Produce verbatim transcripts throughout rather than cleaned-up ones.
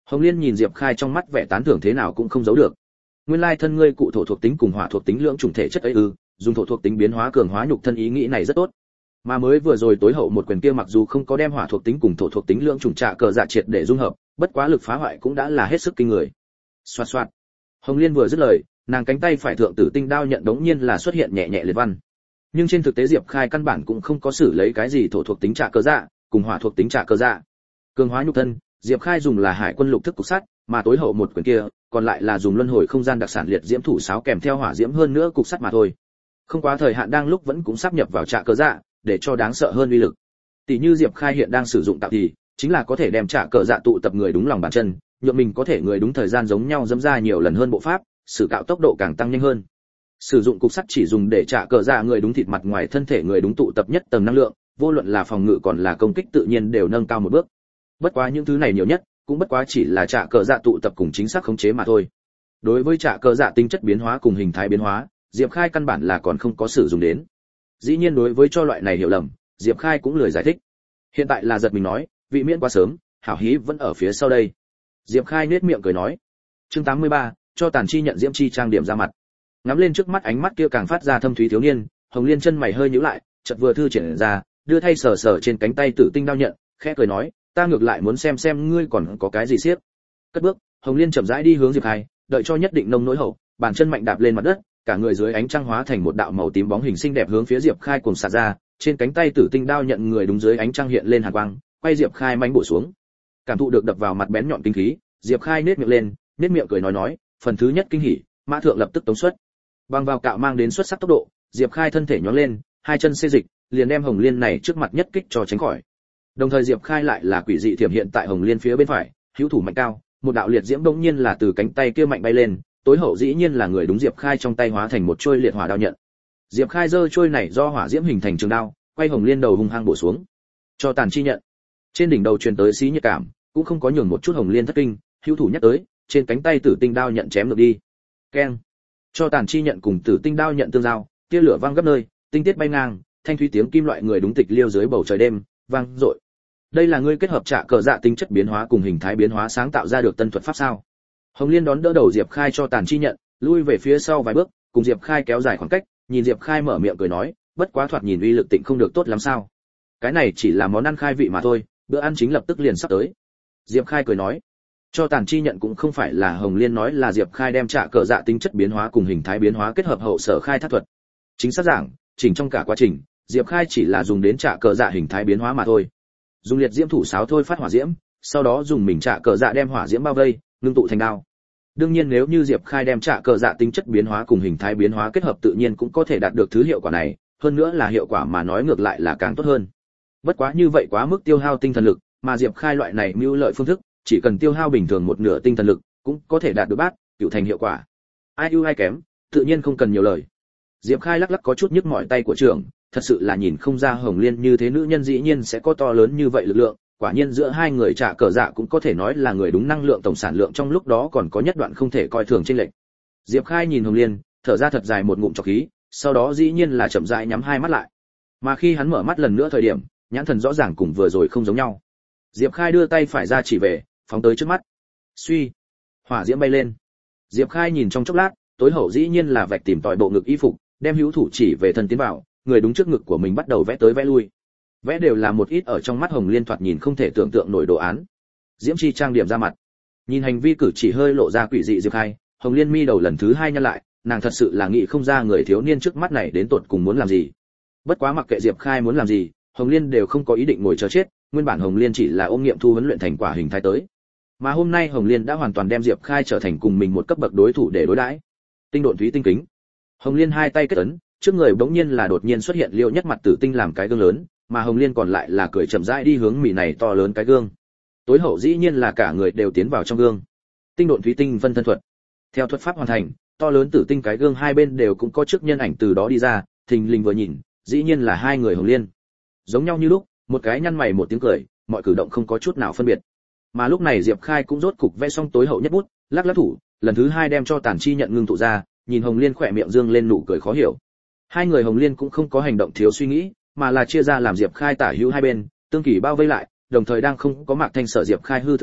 Hồng Liên nhìn Diệp Khai trong mắt vẻ tán thưởng thế nào cũng không giấu được. Nguyên lai thân ngươi cụ thổ thuộc tính cùng hỏa thuộc tính lưỡng chủng thể chất ấy ư, dùng thổ thuộc tính biến hóa cường hóa nhục thân ý nghĩ này rất tốt. Mà mới vừa rồi tối hậu một quyền kia mặc dù không có đem hỏa thuộc tính cùng thổ thuộc tính lưỡng chủng trạ cờ dạ triệt để dung hợp, bất quá lực phá hoại cũng đã là hết sức kinh người. Xoạt xoạt. Hồng Liên vừa dứt lời, nàng cánh tay phải thượng tử tinh đao nhận đống nhiên là xuất hiện nhẹ nhẹ liệt văn. Nhưng trên thực tế Diệp Khai căn bản cũng không có xử lấy cái gì thổ thuộc tính trạ cờ dạ, cùng hỏa thuộc tính trạ cờ dạ. Cường hóa nhục thân, Diệp Khai dùng là hải quân lục thức cục sắt, mà tối hậu một quyền kia, còn lại là dùng luân hồi không gian đặc sản liệt diễm thủ sáo kèm theo hỏa diễm hơn nữa cục sắt mà thôi. Không quá thời hạn đang lúc vẫn cũng sắp nhập vào trạ cờ dạ, để cho đáng sợ hơn uy lực. Tỷ như Diệp Khai hiện đang sử dụng tạo thì, chính là có thể đem trạ cờ dạ tụ tập người đúng lòng bàn chân, nhượng mình có thể người đúng thời gian giống nhau dẫm ra nhiều lần hơn bộ pháp, sử cạo tốc độ càng tăng nhanh hơn. Sử dụng cục sắt chỉ dùng để trạ cờ dạ người đúng thịt mặt ngoài thân thể người đúng tụ tập nhất tầng năng lượng, vô luận là phòng ngự còn là công kích tự nhiên đều nâng cao một bước. Bất quá những thứ này nhiều nhất, cũng bất quá chỉ là trạ cờ dạ tụ tập cùng chính xác khống chế mà thôi. Đối với trạ cờ dạ tính chất biến hóa cùng hình thái biến hóa, Diệp Khai căn bản là còn không có sử dụng đến. Dĩ nhiên đối với cho loại này hiểu lầm, Diệp Khai cũng lười giải thích. Hiện tại là giật mình nói, vị miễn quá sớm, hảo hí vẫn ở phía sau đây. Diệp Khai nhếch miệng cười nói. Chương tám mươi ba, cho Tàn Chi nhận diễm chi trang điểm ra mặt. Ngắm lên trước mắt ánh mắt kia càng phát ra thâm thúy thiếu niên, Hồng Liên chân mày hơi nhíu lại, chợt vừa thư triển ra, đưa thay sờ sờ trên cánh tay tử tinh đao nhận, khẽ cười nói, ta ngược lại muốn xem xem ngươi còn có cái gì xiếc. Cất bước, Hồng Liên chậm rãi đi hướng Diệp Khai, đợi cho nhất định nông nỗi hậu, bàn chân mạnh đạp lên mặt đất, cả người dưới ánh trăng hóa thành một đạo màu tím bóng hình xinh đẹp hướng phía Diệp Khai cuồng xạ ra, trên cánh tay tử tinh đao nhận người đúng dưới ánh trăng hiện lên hàn quang, quay Diệp Khai mãnh bổ xuống. Cảm thụ được đập vào mặt bén nhọn kinh khí, Diệp Khai nhếch miệng lên, nhếch miệng cười nói nói, phần thứ nhất kinh hỉ, mã thượng lập tức tống xuất. Bằng vào cạo mang đến xuất sắc tốc độ, Diệp Khai thân thể nhón lên, hai chân xê dịch, liền đem Hồng Liên này trước mặt nhất kích cho tránh khỏi. Đồng thời Diệp Khai lại là quỷ dị thiểm hiện tại Hồng Liên phía bên phải, hữu thủ mạnh cao, một đạo liệt diễm đống nhiên là từ cánh tay kia mạnh bay lên, tối hậu dĩ nhiên là người đúng Diệp Khai trong tay hóa thành một trôi liệt hỏa đao nhận. Diệp Khai giơ trôi này do hỏa diễm hình thành trường đao, quay Hồng Liên đầu hung hăng bổ xuống. Cho Tàn Chi nhận. Trên đỉnh đầu truyền tới xí nhiệt cảm, cũng không có nhường một chút Hồng Liên thất kinh, hữu thủ nhắc tới, trên cánh tay tử tinh đao nhận chém ngược đi. Keng. Cho Tàn Chi nhận cùng tử tinh đao nhận tương giao, tia lửa vang gấp nơi, tinh tiết bay ngang, thanh thúy tiếng kim loại người đúng tịch liêu dưới bầu trời đêm, vang dội. Đây là ngươi kết hợp trạ cờ dạ tính chất biến hóa cùng hình thái biến hóa sáng tạo ra được tân thuật pháp sao? Hồng Liên đón đỡ đầu Diệp Khai cho Tàn Chi nhận, lui về phía sau vài bước, cùng Diệp Khai kéo dài khoảng cách, nhìn Diệp Khai mở miệng cười nói, bất quá thoạt nhìn uy lực tịnh không được tốt lắm sao? Cái này chỉ là món ăn khai vị mà thôi, bữa ăn chính lập tức liền sắp tới. Diệp Khai cười nói, cho Tàn Chi nhận cũng không phải là Hồng Liên nói là Diệp Khai đem trạ cờ dạ tính chất biến hóa cùng hình thái biến hóa kết hợp hậu sở khai thác thuật. Chính xác giảng, chỉnh trong cả quá trình, Diệp Khai chỉ là dùng đến trạ cờ dạ hình thái biến hóa mà thôi. Dùng liệt diễm thủ sáo thôi phát hỏa diễm, sau đó dùng mình trạ cờ dạ đem hỏa diễm bao vây, ngưng tụ thành đao. Đương nhiên nếu như Diệp Khai đem trạ cờ dạ tính chất biến hóa cùng hình thái biến hóa kết hợp tự nhiên cũng có thể đạt được thứ hiệu quả này, hơn nữa là hiệu quả mà nói ngược lại là càng tốt hơn. Bất quá như vậy quá mức tiêu hao tinh thần lực, mà Diệp Khai loại này mưu lợi phương thức, chỉ cần tiêu hao bình thường một nửa tinh thần lực, cũng có thể đạt được bát, cửu thành hiệu quả. Ai ưu ai kém, tự nhiên không cần nhiều lời. Diệp Khai lắc lắc có chút nhức mỏi tay của trưởng, thật sự là nhìn không ra Hồng Liên như thế nữ nhân dĩ nhiên sẽ có to lớn như vậy lực lượng, quả nhiên giữa hai người trạ cờ dạ cũng có thể nói là người đúng năng lượng tổng sản lượng trong lúc đó còn có nhất đoạn không thể coi thường chênh lệch. Diệp Khai nhìn Hồng Liên, thở ra thật dài một ngụm trọc khí, sau đó dĩ nhiên là chậm rãi nhắm hai mắt lại. Mà khi hắn mở mắt lần nữa thời điểm, nhãn thần rõ ràng cùng vừa rồi không giống nhau. Diệp Khai đưa tay phải ra chỉ về, phóng tới trước mắt. Suy, hỏa diễm bay lên. Diệp Khai nhìn trong chốc lát, tối hậu dĩ nhiên là vạch tìm tòi bộ ngực y phục, đem hữu thủ chỉ về thân tiến vào, người đúng trước ngực của mình bắt đầu vẽ tới vẽ lui. Vẽ đều là một ít ở trong mắt Hồng Liên thoạt nhìn không thể tưởng tượng nổi đồ án. Diễm chi trang điểm ra mặt. Nhìn hành vi cử chỉ hơi lộ ra quỷ dị Diệp Khai, Hồng Liên mi đầu lần thứ hai nhăn lại, nàng thật sự là nghĩ không ra người thiếu niên trước mắt này đến tột cùng muốn làm gì. Bất quá mặc kệ Diệp Khai muốn làm gì, Hồng Liên đều không có ý định ngồi chờ chết, nguyên bản Hồng Liên chỉ là ôm nghiệm thu huấn luyện thành quả hình thái tới. Mà hôm nay Hồng Liên đã hoàn toàn đem Diệp Khai trở thành cùng mình một cấp bậc đối thủ để đối đãi. Tinh độn thúy tinh kính. Hồng Liên hai tay kết ấn, trước người bỗng nhiên là đột nhiên xuất hiện liêu nhất mặt tử tinh làm cái gương lớn, mà Hồng Liên còn lại là cười chậm rãi đi hướng mỉ này to lớn cái gương. Tối hậu dĩ nhiên là cả người đều tiến vào trong gương. Tinh độn thúy tinh phân thân thuật. Theo thuật pháp hoàn thành, to lớn tử tinh cái gương hai bên đều cũng có trước nhân ảnh từ đó đi ra, thình lình vừa nhìn, dĩ nhiên là hai người Hồng Liên. Giống nhau như lúc, một cái nhăn mày một tiếng cười, mọi cử động không có chút nào phân biệt. Mà lúc này Diệp Khai cũng rốt cục vẽ xong tối hậu nhất bút, lắc lắc thủ, lần thứ hai đem cho Tàn Chi nhận ngưng tụ ra, nhìn Hồng Liên khỏe miệng dương lên nụ cười khó hiểu. Hai người Hồng Liên cũng không có hành động thiếu suy nghĩ, mà là chia ra làm Diệp Khai tả hữu hai bên, tương kỳ bao vây lại, đồng thời đang không có Mạc Thanh Sở Diệp Khai hư thực trước,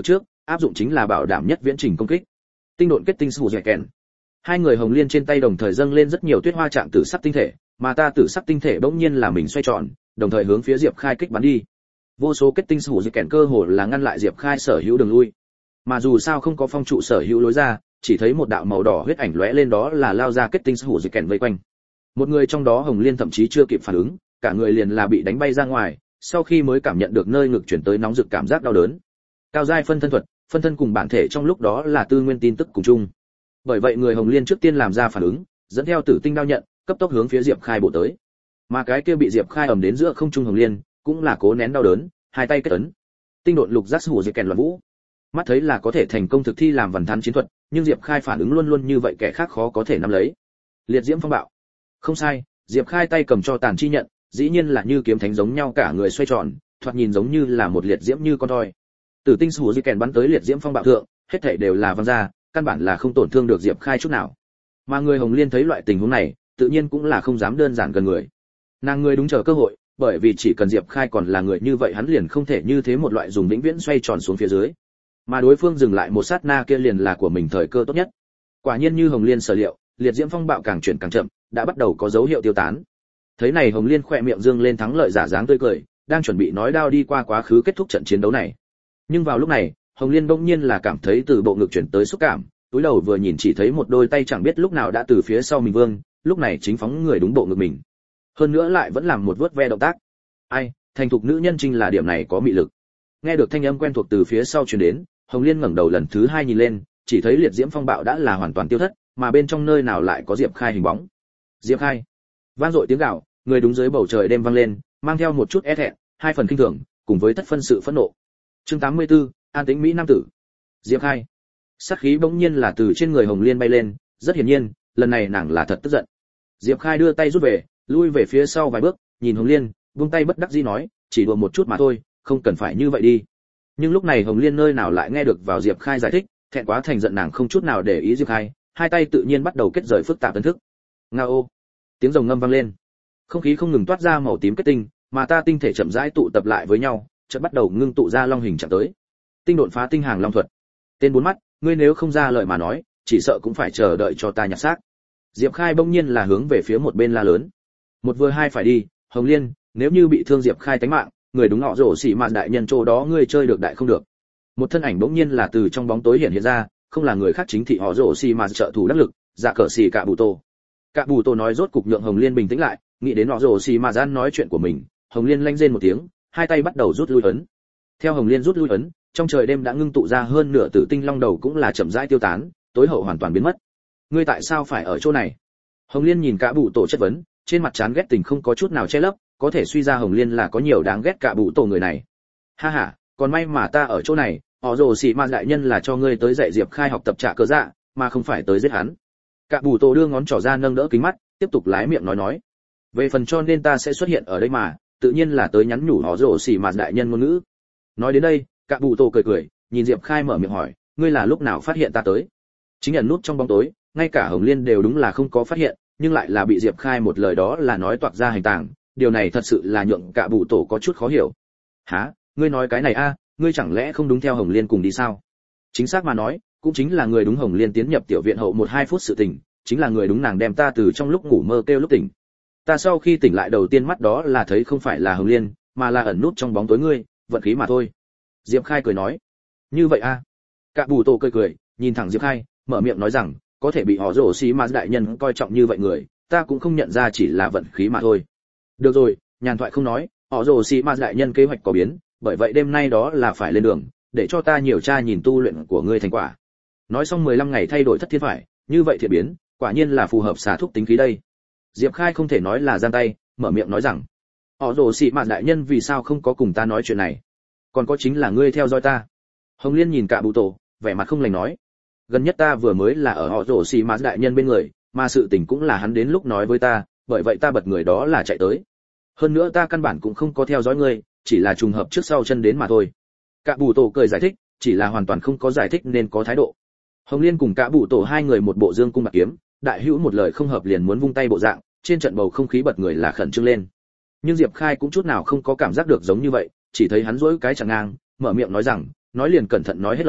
áp dụng chính là bảo đảm nhất viễn trình công kích. Tinh độn kết tinh sủ dẻ kèn. Hai người hồng liên trên tay đồng thời dâng lên rất nhiều tuyết hoa trạng tử sắc tinh thể, mà ta tử sắc tinh thể bỗng nhiên là mình xoay tròn, đồng thời hướng phía Diệp Khai kích bắn đi. Vô số kết tinh sủ dẻ kèn cơ hồ là ngăn lại Diệp Khai sở hữu đường lui. Mà dù sao không có phong trụ sở hữu lối ra, chỉ thấy một đạo màu đỏ huyết ảnh lóe lên đó là lao ra kết tinh sủ dẻ kèn vây quanh. Một người trong đó hồng liên thậm chí chưa kịp phản ứng, cả người liền là bị đánh bay ra ngoài, sau khi mới cảm nhận được nơi ngực chuyển tới nóng rực cảm giác đau đớn. Cao giai phân thân thuật, phân thân cùng bản thể trong lúc đó là tư nguyên tin tức cùng chung. Bởi vậy người hồng liên trước tiên làm ra phản ứng, dẫn theo tử tinh đao nhận, cấp tốc hướng phía Diệp Khai bổ tới. Mà cái kia bị Diệp Khai ầm đến giữa không trung hồng liên, cũng là cố nén đau đớn, hai tay kết ấn. Tinh độn lục giác hủ dây kèn loạn vũ. Mắt thấy là có thể thành công thực thi làm vần thắn chiến thuật, nhưng Diệp Khai phản ứng luôn luôn như vậy kẻ khác khó có thể nắm lấy. Liệt diễm phong bạo. Không sai, Diệp Khai tay cầm cho tàn chi nhận, dĩ nhiên là như kiếm thánh giống nhau cả người xoay tròn, thoạt nhìn giống như là một liệt diễm như con thoi. Tử tinh hủ dây kèn bắn tới liệt diễm phong bạo thượng, hết thảy đều là văng ra, căn bản là không tổn thương được Diệp Khai chút nào. Mà người hồng liên thấy loại tình huống này, tự nhiên cũng là không dám đơn giản gần người. Nàng người đúng chờ cơ hội, bởi vì chỉ cần Diệp Khai còn là người như vậy hắn liền không thể như thế một loại dùng vĩnh viễn xoay tròn xuống phía dưới. Mà đối phương dừng lại một sát na kia liền là của mình thời cơ tốt nhất. Quả nhiên như hồng liên sở liệu, liệt diễm phong bạo càng chuyển càng chậm, đã bắt đầu có dấu hiệu tiêu tán. Thấy này hồng liên khỏe miệng dương lên thắng lợi giả dáng tươi cười, đang chuẩn bị nói đao đi qua quá khứ kết thúc trận chiến đấu này. Nhưng vào lúc này, hồng liên bỗng nhiên là cảm thấy từ bộ ngực chuyển tới xúc cảm, túi đầu vừa nhìn chỉ thấy một đôi tay chẳng biết lúc nào đã từ phía sau mình vương, lúc này chính phóng người đúng bộ ngực mình. Hơn nữa lại vẫn làm một vuốt ve động tác. Ai, thành thục nữ nhân trinh là điểm này có mị lực. Nghe được thanh âm quen thuộc từ phía sau truyền đến, hồng liên ngẩng đầu lần thứ hai nhìn lên, chỉ thấy liệt diễm phong bạo đã là hoàn toàn tiêu thất, mà bên trong nơi nào lại có Diệp Khai hình bóng. Diệp Khai. Vang dội tiếng gào, người đúng dưới bầu trời đêm vang lên, mang theo một chút e thẹn, hai phần kinh thường, cùng với thất phân sự phẫn nộ. Chương tám mươi tư, an tĩnh mỹ nam tử. Diệp Khai. Sát khí bỗng nhiên là từ trên người hồng liên bay lên, rất hiển nhiên, lần này nàng là thật tức giận. Diệp Khai đưa tay rút về, lui về phía sau vài bước, nhìn hồng liên, buông tay bất đắc dĩ nói, chỉ đùa một chút mà thôi, không cần phải như vậy đi. Nhưng lúc này hồng liên nơi nào lại nghe được vào Diệp Khai giải thích, thẹn quá thành giận nàng không chút nào để ý Diệp Khai, hai tay tự nhiên bắt đầu kết rời phức tạp ấn thức. Ngao. Tiếng rồng ngâm vang lên, không khí không ngừng toát ra màu tím kết tinh, mà ta tinh thể chậm rãi tụ tập lại với nhau, chợt bắt đầu ngưng tụ ra long hình chạm tới. Tinh độn phá tinh hàng long thuật. Tên bốn mắt, ngươi nếu không ra lời mà nói, chỉ sợ cũng phải chờ đợi cho ta nhặt xác. Diệp Khai bỗng nhiên là hướng về phía một bên la lớn. Một vừa hai phải đi, Hồng Liên, nếu như bị thương Diệp Khai tánh mạng, người đúng họ rổ xỉ mạn đại nhân chỗ đó ngươi chơi được đại không được. Một thân ảnh bỗng nhiên là từ trong bóng tối hiện hiện ra, không là người khác chính thị họ rổ xỉ mạn trợ thủ đắc lực, dạ cờ xỉ Cạ Bù Tô. Cạ Bù Tô nói rốt cục nhượng Hồng Liên bình tĩnh lại, nghĩ đến họ rổ xỉ mạn gian nói chuyện của mình, Hồng Liên lanh rên một tiếng, hai tay bắt đầu rút lui ấn. Theo Hồng Liên rút lui ấn, trong trời đêm đã ngưng tụ ra hơn nửa tử tinh long đầu cũng là chậm rãi tiêu tán, tối hậu hoàn toàn biến mất. Ngươi tại sao phải ở chỗ này? Hồng Liên nhìn Cạ Bù Tô chất vấn, trên mặt chán ghét tình không có chút nào che lấp, có thể suy ra Hồng Liên là có nhiều đáng ghét Cạ Bù Tô người này. Ha ha, còn may mà ta ở chỗ này, họ rồ xì mạn đại nhân là cho ngươi tới dạy Diệp Khai học tập trả cơ dạ, mà không phải tới giết hắn. Cạ Bù Tô đưa ngón trỏ ra nâng đỡ kính mắt, tiếp tục lái miệng nói nói. Về phần cho nên ta sẽ xuất hiện ở đây mà, tự nhiên là tới nhắn nhủ họ rồ xì mạn đại nhân ngôn ngữ. Nói đến đây, Cạ Bù Tô cười cười, nhìn Diệp Khai mở miệng hỏi, ngươi là lúc nào phát hiện ta tới? Chính ẩn nút trong bóng tối, ngay cả Hồng Liên đều đúng là không có phát hiện, nhưng lại là bị Diệp Khai một lời đó là nói toạc ra hành tàng, điều này thật sự là nhượng Cạ Bù Tô có chút khó hiểu. Hả, ngươi nói cái này a, ngươi chẳng lẽ không đúng theo Hồng Liên cùng đi sao? Chính xác mà nói, cũng chính là người đúng Hồng Liên tiến nhập tiểu viện hậu một hai phút sự tình, chính là người đúng nàng đem ta từ trong lúc ngủ mơ kêu lúc tỉnh. Ta sau khi tỉnh lại đầu tiên mắt đó là thấy không phải là Hồng Liên, mà là ẩn nút trong bóng tối ngươi, vận khí mà thôi. Diệp Khai cười nói. Như vậy a? Cạ Bù Tô cười cười, nhìn thẳng Diệp Khai, mở miệng nói rằng, có thể bị họ rổ xí mà đại nhân coi trọng như vậy người, ta cũng không nhận ra chỉ là vận khí mà thôi. Được rồi, nhàn thoại không nói, họ rổ xí mà đại nhân kế hoạch có biến, bởi vậy đêm nay đó là phải lên đường, để cho ta nhiều tra nhìn tu luyện của ngươi thành quả. Nói xong mười lăm ngày thay đổi thất thiên phải, như vậy thiện biến, quả nhiên là phù hợp xả thúc tính khí đây. Diệp Khai không thể nói là giang tay, mở miệng nói rằng, họ rồ xị mạn đại nhân vì sao không có cùng ta nói chuyện này? Còn có chính là ngươi theo dõi ta. Hồng Liên nhìn Cạ Bù Tô, vẻ mặt không lành nói, gần nhất ta vừa mới là ở họ rồ xị mạn đại nhân bên người, mà sự tình cũng là hắn đến lúc nói với ta, bởi vậy ta bật người đó là chạy tới. Hơn nữa ta căn bản cũng không có theo dõi ngươi, chỉ là trùng hợp trước sau chân đến mà thôi. Cạ Bù Tô cười giải thích, chỉ là hoàn toàn không có giải thích nên có thái độ. Hồng Liên cùng Cạ Bù Tô hai người một bộ dương cung bạc kiếm, đại hữu một lời không hợp liền muốn vung tay bộ dạng, trên trận bầu không khí bật người là khẩn trương lên. Nhưng Diệp Khai cũng chút nào không có cảm giác được giống như vậy, chỉ thấy hắn duỗi cái chằng ngang, mở miệng nói rằng, nói liền cẩn thận nói hết lời,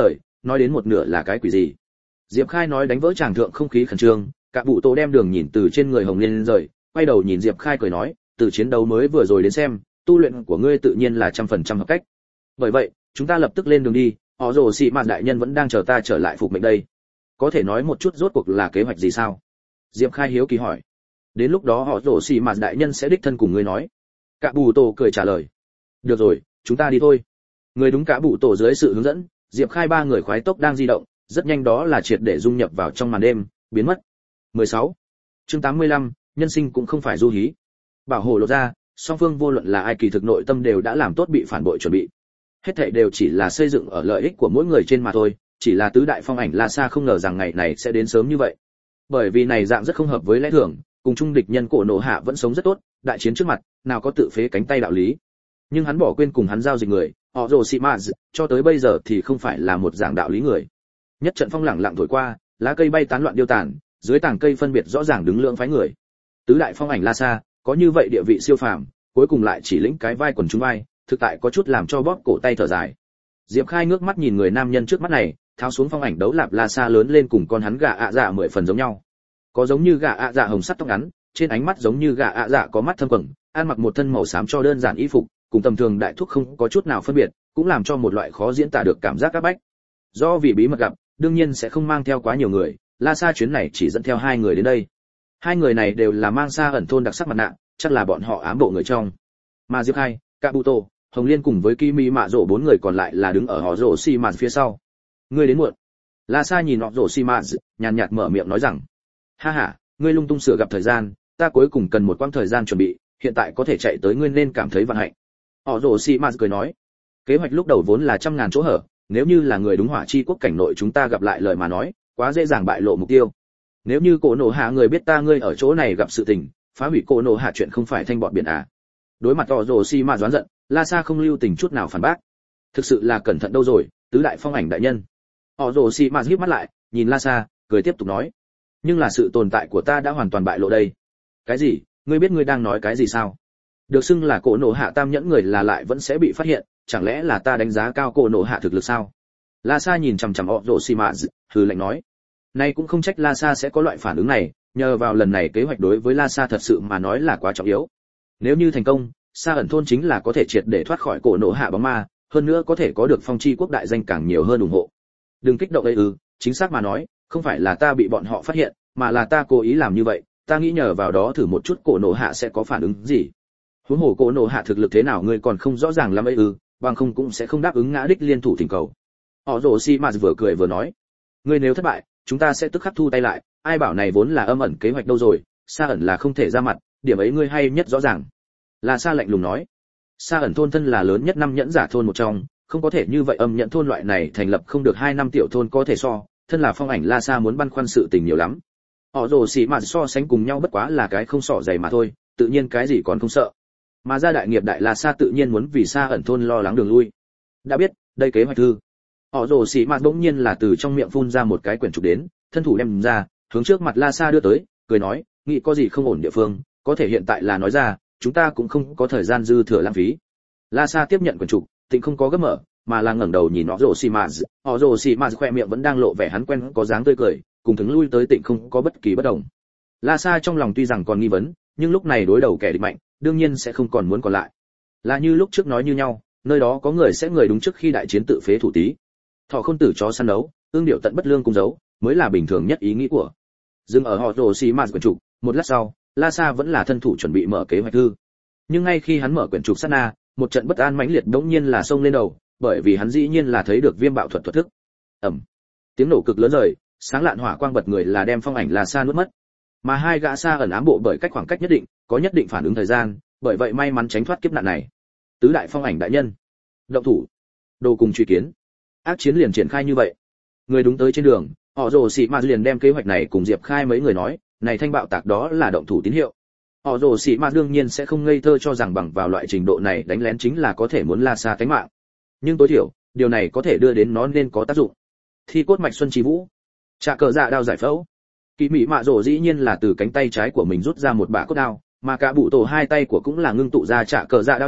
nói đến một nửa là cái quỷ gì? Diệp Khai nói đánh vỡ tràng thượng không khí khẩn trương, cả bụ tổ đem đường nhìn từ trên người Hồng Liên lên rời, quay đầu nhìn Diệp Khai cười nói, từ chiến đấu mới vừa rồi đến xem, tu luyện của ngươi tự nhiên là trăm phần trăm hợp cách. Bởi vậy, chúng ta lập tức lên đường đi, họ rồ xị mạt đại nhân vẫn đang chờ ta trở lại phục mệnh đây. Có thể nói một chút rốt cuộc là kế hoạch gì sao? Diệp Khai hiếu kỳ hỏi. Đến lúc đó họ rồ xị mạt đại nhân sẽ đích thân cùng ngươi nói. Cả bù tổ cười trả lời. Được rồi, chúng ta đi thôi. Người đúng cả bụ tổ dưới sự hướng dẫn, Diệp Khai ba người khoái tốc đang di động, rất nhanh đó là triệt để dung nhập vào trong màn đêm, biến mất. mười sáu. Chương tám mươi lăm, nhân sinh cũng không phải du hí. Bảo hộ lột ra, song phương vô luận là ai kỳ thực nội tâm đều đã làm tốt bị phản bội chuẩn bị. Hết thảy đều chỉ là xây dựng ở lợi ích của mỗi người trên mà thôi, chỉ là tứ đại phong ảnh La Sa không ngờ rằng ngày này sẽ đến sớm như vậy. Bởi vì này dạng rất không hợp với lẽ thường, cùng chung địch nhân cổ nổ hạ vẫn sống rất tốt, đại chiến trước mặt, nào có tự phế cánh tay đạo lý. Nhưng hắn bỏ quên cùng hắn giao dịch người, họ rồ xị mạt, cho tới bây giờ thì không phải là một dạng đạo lý người. Nhất trận phong lẳng lặng thổi qua, lá cây bay tán loạn điêu tàn, dưới tảng cây phân biệt rõ ràng đứng lượng phái người. Tứ đại phong ảnh La Sa, có như vậy địa vị siêu phàm, cuối cùng lại chỉ lĩnh cái vai quần chúng vai, thực tại có chút làm cho bóp cổ tay thở dài. Diệp Khai ngước mắt nhìn người nam nhân trước mắt này, tháo xuống phong ảnh đấu lạp La Sa lớn lên cùng con hắn gà ạ dạ mười phần giống nhau. Có giống như gà ạ dạ hồng sắt tóc ngắn, trên ánh mắt giống như gà ạ dạ có mắt thâm quầng, ăn mặc một thân màu xám cho đơn giản y phục, cùng tầm thường đại thúc không có chút nào phân biệt, cũng làm cho một loại khó diễn tả được cảm giác các bách. Do vì bí mật gặp, đương nhiên sẽ không mang theo quá nhiều người, La Sa chuyến này chỉ dẫn theo hai người đến đây. Hai người này đều là mang Sa ẩn thôn đặc sắc mặt nạ, chắc là bọn họ ám bộ người trong. Mà Diệp Khai, Kabuto, Hồng Liên cùng với Kimi Mạ Dỗ bốn người còn lại là đứng ở họ Rồ Xi Mạt phía sau. Ngươi đến muộn. La Sa nhìn họ Rồ Xi Mạt, nhàn nhạt mở miệng nói rằng: "Ha ha, ngươi lung tung sửa gặp thời gian, ta cuối cùng cần một quãng thời gian chuẩn bị, hiện tại có thể chạy tới ngươi nên cảm thấy vận hạnh." Họ Rồ Xi Mạt cười nói: "Kế hoạch lúc đầu vốn là trăm ngàn chỗ hở, nếu như là người đúng hỏa chi quốc cảnh nội chúng ta gặp lại lời mà nói, quá dễ dàng bại lộ mục tiêu. Nếu như cổ nổ hạ người biết ta ngươi ở chỗ này gặp sự tình, phá hủy cổ nổ hạ chuyện không phải thanh bọn biển à?" Đối mặt họ Rồ Xi Mạt đoán giận, La Sa không lưu tình chút nào phản bác. Thực sự là cẩn thận đâu rồi, tứ đại phong ảnh đại nhân. Họ Rồ Xi Mạt híp mắt lại, nhìn La Sa, cười tiếp tục nói: "Nhưng là sự tồn tại của ta đã hoàn toàn bại lộ đây." "Cái gì? Ngươi biết ngươi đang nói cái gì sao?" Được xưng là cổ nổ hạ tam nhẫn người là lại vẫn sẽ bị phát hiện, chẳng lẽ là ta đánh giá cao cổ nổ hạ thực lực sao? La Sa nhìn chằm chằm họ Rồ Xi Mạt, hừ lạnh nói. Nay cũng không trách La Sa sẽ có loại phản ứng này, nhờ vào lần này kế hoạch đối với La Sa thật sự mà nói là quá trọng yếu. Nếu như thành công, Sa ẩn thôn chính là có thể triệt để thoát khỏi cổ nổ hạ bóng ma, hơn nữa có thể có được phong chi quốc đại danh càng nhiều hơn ủng hộ. Đừng kích động ấy ư, chính xác mà nói, không phải là ta bị bọn họ phát hiện, mà là ta cố ý làm như vậy, ta nghĩ nhờ vào đó thử một chút cổ nổ hạ sẽ có phản ứng gì. Huống hồ cổ nổ hạ thực lực thế nào ngươi còn không rõ ràng lắm ấy ư, bằng không cũng sẽ không đáp ứng ngã đích liên thủ thỉnh cầu. Họ Rồ Xi Mạt vừa cười vừa nói, ngươi nếu thất bại, chúng ta sẽ tức khắc thu tay lại, ai bảo này vốn là âm ẩn kế hoạch đâu rồi, Sa ẩn là không thể ra mặt, điểm ấy ngươi hay nhất rõ ràng. La Sa lạnh lùng nói, Sa ẩn thôn thân là lớn nhất năm nhẫn giả thôn một trong, không có thể như vậy âm nhẫn thôn loại này thành lập không được hai năm tiểu thôn có thể so, thân là phong ảnh La Sa muốn băn khoăn sự tình nhiều lắm. Họ Rồ Xi Mạt so sánh cùng nhau bất quá là cái không sọ dày mà thôi, tự nhiên cái gì còn không sợ. Mà gia đại nghiệp đại La Sa tự nhiên muốn vì Sa ẩn thôn lo lắng đường lui. Đã biết, đây kế hoạch thư. Họ Rồ Xi Mạt bỗng nhiên là từ trong miệng phun ra một cái quyển trục đến, thân thủ đem ra, hướng trước mặt La Sa đưa tới, cười nói, nghĩ có gì không ổn địa phương, có thể hiện tại là nói ra, chúng ta cũng không có thời gian dư thừa lãng phí. La Sa tiếp nhận quyển trục, tịnh không có gấp mở, mà là ngẩng đầu nhìn họ Rồ Xi Mạt, họ Rồ Xi Mạt khỏe miệng vẫn đang lộ vẻ hắn quen có dáng tươi cười, cùng thứng lui tới tịnh không có bất kỳ bất động. La Sa trong lòng tuy rằng còn nghi vấn, nhưng lúc này đối đầu kẻ địch mạnh, đương nhiên sẽ không còn muốn còn lại. Là như lúc trước nói như nhau, nơi đó có người sẽ người đúng trước khi đại chiến tự phế thủ tí. Thọ khôn tử chó săn đấu, ương điệu tận bất lương cung giấu, mới là bình thường nhất ý nghĩ của. Dừng ở họ Rồ Xi Mạt quyển trục, một lát sau, La Sa vẫn là thân thủ chuẩn bị mở kế hoạch thư. Nhưng ngay khi hắn mở quyển trục sát na, một trận bất an mãnh liệt đống nhiên là xông lên đầu, bởi vì hắn dĩ nhiên là thấy được viêm bạo thuật thuật thức. Ầm. Tiếng nổ cực lớn rời, sáng lạn hỏa quang bật người là đem phong ảnh La Sa nuốt mất. Mà hai gã Sa ẩn ám bộ bởi cách khoảng cách nhất định, có nhất định phản ứng thời gian, bởi vậy may mắn tránh thoát kiếp nạn này. Tứ đại phong ảnh đại nhân, động thủ. Đồ cùng truy kiến. Ác chiến liền triển khai như vậy. Người đúng tới trên đường, họ Rồ Xi Mạt liền đem kế hoạch này cùng Diệp Khai mấy người nói, này thanh bạo tạc đó là động thủ tín hiệu. Họ Rồ Xi Mạt đương nhiên sẽ không ngây thơ cho rằng bằng vào loại trình độ này đánh lén chính là có thể muốn La Sa tính mạng. Nhưng tối thiểu, điều này có thể đưa đến nó nên có tác dụng. Thi cốt mạch xuân chi vũ, trạ cờ dạ đao giải phẫu. Kỳ Mỹ Mạ Rồ dĩ nhiên là từ cánh tay trái của mình rút ra một bả cốt đao, mà cả bụ tổ hai tay của cũng là ngưng tụ ra trạ cờ dạ đao nhận,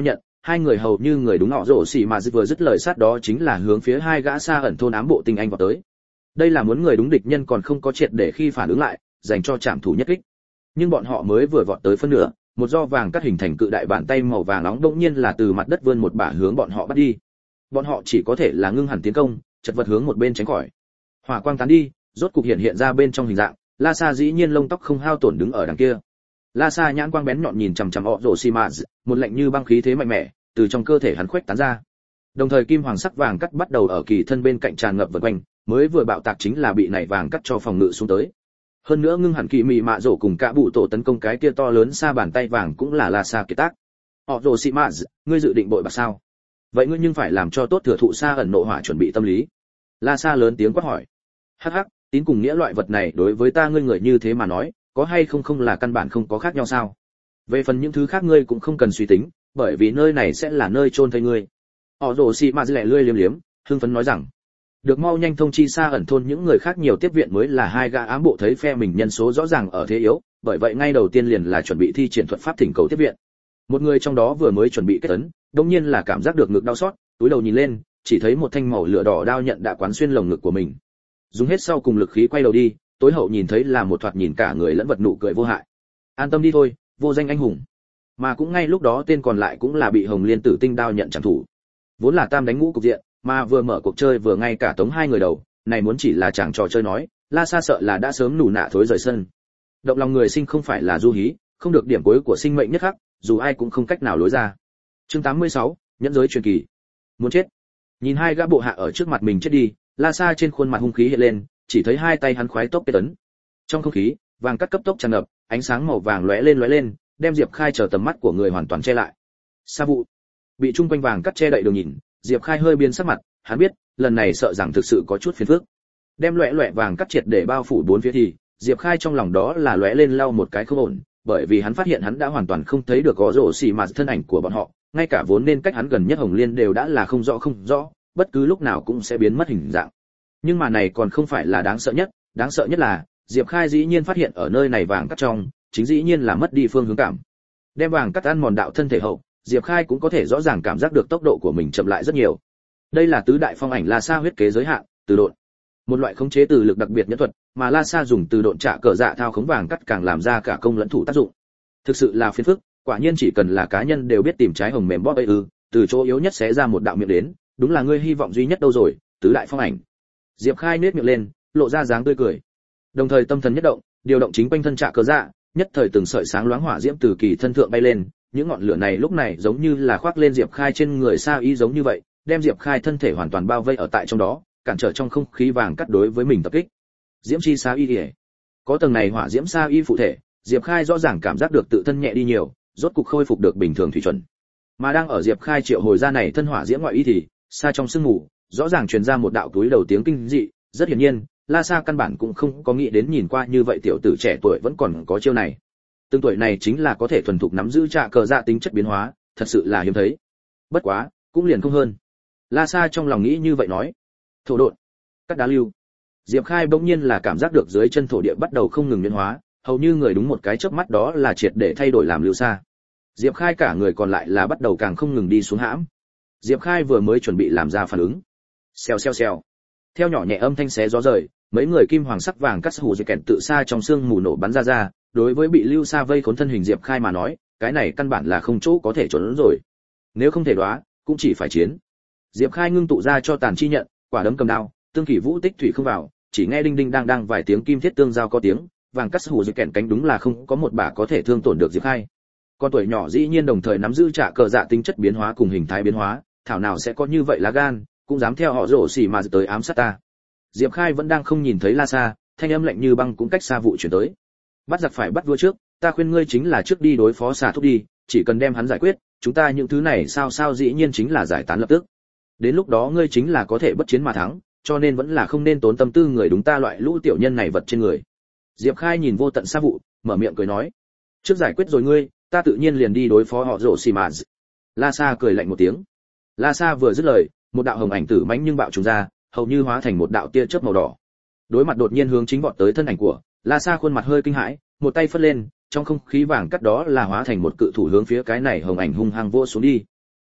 hai người hầu như người đúng họ rổ xì mà vừa dứt lời sát đó chính là hướng phía hai gã xa ẩn thôn ám bộ tinh anh vào tới. Đây là muốn người đúng địch nhân còn không có triệt để khi phản ứng lại, dành cho trảm thủ nhất kích. Nhưng bọn họ mới vừa vọt tới phân nửa, một do vàng cắt hình thành cự đại bàn tay màu vàng nóng đột nhiên là từ mặt đất vươn một bả hướng bọn họ bắt đi. Bọn họ chỉ có thể là ngưng hẳn tiến công, chật vật hướng một bên tránh khỏi. Hỏa quang tán đi, rốt cục hiện hiện ra bên trong hình dạng, La Sa dĩ nhiên lông tóc không hao tổn đứng ở đằng kia. La Sa nhãn quang bén nhọn nhìn chằm chằm họ rồ xì mà, một lệnh như băng khí thế mạnh mẽ từ trong cơ thể hắn khuếch tán ra. Đồng thời kim hoàng sắc vàng cắt bắt đầu ở kỳ thân bên cạnh tràn ngập vần quanh, mới vừa bạo tạc chính là bị này vàng cắt cho phòng ngự xuống tới. Hơn nữa ngưng hẳn kỳ mị mạ rổ cùng cả bụ tổ tấn công cái kia to lớn xa bàn tay vàng cũng là La Sa kiệt tác. Họ rồ xì mà, ngươi dự định bội bạc sao? Vậy ngươi nhưng phải làm cho tốt thừa thụ Sa ẩn nộ hỏa chuẩn bị tâm lý. La Sa lớn tiếng quát hỏi. Hắc hắc, tín cùng nghĩa loại vật này đối với ta ngươi người như thế mà nói, có hay không không là căn bản không có khác nhau sao? Về phần những thứ khác ngươi cũng không cần suy tính, bởi vì nơi này sẽ là nơi chôn thây ngươi. Họ rồ xì mà lẹ lươi liếm liếm, hưng phấn nói rằng, được mau nhanh thông chi Sa ẩn thôn những người khác nhiều tiếp viện mới là hai gã ám bộ thấy phe mình nhân số rõ ràng ở thế yếu, bởi vậy ngay đầu tiên liền là chuẩn bị thi triển thuật pháp thỉnh cầu tiếp viện. Một người trong đó vừa mới chuẩn bị kết ấn, đột nhiên là cảm giác được ngực đau xót, túi đầu nhìn lên, chỉ thấy một thanh màu lửa đỏ đao nhận đã quán xuyên lồng ngực của mình. Dùng hết sau cùng lực khí quay đầu đi, tối hậu nhìn thấy là một thoạt nhìn cả người lẫn vật nụ cười vô hại. An tâm đi thôi, vô danh anh hùng. Mà cũng ngay lúc đó tên còn lại cũng là bị Hồng Liên Tử Tinh đao nhận chẳng thủ. Vốn là tam đánh ngũ cục diện, mà vừa mở cuộc chơi vừa ngay cả tống hai người đầu, này muốn chỉ là chàng trò chơi nói, La Sa sợ là đã sớm nủ nạ thối rời sân. Động lòng người sinh không phải là du hí, không được điểm cuối của sinh mệnh nhất khắc, dù ai cũng không cách nào lối ra. Chương tám mươi sáu, nhẫn giới truyền kỳ. Muốn chết. Nhìn hai gã bộ hạ ở trước mặt mình chết đi, La Sa trên khuôn mặt hung khí hiện lên, chỉ thấy hai tay hắn khoái tốc kết tấn. Trong không khí, vàng cắt cấp tốc tràn ngập, ánh sáng màu vàng lóe lên lóe lên, đem Diệp Khai chờ tầm mắt của người hoàn toàn che lại. Sa vụ bị trung quanh vàng cắt che đậy đường nhìn, Diệp Khai hơi biến sắc mặt, hắn biết, lần này sợ rằng thực sự có chút phiền phức. Đem loẻ loẻ vàng cắt triệt để bao phủ bốn phía thì, Diệp Khai trong lòng đó là lóe lên lau một cái không ổn, bởi vì hắn phát hiện hắn đã hoàn toàn không thấy được gõ rổ xì mà thân ảnh của bọn họ, ngay cả vốn nên cách hắn gần nhất Hồng Liên đều đã là không rõ không rõ, bất cứ lúc nào cũng sẽ biến mất hình dạng. Nhưng mà này còn không phải là đáng sợ nhất, đáng sợ nhất là Diệp Khai dĩ nhiên phát hiện ở nơi này vàng cắt trong, chính dĩ nhiên là mất đi phương hướng cảm. Đem vàng cắt ăn mòn đạo thân thể hậu, Diệp Khai cũng có thể rõ ràng cảm giác được tốc độ của mình chậm lại rất nhiều. Đây là tứ đại phong ảnh La Sa huyết kế giới hạn, từ độn. Một loại khống chế từ lực đặc biệt nhất thuật, mà La Sa dùng từ độn trả cờ dạ thao khống vàng cắt càng làm ra cả công lẫn thủ tác dụng. Thực sự là phiền phức, quả nhiên chỉ cần là cá nhân đều biết tìm trái hồng mềm bóp ấy ư, từ chỗ yếu nhất xé ra một đạo miệng đến, đúng là ngươi hy vọng duy nhất đâu rồi, tứ đại phong ảnh. Diệp Khai nhếch miệng lên, lộ ra dáng tươi cười. Đồng thời tâm thần nhất động, điều động chính quanh thân trả cờ dạ, nhất thời từng sợi sáng loáng hỏa diễm từ kỳ thân thượng bay lên, những ngọn lửa này lúc này giống như là khoác lên Diệp Khai trên người Sa Y giống như vậy, đem Diệp Khai thân thể hoàn toàn bao vây ở tại trong đó, cản trở trong không khí vàng cắt đối với mình tập kích. Diễm chi Sa Y, có tầng này hỏa diễm Sa Y phụ thể, Diệp Khai rõ ràng cảm giác được tự thân nhẹ đi nhiều, rốt cục khôi phục được bình thường thủy chuẩn. Mà đang ở Diệp Khai triệu hồi ra này thân hỏa diễm ngoại y thì, xa trong sương mù, rõ ràng truyền ra một đạo túi đầu tiếng kinh dị, rất hiển nhiên, La Sa căn bản cũng không có nghĩ đến nhìn qua như vậy tiểu tử trẻ tuổi vẫn còn có chiêu này. Từng tuổi này chính là có thể thuần thục nắm giữ trạ cờ dạ tính chất biến hóa, thật sự là hiếm thấy. Bất quá, cũng liền không hơn. La Sa trong lòng nghĩ như vậy nói. Thổ độn, cắt đá lưu. Diệp Khai bỗng nhiên là cảm giác được dưới chân thổ địa bắt đầu không ngừng biến hóa, hầu như người đúng một cái chớp mắt đó là triệt để thay đổi làm lưu xa. Diệp Khai cả người còn lại là bắt đầu càng không ngừng đi xuống hãm. Diệp Khai vừa mới chuẩn bị làm ra phản ứng. Xèo xèo xèo. Theo nhỏ nhẹ âm thanh xé gió rời, mấy người kim hoàng sắc vàng cắt hủ dây kèn tự xa trong xương mù nổ bắn ra ra, đối với bị lưu xa vây khốn thân hình Diệp Khai mà nói, cái này căn bản là không chỗ có thể trốn rồi. Nếu không thể đoá, cũng chỉ phải chiến. Diệp Khai ngưng tụ ra cho tàn chi nhận, quả đấm cầm đao, tương kỳ vũ tích thủy không vào, chỉ nghe đinh đinh đang đang vài tiếng kim thiết tương giao có tiếng, vàng cắt hủ dây kèn cánh đúng là không có một bả có thể thương tổn được Diệp Khai. Con tuổi nhỏ dĩ nhiên đồng thời nắm giữ trả cờ dạ tính chất biến hóa cùng hình thái biến hóa, thảo nào sẽ có như vậy lá gan, cũng dám theo họ rổ xỉ mà tới ám sát ta. Diệp Khai vẫn đang không nhìn thấy La Sa, thanh âm lạnh như băng cũng cách xa vụ chuyển tới. Bắt giặc phải bắt vua trước, ta khuyên ngươi chính là trước đi đối phó xà thúc đi, chỉ cần đem hắn giải quyết, chúng ta những thứ này sao sao dĩ nhiên chính là giải tán lập tức. Đến lúc đó ngươi chính là có thể bất chiến mà thắng, cho nên vẫn là không nên tốn tâm tư người đúng ta loại lũ tiểu nhân này vật trên người. Diệp Khai nhìn vô tận xa vụ, mở miệng cười nói, trước giải quyết rồi ngươi, ta tự nhiên liền đi đối phó họ rổ xì mà. La Sa cười lạnh một tiếng. La Sa vừa dứt lời, một đạo hồng ảnh tử mãnh nhưng bạo trùng ra, hầu như hóa thành một đạo tia chớp màu đỏ. Đối mặt đột nhiên hướng chính vọt tới thân ảnh của La Sa, khuôn mặt hơi kinh hãi, một tay phất lên, trong không khí vàng cắt đó là hóa thành một cự thủ hướng phía cái này hồng ảnh hung hăng vỗ xuống đi.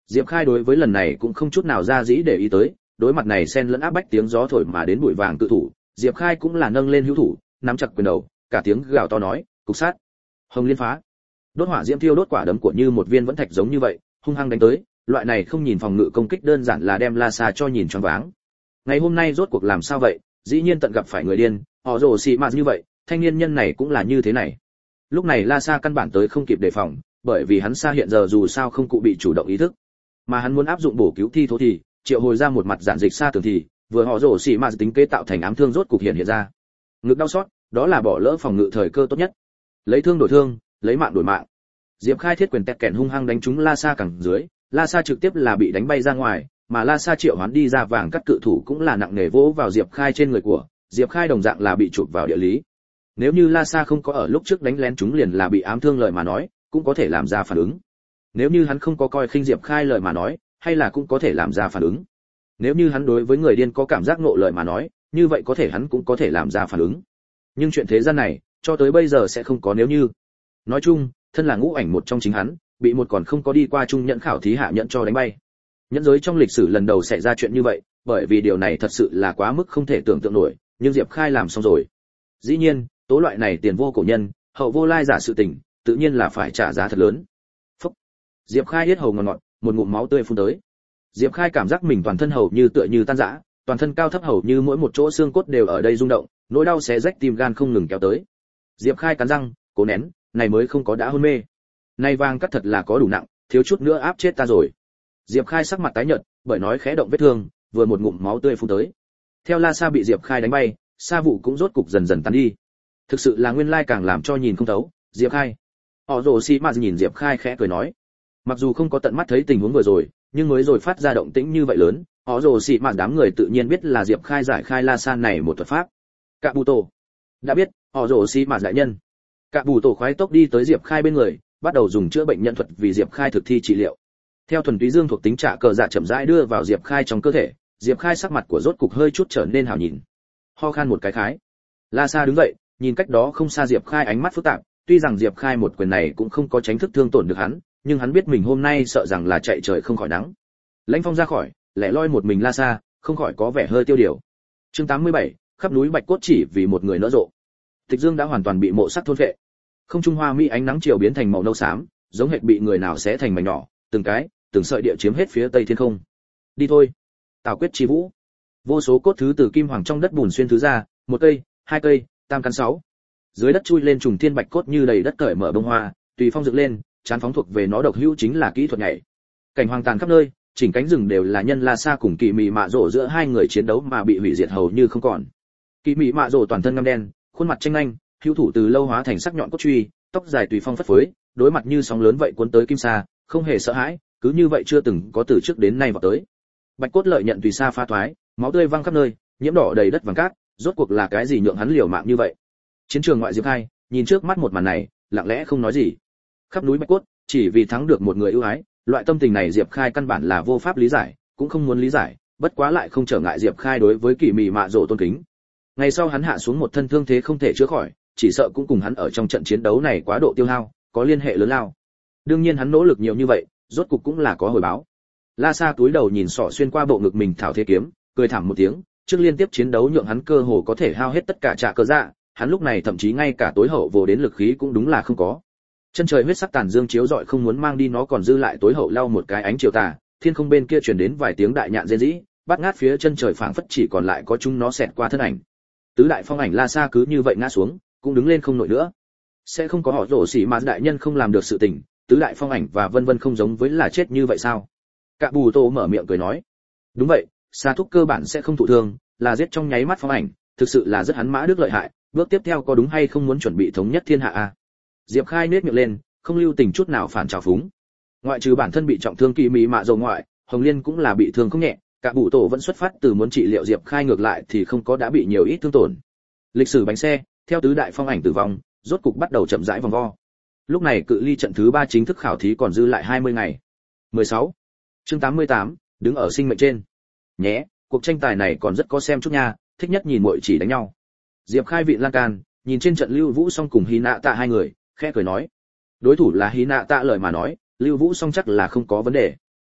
Diệp Khai đối với lần này cũng không chút nào ra dĩ để ý tới, đối mặt này xen lẫn áp bách tiếng gió thổi mà đến bụi vàng cự thủ, Diệp Khai cũng là nâng lên hữu thủ, nắm chặt quyền đầu, cả tiếng gào to nói, cục sát, hồng liên phá. Đốt hỏa diễm thiêu đốt quả đấm của như một viên vẫn thạch giống như vậy, hung hăng đánh tới, loại này không nhìn phòng ngự công kích đơn giản là đem La Sa cho nhìn choáng váng. Ngày hôm nay rốt cuộc làm sao vậy, dĩ nhiên tận gặp phải người điên, họ rồ xì mạt như vậy, thanh niên nhân này cũng là như thế này. Lúc này La Sa căn bản tới không kịp đề phòng, bởi vì hắn Sa hiện giờ dù sao không cụ bị chủ động ý thức, mà hắn muốn áp dụng bổ cứu thi thố thì triệu hồi ra một mặt giản dịch Sa tường thì vừa họ rồ xì mạt tính kế tạo thành ám thương rốt cục hiện hiện ra. Ngực đau xót, đó là bỏ lỡ phòng ngự thời cơ tốt nhất. Lấy thương đổi thương, lấy mạng đổi mạng. Diệp Khai thiết quyền tẹt kẹn hung hăng đánh trúng La Sa cẳng dưới, La Sa trực tiếp là bị đánh bay ra ngoài, mà La Sa triệu hoán đi ra vàng cắt cự thủ cũng là nặng nề vỗ vào Diệp Khai trên người của, Diệp Khai đồng dạng là bị chụp vào địa lý. Nếu như La Sa không có ở lúc trước đánh lén chúng liền là bị ám thương lời mà nói, cũng có thể làm ra phản ứng. Nếu như hắn không có coi khinh Diệp Khai lời mà nói, hay là cũng có thể làm ra phản ứng. Nếu như hắn đối với người điên có cảm giác ngộ lời mà nói, như vậy có thể hắn cũng có thể làm ra phản ứng. Nhưng chuyện thế gian này, cho tới bây giờ sẽ không có nếu như. Nói chung, thân là ngũ ảnh một trong chính hắn, bị một còn không có đi qua trung nhận khảo thí hạ nhận cho đánh bay. Nhẫn giới trong lịch sử lần đầu xảy ra chuyện như vậy, bởi vì điều này thật sự là quá mức không thể tưởng tượng nổi, nhưng Diệp Khai làm xong rồi. Dĩ nhiên, tố loại này tiền vô cổ nhân, hậu vô lai giả sự tình, tự nhiên là phải trả giá thật lớn. Phúc. Diệp Khai yết hầu ngọt ngọt, một ngụm máu tươi phun tới. Diệp Khai cảm giác mình toàn thân hầu như tựa như tan rã, toàn thân cao thấp hầu như mỗi một chỗ xương cốt đều ở đây rung động, nỗi đau xé rách tim gan không ngừng kéo tới. Diệp Khai cắn răng, cố nén, này mới không có đã hôn mê. Này vàng cắt thật là có đủ nặng, thiếu chút nữa áp chết ta rồi. Diệp Khai sắc mặt tái nhợt, bởi nói khẽ động vết thương, vừa một ngụm máu tươi phun tới. Theo La Sa bị Diệp Khai đánh bay, sa vụ cũng rốt cục dần dần tan đi. Thực sự là nguyên lai càng làm cho nhìn không thấu, Diệp Khai. Họ rồ xì mà nhìn Diệp Khai khẽ cười nói, mặc dù không có tận mắt thấy tình huống vừa rồi, nhưng mới rồi phát ra động tĩnh như vậy lớn, họ rồ xì mà đám người tự nhiên biết là Diệp Khai giải khai La Sa này một thuật pháp. Cạ Bù Tổ đã biết, họ rồ xì mà đại nhân. Cạ Bù Tổ khoái tốc đi tới Diệp Khai bên người, bắt đầu dùng chữa bệnh nhân thuật vì Diệp Khai thực thi trị liệu. Theo thuần túy dương thuộc tính trả cờ dạ chậm rãi đưa vào Diệp Khai trong cơ thể, Diệp Khai sắc mặt của rốt cục hơi chút trở nên hào nhìn. Ho khan một cái khái. La Sa đứng dậy, nhìn cách đó không xa Diệp Khai ánh mắt phức tạp, tuy rằng Diệp Khai một quyền này cũng không có tránh thức thương tổn được hắn, nhưng hắn biết mình hôm nay sợ rằng là chạy trời không khỏi nắng. Lãnh Phong ra khỏi, lẻ loi một mình La Sa, không khỏi có vẻ hơi tiêu điều. Chương tám mươi bảy, khắp núi bạch cốt chỉ vì một người nỡ rộ. Tịch Dương đã hoàn toàn bị mộ sắc thôn phệ. Không trung hoa mỹ ánh nắng chiều biến thành màu nâu xám, giống hệt bị người nào xé thành mảnh nhỏ, từng cái, từng sợi địa chiếm hết phía tây thiên không. Đi thôi. Tào quyết chi vũ. Vô số cốt thứ từ kim hoàng trong đất bùn xuyên thứ ra, một cây, hai cây, tam căn sáu. Dưới đất chui lên trùng thiên bạch cốt như đầy đất cởi mở bông hoa, tùy phong dựng lên, chán phóng thuộc về nó độc hữu chính là kỹ thuật nhảy. Cảnh hoàng tàn khắp nơi, chỉnh cánh rừng đều là nhân La Sa cùng Kỳ Mị Mạ Rồ giữa hai người chiến đấu mà bị hủy diệt hầu như không còn. Kỳ Mị Mạ Rồ toàn thân ngăm đen, khuôn mặt tranh nhanh, hữu thủ từ lâu hóa thành sắc nhọn cốt truy, tóc dài tùy phong phất phới, đối mặt như sóng lớn vậy cuốn tới kim sa, không hề sợ hãi, cứ như vậy chưa từng có từ trước đến nay vào tới. Bạch cốt lợi nhận tùy sa pha thoái, máu tươi văng khắp nơi, nhiễm đỏ đầy đất vàng cát, rốt cuộc là cái gì nhượng hắn liều mạng như vậy? Chiến trường ngoại Diệp Khai, nhìn trước mắt một màn này, lặng lẽ không nói gì. Khắp núi bạch cốt, chỉ vì thắng được một người ưu ái, loại tâm tình này Diệp Khai căn bản là vô pháp lý giải, cũng không muốn lý giải, bất quá lại không trở ngại Diệp Khai đối với Kỳ Mị Mạ Rồ tôn kính. Ngày sau hắn hạ xuống một thân thương thế không thể chữa khỏi, chỉ sợ cũng cùng hắn ở trong trận chiến đấu này quá độ tiêu hao, có liên hệ lớn lao. Đương nhiên hắn nỗ lực nhiều như vậy, rốt cục cũng là có hồi báo. La Sa túi đầu nhìn sọ xuyên qua bộ ngực mình thảo thế kiếm, cười thảm một tiếng, trước liên tiếp chiến đấu nhượng hắn cơ hồ có thể hao hết tất cả trạ cơ dạ, hắn lúc này thậm chí ngay cả tối hậu vô đến lực khí cũng đúng là không có. Chân trời huyết sắc tàn dương chiếu rọi không muốn mang đi nó còn dư lại tối hậu lau một cái ánh chiều tà, thiên không bên kia truyền đến vài tiếng đại nhạn rên rỉ, bắt ngát phía chân trời phảng phất chỉ còn lại có chúng nó xẹt qua thân ảnh. Tứ đại phong ảnh La Sa cứ như vậy ngã xuống, cũng đứng lên không nổi nữa. Sẽ không có họ rổ xỉ mà đại nhân không làm được sự tình, tứ đại phong ảnh và vân vân không giống với là chết như vậy sao? Cạ Bù Tô mở miệng cười nói, đúng vậy, Sa thúc cơ bản sẽ không thụ thương, là giết trong nháy mắt phong ảnh, thực sự là rất hắn mã đức lợi hại, bước tiếp theo có đúng hay không muốn chuẩn bị thống nhất thiên hạ a? À? Diệp Khai nhếch miệng lên, không lưu tình chút nào phản trào phúng. Ngoại trừ bản thân bị trọng thương Kỳ Mị Mạ Rồ ngoại, Hồng Liên cũng là bị thương không nhẹ, Cạ Bù Tô vẫn xuất phát từ muốn trị liệu Diệp Khai ngược lại thì không có đã bị nhiều ít thương tổn. Lịch sử bánh xe, theo tứ đại phong ảnh tử vong, rốt cục bắt đầu chậm rãi vòng vo. Lúc này cự ly trận thứ ba chính thức khảo thí còn dư lại hai mươi ngày. mười sáu. Chương tám mươi tám, đứng ở sinh mệnh trên. Nhé, cuộc tranh tài này còn rất có xem chút nha, thích nhất nhìn muội chỉ đánh nhau. Diệp Khai vịn lan can, nhìn trên trận Lưu Vũ Song cùng Hy Nạ Tạ hai người, khẽ cười nói. Đối thủ là Hy Nạ Tạ lời mà nói, Lưu Vũ Song chắc là không có vấn đề.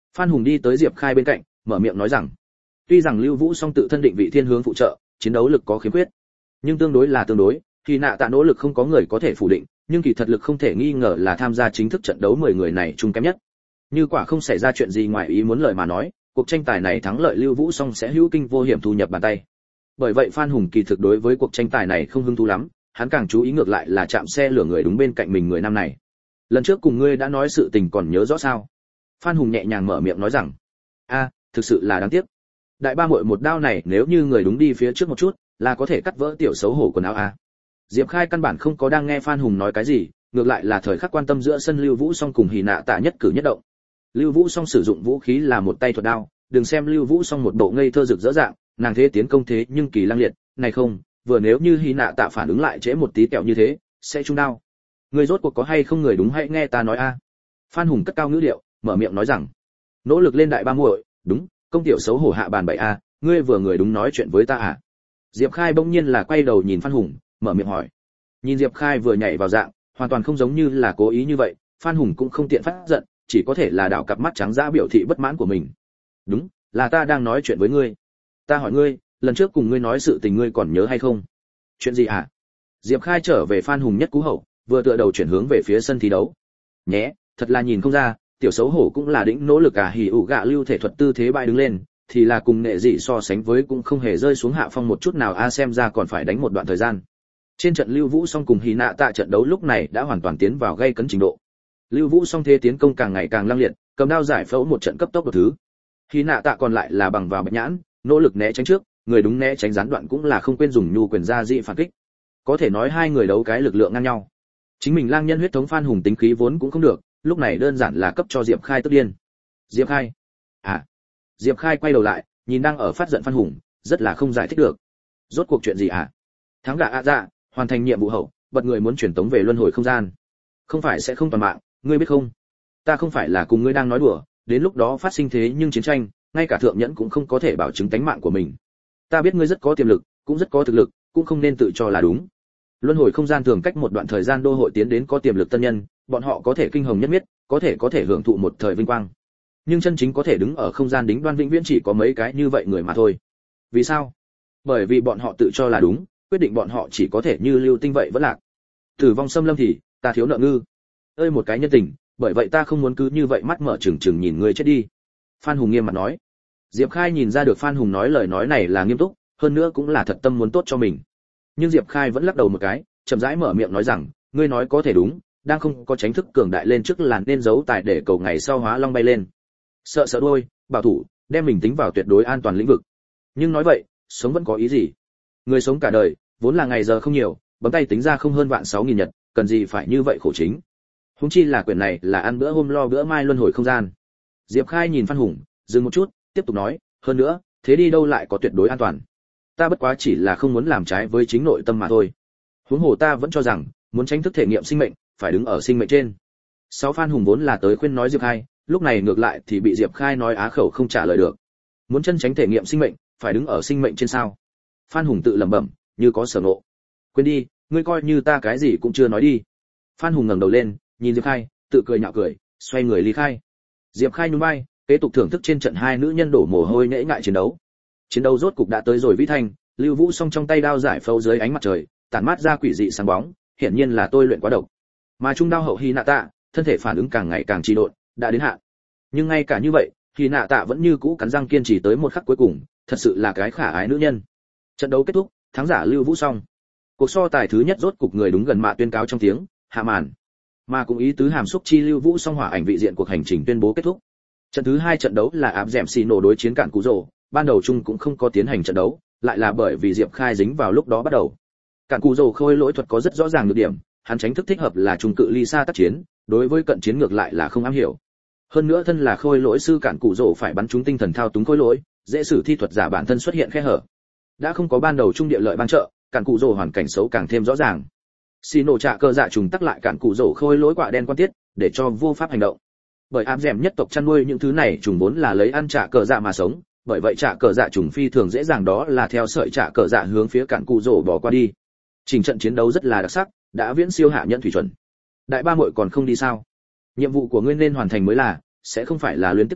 Phan Hùng đi tới Diệp Khai bên cạnh, mở miệng nói rằng, tuy rằng Lưu Vũ Song tự thân định vị thiên hướng phụ trợ, chiến đấu lực có khiếm khuyết, nhưng tương đối là tương đối, thì nạ tạ nỗ lực không có người có thể phủ định, nhưng kỳ thật lực không thể nghi ngờ là tham gia chính thức trận đấu mười người này chung kém nhất. Như quả không xảy ra chuyện gì ngoài ý muốn lời mà nói, cuộc tranh tài này thắng lợi Lưu Vũ Song sẽ hữu kinh vô hiểm thu nhập bàn tay. Bởi vậy Phan Hùng kỳ thực đối với cuộc tranh tài này không hứng thú lắm, hắn càng chú ý ngược lại là chạm xe lửa người đúng bên cạnh mình người nam này. Lần trước cùng ngươi đã nói sự tình còn nhớ rõ sao? Phan Hùng nhẹ nhàng mở miệng nói rằng, a, thực sự là đáng tiếc. Đại ba muội một đao này nếu như người đúng đi phía trước một chút, là có thể cắt vỡ tiểu xấu hổ quần áo a. Diệp Khai căn bản không có đang nghe Phan Hùng nói cái gì, ngược lại là thời khắc quan tâm giữa sân Lưu Vũ Song cùng Hỉ Nạ Tạ nhất cử nhất động. Lưu Vũ Song sử dụng vũ khí là một tay thuật đao, đừng xem Lưu Vũ Song một bộ ngây thơ rực rỡ dạng, nàng thế tiến công thế nhưng kỳ lăng liệt, này không, vừa nếu như Hỉ Nạ Tạ phản ứng lại trễ một tí kẹo như thế, sẽ trúng đao. Người rốt cuộc có hay không người đúng hãy nghe ta nói a. Phan Hùng cất cao ngữ điệu, mở miệng nói rằng, nỗ lực lên đại ba muội, đúng, công tiểu xấu hổ hạ bàn bảy a, ngươi vừa người đúng nói chuyện với ta à? Diệp Khai bỗng nhiên là quay đầu nhìn Phan Hùng, mở miệng hỏi. Nhìn Diệp Khai vừa nhảy vào dạng, hoàn toàn không giống như là cố ý như vậy, Phan Hùng cũng không tiện phát giận, chỉ có thể là đảo cặp mắt trắng dã biểu thị bất mãn của mình. Đúng, là ta đang nói chuyện với ngươi. Ta hỏi ngươi, lần trước cùng ngươi nói sự tình ngươi còn nhớ hay không? Chuyện gì hả? Diệp Khai trở về Phan Hùng nhất cú hậu, vừa tựa đầu chuyển hướng về phía sân thi đấu. Nhé, thật là nhìn không ra, tiểu xấu hổ cũng là đỉnh nỗ lực cả hỉ ủ gạ lưu thể thuật tư thế bại đứng lên, thì là cùng nghệ dị so sánh với cũng không hề rơi xuống hạ phong một chút nào a, xem ra còn phải đánh một đoạn thời gian. Trên trận Lưu Vũ Song cùng Hỉ Nạ Tạ trận đấu lúc này đã hoàn toàn tiến vào gây cấn trình độ. Lưu Vũ Song thế tiến công càng ngày càng lăng liệt, cầm đao giải phẫu một trận cấp tốc đột thứ. Hỉ Nạ Tạ còn lại là bằng vào bạch nhãn, nỗ lực né tránh trước, người đúng né tránh gián đoạn cũng là không quên dùng nhu quyền ra dị phản kích. Có thể nói hai người đấu cái lực lượng ngang nhau. Chính mình lang nhân huyết thống Phan Hùng tính khí vốn cũng không được, lúc này đơn giản là cấp cho Diệp Khai tức điên. Diệp Khai? À. Diệp Khai quay đầu lại, nhìn đang ở phát giận Phan Hùng, rất là không giải thích được. Rốt cuộc chuyện gì hả? Thắng gạ ạ dạ, hoàn thành nhiệm vụ hậu, bật người muốn chuyển tống về luân hồi không gian. Không phải sẽ không toàn mạng, ngươi biết không? Ta không phải là cùng ngươi đang nói đùa, đến lúc đó phát sinh thế nhưng chiến tranh, ngay cả thượng nhẫn cũng không có thể bảo chứng tánh mạng của mình. Ta biết ngươi rất có tiềm lực, cũng rất có thực lực, cũng không nên tự cho là đúng. Luân hồi không gian thường cách một đoạn thời gian đô hội tiến đến có tiềm lực tân nhân, bọn họ có thể kinh hồng nhất miết, có thể có thể hưởng thụ một thời vinh quang. Nhưng chân chính có thể đứng ở không gian đính đoan vĩnh viễn chỉ có mấy cái như vậy người mà thôi. Vì sao? Bởi vì bọn họ tự cho là đúng, quyết định bọn họ chỉ có thể như lưu tinh vậy vẫn lạc. Tử vong xâm lâm thì ta thiếu nợ ngư. Ơi một cái nhân tình, bởi vậy ta không muốn cứ như vậy mắt mở trừng trừng nhìn ngươi chết đi. Phan Hùng nghiêm mặt nói. Diệp Khai nhìn ra được Phan Hùng nói lời nói này là nghiêm túc, hơn nữa cũng là thật tâm muốn tốt cho mình. Nhưng Diệp Khai vẫn lắc đầu một cái, chậm rãi mở miệng nói rằng, ngươi nói có thể đúng, đang không có tránh thức cường đại lên trước là nên giấu tài để cầu ngày sau hóa long bay lên. Sợ sợ đôi, bảo thủ, đem mình tính vào tuyệt đối an toàn lĩnh vực. Nhưng nói vậy, sống vẫn có ý gì? Người sống cả đời, vốn là ngày giờ không nhiều, bấm tay tính ra không hơn vạn sáu nghìn nhật, cần gì phải như vậy khổ chính. Huống chi là quyển này là ăn bữa hôm lo bữa mai luân hồi không gian. Diệp Khai nhìn Phan Hùng, dừng một chút, tiếp tục nói, hơn nữa, thế đi đâu lại có tuyệt đối an toàn. Ta bất quá chỉ là không muốn làm trái với chính nội tâm mà thôi. Huống hồ ta vẫn cho rằng, muốn tránh thức thể nghiệm sinh mệnh, phải đứng ở sinh mệnh trên. Sáu Phan Hùng vốn là tới khuyên nói Diệp Khai, lúc này ngược lại thì bị Diệp Khai nói á khẩu không trả lời được. Muốn chân tránh thể nghiệm sinh mệnh, phải đứng ở sinh mệnh trên sao? Phan Hùng tự lẩm bẩm, như có sở ngộ. Quên đi, ngươi coi như ta cái gì cũng chưa nói đi. Phan Hùng ngẩng đầu lên, nhìn Diệp Khai, tự cười nhạo cười, xoay người ly khai. Diệp Khai nhún vai, kế tục thưởng thức trên trận hai nữ nhân đổ mồ hôi nễ ngại chiến đấu. Chiến đấu rốt cục đã tới rồi vĩ thanh, Lưu Vũ Song trong tay đao giải phẫu dưới ánh mặt trời, tản mát ra quỷ dị sáng bóng, hiển nhiên là tôi luyện quá độc. Mà trung đao hậu Hy Nạ Tạ, thân thể phản ứng càng ngày càng trì độn, đã đến hạn. Nhưng ngay cả như vậy, Hy Nạ Tạ vẫn như cũ cắn răng kiên trì tới một khắc cuối cùng, thật sự là cái khả ái nữ nhân. Trận đấu kết thúc, thắng giả Lưu Vũ Song. Cuộc so tài thứ nhất rốt cục người đúng gần mạ tuyên cáo trong tiếng hạ màn. Mà cũng ý tứ hàm xúc chi Lưu Vũ Song hỏa ảnh vị diện cuộc hành trình tuyên bố kết thúc. Trận thứ hai trận đấu là áp dẻm xì nổ đối chiến cạn cú rồ, ban đầu chung cũng không có tiến hành trận đấu, lại là bởi vì Diệp Khai dính vào lúc đó bắt đầu. Cạn cú rồ khôi lỗi thuật có rất rõ ràng nhược điểm, hắn tránh thức thích hợp là trung cự ly xa tác chiến, đối với cận chiến ngược lại là không am hiểu. Hơn nữa thân là khôi lỗi sư cạn cú rồ phải bắn trúng tinh thần thao túng khôi lỗi, dễ xử thi thuật giả bản thân xuất hiện khe hở. Đã không có ban đầu trung địa lợi ban trợ, cạn cú rồ hoàn cảnh xấu càng thêm rõ ràng. Xì nổ trạ cơ dạ trùng tắc lại cạn cú rồ khôi lỗi quả đen quan tiết, để cho vô pháp hành động. Bởi ám dẻm nhất tộc chăn nuôi những thứ này trùng vốn là lấy ăn trạ cờ dạ mà sống, bởi vậy trạ cờ dạ trùng phi thường dễ dàng đó là theo sợi trạ cờ dạ hướng phía cạn cụ rổ bỏ qua đi. Trình trận chiến đấu rất là đặc sắc, đã viễn siêu hạ nhận thủy chuẩn. Đại ba muội còn không đi sao? Nhiệm vụ của ngươi nên hoàn thành mới là, sẽ không phải là luyến tiếc ta,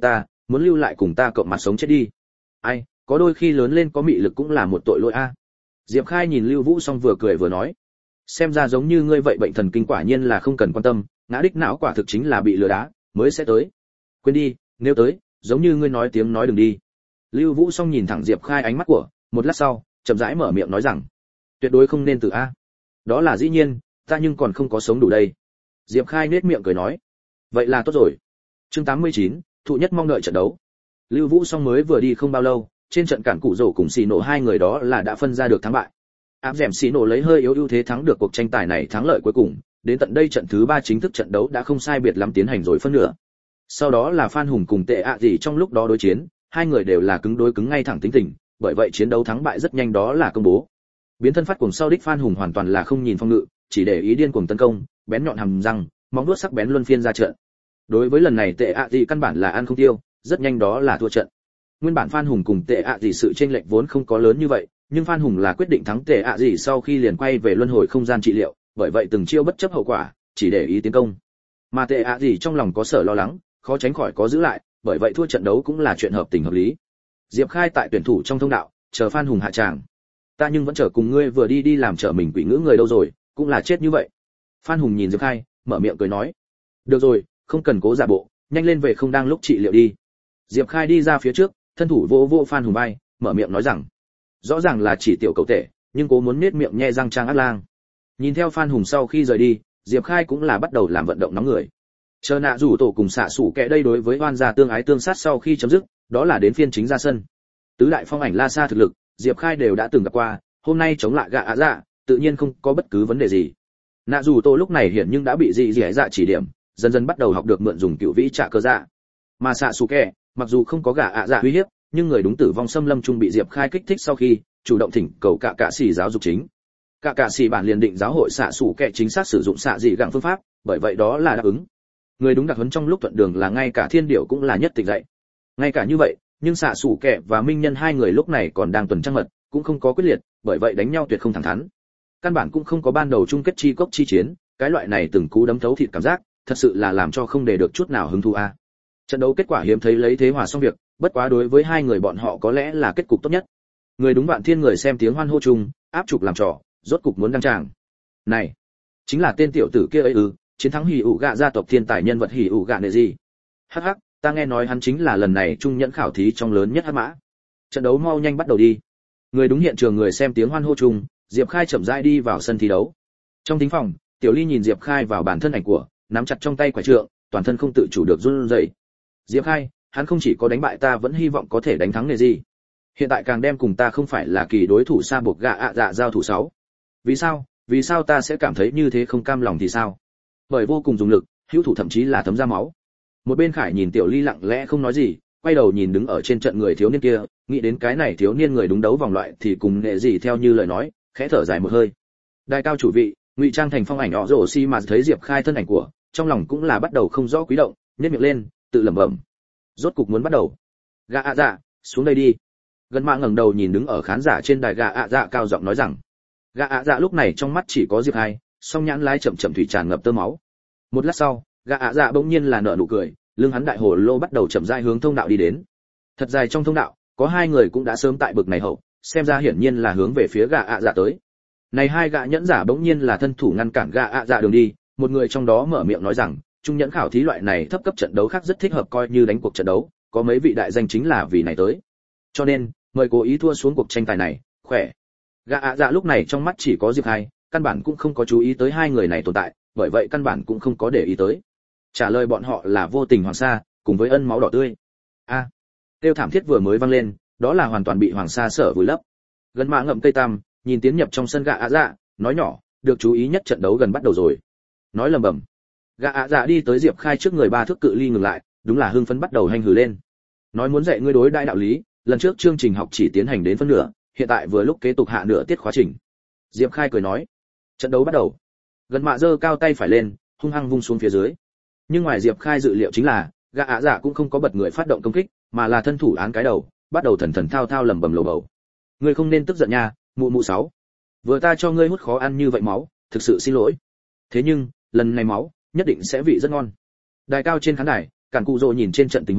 muốn lưu lại cùng ta cộng mặt sống chết đi. Ai, có đôi khi lớn lên có mị lực cũng là một tội lỗi a. Diệp Khai nhìn Lưu Vũ Song vừa cười vừa nói, xem ra giống như ngươi vậy bệnh thần kinh quả nhiên là không cần quan tâm, ngã đích não quả thực chính là bị lừa đá mới sẽ tới. Quên đi, nếu tới, giống như ngươi nói tiếng nói đừng đi. Lưu Vũ Song nhìn thẳng Diệp Khai ánh mắt của, một lát sau, chậm rãi mở miệng nói rằng, tuyệt đối không nên từ a. Đó là dĩ nhiên, ta nhưng còn không có sống đủ đây. Diệp Khai nhếch miệng cười nói, vậy là tốt rồi. Chương tám mươi chín, thụ nhất mong đợi trận đấu. Lưu Vũ Song mới vừa đi không bao lâu, trên trận cản cụ rổ cùng xì nổ hai người đó là đã phân ra được thắng bại. Áp dẻm xì nổ lấy hơi yếu ưu thế thắng được cuộc tranh tài này thắng lợi cuối cùng, đến tận đây trận thứ ba chính thức trận đấu đã không sai biệt lắm tiến hành rồi phân nửa. Sau đó là Phan Hùng cùng Tệ ạ gì trong lúc đó đối chiến, hai người đều là cứng đối cứng ngay thẳng tính tình, bởi vậy chiến đấu thắng bại rất nhanh đó là công bố. Biến thân phát cuồng sau đích Phan Hùng hoàn toàn là không nhìn phong ngự, chỉ để ý điên cuồng tấn công, bén nhọn hàm răng, móng vuốt sắc bén luân phiên ra trận. Đối với lần này Tệ ạ gì căn bản là ăn không tiêu, rất nhanh đó là thua trận. Nguyên bản Phan Hùng cùng Tệ ạ gì sự chênh lệch vốn không có lớn như vậy, nhưng Phan Hùng là quyết định thắng Tệ ạ gì sau khi liền quay về luân hồi không gian trị liệu, bởi vậy từng chiêu bất chấp hậu quả, chỉ để ý tiến công. Mà Tệ ạ gì trong lòng có sở lo lắng, khó tránh khỏi có giữ lại, bởi vậy thua trận đấu cũng là chuyện hợp tình hợp lý. Diệp Khai tại tuyển thủ trong thông đạo, chờ Phan Hùng hạ tràng. Ta nhưng vẫn chờ cùng ngươi vừa đi đi làm trở mình quỷ ngữ người đâu rồi, cũng là chết như vậy. Phan Hùng nhìn Diệp Khai, mở miệng cười nói, được rồi, không cần cố giả bộ, nhanh lên về không đang lúc trị liệu đi. Diệp Khai đi ra phía trước, thân thủ vô vô Phan Hùng vai, mở miệng nói rằng, rõ ràng là chỉ tiểu cậu tệ, nhưng cố muốn nết miệng nhe răng trang ác lang. Nhìn theo Phan Hùng sau khi rời đi, Diệp Khai cũng là bắt đầu làm vận động nóng người. Chờ nạ rủ tổ cùng xạ sủ kẻ đây đối với oan gia tương ái tương sát sau khi chấm dứt, đó là đến phiên chính ra sân. Tứ đại phong ảnh La Sa thực lực, Diệp Khai đều đã từng gặp qua, hôm nay chống lại gạ ạ dạ, tự nhiên không có bất cứ vấn đề gì. Nạ rủ tổ lúc này hiện nhưng đã bị dị dị dạ chỉ điểm, dần dần bắt đầu học được mượn dùng cựu vĩ trả cơ dạ. Mà xạ sủ kẻ, mặc dù không có gạ ạ dạ uy hiếp, nhưng người đúng tử vong xâm lâm trung bị Diệp Khai kích thích sau khi chủ động thỉnh cầu cả cả sĩ giáo dục chính. Cả cả sĩ bản liền định giáo hội xạ sủ kẻ chính xác sử dụng xạ dị gặng phương pháp, bởi vậy đó là đáp ứng. Người đúng đặc huấn trong lúc thuận đường là ngay cả thiên điểu cũng là nhất tịch dạy. Ngay cả như vậy, nhưng xạ sủ kẻ và minh nhân hai người lúc này còn đang tuần trăng mật, cũng không có quyết liệt, bởi vậy đánh nhau tuyệt không thẳng thắn. Căn bản cũng không có ban đầu chung kết chi cốc chi chiến, cái loại này từng cú đấm thấu thịt cảm giác, thật sự là làm cho không để được chút nào hứng thú a. Trận đấu kết quả hiếm thấy lấy thế hòa xong việc, bất quá đối với hai người bọn họ có lẽ là kết cục tốt nhất. Người đúng vạn thiên người xem tiếng hoan hô chung, áp trục làm trò, rốt cục muốn đăng tràng. Này, chính là tên tiểu tử kia ấy ư, chiến thắng hỉ ủ gạ gia tộc thiên tài nhân vật hỉ ủ gạ nệ gì. Hắc hắc, ta nghe nói hắn chính là lần này trung nhẫn khảo thí trong lớn nhất hắc mã. Trận đấu mau nhanh bắt đầu đi. Người đúng hiện trường người xem tiếng hoan hô chung, Diệp Khai chậm rãi đi vào sân thi đấu. Trong thính phòng, Tiểu Ly nhìn Diệp Khai vào bản thân ảnh của, nắm chặt trong tay quả trượng, toàn thân không tự chủ được run rẩy. Diệp Khai, hắn không chỉ có đánh bại ta vẫn hy vọng có thể đánh thắng nệ gì. Hiện tại càng đem cùng ta không phải là kỳ đối thủ xa buộc gạ ạ dạ giao thủ sáu. Vì sao? Vì sao ta sẽ cảm thấy như thế không cam lòng thì sao? Bởi vô cùng dùng lực, hữu thủ thậm chí là thấm ra máu. Một bên Khải nhìn Tiểu Ly lặng lẽ không nói gì, quay đầu nhìn đứng ở trên trận người thiếu niên kia, nghĩ đến cái này thiếu niên người đúng đấu vòng loại thì cùng nệ gì theo như lời nói, khẽ thở dài một hơi. Đại cao chủ vị, ngụy trang thành phong ảnh họ rổ xi mà thấy Diệp Khai thân ảnh của, trong lòng cũng là bắt đầu không rõ quý động, nhếch miệng lên, tự lẩm bẩm. Rốt cục muốn bắt đầu. Gạ ạ dạ, xuống đây đi. Gần mạ ngẩng đầu nhìn đứng ở khán giả trên đài gạ ạ dạ cao giọng nói rằng. Gạ ạ dạ lúc này trong mắt chỉ có Diệp Khai, song nhãn lái chậm chậm thủy tràn ngập tơ máu. Một lát sau, gạ ạ dạ bỗng nhiên là nở nụ cười, lưng hắn đại hồ lô bắt đầu chậm rãi hướng thông đạo đi đến. Thật dài trong thông đạo, có hai người cũng đã sớm tại bực này hậu, xem ra hiển nhiên là hướng về phía gạ ạ dạ tới. Này hai gạ nhẫn giả bỗng nhiên là thân thủ ngăn cản gạ ạ dạ đường đi, một người trong đó mở miệng nói rằng, trung nhẫn khảo thí loại này thấp cấp trận đấu khác rất thích hợp coi như đánh cuộc trận đấu, có mấy vị đại danh chính là vì này tới. Cho nên, mời cố ý thua xuống cuộc tranh tài này, khỏe. Gạ ạ dạ lúc này trong mắt chỉ có Diệp Khai, căn bản cũng không có chú ý tới hai người này tồn tại, bởi vậy căn bản cũng không có để ý tới. Trả lời bọn họ là vô tình hoàng sa, cùng với ân máu đỏ tươi. A, à, tiêu thảm thiết vừa mới vang lên, đó là hoàn toàn bị hoàng sa sở vùi lấp. Gần mạ ngậm cây tăm, nhìn tiến nhập trong sân gạ ạ dạ, nói nhỏ, được chú ý nhất trận đấu gần bắt đầu rồi. Nói lầm bầm. Gạ ạ dạ đi tới Diệp Khai trước người ba thước cự ly ngừng lại, đúng là hưng phấn bắt đầu hành hừ lên. Nói muốn dạy ngươi đối đại đạo lý, lần trước chương trình học chỉ tiến hành đến phân nửa, hiện tại vừa lúc kế tục hạ nửa tiết khóa trình. Diệp Khai cười nói, trận đấu bắt đầu. Gần mạ giơ cao tay phải lên, hung hăng vung xuống phía dưới. Nhưng ngoài Diệp Khai dự liệu chính là, gã ạ dạ cũng không có bật người phát động công kích, mà là thân thủ án cái đầu, bắt đầu thần thần thao thao lẩm bẩm lồ bầu. Ngươi không nên tức giận nha, mụ mụ sáu. Vừa ta cho ngươi hút khó ăn như vậy máu, thực sự xin lỗi. Thế nhưng, lần này máu nhất định sẽ vị rất ngon. Đài cao trên khán đài, Cản Cụ Dỗ nhìn trên trận tình huống,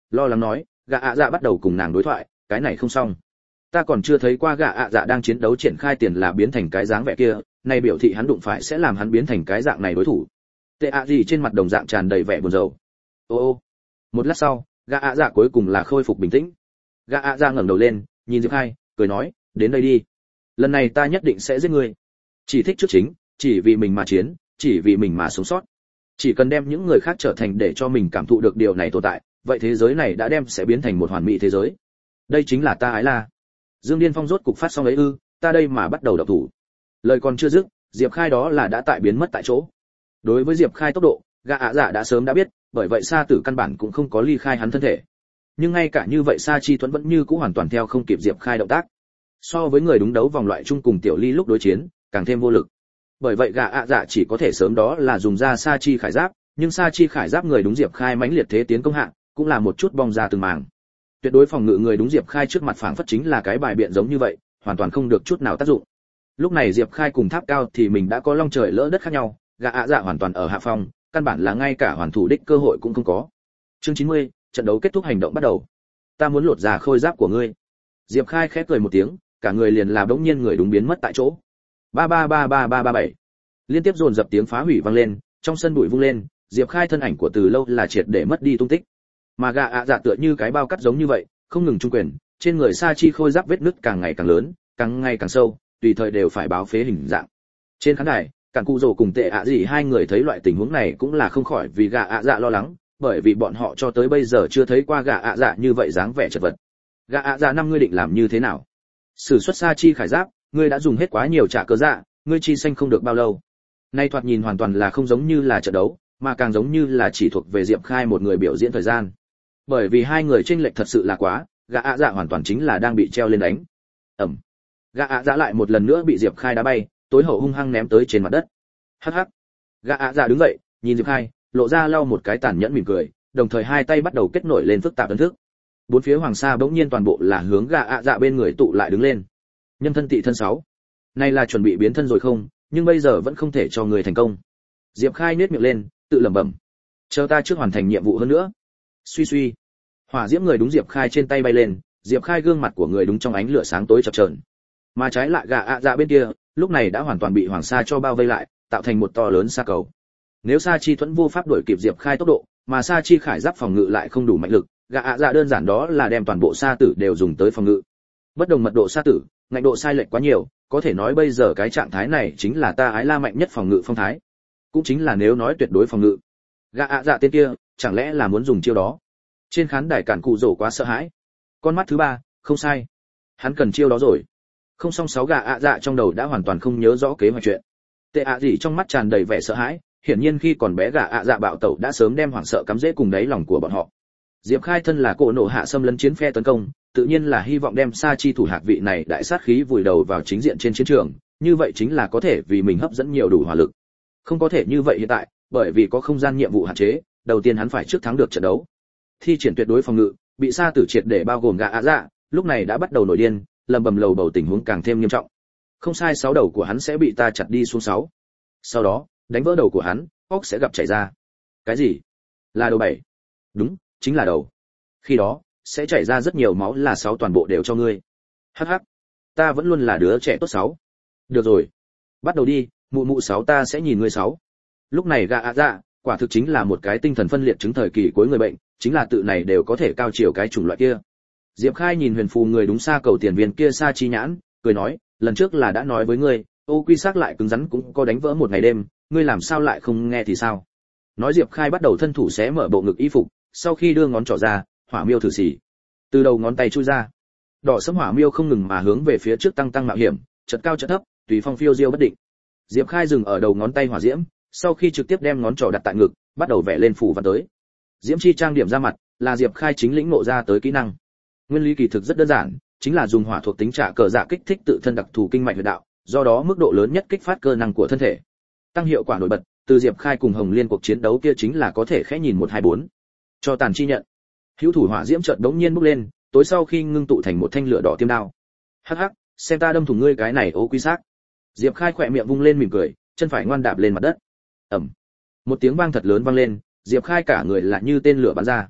lo lắng nói, gã ạ dạ bắt đầu cùng nàng đối thoại, cái này không xong. Ta còn chưa thấy qua gã ạ dạ đang chiến đấu triển khai tiền là biến thành cái dáng vẻ kia, này biểu thị hắn đụng phải sẽ làm hắn biến thành cái dạng này đối thủ. Tệ ạ gì trên mặt đồng dạng tràn đầy vẻ buồn rầu. Ô ô. Một lát sau, gã ạ dạ cuối cùng là khôi phục bình tĩnh. Gã ạ dạ ngẩng đầu lên, nhìn Diệp Khai, cười nói, đến đây đi. Lần này ta nhất định sẽ giết ngươi. Chỉ thích trước chính, chỉ vì mình mà chiến, chỉ vì mình mà sống sót. Chỉ cần đem những người khác trở thành để cho mình cảm thụ được điều này tồn tại, vậy thế giới này đã đem sẽ biến thành một hoàn mỹ thế giới. Đây chính là ta ái la. Dương Điên Phong rốt cục phát xong ấy ư, ta đây mà bắt đầu động thủ. Lời còn chưa dứt, Diệp Khai đó là đã tại biến mất tại chỗ. Đối với Diệp Khai tốc độ, gã ạ dạ đã sớm đã biết, bởi vậy Sa Tử căn bản cũng không có ly khai hắn thân thể. Nhưng ngay cả như vậy Sa Chi Thuẫn vẫn như cũ hoàn toàn theo không kịp Diệp Khai động tác. So với người đúng đấu vòng loại chung cùng Tiểu Ly lúc đối chiến, càng thêm vô lực. Bởi vậy gã ạ dạ chỉ có thể sớm đó là dùng ra Sa Chi Khải Giáp, nhưng Sa Chi Khải Giáp người đúng Diệp Khai mãnh liệt thế tiến công hạng, cũng là một chút bong ra từng màng. Tuyệt đối phòng ngự người đúng Diệp Khai trước mặt phảng phất chính là cái bài biện giống như vậy, hoàn toàn không được chút nào tác dụng. Lúc này Diệp Khai cùng Tháp Cao thì mình đã có long trời lỡ đất khác nhau, gã ạ dạ hoàn toàn ở hạ phong, căn bản là ngay cả hoàn thủ đích cơ hội cũng không có. Chương chín mươi, trận đấu kết thúc, hành động bắt đầu. Ta muốn lột ra khôi giáp của ngươi. Diệp Khai khẽ cười một tiếng, cả người liền là bỗng nhiên người đúng biến mất tại chỗ. Ba ba ba ba ba ba bảy. Liên tiếp dồn dập tiếng phá hủy vang lên, trong sân bụi vung lên, Diệp Khai thân ảnh của từ lâu là triệt để mất đi tung tích. Mà gã ạ dạ tựa như cái bao cắt giống như vậy, không ngừng trung quyền, trên người Sa Chi khôi giáp vết nứt càng ngày càng lớn, càng ngày càng sâu, tùy thời đều phải báo phế hình dạng. Trên khán đài, Cản Cụ Dỗ cùng Tệ ạ gì hai người thấy loại tình huống này cũng là không khỏi vì gã ạ dạ lo lắng, bởi vì bọn họ cho tới bây giờ chưa thấy qua gã ạ dạ như vậy dáng vẻ chật vật. Gã ạ dạ năm ngươi định làm như thế nào? Sử xuất Sa Chi Khải Giáp, ngươi đã dùng hết quá nhiều trả cớ dạ, ngươi chi xanh không được bao lâu. Nay thoạt nhìn hoàn toàn là không giống như là trận đấu, mà càng giống như là chỉ thuộc về Diệp Khai một người biểu diễn thời gian. Bởi vì hai người chênh lệch thật sự là quá, gã ạ dạ hoàn toàn chính là đang bị treo lên đánh. Ầm. Gã ạ dạ lại một lần nữa bị Diệp Khai đá bay, tối hậu hung hăng ném tới trên mặt đất. Hắc hắc. Gã ạ dạ đứng dậy, nhìn Diệp Khai, lộ ra lau một cái tàn nhẫn mỉm cười, đồng thời hai tay bắt đầu kết nổi lên phức tạp ấn thức. Bốn phía hoàng sa bỗng nhiên toàn bộ là hướng gã ạ dạ bên người tụ lại đứng lên. Nhân thân tị thân sáu. Này là chuẩn bị biến thân rồi không, nhưng bây giờ vẫn không thể cho người thành công. Diệp Khai nhếch miệng lên, tự lẩm bẩm. Chờ ta trước hoàn thành nhiệm vụ hơn nữa. Suy suy. Hỏa diễm người đúng Diệp Khai trên tay bay lên, Diệp Khai gương mặt của người đúng trong ánh lửa sáng tối chập chờn. Mà trái lại gã ạ dạ bên kia, lúc này đã hoàn toàn bị hoàng sa cho bao vây lại, tạo thành một to lớn sa cầu. Nếu Sa Chi Thuẫn vô pháp đuổi kịp Diệp Khai tốc độ, mà Sa Chi Khải Giáp phòng ngự lại không đủ mạnh lực, gã ạ dạ đơn giản đó là đem toàn bộ sa tử đều dùng tới phòng ngự. Bất đồng mật độ sa tử, ngạnh độ sai lệch quá nhiều, có thể nói bây giờ cái trạng thái này chính là ta ái la mạnh nhất phòng ngự phong thái. Cũng chính là nếu nói tuyệt đối phòng ngự. Gã ạ dạ tên kia, chẳng lẽ là muốn dùng chiêu đó? Trên khán đài Cản Cụ Dỗ quá sợ hãi. Con mắt thứ ba, không sai. Hắn cần chiêu đó rồi. Không xong sáu gã ạ dạ trong đầu đã hoàn toàn không nhớ rõ kế hoạch chuyện. Tệ ạ gì trong mắt tràn đầy vẻ sợ hãi, hiển nhiên khi còn bé gã ạ dạ bạo tẩu đã sớm đem hoảng sợ cắm rễ cùng đáy lòng của bọn họ. Diệp Khai thân là cổ nộ hạ xâm lấn chiến phe tấn công, tự nhiên là hy vọng đem Sa Chi thủ hạc vị này đại sát khí vùi đầu vào chính diện trên chiến trường, như vậy chính là có thể vì mình hấp dẫn nhiều đủ hỏa lực. Không có thể như vậy hiện tại, bởi vì có không gian nhiệm vụ hạn chế, đầu tiên hắn phải trước thắng được trận đấu. Thi triển tuyệt đối phòng ngự, bị Sa tử triệt để bao gồm gã ạ dạ, lúc này đã bắt đầu nổi điên, lầm bầm lầu bầu tình huống càng thêm nghiêm trọng. Không sai, sáu đầu của hắn sẽ bị ta chặt đi xuống sáu. Sau đó, đánh vỡ đầu của hắn, óc sẽ gặp chảy ra. Cái gì? Là đầu bảy. Đúng, chính là đầu. Khi đó, sẽ chảy ra rất nhiều máu, là sáu toàn bộ đều cho ngươi. Hắc hắc. Ta vẫn luôn là đứa trẻ tốt sáu. Được rồi. Bắt đầu đi, mụ mụ sáu ta sẽ nhìn ngươi sáu. Lúc này gã ạ dạ, quả thực chính là một cái tinh thần phân liệt chứng thời kỳ cuối người bệnh, chính là tự này đều có thể cao chiều cái chủng loại kia. Diệp Khai nhìn huyền phù người đúng Sa cầu tiền viên kia Sa Chi nhãn, cười nói, lần trước là đã nói với ngươi, ô quy xác lại cứng rắn cũng có đánh vỡ một ngày đêm, ngươi làm sao lại không nghe thì sao? Nói Diệp Khai bắt đầu thân thủ xé mở bộ ngực y phục, sau khi đưa ngón trỏ ra, hỏa miêu thử xì. Từ đầu ngón tay chui ra, đỏ sẫm hỏa miêu không ngừng mà hướng về phía trước tăng tăng mạo hiểm, chợt cao chợt thấp, tùy phong phiêu diêu bất định. Diệp Khai dừng ở đầu ngón tay hỏa diễm, sau khi trực tiếp đem ngón trỏ đặt tại ngực, bắt đầu vẽ lên phủ văn tới. Diễm chi trang điểm ra mặt, là Diệp Khai chính lĩnh ngộ ra tới kỹ năng. Nguyên lý kỳ thực rất đơn giản, chính là dùng hỏa thuộc tính trả cờ dạ kích thích tự thân đặc thù kinh mạch huyệt đạo, do đó mức độ lớn nhất kích phát cơ năng của thân thể, tăng hiệu quả nổi bật. Từ Diệp Khai cùng Hồng Liên cuộc chiến đấu kia chính là có thể khẽ nhìn một hai bốn. Cho tàn chi nhận. Hữu thủ hỏa diễm chợt đống nhiên bốc lên, tối sau khi ngưng tụ thành một thanh lửa đỏ tiêm đao. Hắc hắc, xem ta đâm thủng ngươi cái này ô quy xác. Diệp Khai khỏe miệng vung lên mỉm cười, chân phải ngoan đạp lên mặt đất. Ầm. Một tiếng vang thật lớn vang lên, Diệp Khai cả người lại như tên lửa bắn ra.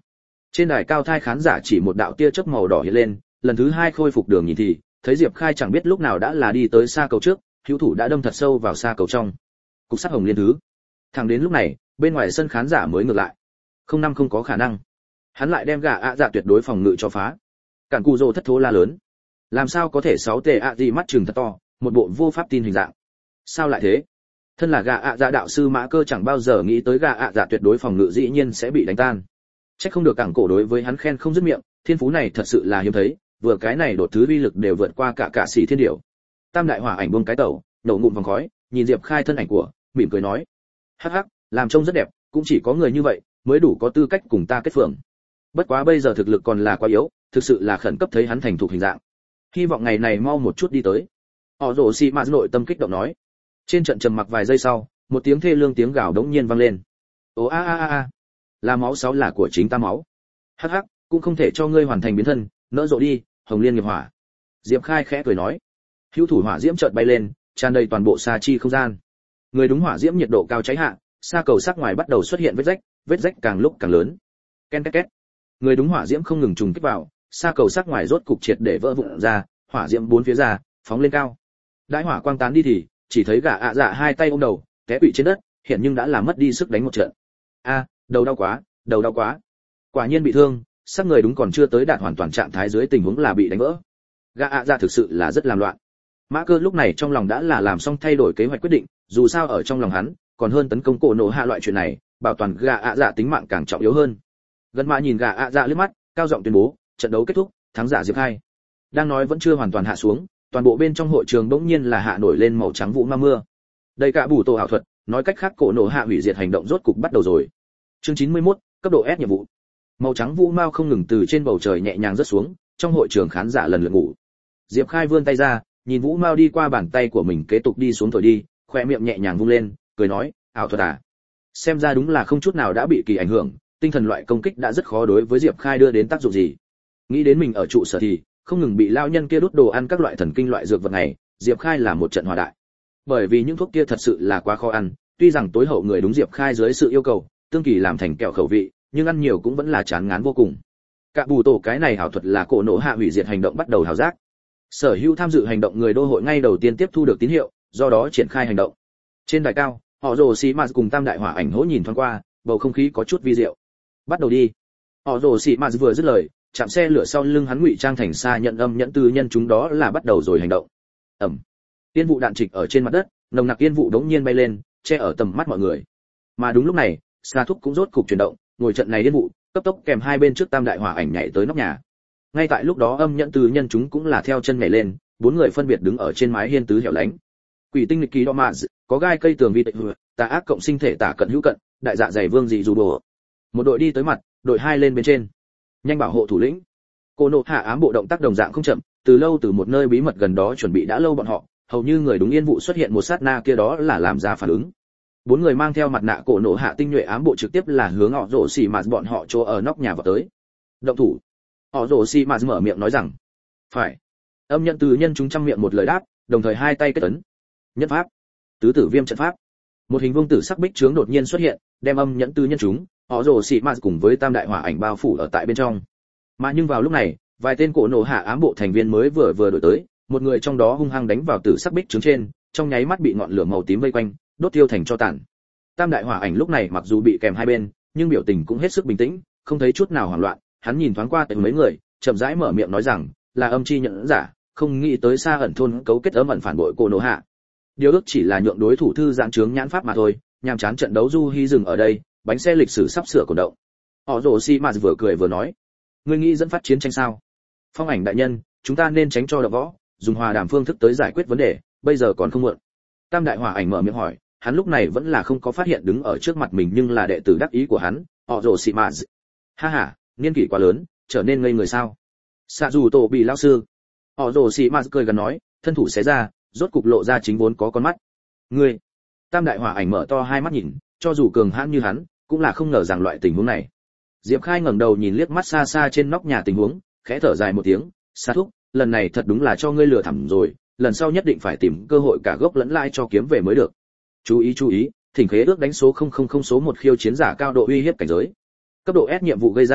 Trên đài cao thai khán giả chỉ một đạo tia chớp màu đỏ hiện lên, lần thứ hai khôi phục đường nhìn thì thấy Diệp Khai chẳng biết lúc nào đã là đi tới xa cầu trước, hữu thủ đã đâm thật sâu vào xa cầu trong. Cục sắt hồng liên thứ. Thẳng đến lúc này, bên ngoài sân khán giả mới ngược lại. Không năm không có khả năng. Hắn lại đem gã ạ dạ tuyệt đối phòng ngự cho phá. Cản Cù Dô thất thố la lớn. Làm sao có thể sáu tề ạ gì mắt trừng thật to, một bộ vô pháp tin hình dạng. Sao lại thế? Thân là gã ạ dạ đạo sư Mã Cơ chẳng bao giờ nghĩ tới gã ạ dạ tuyệt đối phòng ngự dĩ nhiên sẽ bị đánh tan. Chắc không được Cảng Cổ đối với hắn khen không dứt miệng, thiên phú này thật sự là hiếm thấy, vừa cái này đột thứ uy lực đều vượt qua cả cả sĩ thiên điểu. Tam đại hỏa ảnh buông cái tẩu, nổ ngụm vòng khói, nhìn Diệp Khai thân ảnh của, mỉm cười nói: "Hắc hắc, làm trông rất đẹp, cũng chỉ có người như vậy mới đủ có tư cách cùng ta kết phường. Bất quá bây giờ thực lực còn là quá yếu, thực sự là khẩn cấp thấy hắn thành thục hình dạng. Hy vọng ngày này mau một chút đi tới." Họ Rồ Xi Mã nội tâm kích động nói. Trên trận trầm mặc vài giây sau, một tiếng thê lương tiếng gào đống nhiên vang lên. "Ồ a a a a, là máu sáu là của chính ta máu. Hắc hắc, cũng không thể cho ngươi hoàn thành biến thân, nỡ rộ đi, Hồng Liên nghiệp hỏa." Diệp Khai khẽ cười nói. Hữu thủ hỏa diễm chợt bay lên, tràn đầy toàn bộ xa chi không gian. Người đúng hỏa diễm nhiệt độ cao cháy hạ, xa cầu sắc ngoài bắt đầu xuất hiện vết rách, vết rách càng lúc càng lớn. Ken két két. Người đúng hỏa diễm không ngừng trùng kích vào, xa cầu sắc ngoài rốt cục triệt để vỡ vụn ra, hỏa diễm bốn phía ra, phóng lên cao. Đại hỏa quang tán đi thì, chỉ thấy gã ạ dạ hai tay ôm đầu, té quỵ trên đất, hiện nhưng đã làm mất đi sức đánh một trận. A, đầu đau quá, đầu đau quá. Quả nhiên bị thương, sắc người đúng còn chưa tới đạt hoàn toàn trạng thái dưới tình huống là bị đánh vỡ. Gã ạ dạ thực sự là rất làm loạn. Mã Cơ lúc này trong lòng đã là làm xong thay đổi kế hoạch quyết định, dù sao ở trong lòng hắn, còn hơn tấn công cổ nổ hạ loại chuyện này, bảo toàn gã ạ dạ tính mạng càng trọng yếu hơn. Gần Mã nhìn gã ạ dạ liếc mắt, cao giọng tuyên bố, trận đấu kết thúc, thắng giả Diệp Khai. Đang nói vẫn chưa hoàn toàn hạ xuống, toàn bộ bên trong hội trường bỗng nhiên là hạ nổi lên màu trắng vũ ma mưa. Đây cả bù tổ ảo thuật, nói cách khác cổ nổ hạ hủy diệt hành động rốt cục bắt đầu rồi. Chương chín mươi mốt, cấp độ S nhiệm vụ. Màu trắng vũ mao không ngừng từ trên bầu trời nhẹ nhàng rớt xuống, trong hội trường khán giả lần lượt ngủ. Diệp Khai vươn tay ra, nhìn vũ mao đi qua bàn tay của mình kế tục đi xuống thổi đi, khóe miệng nhẹ nhàng vung lên, cười nói, ảo thuật à? Xem ra đúng là không chút nào đã bị kỳ ảnh hưởng, tinh thần loại công kích đã rất khó đối với Diệp Khai đưa đến tác dụng gì. Nghĩ đến mình ở trụ sở thì không ngừng bị lao nhân kia đút đồ ăn các loại thần kinh loại dược vật này, Diệp Khai là một trận hòa đại. Bởi vì những thuốc kia thật sự là quá khó ăn, tuy rằng tối hậu người đúng Diệp Khai dưới sự yêu cầu, tương kỳ làm thành kẹo khẩu vị, nhưng ăn nhiều cũng vẫn là chán ngán vô cùng. Cả bù tổ cái này ảo thuật là cổ nổ hạ hủy diệt hành động bắt đầu hào giác. Sở hữu tham dự hành động người đô hội ngay đầu tiên tiếp thu được tín hiệu, do đó triển khai hành động. Trên đài cao, họ Rồ Xi Mã cùng Tam đại hỏa ảnh hỗ nhìn thoáng qua, bầu không khí có chút vi diệu. Bắt đầu đi. Họ Rồ Xi Mã vừa dứt lời, chạm xe lửa sau lưng hắn ngụy trang thành xa nhận âm nhẫn tư nhân chúng đó là bắt đầu rồi hành động. Ầm. Tiên vụ đạn trịch ở trên mặt đất, nồng nặc yên vụ đống nhiên bay lên, che ở tầm mắt mọi người. Mà đúng lúc này, Sa Thúc cũng rốt cục chuyển động, ngồi trận này điên vụ, cấp tốc kèm hai bên trước Tam đại hỏa ảnh nhảy tới nóc nhà. Ngay tại lúc đó âm nhẫn tư nhân chúng cũng là theo chân nhảy lên, bốn người phân biệt đứng ở trên mái hiên tứ hẻo lánh. Quỷ tinh lịch kỳ đo mạ, có gai cây tường vi tệ hựa, tà ác cộng sinh thể tả cận hữu cận, đại dạ dày vương dị dù đồ. Một đội đi tới mặt, đội hai lên bên trên. Nhanh bảo hộ thủ lĩnh. Cô nộ hạ ám bộ động tác đồng dạng không chậm, từ lâu từ một nơi bí mật gần đó chuẩn bị đã lâu bọn họ, hầu như người đúng yên vụ xuất hiện một sát na kia đó là làm ra phản ứng. Bốn người mang theo mặt nạ cổ nộ hạ tinh nhuệ ám bộ trực tiếp là hướng họ rổ xì mạt bọn họ chỗ ở nóc nhà vào tới. Động thủ. Họ rổ xì mạt mở miệng nói rằng, phải. Âm nhận từ nhân chúng trăm miệng một lời đáp, đồng thời hai tay kết ấn. Nhất pháp, tứ tử viêm trận pháp. Một hình vuông tử sắc bích trướng đột nhiên xuất hiện, đem âm nhẫn tư nhân chúng, họ rồ xị mạt cùng với tam đại hỏa ảnh bao phủ ở tại bên trong. Mà nhưng vào lúc này, vài tên cổ nổ hạ ám bộ thành viên mới vừa vừa đổi tới, một người trong đó hung hăng đánh vào tử sắc bích trướng trên, trong nháy mắt bị ngọn lửa màu tím vây quanh, đốt tiêu thành tro tàn. Tam đại hỏa ảnh lúc này mặc dù bị kèm hai bên, nhưng biểu tình cũng hết sức bình tĩnh, không thấy chút nào hoảng loạn. Hắn nhìn thoáng qua từng mấy người, chậm rãi mở miệng nói rằng, là âm chi nhận giả, không nghĩ tới xa ẩn thôn cấu kết ấm ẩn phản bội cổ nổ hạ. Điều ước chỉ là nhượng đối thủ thư giãn trướng nhãn pháp mà thôi, nhàm chán trận đấu du hy dừng ở đây, bánh xe lịch sử sắp sửa cổ động. Họ rồ xi mạt vừa cười vừa nói, ngươi nghĩ dẫn phát chiến tranh sao? Phong ảnh đại nhân, chúng ta nên tránh cho đập võ, dùng hòa đàm phương thức tới giải quyết vấn đề, bây giờ còn không muộn. Tam đại hỏa ảnh mở miệng hỏi, hắn lúc này vẫn là không có phát hiện đứng ở trước mặt mình nhưng là đệ tử đắc ý của hắn, họ rồ xi mạt. Ha ha, niên kỷ quá lớn, trở nên ngây người sao? Xạ dù tổ bị lão sư. Họ rồ xi mạt cười gần nói, thân thủ xé ra, rốt cục lộ ra chính vốn có con mắt. Ngươi. Tam đại hỏa ảnh mở to hai mắt nhìn, cho dù cường hãn như hắn, cũng là không ngờ rằng loại tình huống này. Diệp Khai ngẩng đầu nhìn liếc mắt xa xa trên nóc nhà tình huống, khẽ thở dài một tiếng, Sa thúc, lần này thật đúng là cho ngươi lừa thẳm rồi, lần sau nhất định phải tìm cơ hội cả gốc lẫn lãi cho kiếm về mới được. Chú ý chú ý, thỉnh khế ước đánh số không không không số một khiêu chiến giả cao độ uy hiếp cảnh giới. Cấp độ S nhiệm vụ gây ra,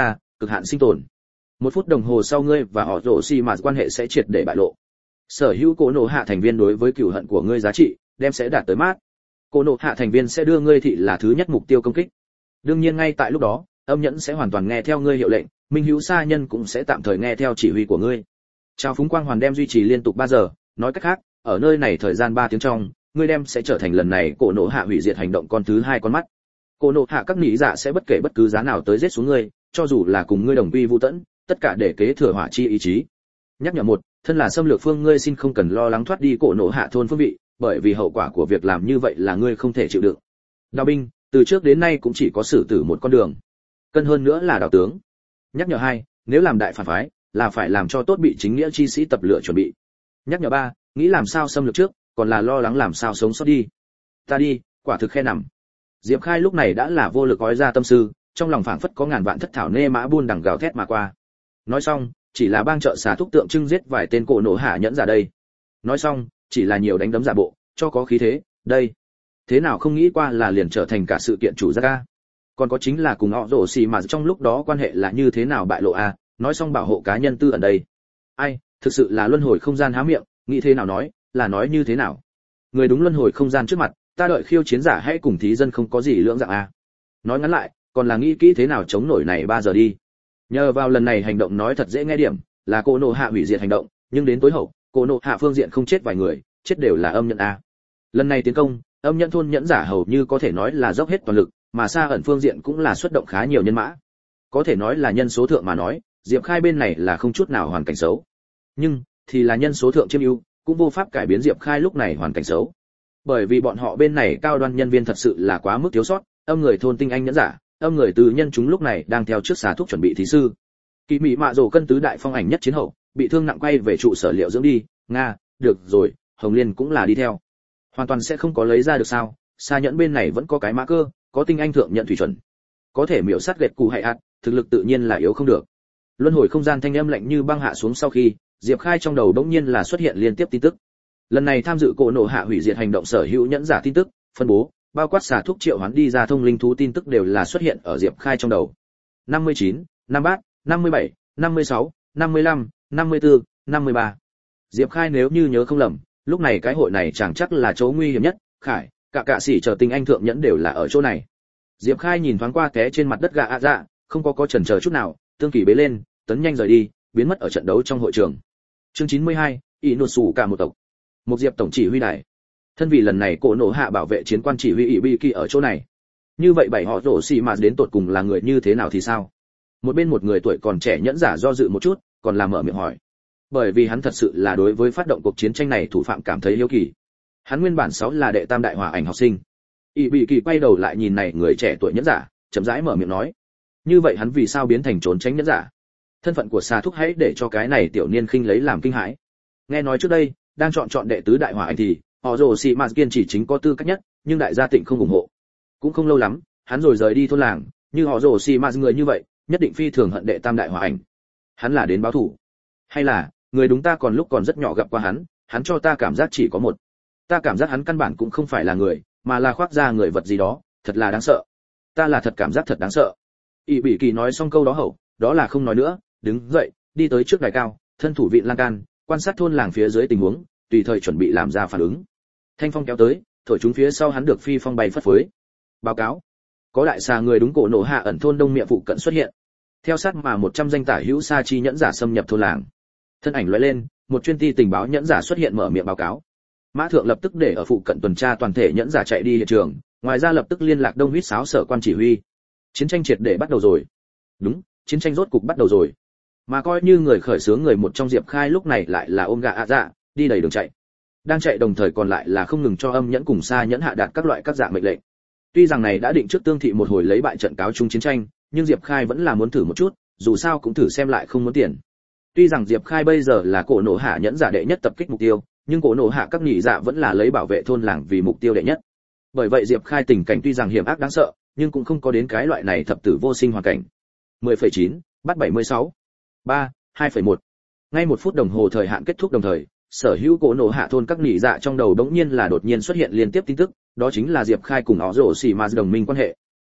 cực hạn sinh tồn. Một phút đồng hồ sau ngươi và họ rổ xì mà quan hệ sẽ triệt để bại lộ. Sở hữu cổ nổ hạ thành viên đối với cửu hận của ngươi giá trị đem sẽ đạt tới mát. Cổ nổ hạ thành viên sẽ đưa ngươi thị là thứ nhất mục tiêu công kích. Đương nhiên ngay tại lúc đó, âm nhẫn sẽ hoàn toàn nghe theo ngươi hiệu lệnh, minh hữu sa nhân cũng sẽ tạm thời nghe theo chỉ huy của ngươi. Trao phúng quang hoàn đem duy trì liên tục ba giờ, nói cách khác, ở nơi này thời gian ba tiếng trong, ngươi đem sẽ trở thành lần này cổ nổ hạ hủy diệt hành động con thứ hai con mắt. Cổ nổ hạ các nỉ dạ sẽ bất kể bất cứ giá nào tới giết xuống ngươi, cho dù là cùng ngươi đồng quy vu tẫn, tất cả để kế thừa hỏa chi ý chí. Nhắc nhở một, thân là xâm lược phương ngươi xin không cần lo lắng thoát đi cổ nổ hạ thôn phương vị, bởi vì hậu quả của việc làm như vậy là ngươi không thể chịu đựng. Đào binh, từ trước đến nay cũng chỉ có xử tử một con đường, cân hơn nữa là đào tướng. Nhắc nhở hai, nếu làm đại phản phái, là phải làm cho tốt bị chính nghĩa chi sĩ tập lựa chuẩn bị. Nhắc nhở ba, nghĩ làm sao xâm lược trước, còn là lo lắng làm sao sống sót đi. Ta đi, quả thực khe nằm. Diệp Khai lúc này đã là vô lực gói ra tâm sư, trong lòng phảng phất có ngàn vạn thất thảo nê mã buôn đằng gào thét mà qua. Nói xong, chỉ là bang trợ xà thúc tượng trưng giết vài tên cổ nổ hạ nhẫn ra đây. Nói xong, chỉ là nhiều đánh đấm giả bộ, cho có khí thế, đây. Thế nào không nghĩ qua là liền trở thành cả sự kiện chủ gia ca. Còn có chính là cùng họ rổ xì mà trong lúc đó quan hệ là như thế nào bại lộ a, nói xong bảo hộ cá nhân tư ẩn đây. Ai, thực sự là luân hồi không gian há miệng, nghĩ thế nào nói, là nói như thế nào. Người đúng luân hồi không gian trước mặt, ta đợi khiêu chiến giả hãy cùng thí dân không có gì lưỡng dạng a. Nói ngắn lại, còn là nghĩ kỹ thế nào chống nổi này ba giờ đi. Nhờ vào lần này hành động nói thật dễ nghe điểm, là cô nộ hạ hủy diệt hành động, nhưng đến tối hậu, cô nộ hạ phương diện không chết vài người, chết đều là âm nhận a. Lần này tiến công, âm nhận thôn nhẫn giả hầu như có thể nói là dốc hết toàn lực, mà xa ẩn phương diện cũng là xuất động khá nhiều nhân mã. Có thể nói là nhân số thượng mà nói, Diệp Khai bên này là không chút nào hoàn cảnh xấu. Nhưng, thì là nhân số thượng chiếm ưu, cũng vô pháp cải biến Diệp Khai lúc này hoàn cảnh xấu. Bởi vì bọn họ bên này cao đoan nhân viên thật sự là quá mức thiếu sót, âm người thôn tinh anh nhẫn giả, âm người từ nhân chúng lúc này đang theo trước xà thúc chuẩn bị thí sư. Kỳ Mị Mạ Dồ cân tứ đại phong ảnh nhất chiến hậu, bị thương nặng quay về trụ sở liệu dưỡng đi, nga, được rồi, Hồng Liên cũng là đi theo. Hoàn toàn sẽ không có lấy ra được sao? Sa nhẫn bên này vẫn có cái mã cơ, có tinh anh thượng nhận thủy chuẩn. Có thể miểu sát gẹt cù hay ạt, thực lực tự nhiên là yếu không được. Luân hồi không gian thanh âm lạnh như băng hạ xuống sau khi, Diệp Khai trong đầu bỗng nhiên là xuất hiện liên tiếp tin tức. Lần này tham dự cổ nổ hạ hủy diệt hành động sở hữu nhẫn giả tin tức, phân bố, bao quát xà thúc triệu hoán đi ra thông linh thú tin tức đều là xuất hiện ở Diệp Khai trong đầu. năm mươi chín, năm bát, năm mươi bảy, năm mươi sáu, năm mươi lăm, năm mươi tư, năm mươi ba. Diệp Khai nếu như nhớ không lầm, lúc này cái hội này chẳng chắc là chỗ nguy hiểm nhất, Khải, cả cạ sĩ chờ tinh anh thượng nhẫn đều là ở chỗ này. Diệp Khai nhìn thoáng qua té trên mặt đất gạ ạ dạ, không có có chần chờ chút nào, tương kỳ bế lên, tấn nhanh rời đi, biến mất ở trận đấu trong hội trường. Chương chín mươi hai, Inosu cả một tộc. Một Diệp tổng chỉ huy đài. Thân vì lần này cổ nổ hạ bảo vệ chiến quan chỉ huy Ibiki ở chỗ này. Như vậy bảy họ rổ xì mà đến tột cùng là người như thế nào thì sao? Một bên một người tuổi còn trẻ nhẫn giả do dự một chút, còn làm mở miệng hỏi. Bởi vì hắn thật sự là đối với phát động cuộc chiến tranh này thủ phạm cảm thấy hiếu kỳ. Hắn nguyên bản sáu là đệ tam đại hỏa ảnh học sinh. Ibiki quay đầu lại nhìn này người trẻ tuổi nhẫn giả, chậm rãi mở miệng nói. Như vậy hắn vì sao biến thành trốn tránh nhẫn giả? Thân phận của xà thúc hãy để cho cái này tiểu niên khinh lấy làm kinh hãi. Nghe nói trước đây, đang chọn chọn đệ tứ đại hỏa ảnh thì, họ rồ xì mà kiên chỉ chính có tư cách nhất, nhưng đại gia Tịnh không ủng hộ. Cũng không lâu lắm, hắn rồi rời đi thôn làng, như họ rồ xì mà người như vậy, nhất định phi thường hận đệ tam đại hỏa ảnh. Hắn là đến báo thù, hay là người đúng ta còn lúc còn rất nhỏ gặp qua hắn, hắn cho ta cảm giác chỉ có một. Ta cảm giác hắn căn bản cũng không phải là người, mà là khoác ra người vật gì đó, thật là đáng sợ. Ta là thật cảm giác thật đáng sợ. Y Bỉ Kỳ nói xong câu đó hậu, đó là không nói nữa, đứng dậy, đi tới trước đài cao, thân thủ vịn lan can, quan sát thôn làng phía dưới tình huống, tùy thời chuẩn bị làm ra phản ứng. Thanh phong kéo tới, thổi chúng phía sau hắn được phi phong bay phất phới. Báo cáo, có đại xà người đúng cổ nổ hạ ẩn thôn đông miệng phụ cận xuất hiện. Theo sát mà một trăm danh tả hữu sa chi nhẫn giả xâm nhập thôn làng. Thân ảnh lóe lên, một chuyên ti tình báo nhẫn giả xuất hiện mở miệng báo cáo. Mã thượng lập tức để ở phụ cận tuần tra toàn thể nhẫn giả chạy đi hiện trường, ngoài ra lập tức liên lạc đông huýt sáo sở quan chỉ huy. Chiến tranh triệt để bắt đầu rồi. Đúng, chiến tranh rốt cục bắt đầu rồi. Mà coi như người khởi xướng người một trong Diệp Khai lúc này lại là ôm gà ạ dạ, đi đầy đường chạy. Đang chạy đồng thời còn lại là không ngừng cho âm nhẫn cùng sa nhẫn hạ đạt các loại các dạng mệnh lệnh. Tuy rằng này đã định trước tương thị một hồi lấy bại trận cáo chung chiến tranh, nhưng Diệp Khai vẫn là muốn thử một chút, dù sao cũng thử xem lại không muốn tiền. Tuy rằng Diệp Khai bây giờ là cổ nổ hạ nhẫn giả đệ nhất tập kích mục tiêu, nhưng cổ nổ hạ các nhị dạ vẫn là lấy bảo vệ thôn làng vì mục tiêu đệ nhất. Bởi vậy Diệp Khai tình cảnh tuy rằng hiểm ác đáng sợ, nhưng cũng không có đến cái loại này thập tử vô sinh hoàn cảnh. mười phẩy chín, bắt bảy mươi sáu. ba, hai phẩy một. Ngay một phút đồng hồ thời hạn kết thúc đồng thời, sở hữu cổ nổ hạ thôn các nhị dạ trong đầu đống nhiên là đột nhiên xuất hiện liên tiếp tin tức, đó chính là Diệp Khai cùng họ rổ xì mà đồng minh quan hệ.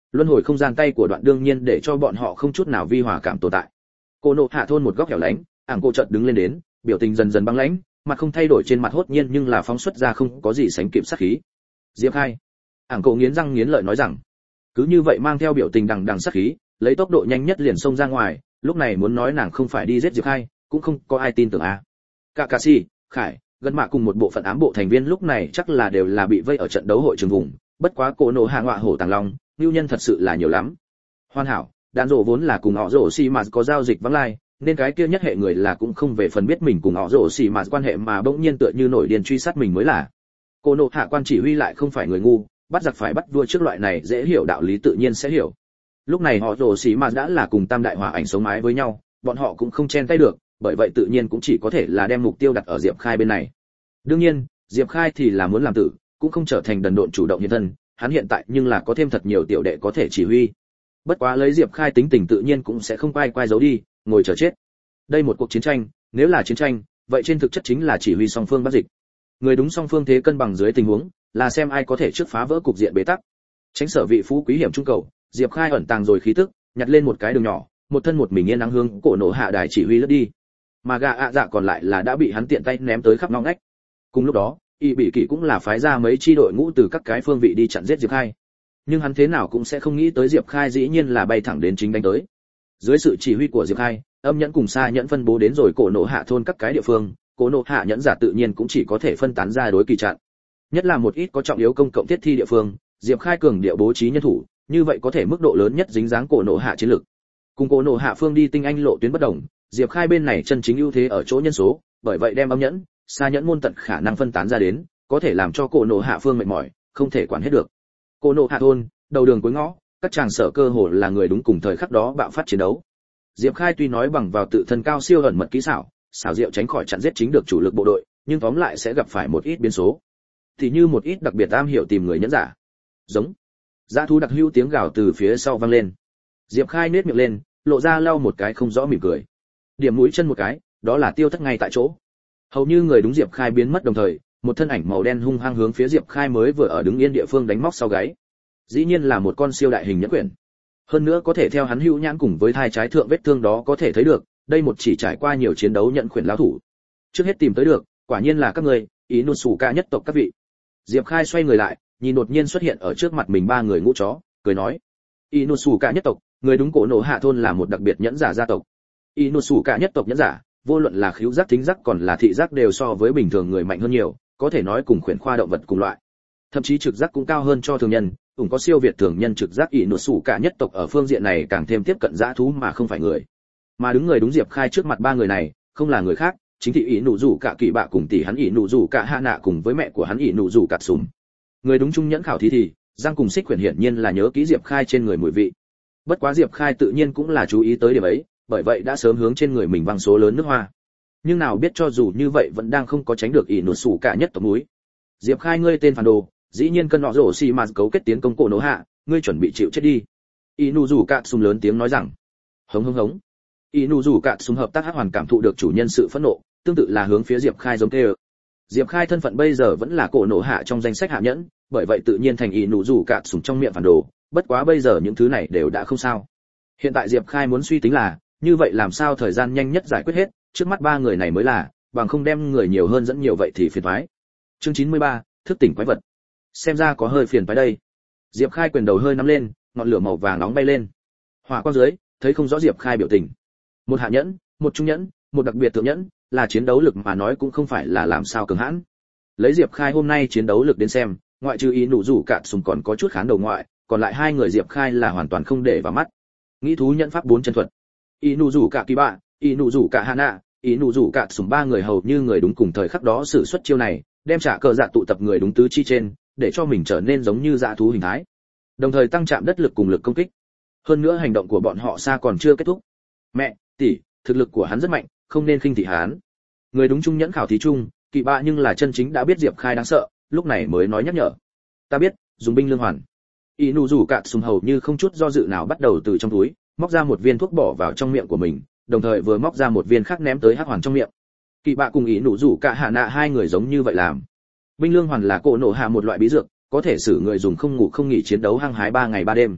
luân hồi không gian tay của đoạn đương nhiên để cho bọn họ không chút nào vi hòa cảm tồn tại. Cô nộ hạ thôn một góc hẻo lánh, ảng cô chợt đứng lên đến, biểu tình dần dần băng lãnh, mặt không thay đổi trên mặt hốt nhiên nhưng là phóng xuất ra không có gì sánh kịp sát khí. Diệp Khai, ảng cô nghiến răng nghiến lợi nói rằng, cứ như vậy mang theo biểu tình đằng đằng sát khí, lấy tốc độ nhanh nhất liền xông ra ngoài, lúc này muốn nói nàng không phải đi giết Diệp Khai, cũng không có ai tin tưởng a. À. Kakashi, Khải, gần mạ cùng một bộ phận ám bộ thành viên lúc này chắc là đều là bị vây ở trận đấu hội trường vùng, bất quá cổ nổ hạ ngọa hổ tàng long, nhu nhân thật sự là nhiều lắm. Hoàn hảo, đạn rổ vốn là cùng họ rổ xì mà có giao dịch vắng lai, nên cái kia nhất hệ người là cũng không về phần biết mình cùng họ rổ xì mà quan hệ mà bỗng nhiên tựa như nổi điên truy sát mình mới là. Cổ nổ hạ quan chỉ huy lại không phải người ngu, bắt giặc phải bắt vua trước loại này dễ hiểu đạo lý tự nhiên sẽ hiểu. Lúc này họ rổ xì mà đã là cùng tam đại hòa ảnh sống mái với nhau, bọn họ cũng không chen tay được, bởi vậy tự nhiên cũng chỉ có thể là đem mục tiêu đặt ở Diệp Khai bên này. Đương nhiên, Diệp Khai thì là muốn làm tử, cũng không trở thành đần độn chủ động hiện thân, hắn hiện tại nhưng là có thêm thật nhiều tiểu đệ có thể chỉ huy. Bất quá lấy Diệp Khai tính tình tự nhiên cũng sẽ không quay quay giấu đi, ngồi chờ chết. Đây một cuộc chiến tranh, nếu là chiến tranh, vậy trên thực chất chính là chỉ huy song phương bắt dịch. Người đúng song phương thế cân bằng dưới tình huống, là xem ai có thể trước phá vỡ cục diện bế tắc. Tránh sở vị phú quý hiểm trung cầu, Diệp Khai ẩn tàng rồi khí tức, nhặt lên một cái đường nhỏ, một thân một mình yên nắng hướng cổ nổ hạ đài chỉ huy lướt đi. Mà gà ạ dạ còn lại là đã bị hắn tiện tay ném tới khắp ngõ ngách. Cùng lúc đó, y bị kỷ cũng là phái ra mấy chi đội ngũ từ các cái phương vị đi chặn giết Diệp Khai. Nhưng hắn thế nào cũng sẽ không nghĩ tới Diệp Khai dĩ nhiên là bay thẳng đến chính đánh tới. Dưới sự chỉ huy của Diệp Khai, âm nhẫn cùng xa nhẫn phân bố đến rồi cổ nổ hạ thôn các cái địa phương, cổ nổ hạ nhẫn giả tự nhiên cũng chỉ có thể phân tán ra đối kỳ chặn. Nhất là một ít có trọng yếu công cộng thiết thi địa phương, Diệp Khai cường địa bố trí nhân thủ, như vậy có thể mức độ lớn nhất dính dáng cổ nổ hạ chiến lực. Cùng cổ nổ hạ phương đi tinh anh lộ tuyến bất đồng, Diệp Khai bên này chân chính ưu thế ở chỗ nhân số, bởi vậy đem âm nhẫn, xa nhẫn môn tận khả năng phân tán ra đến, có thể làm cho cổ nổ hạ phương mệt mỏi, không thể quản hết được. Cổ nổ hạ thôn, đầu đường cuối ngõ, các chàng sở cơ hồ là người đúng cùng thời khắc đó bạo phát chiến đấu. Diệp Khai tuy nói bằng vào tự thân cao siêu ẩn mật kỹ xảo, xảo diệu tránh khỏi chặn giết chính được chủ lực bộ đội, nhưng tóm lại sẽ gặp phải một ít biến số. Thì như một ít đặc biệt am hiểu tìm người nhẫn giả. Giống. Dã thú đặc hữu tiếng gào từ phía sau vang lên. Diệp Khai nhếch miệng lên, lộ ra lau một cái không rõ mỉm cười. Điểm mũi chân một cái, đó là tiêu thất ngay tại chỗ. Hầu như người đúng Diệp Khai biến mất đồng thời, một thân ảnh màu đen hung hăng hướng phía Diệp Khai mới vừa ở đứng yên địa phương đánh móc sau gáy. Dĩ nhiên là một con siêu đại hình nhẫn quyển. Hơn nữa có thể theo hắn hữu nhãn cùng với thai trái thượng vết thương đó có thể thấy được, đây một chỉ trải qua nhiều chiến đấu nhẫn quyển lão thủ. Trước hết tìm tới được, quả nhiên là các người, ý nụ sủ ca nhất tộc các vị. Diệp Khai xoay người lại, nhìn đột nhiên xuất hiện ở trước mặt mình ba người ngũ chó, cười nói: ý nụ sủ ca nhất tộc, người đúng cổ nổ hạ thôn là một đặc biệt nhẫn giả gia tộc. Ý nụ sủ ca nhất tộc nhẫn giả, vô luận là khứu giác thính giác còn là thị giác đều so với bình thường người mạnh hơn nhiều, có thể nói cùng khuyển khoa động vật cùng loại. Thậm chí trực giác cũng cao hơn cho thường nhân, cũng có siêu việt thường nhân trực giác. Ý nụ sủ cả nhất tộc ở phương diện này càng thêm tiếp cận dã thú mà không phải người. Mà đứng người đúng Diệp Khai trước mặt ba người này, không là người khác, chính thị Ý nụ rủ cả kỳ bạ cùng tỷ hắn Ý nụ rủ cả hạ nạ cùng với mẹ của hắn Ý nụ rủ cạt sùm. Người đúng trung nhẫn khảo thí thì, Giang cùng Xích Quyển hiển nhiên là nhớ kỹ Diệp Khai trên người mùi vị. Bất quá Diệp Khai tự nhiên cũng là chú ý tới điểm ấy, bởi vậy đã sớm hướng trên người mình văng số lớn nước hoa. Nhưng nào biết cho dù như vậy vẫn đang không có tránh được Ý nụ sủ cả nhất tộc núi. Diệp Khai ngươi tên phản đồ, dĩ nhiên cân nọ rổ xì mà cấu kết tiến công cổ nổ hạ, ngươi chuẩn bị chịu chết đi. Ý nụ rủ cạn sùng lớn tiếng nói rằng. Hống hống hống. Ý nụ rủ cạn sùng hợp tác hắc hoàn cảm thụ được chủ nhân sự phẫn nộ, tương tự là hướng phía Diệp Khai giống kêu. Diệp Khai thân phận bây giờ vẫn là cổ nổ hạ trong danh sách hạ nhẫn, bởi vậy tự nhiên thành ý nụ rủ cạn sùng trong miệng phản đồ, bất quá bây giờ những thứ này đều đã không sao. Hiện tại Diệp Khai muốn suy tính là, như vậy làm sao thời gian nhanh nhất giải quyết hết, trước mắt ba người này mới là, bằng không đem người nhiều hơn dẫn nhiều vậy thì phiền toái. Chương chín mươi ba, thức tỉnh quái vật. Xem ra có hơi phiền toái đây. Diệp Khai quyền đầu hơi nắm lên, ngọn lửa màu vàng nóng bay lên. Hỏa quang dưới, thấy không rõ Diệp Khai biểu tình. Một hạ nhẫn, một trung nhẫn, một đặc biệt thượng nhẫn, là chiến đấu lực mà nói cũng không phải là làm sao cường hãn. Lấy Diệp Khai hôm nay chiến đấu lực đến xem, ngoại trừ ý nụ rủ cạn sùng còn có chút khán đầu ngoại, còn lại hai người Diệp Khai là hoàn toàn không để vào mắt. Nghĩ thú nhẫn pháp bốn chân thuật. Ý nụ rủ cả kỳ bạ, ý nụ rủ cả hana, ý nụ rủ cạn sùng ba người hầu như người đúng cùng thời khắc đó sử xuất chiêu này, đem trả cờ dạ tụ tập người đúng tứ chi trên, để cho mình trở nên giống như dã thú hình thái, đồng thời tăng chạm đất lực cùng lực công kích. Hơn nữa hành động của bọn họ xa còn chưa kết thúc. Mẹ, tỷ, thực lực của hắn rất mạnh, không nên khinh thị hắn. Người đúng trung nhẫn khảo thí chung, kỳ bạ nhưng là chân chính đã biết Diệp Khai đáng sợ, lúc này mới nói nhắc nhở. Ta biết, dùng binh lương hoàn. Y nụ rủ cạn sùng hầu như không chút do dự nào bắt đầu từ trong túi, móc ra một viên thuốc bỏ vào trong miệng của mình, đồng thời vừa móc ra một viên khác ném tới hắc hoàn trong miệng. Kỳ bạ cùng ý nụ rủ cả hạ nạ hai người giống như vậy làm. Binh lương hoàn là cổ nổ hạ một loại bí dược, có thể sử người dùng không ngủ không nghỉ chiến đấu hăng hái ba ngày ba đêm.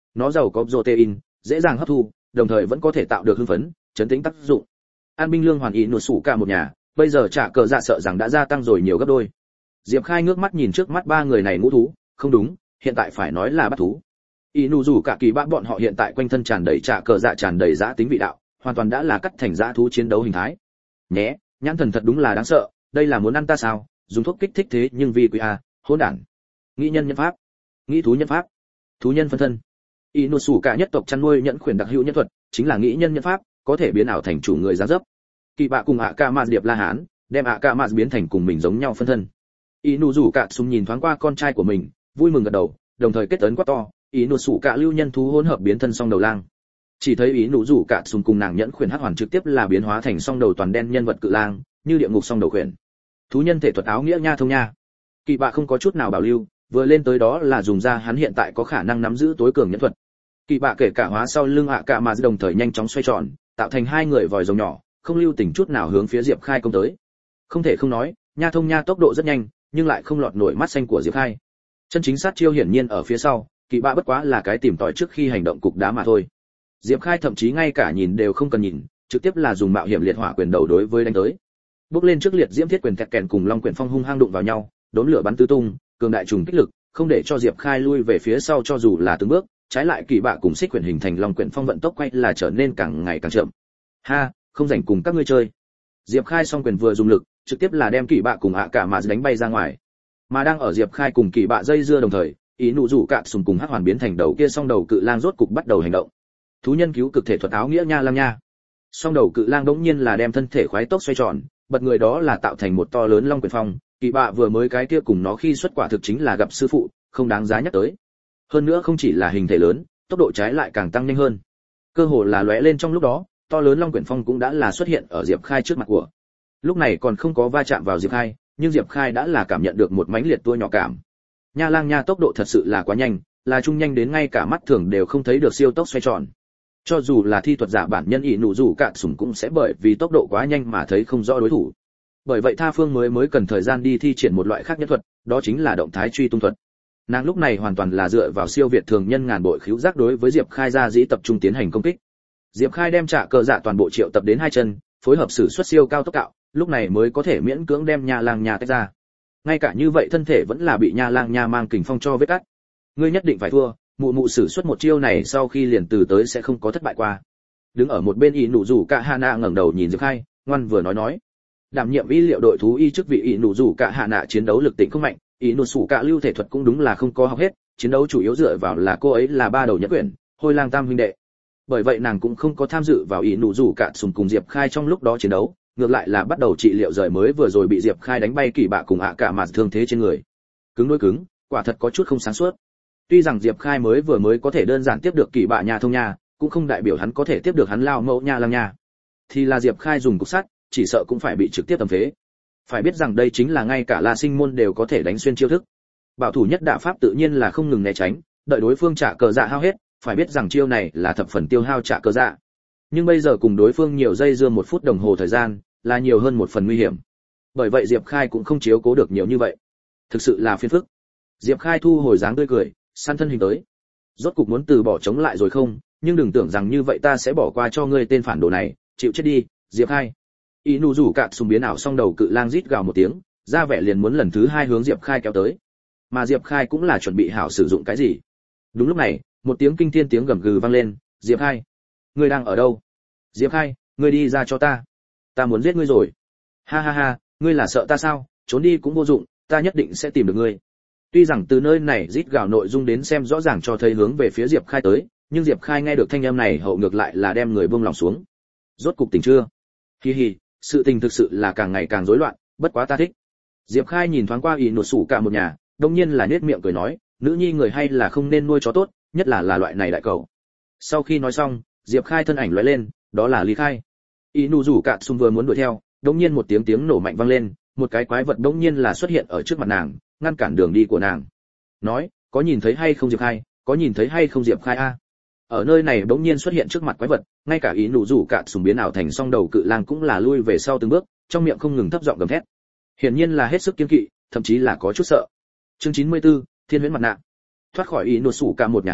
nó giàu có protein, dễ dàng hấp thu, đồng thời vẫn có thể tạo được hưng phấn, chấn tĩnh tác dụng. An binh lương hoàn ý nụt sủ cả một nhà, bây giờ trả cờ dạ sợ rằng đã gia tăng rồi nhiều gấp đôi. Diệp Khai ngước mắt nhìn trước mắt ba người này ngũ thú, không đúng, hiện tại phải nói là bắt thú. Ý nụ rủ cả kỳ bác bọn họ hiện tại quanh thân tràn đầy trả cờ dạ tràn đầy dã tính vị đạo, hoàn toàn đã là cắt thành dã thú chiến đấu hình thái. Nhé, nhãn thần thật đúng là đáng sợ, đây là muốn ăn ta sao? Dùng thuốc kích thích thế nhưng vì quý a, hỗn đản. Nghĩ nhân nhân pháp, nghĩ thú nhân pháp, thú nhân phân thân. Ý nụ sủ cả nhất tộc chăn nuôi nhẫn khuyển đặc hữu nhân thuật, chính là nghĩ nhân nhân pháp, có thể biến ảo thành chủ người dáng dấp. Kỳ bạ cùng ạ ca mạt điệp la hán, đem ạ ca mạt biến thành cùng mình giống nhau phân thân. Ý nụ rủ cả súng nhìn thoáng qua con trai của mình, vui mừng gật đầu, đồng thời kết ấn quát to, ý nụ sủ cả lưu nhân thú hỗn hợp biến thân song đầu lang. Chỉ thấy ý nụ rủ cả súng cùng nàng nhẫn khuyển hắc hoàn trực tiếp là biến hóa thành song đầu toàn đen nhân vật cự lang, như địa ngục song đầu khuyển. Thú nhân thể thuật áo nghĩa nha thông nha. Kỳ bạ không có chút nào bảo lưu, vừa lên tới đó là dùng ra hắn hiện tại có khả năng nắm giữ tối cường nhẫn thuật. Kỳ bạ kể cả hóa sau lưng ạ cả mà đồng thời nhanh chóng xoay tròn, tạo thành hai người vòi rồng nhỏ, không lưu tình chút nào hướng phía Diệp Khai công tới. Không thể không nói, nha thông nha tốc độ rất nhanh, nhưng lại không lọt nổi mắt xanh của Diệp Khai. Chân chính sát chiêu hiển nhiên ở phía sau, kỳ bạ bất quá là cái tìm tòi trước khi hành động cục đá mà thôi. Diệp Khai thậm chí ngay cả nhìn đều không cần nhìn, trực tiếp là dùng mạo hiểm liệt hỏa quyền đầu đối với đánh tới. Bước lên trước liệt diễm thiết quyền kẹt kèn cùng long quyền phong hung hăng đụng vào nhau, đốn lửa bắn tứ tung, cường đại trùng kích lực, không để cho Diệp Khai lui về phía sau cho dù là từng bước, trái lại kỳ bạ cùng xích quyền hình thành long quyền phong vận tốc quay là trở nên càng ngày càng chậm. Ha, không rảnh cùng các ngươi chơi. Diệp Khai song quyền vừa dùng lực, trực tiếp là đem kỳ bạ cùng ạ cả mà đánh bay ra ngoài. Mà đang ở Diệp Khai cùng kỳ bạ dây dưa đồng thời, ý nụ rủ cạn sùng cùng hắc hoàn biến thành đầu kia song đầu cự lang rốt cục bắt đầu hành động. Thú nhân cứu cực thể thuật áo nghĩa nha lang nha. Song đầu cự lang đống nhiên là đem thân thể khoái tốc xoay tròn, bật người đó là tạo thành một to lớn long quyền phong, kỳ bạ vừa mới cái kia cùng nó khi xuất quả thực chính là gặp sư phụ, không đáng giá nhắc tới. Hơn nữa không chỉ là hình thể lớn, tốc độ trái lại càng tăng nhanh hơn. Cơ hồ là lóe lên trong lúc đó, to lớn long quyền phong cũng đã là xuất hiện ở Diệp Khai trước mặt của. Lúc này còn không có va chạm vào Diệp Khai, nhưng Diệp Khai đã là cảm nhận được một mãnh liệt tua nhỏ cảm. Nha lang nha tốc độ thật sự là quá nhanh, là trung nhanh đến ngay cả mắt thường đều không thấy được siêu tốc xoay tròn. Cho dù là thi thuật giả bản nhân ỷ nụ rủ cạn sủng cũng sẽ bởi vì tốc độ quá nhanh mà thấy không rõ đối thủ. Bởi vậy Tha Phương mới mới cần thời gian đi thi triển một loại khác nhất thuật, đó chính là động thái truy tung thuật. Nàng lúc này hoàn toàn là dựa vào siêu việt thường nhân ngàn bội khiếu giác đối với Diệp Khai ra dĩ tập trung tiến hành công kích. Diệp Khai đem trả cờ dạ toàn bộ triệu tập đến hai chân, phối hợp sử xuất siêu cao tốc cạo, lúc này mới có thể miễn cưỡng đem nha lang nha tách ra. Ngay cả như vậy thân thể vẫn là bị nha lang nha mang kình phong cho vết cắt. Ngươi nhất định phải thua, mụ mụ sử xuất một chiêu này sau khi liền từ tới sẽ không có thất bại qua. Đứng ở một bên y nụ rủ cả Hana ngẩng đầu nhìn Diệp Khai, ngoan vừa nói nói. Đảm nhiệm y liệu đội thú y chức vị y nụ rủ cả Hana chiến đấu lực tĩnh không mạnh, y nụ sủ cả lưu thể thuật cũng đúng là không có học hết, chiến đấu chủ yếu dựa vào là cô ấy là ba đầu nhất quyển, Hôi Lang Tam huynh đệ. Bởi vậy nàng cũng không có tham dự vào y nụ rủ cả sùng cùng Diệp Khai trong lúc đó chiến đấu, ngược lại là bắt đầu trị liệu rời mới vừa rồi bị Diệp Khai đánh bay kỳ bạ cùng ạ cả mà thương thế trên người. Cứng đối cứng, quả thật có chút không sáng suốt. Tuy rằng Diệp Khai mới vừa mới có thể đơn giản tiếp được kỳ bạ nhà thông nha, cũng không đại biểu hắn có thể tiếp được hắn lao mẫu nha lang nha. Thì là Diệp Khai dùng cục sắt, chỉ sợ cũng phải bị trực tiếp tầm phế. Phải biết rằng đây chính là ngay cả La Sinh môn đều có thể đánh xuyên chiêu thức. Bảo thủ nhất đả pháp tự nhiên là không ngừng né tránh, đợi đối phương trả cờ dạ hao hết, phải biết rằng chiêu này là thập phần tiêu hao trả cờ dạ. Nhưng bây giờ cùng đối phương nhiều giây dưa một phút đồng hồ thời gian, là nhiều hơn một phần nguy hiểm. Bởi vậy Diệp Khai cũng không chiếu cố được nhiều như vậy. Thực sự là phiền phức. Diệp Khai thu hồi dáng tươi cười, săn thân hình tới. Rốt cục muốn từ bỏ chống lại rồi không, nhưng đừng tưởng rằng như vậy ta sẽ bỏ qua cho ngươi tên phản đồ này, chịu chết đi, Diệp Khai. Y nụ rủ cạn sùng biến ảo xong đầu cự lang rít gào một tiếng, ra vẻ liền muốn lần thứ hai hướng Diệp Khai kéo tới. Mà Diệp Khai cũng là chuẩn bị hảo sử dụng cái gì. Đúng lúc này, một tiếng kinh thiên tiếng gầm gừ vang lên, Diệp Khai, ngươi đang ở đâu? Diệp Khai, ngươi đi ra cho ta. Ta muốn giết ngươi rồi. Ha ha ha, ngươi là sợ ta sao? Trốn đi cũng vô dụng, ta nhất định sẽ tìm được ngươi. Tuy rằng từ nơi này rít gào nội dung đến xem rõ ràng cho thấy hướng về phía Diệp Khai tới, nhưng Diệp Khai nghe được thanh âm này hậu ngược lại là đem người buông lòng xuống. Rốt cục tỉnh chưa? Hi hi, sự tình thực sự là càng ngày càng rối loạn, bất quá ta thích. Diệp Khai nhìn thoáng qua y nột sủ cả một nhà, đương nhiên là nhếch miệng cười nói, nữ nhi người hay là không nên nuôi chó tốt, nhất là là loại này đại cầu. Sau khi nói xong, Diệp Khai thân ảnh lóe lên, đó là Lý Khai. Y nụ rủ cạn sung vừa muốn đuổi theo, đống nhiên một tiếng tiếng nổ mạnh vang lên, một cái quái vật đống nhiên là xuất hiện ở trước mặt nàng, ngăn cản đường đi của nàng. Nói, có nhìn thấy hay không Diệp Khai, có nhìn thấy hay không Diệp Khai a? Ở nơi này đống nhiên xuất hiện trước mặt quái vật, ngay cả ý nụ rủ cạn sùng biến ảo thành song đầu cự lang cũng là lui về sau từng bước, trong miệng không ngừng thấp giọng gầm thét. Hiển nhiên là hết sức kiên kỵ, thậm chí là có chút sợ. Chương chín mươi tư, Thiên huyễn mặt nạ. Thoát khỏi ý nụ sủ cả một nhà hậu,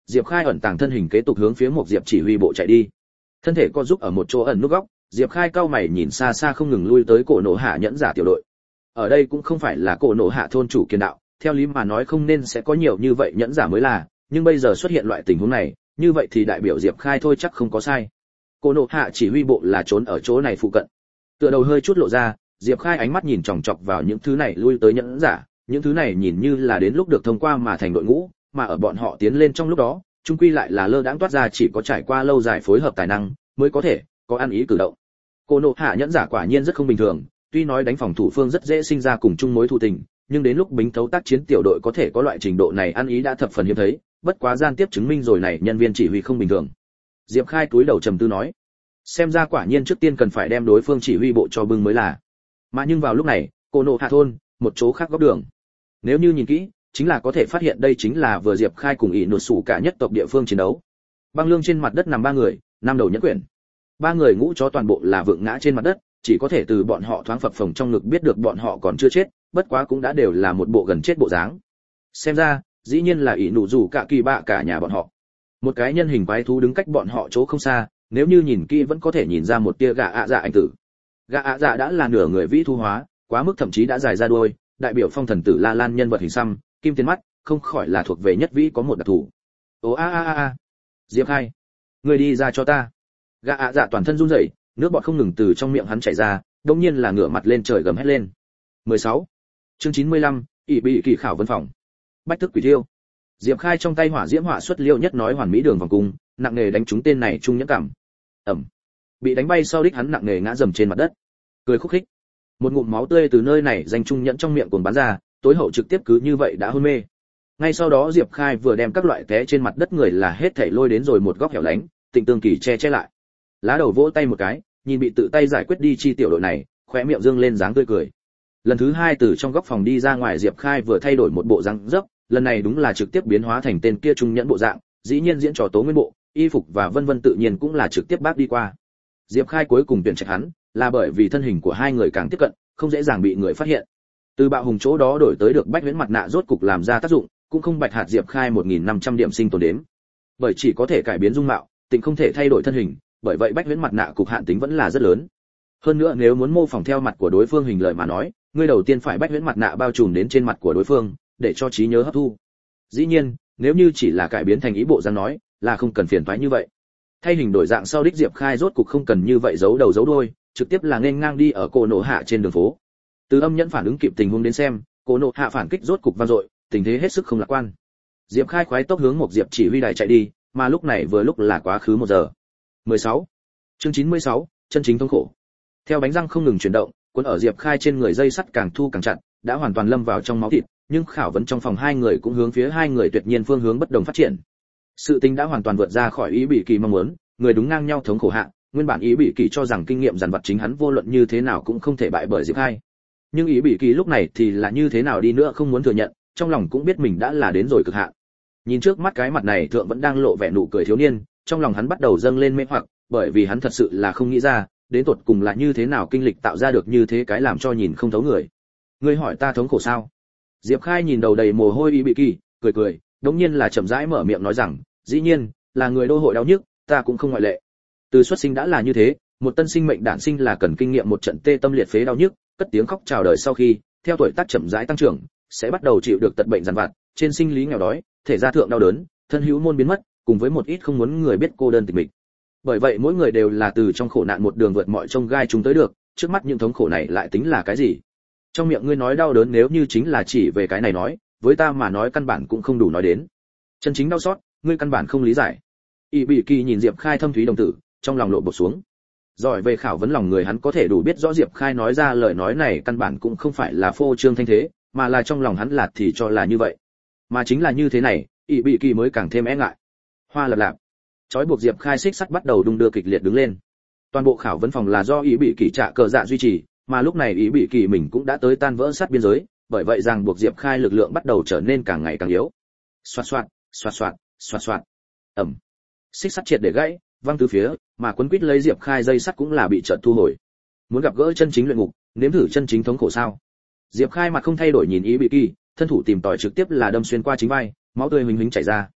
Diệp Khai ẩn tàng thân hình kế tục hướng phía một Diệp chỉ huy bộ chạy đi. Thân thể co giúp ở một chỗ ẩn núp góc, Diệp Khai cau mày nhìn xa xa không ngừng lui tới cổ nổ hạ nhẫn giả tiểu đội. Ở đây cũng không phải là cổ nổ hạ thôn chủ kiên đạo, theo lý mà nói không nên sẽ có nhiều như vậy nhẫn giả mới là, nhưng bây giờ xuất hiện loại tình huống này, như vậy thì đại biểu Diệp Khai thôi chắc không có sai. Cổ nổ hạ chỉ huy bộ là trốn ở chỗ này phụ cận. Tựa đầu hơi chút lộ ra, Diệp Khai ánh mắt nhìn chòng chọc vào những thứ này lui tới nhẫn giả, những thứ này nhìn như là đến lúc được thông qua mà thành đội ngũ, mà ở bọn họ tiến lên trong lúc đó, chung quy lại là lơ đãng toát ra chỉ có trải qua lâu dài phối hợp tài năng mới có thể có ăn ý cử động. Cổ nổ hạ nhẫn giả quả nhiên rất không bình thường, tuy nói đánh phòng thủ phương rất dễ sinh ra cùng chung mối thù tình, nhưng đến lúc bính thấu tác chiến tiểu đội có thể có loại trình độ này ăn ý đã thập phần hiếm thấy, bất quá gian tiếp chứng minh rồi này nhân viên chỉ huy không bình thường. Diệp Khai túi đầu trầm tư nói, xem ra quả nhiên trước tiên cần phải đem đối phương chỉ huy bộ cho bưng mới là. Mà nhưng vào lúc này, cổ nổ hạ thôn, một chỗ khác góc đường. Nếu như nhìn kỹ, chính là có thể phát hiện đây chính là vừa Diệp Khai cùng ỷ nột sủ cả nhất tộc địa phương chiến đấu. Băng lương trên mặt đất nằm ba người, năm đầu nhẫn quyển. Ba người ngũ chó toàn bộ là vượng ngã trên mặt đất, chỉ có thể từ bọn họ thoáng phập phồng trong ngực biết được bọn họ còn chưa chết, bất quá cũng đã đều là một bộ gần chết bộ dáng. Xem ra, dĩ nhiên là ỷ nụ rủ cả kỳ bạ cả nhà bọn họ. Một cái nhân hình quái thú đứng cách bọn họ chỗ không xa, nếu như nhìn kỹ vẫn có thể nhìn ra một tia gà ạ dạ ảnh tử. Gà ạ dạ đã là nửa người vĩ thu hóa, quá mức thậm chí đã dài ra đuôi, đại biểu phong thần tử La Lan nhân vật hình xăm, kim tiền mắt, không khỏi là thuộc về nhất vĩ có một đặc thù. Ồ a a a a. Diệp Khai, người đi ra cho ta. Gà ạ dạ toàn thân run rẩy, nước bọt không ngừng từ trong miệng hắn chảy ra, đột nhiên là ngửa mặt lên trời gầm hét lên. mười sáu. Chương chín mươi lăm, ỷ bị kỳ khảo vân phòng. Bách thức quỷ thiêu. Diệp Khai trong tay hỏa diễm hỏa xuất liêu nhất nói hoàn mỹ đường vòng cung, nặng nề đánh trúng tên này trung nhẫn cảm. Ầm. Bị đánh bay sau đích hắn nặng nề ngã dầm trên mặt đất. Cười khúc khích. Một ngụm máu tươi từ nơi này danh trung nhẫn trong miệng cuồng bắn ra, tối hậu trực tiếp cứ như vậy đã hôn mê. Ngay sau đó Diệp Khai vừa đem các loại té trên mặt đất người là hết thảy lôi đến rồi một góc hẻo lánh, Tịnh Tương Kỳ che che lại. Lá đầu vỗ tay một cái, nhìn bị tự tay giải quyết đi chi tiểu đội này, khóe miệng dương lên dáng tươi cười. Lần thứ hai từ trong góc phòng đi ra ngoài Diệp Khai vừa thay đổi một bộ dáng dấp, lần này đúng là trực tiếp biến hóa thành tên kia trung nhẫn bộ dạng, dĩ nhiên diễn trò tố nguyên bộ, y phục và vân vân tự nhiên cũng là trực tiếp bác đi qua. Diệp Khai cuối cùng tuyển trạch hắn, là bởi vì thân hình của hai người càng tiếp cận, không dễ dàng bị người phát hiện. Từ bạo hùng chỗ đó đổi tới được bách huyễn mặt nạ rốt cục làm ra tác dụng, cũng không bạch hạt Diệp Khai một nghìn năm trăm điểm sinh tồn đến. Bởi chỉ có thể cải biến dung mạo, tình không thể thay đổi thân hình, bởi vậy bách huyễn mặt nạ cục hạn tính vẫn là rất lớn. Hơn nữa nếu muốn mô phỏng theo mặt của đối phương hình lợi mà nói, ngươi đầu tiên phải bách huyễn mặt nạ bao trùm đến trên mặt của đối phương, để cho trí nhớ hấp thu. Dĩ nhiên, nếu như chỉ là cải biến thành ý bộ dáng nói, là không cần phiền toái như vậy. Thay hình đổi dạng sau đích Diệp Khai rốt cục không cần như vậy giấu đầu giấu đuôi, trực tiếp là nên ngang đi ở cổ nổ hạ trên đường phố. Từ âm nhẫn phản ứng kịp tình huống đến xem, cổ nổ hạ phản kích rốt cục vang dội, tình thế hết sức không lạc quan. Diệp Khai khoái tốc hướng một Diệp chỉ huy đài chạy đi, mà lúc này vừa lúc là quá khứ một giờ. mười sáu. Chương chín mươi sáu, chân chính thống khổ. Theo bánh răng không ngừng chuyển động, cuốn ở Diệp Khai trên người dây sắt càng thu càng chặt, đã hoàn toàn lâm vào trong máu thịt, nhưng khảo vấn trong phòng hai người cũng hướng phía hai người tuyệt nhiên phương hướng bất đồng phát triển. Sự tình đã hoàn toàn vượt ra khỏi ý bị kỳ mong muốn, người đúng ngang nhau thống khổ hạ, nguyên bản ý bị kỳ cho rằng kinh nghiệm dàn vật chính hắn vô luận như thế nào cũng không thể bại bởi Diệp Khai. Nhưng ý bị kỳ lúc này thì là như thế nào đi nữa không muốn thừa nhận, trong lòng cũng biết mình đã là đến rồi cực hạn. Nhìn trước mắt cái mặt này thượng vẫn đang lộ vẻ nụ cười thiếu niên, trong lòng hắn bắt đầu dâng lên mê hoặc, bởi vì hắn thật sự là không nghĩ ra, đến tột cùng là như thế nào kinh lịch tạo ra được như thế cái làm cho nhìn không thấu người. Ngươi hỏi ta thống khổ sao? Diệp Khai nhìn đầu đầy mồ hôi ý bị kỳ, cười cười, đống nhiên là chậm rãi mở miệng nói rằng, dĩ nhiên, là người đô hội đau nhức, ta cũng không ngoại lệ. Từ xuất sinh đã là như thế, một tân sinh mệnh đản sinh là cần kinh nghiệm một trận tê tâm liệt phế đau nhức, cất tiếng khóc chào đời sau khi, theo tuổi tác chậm rãi tăng trưởng, sẽ bắt đầu chịu được tật bệnh dằn vặt, trên sinh lý nghèo đói, thể gia thượng đau đớn, thân hữu môn biến mất, cùng với một ít không muốn người biết cô đơn tịch mịch. Bởi vậy mỗi người đều là từ trong khổ nạn một đường vượt mọi chông gai chúng tới được, trước mắt những thống khổ này lại tính là cái gì? Trong miệng ngươi nói đau đớn nếu như chính là chỉ về cái này nói, với ta mà nói căn bản cũng không đủ nói đến. Chân chính đau xót, ngươi căn bản không lý giải. Y Bị Kỳ nhìn Diệp Khai thâm thúy đồng tử, trong lòng lộ bột xuống. Giỏi về khảo vấn lòng người hắn có thể đủ biết rõ Diệp Khai nói ra lời nói này căn bản cũng không phải là phô trương thanh thế, mà là trong lòng hắn lạt thì cho là như vậy. Mà chính là như thế này, Y Bị Kỳ mới càng thêm e ngại. Hoa lập lạp. Chói buộc Diệp Khai xích sắt bắt đầu đung đưa kịch liệt đứng lên. Toàn bộ khảo vấn phòng là do Y Bị Kỳ trả cờ dạ duy trì, mà lúc này Y Bị Kỳ mình cũng đã tới tan vỡ sát biên giới, bởi vậy rằng buộc Diệp Khai lực lượng bắt đầu trở nên càng ngày càng yếu. Xoạt xoạt, xoạt xoạt, xoạt xoạt. Ầm. Xích sắt triệt để gãy, văng từ phía, mà quấn quýt lấy Diệp Khai dây sắt cũng là bị chợt thu hồi. Muốn gặp gỡ chân chính luyện ngục, nếm thử chân chính thống khổ sao? Diệp Khai mặt không thay đổi nhìn Y Bị Kỳ, thân thủ tìm tòi trực tiếp là đâm xuyên qua chính vai, máu tươi huỳnh huỳnh chảy ra.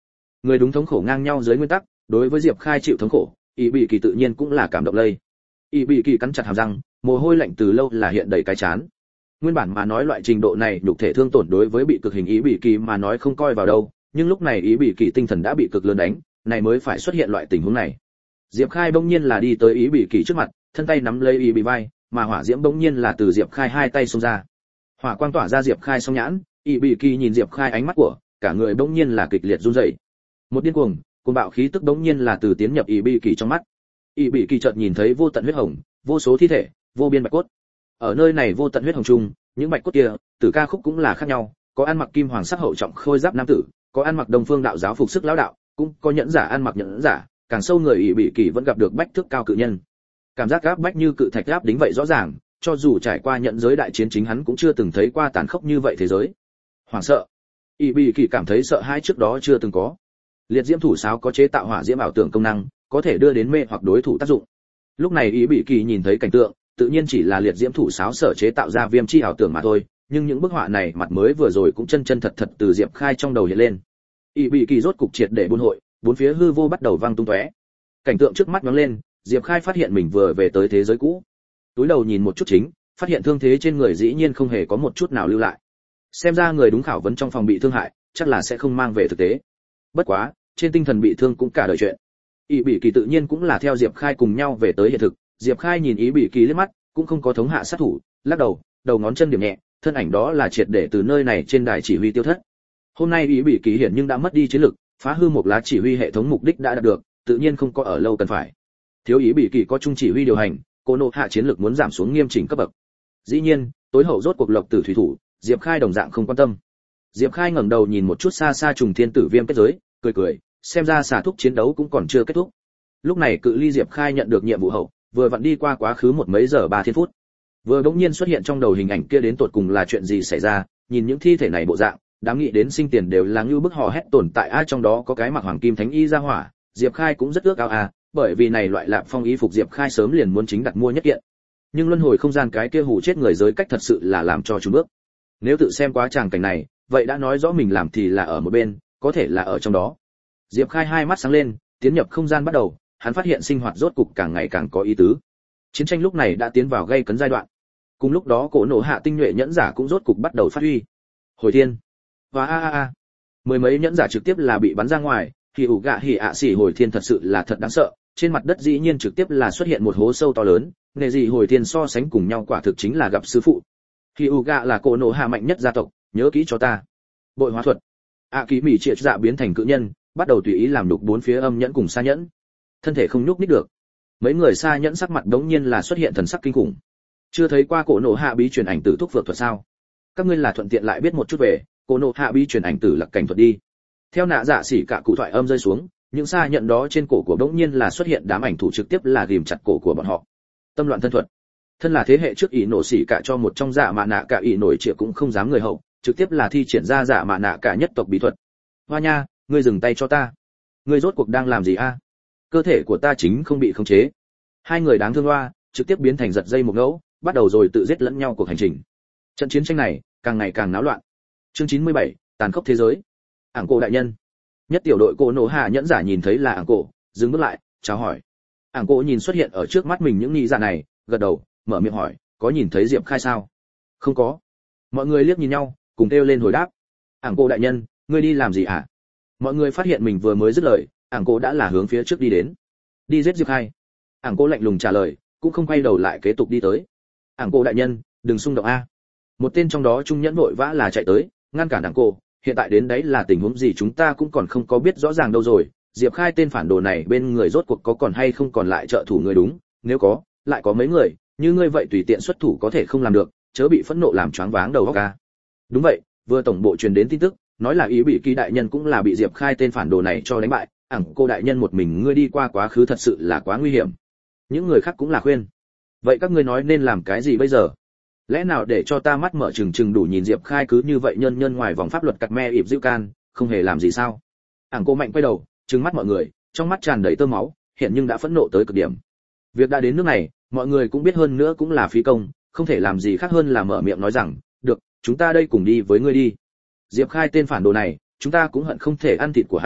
Người đúng thống khổ ngang nhau dưới nguyên tắc, đối với Diệp Khai chịu thống khổ, Ý Bị Kỳ tự nhiên cũng là cảm động lây. Ý Bị Kỳ cắn chặt hàm răng, mồ hôi lạnh từ lâu là hiện đầy cái chán. Nguyên bản mà nói loại trình độ này nhục thể thương tổn đối với bị cực hình Ý Bị Kỳ mà nói không coi vào đâu, nhưng lúc này Ý Bị Kỳ tinh thần đã bị cực lớn đánh, này mới phải xuất hiện loại tình huống này. Diệp Khai bỗng nhiên là đi tới Ý Bị Kỳ trước mặt, thân tay nắm lấy Ý Bị vai, mà hỏa diễm bỗng nhiên là từ Diệp Khai hai tay xông ra. Hỏa quang tỏa ra Diệp Khai song nhãn, Ý Bị Kỳ nhìn Diệp Khai ánh mắt của, cả người bỗng nhiên là kịch liệt run rẩy. Một điên cuồng, cuồng bạo khí tức bỗng nhiên là từ tiến nhập Ý Bị Kỳ trong mắt. Ý Bị Kỳ chợt nhìn thấy vô tận huyết hồng, vô số thi thể, vô biên bạch cốt. Ở nơi này vô tận huyết hồng trung, những bạch cốt kia, từ ca khúc cũng là khác nhau, có ăn mặc kim hoàng sắc hậu trọng khôi giáp nam tử, có ăn mặc đồng phương đạo giáo phục sức lão đạo, cũng có nhẫn giả ăn mặc nhẫn giả, càng sâu người Ý Bị Kỳ vẫn gặp được bách thước cao cự nhân. Cảm giác áp bách như cự thạch áp đính vậy rõ ràng, cho dù trải qua nhận giới đại chiến chính hắn cũng chưa từng thấy qua tàn khốc như vậy thế giới. Hoảng sợ. Ý Bị Kỳ cảm thấy sợ hãi trước đó chưa từng có. Liệt diễm thủ sáo có chế tạo hỏa diễm ảo tưởng công năng, có thể đưa đến mê hoặc đối thủ tác dụng. Lúc này Ý Bị Kỳ nhìn thấy cảnh tượng, tự nhiên chỉ là liệt diễm thủ sáo sở chế tạo ra viêm chi ảo tưởng mà thôi, nhưng những bức họa này mặt mới vừa rồi cũng chân chân thật thật từ Diệp Khai trong đầu hiện lên. Ý Bị Kỳ rốt cục triệt để buôn hội, bốn phía hư vô bắt đầu vang tung tóe. Cảnh tượng trước mắt nhoáng lên, Diệp Khai phát hiện mình vừa về tới thế giới cũ. Túi đầu nhìn một chút chính, phát hiện thương thế trên người dĩ nhiên không hề có một chút nào lưu lại. Xem ra người đúng khảo vấn trong phòng bị thương hại, chắc là sẽ không mang về thực tế. Bất quá, trên tinh thần bị thương cũng cả đời chuyện. Ý Bị Kỳ tự nhiên cũng là theo Diệp Khai cùng nhau về tới hiện thực. Diệp Khai nhìn Ý Bị Kỳ liếc mắt, cũng không có thống hạ sát thủ, lắc đầu, đầu ngón chân điểm nhẹ, thân ảnh đó là triệt để từ nơi này trên đài chỉ huy tiêu thất. Hôm nay Ý Bị Kỳ hiển nhưng đã mất đi chiến lực, phá hư một lá chỉ huy hệ thống mục đích đã đạt được, tự nhiên không có ở lâu cần phải. Thiếu Ý Bị Kỳ có trung chỉ huy điều hành, cô nộ hạ chiến lực muốn giảm xuống nghiêm chỉnh cấp bậc. Dĩ nhiên, tối hậu rốt cuộc lộc tử thủy thủ, Diệp Khai đồng dạng không quan tâm. Diệp Khai ngẩng đầu nhìn một chút xa xa trùng thiên tử viêm kết giới, cười cười, xem ra xả thúc chiến đấu cũng còn chưa kết thúc. Lúc này cự ly Diệp Khai nhận được nhiệm vụ hậu, vừa vặn đi qua quá khứ một mấy giờ ba thiên phút. Vừa đống nhiên xuất hiện trong đầu hình ảnh kia đến tột cùng là chuyện gì xảy ra, nhìn những thi thể này bộ dạng, đám nghĩ đến sinh tiền đều là như bức hò hét tồn tại ai trong đó có cái mặc hoàng kim thánh y ra hỏa, Diệp Khai cũng rất ước ao à, bởi vì này loại lạp phong y phục Diệp Khai sớm liền muốn chính đặt mua nhất kiện. Nhưng luân hồi không gian cái kia hù chết người giới cách thật sự là làm cho chúng bước. Nếu tự xem quá tràng cảnh này, vậy đã nói rõ mình làm thì là ở một bên, có thể là ở trong đó. Diệp Khai hai mắt sáng lên, tiến nhập không gian bắt đầu, hắn phát hiện sinh hoạt rốt cục càng ngày càng có ý tứ. Chiến tranh lúc này đã tiến vào gây cấn giai đoạn. Cùng lúc đó cổ nổ hạ tinh nhuệ nhẫn giả cũng rốt cục bắt đầu phát huy. Hồi thiên, và a a a, mười mấy nhẫn giả trực tiếp là bị bắn ra ngoài, thì ủ gạ hỉ ạ xỉ hồi thiên thật sự là thật đáng sợ. Trên mặt đất dĩ nhiên trực tiếp là xuất hiện một hố sâu to lớn, nghề gì hồi thiên so sánh cùng nhau quả thực chính là gặp sư phụ. Thì ủ gạ là cổ nổ hạ mạnh nhất gia tộc, nhớ kỹ cho ta. Bội hóa thuật, ạ ký mỉ triệt dạ biến thành cự nhân, bắt đầu tùy ý làm đục bốn phía âm nhẫn cùng xa nhẫn. Thân thể không nhúc nhích được. Mấy người xa nhẫn sắc mặt đống nhiên là xuất hiện thần sắc kinh khủng. Chưa thấy qua cổ nổ hạ bí truyền ảnh tử thúc phược thuật sao? Các ngươi là thuận tiện lại biết một chút về cổ nổ hạ bí truyền ảnh tử lạc cảnh thuật đi. Theo nạ dạ xỉ cả cụ thoại âm rơi xuống, những xa nhận đó trên cổ của đống nhiên là xuất hiện đám ảnh thủ trực tiếp là ghìm chặt cổ của bọn họ. Tâm loạn thân thuật. Thân là thế hệ trước ỷ nổ xỉ cả cho một trong dạ mạ nạ cả ỷ nổi trịa cũng không dám người hậu, trực tiếp là thi triển ra dạ mạ nạ cả nhất tộc bí thuật. Hoa nha, ngươi dừng tay cho ta. Ngươi rốt cuộc đang làm gì a? Cơ thể của ta chính không bị khống chế. Hai người đáng thương hoa, trực tiếp biến thành giật dây một ngẫu, bắt đầu rồi tự giết lẫn nhau cuộc hành trình. Trận chiến tranh này càng ngày càng náo loạn. Chương chín mươi bảy, tàn khốc thế giới. Ảng cổ đại nhân. Nhất tiểu đội cổ nổ hạ nhẫn giả nhìn thấy là Ảng cổ, dừng bước lại, chào hỏi. Ảng cổ nhìn xuất hiện ở trước mắt mình những nghi giả này, gật đầu, mở miệng hỏi, có nhìn thấy Diệp Khai sao? Không có. Mọi người liếc nhìn nhau, cùng kêu lên hồi đáp. Ảng cổ đại nhân, ngươi đi làm gì hả? Mọi người phát hiện mình vừa mới dứt lời, Ảng cổ đã là hướng phía trước đi đến. Đi giết Diệp Khai. Ảng cổ lạnh lùng trả lời, cũng không quay đầu lại kế tục đi tới. Ảng cổ đại nhân, đừng xung động a. Một tên trong đó trung nhẫn vội vã là chạy tới, ngăn cản Ảng cổ. Hiện tại đến đấy là tình huống gì chúng ta cũng còn không có biết rõ ràng đâu rồi. Diệp Khai tên phản đồ này bên người rốt cuộc có còn hay không còn lại trợ thủ người đúng, nếu có, lại có mấy người, như ngươi vậy tùy tiện xuất thủ có thể không làm được, chớ bị phẫn nộ làm choáng váng đầu óc a. Đúng vậy, vừa tổng bộ truyền đến tin tức, nói là Ý Bị Kỳ đại nhân cũng là bị Diệp Khai tên phản đồ này cho đánh bại, Ảng cô đại nhân một mình ngươi đi qua quá khứ thật sự là quá nguy hiểm. Những người khác cũng là khuyên. Vậy các ngươi nói nên làm cái gì bây giờ? Lẽ nào để cho ta mắt mở trừng trừng đủ nhìn Diệp Khai cứ như vậy nhân nhân ngoài vòng pháp luật cặt me ịp dịu can, không hề làm gì sao? Ảng cô mạnh quay đầu, trừng mắt mọi người, trong mắt tràn đầy tơ máu, hiện nhưng đã phẫn nộ tới cực điểm. Việc đã đến nước này, mọi người cũng biết hơn nữa cũng là phí công, không thể làm gì khác hơn là mở miệng nói rằng, được, chúng ta đây cùng đi với ngươi đi. Diệp Khai tên phản đồ này, chúng ta cũng hận không thể ăn thịt của hắn,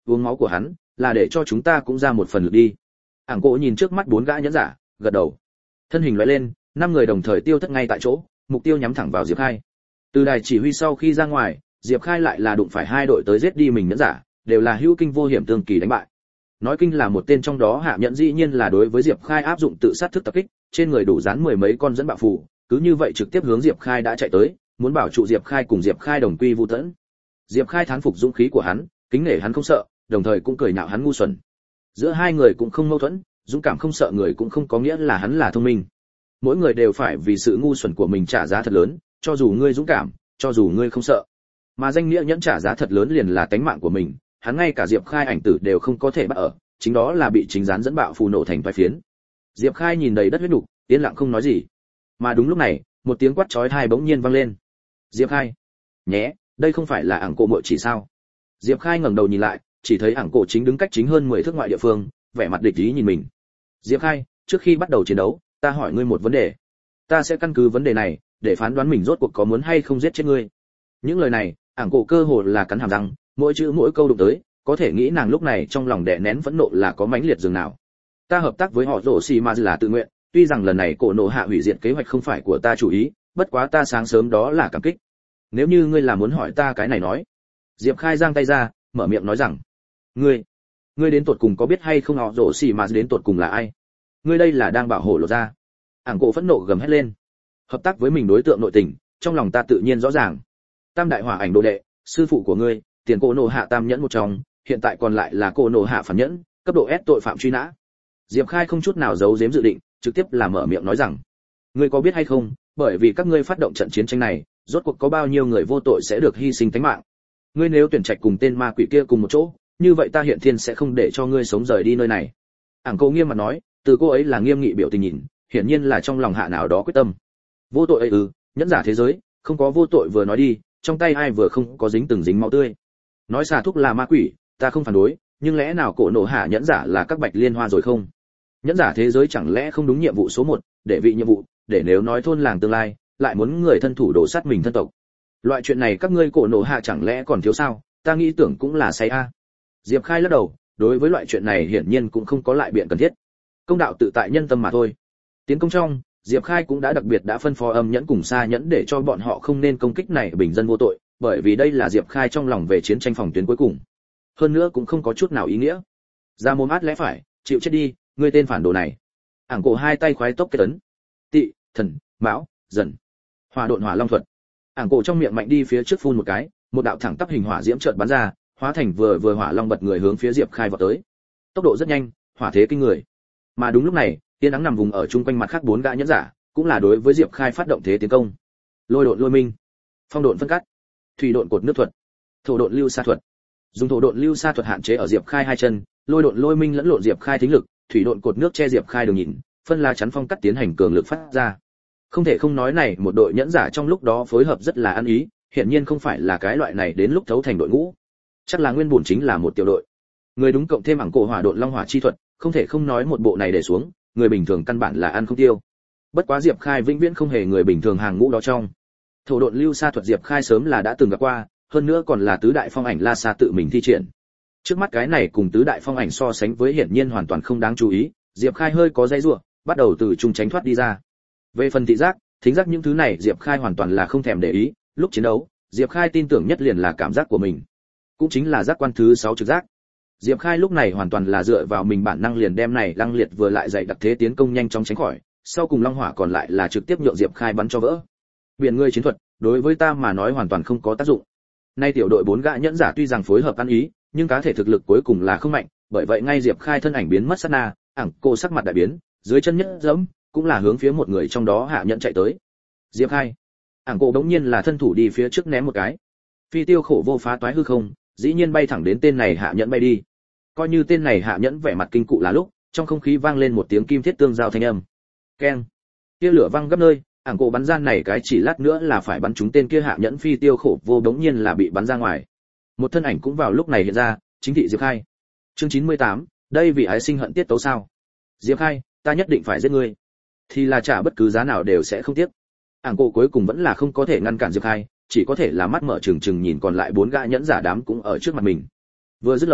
uống máu của hắn là để cho chúng ta cũng ra một phần lực đi. Ảng Cổ nhìn trước mắt bốn gã nhẫn giả, gật đầu. Thân hình lóe lên, năm người đồng thời tiêu thất ngay tại chỗ, mục tiêu nhắm thẳng vào Diệp Khai. Từ đài chỉ huy sau khi ra ngoài, Diệp Khai lại là đụng phải hai đội tới giết đi mình nhẫn giả, đều là hữu kinh vô hiểm tương kỳ đánh bại. Nói kinh là một tên trong đó hạ nhẫn dĩ nhiên là đối với Diệp Khai áp dụng tự sát thức tập kích, trên người đủ dán mười mấy con dẫn bạo phù, cứ như vậy trực tiếp hướng Diệp Khai đã chạy tới, muốn bảo trụ Diệp Khai cùng Diệp Khai đồng quy vu tẫn. Diệp Khai thán phục dũng khí của hắn, kính nể hắn không sợ, đồng thời cũng cười nhạo hắn ngu xuẩn. Giữa hai người cũng không mâu thuẫn, dũng cảm không sợ người cũng không có nghĩa là hắn là thông minh. Mỗi người đều phải vì sự ngu xuẩn của mình trả giá thật lớn, cho dù ngươi dũng cảm, cho dù ngươi không sợ. Mà danh nghĩa nhẫn trả giá thật lớn liền là tánh mạng của mình, hắn ngay cả Diệp Khai ảnh tử đều không có thể bắt ở, chính đó là bị chính gián dẫn bạo phù nổ thành toái phiến. Diệp Khai nhìn đầy đất huyết nục, yên lặng không nói gì. Mà đúng lúc này, một tiếng quát chói tai bỗng nhiên vang lên. Diệp Khai, nhé, đây không phải là Ảng Cổ muội chỉ sao? Diệp Khai ngẩng đầu nhìn lại, chỉ thấy Ảng Cổ chính đứng cách chính hơn mười thước ngoại địa phương, vẻ mặt địch ý nhìn mình. Diệp Khai, trước khi bắt đầu chiến đấu, ta hỏi ngươi một vấn đề. Ta sẽ căn cứ vấn đề này để phán đoán mình rốt cuộc có muốn hay không giết chết ngươi. Những lời này, Ảng Cổ cơ hồ là cắn hàm răng, mỗi chữ mỗi câu đụng tới, có thể nghĩ nàng lúc này trong lòng đè nén phẫn nộ là có mãnh liệt dường nào. Ta hợp tác với họ Rồ Xi Ma là tự nguyện, tuy rằng lần này cổ nổ hạ hủy diệt kế hoạch không phải của ta chủ ý, bất quá ta sáng sớm đó là cảm kích. Nếu như ngươi là muốn hỏi ta cái này nói. Diệp Khai giang tay ra, mở miệng nói rằng, ngươi, ngươi đến tột cùng có biết hay không họ Rồ Xi Ma đến tột cùng là ai? Ngươi đây là đang bảo hộ lộ ra. Ảng Cổ phẫn nộ gầm hét lên. Hợp tác với mình đối tượng nội tình, trong lòng ta tự nhiên rõ ràng. Tam đại hỏa ảnh đồ đệ, sư phụ của ngươi, tiền cổ nổ hạ tam nhẫn một trong, hiện tại còn lại là cổ nổ hạ phản nhẫn, cấp độ S tội phạm truy nã. Diệp Khai không chút nào giấu giếm dự định, trực tiếp là mở miệng nói rằng, ngươi có biết hay không, bởi vì các ngươi phát động trận chiến tranh này, rốt cuộc có bao nhiêu người vô tội sẽ được hy sinh tính mạng. Ngươi nếu tuyển trạch cùng tên ma quỷ kia cùng một chỗ, như vậy ta hiện thiên sẽ không để cho ngươi sống rời đi nơi này. Ảng Cổ nghiêm mặt nói, từ cô ấy là nghiêm nghị biểu tình nhìn, hiển nhiên là trong lòng hạ nào đó quyết tâm. Vô tội ấy ư? Nhẫn giả thế giới, không có vô tội vừa nói đi, trong tay ai vừa không có dính từng dính máu tươi. Nói xà thúc là ma quỷ, ta không phản đối, nhưng lẽ nào cổ nổ hạ nhẫn giả là các bạch liên hoa rồi không? Nhẫn giả thế giới chẳng lẽ không đúng nhiệm vụ số một, để vị nhiệm vụ, để nếu nói thôn làng tương lai, lại muốn người thân thủ đổ sát mình thân tộc. Loại chuyện này các ngươi cổ nổ hạ chẳng lẽ còn thiếu sao? Ta nghĩ tưởng cũng là say a. Diệp Khai lắc đầu, đối với loại chuyện này hiển nhiên cũng không có lại biện cần thiết. Công đạo tự tại nhân tâm mà thôi. Tiến công trong, Diệp Khai cũng đã đặc biệt đã phân phó âm nhẫn cùng xa nhẫn để cho bọn họ không nên công kích này bình dân vô tội, bởi vì đây là Diệp Khai trong lòng về chiến tranh phòng tuyến cuối cùng. Hơn nữa cũng không có chút nào ý nghĩa. Ra mồm át lẽ phải, chịu chết đi, ngươi tên phản đồ này. Ảng Cổ hai tay khoái tốc kết ấn. Tị, thần, mão, dần. Hỏa độn hỏa long thuật. Ảng Cổ trong miệng mạnh đi phía trước phun một cái, một đạo thẳng tắp hình hỏa diễm chợt bắn ra, hóa thành vừa vừa hỏa long bật người hướng phía Diệp Khai vọt tới. Tốc độ rất nhanh, hỏa thế kinh người. Mà đúng lúc này, Tiên Ắng nằm vùng ở chung quanh mặt khác bốn gã nhẫn giả, cũng là đối với Diệp Khai phát động thế tiến công. Lôi độn lôi minh, phong độn phân cắt, thủy độn cột nước thuật, thổ độn lưu sa thuật. Dùng thổ độn lưu sa thuật hạn chế ở Diệp Khai hai chân, lôi độn lôi minh lẫn lộn Diệp Khai thính lực, thủy độn cột nước che Diệp Khai đường nhìn, phân la chắn phong cắt tiến hành cường lực phát ra. Không thể không nói này, một đội nhẫn giả trong lúc đó phối hợp rất là ăn ý, hiển nhiên không phải là cái loại này đến lúc thấu thành đội ngũ. Chắc là nguyên bổn chính là một tiểu đội. Người đúng cộng thêm Ảng Cổ hỏa độn long hỏa chi thuật, không thể không nói một bộ này để xuống, người bình thường căn bản là ăn không tiêu. Bất quá Diệp Khai vĩnh viễn không hề người bình thường hàng ngũ đó trong. Thổ độn lưu sa thuật Diệp Khai sớm là đã từng gặp qua, hơn nữa còn là tứ đại phong ảnh La Sa tự mình thi triển. Trước mắt cái này cùng tứ đại phong ảnh so sánh với hiển nhiên hoàn toàn không đáng chú ý, Diệp Khai hơi có dãy rủa, bắt đầu từ trung tránh thoát đi ra. Về phần thị giác, thính giác những thứ này Diệp Khai hoàn toàn là không thèm để ý, lúc chiến đấu, Diệp Khai tin tưởng nhất liền là cảm giác của mình, cũng chính là giác quan thứ sáu trực giác. Diệp Khai lúc này hoàn toàn là dựa vào mình bản năng liền đem này lăng liệt vừa lại dạy đặc thế tiến công nhanh chóng tránh khỏi, sau cùng long hỏa còn lại là trực tiếp nhượng Diệp Khai bắn cho vỡ. Biển ngươi chiến thuật, đối với ta mà nói hoàn toàn không có tác dụng. Nay tiểu đội bốn gã nhẫn giả tuy rằng phối hợp ăn ý, nhưng cá thể thực lực cuối cùng là không mạnh, bởi vậy ngay Diệp Khai thân ảnh biến mất sát na, Ảng Cổ sắc mặt đại biến, dưới chân nhất giẫm, cũng là hướng phía một người trong đó hạ nhẫn chạy tới. Diệp Khai, Ảng Cổ đống nhiên là thân thủ đi phía trước ném một cái. Phi tiêu khổ vô phá toái hư không, dĩ nhiên bay thẳng đến tên này hạ nhẫn bay đi. Coi như tên này hạ nhẫn vẻ mặt kinh cụ là lúc, trong không khí vang lên một tiếng kim thiết tương giao thanh âm. Keng. Tia lửa văng gấp nơi, Ảng Cổ bắn ra này cái chỉ lát nữa là phải bắn trúng tên kia hạ nhẫn phi tiêu khổ vô đống nhiên là bị bắn ra ngoài. Một thân ảnh cũng vào lúc này hiện ra, chính thị Diệp Khai. Chương chín mươi tám, đây vì ái sinh hận tiết tấu sao? Diệp Khai, ta nhất định phải giết ngươi. Thì là trả bất cứ giá nào đều sẽ không tiếc. Ảng Cổ cuối cùng vẫn là không có thể ngăn cản Diệp Khai, chỉ có thể là mắt mở trừng trừng nhìn còn lại bốn gã nhẫn giả đám cũng ở trước mặt mình. Vừa dứt lời,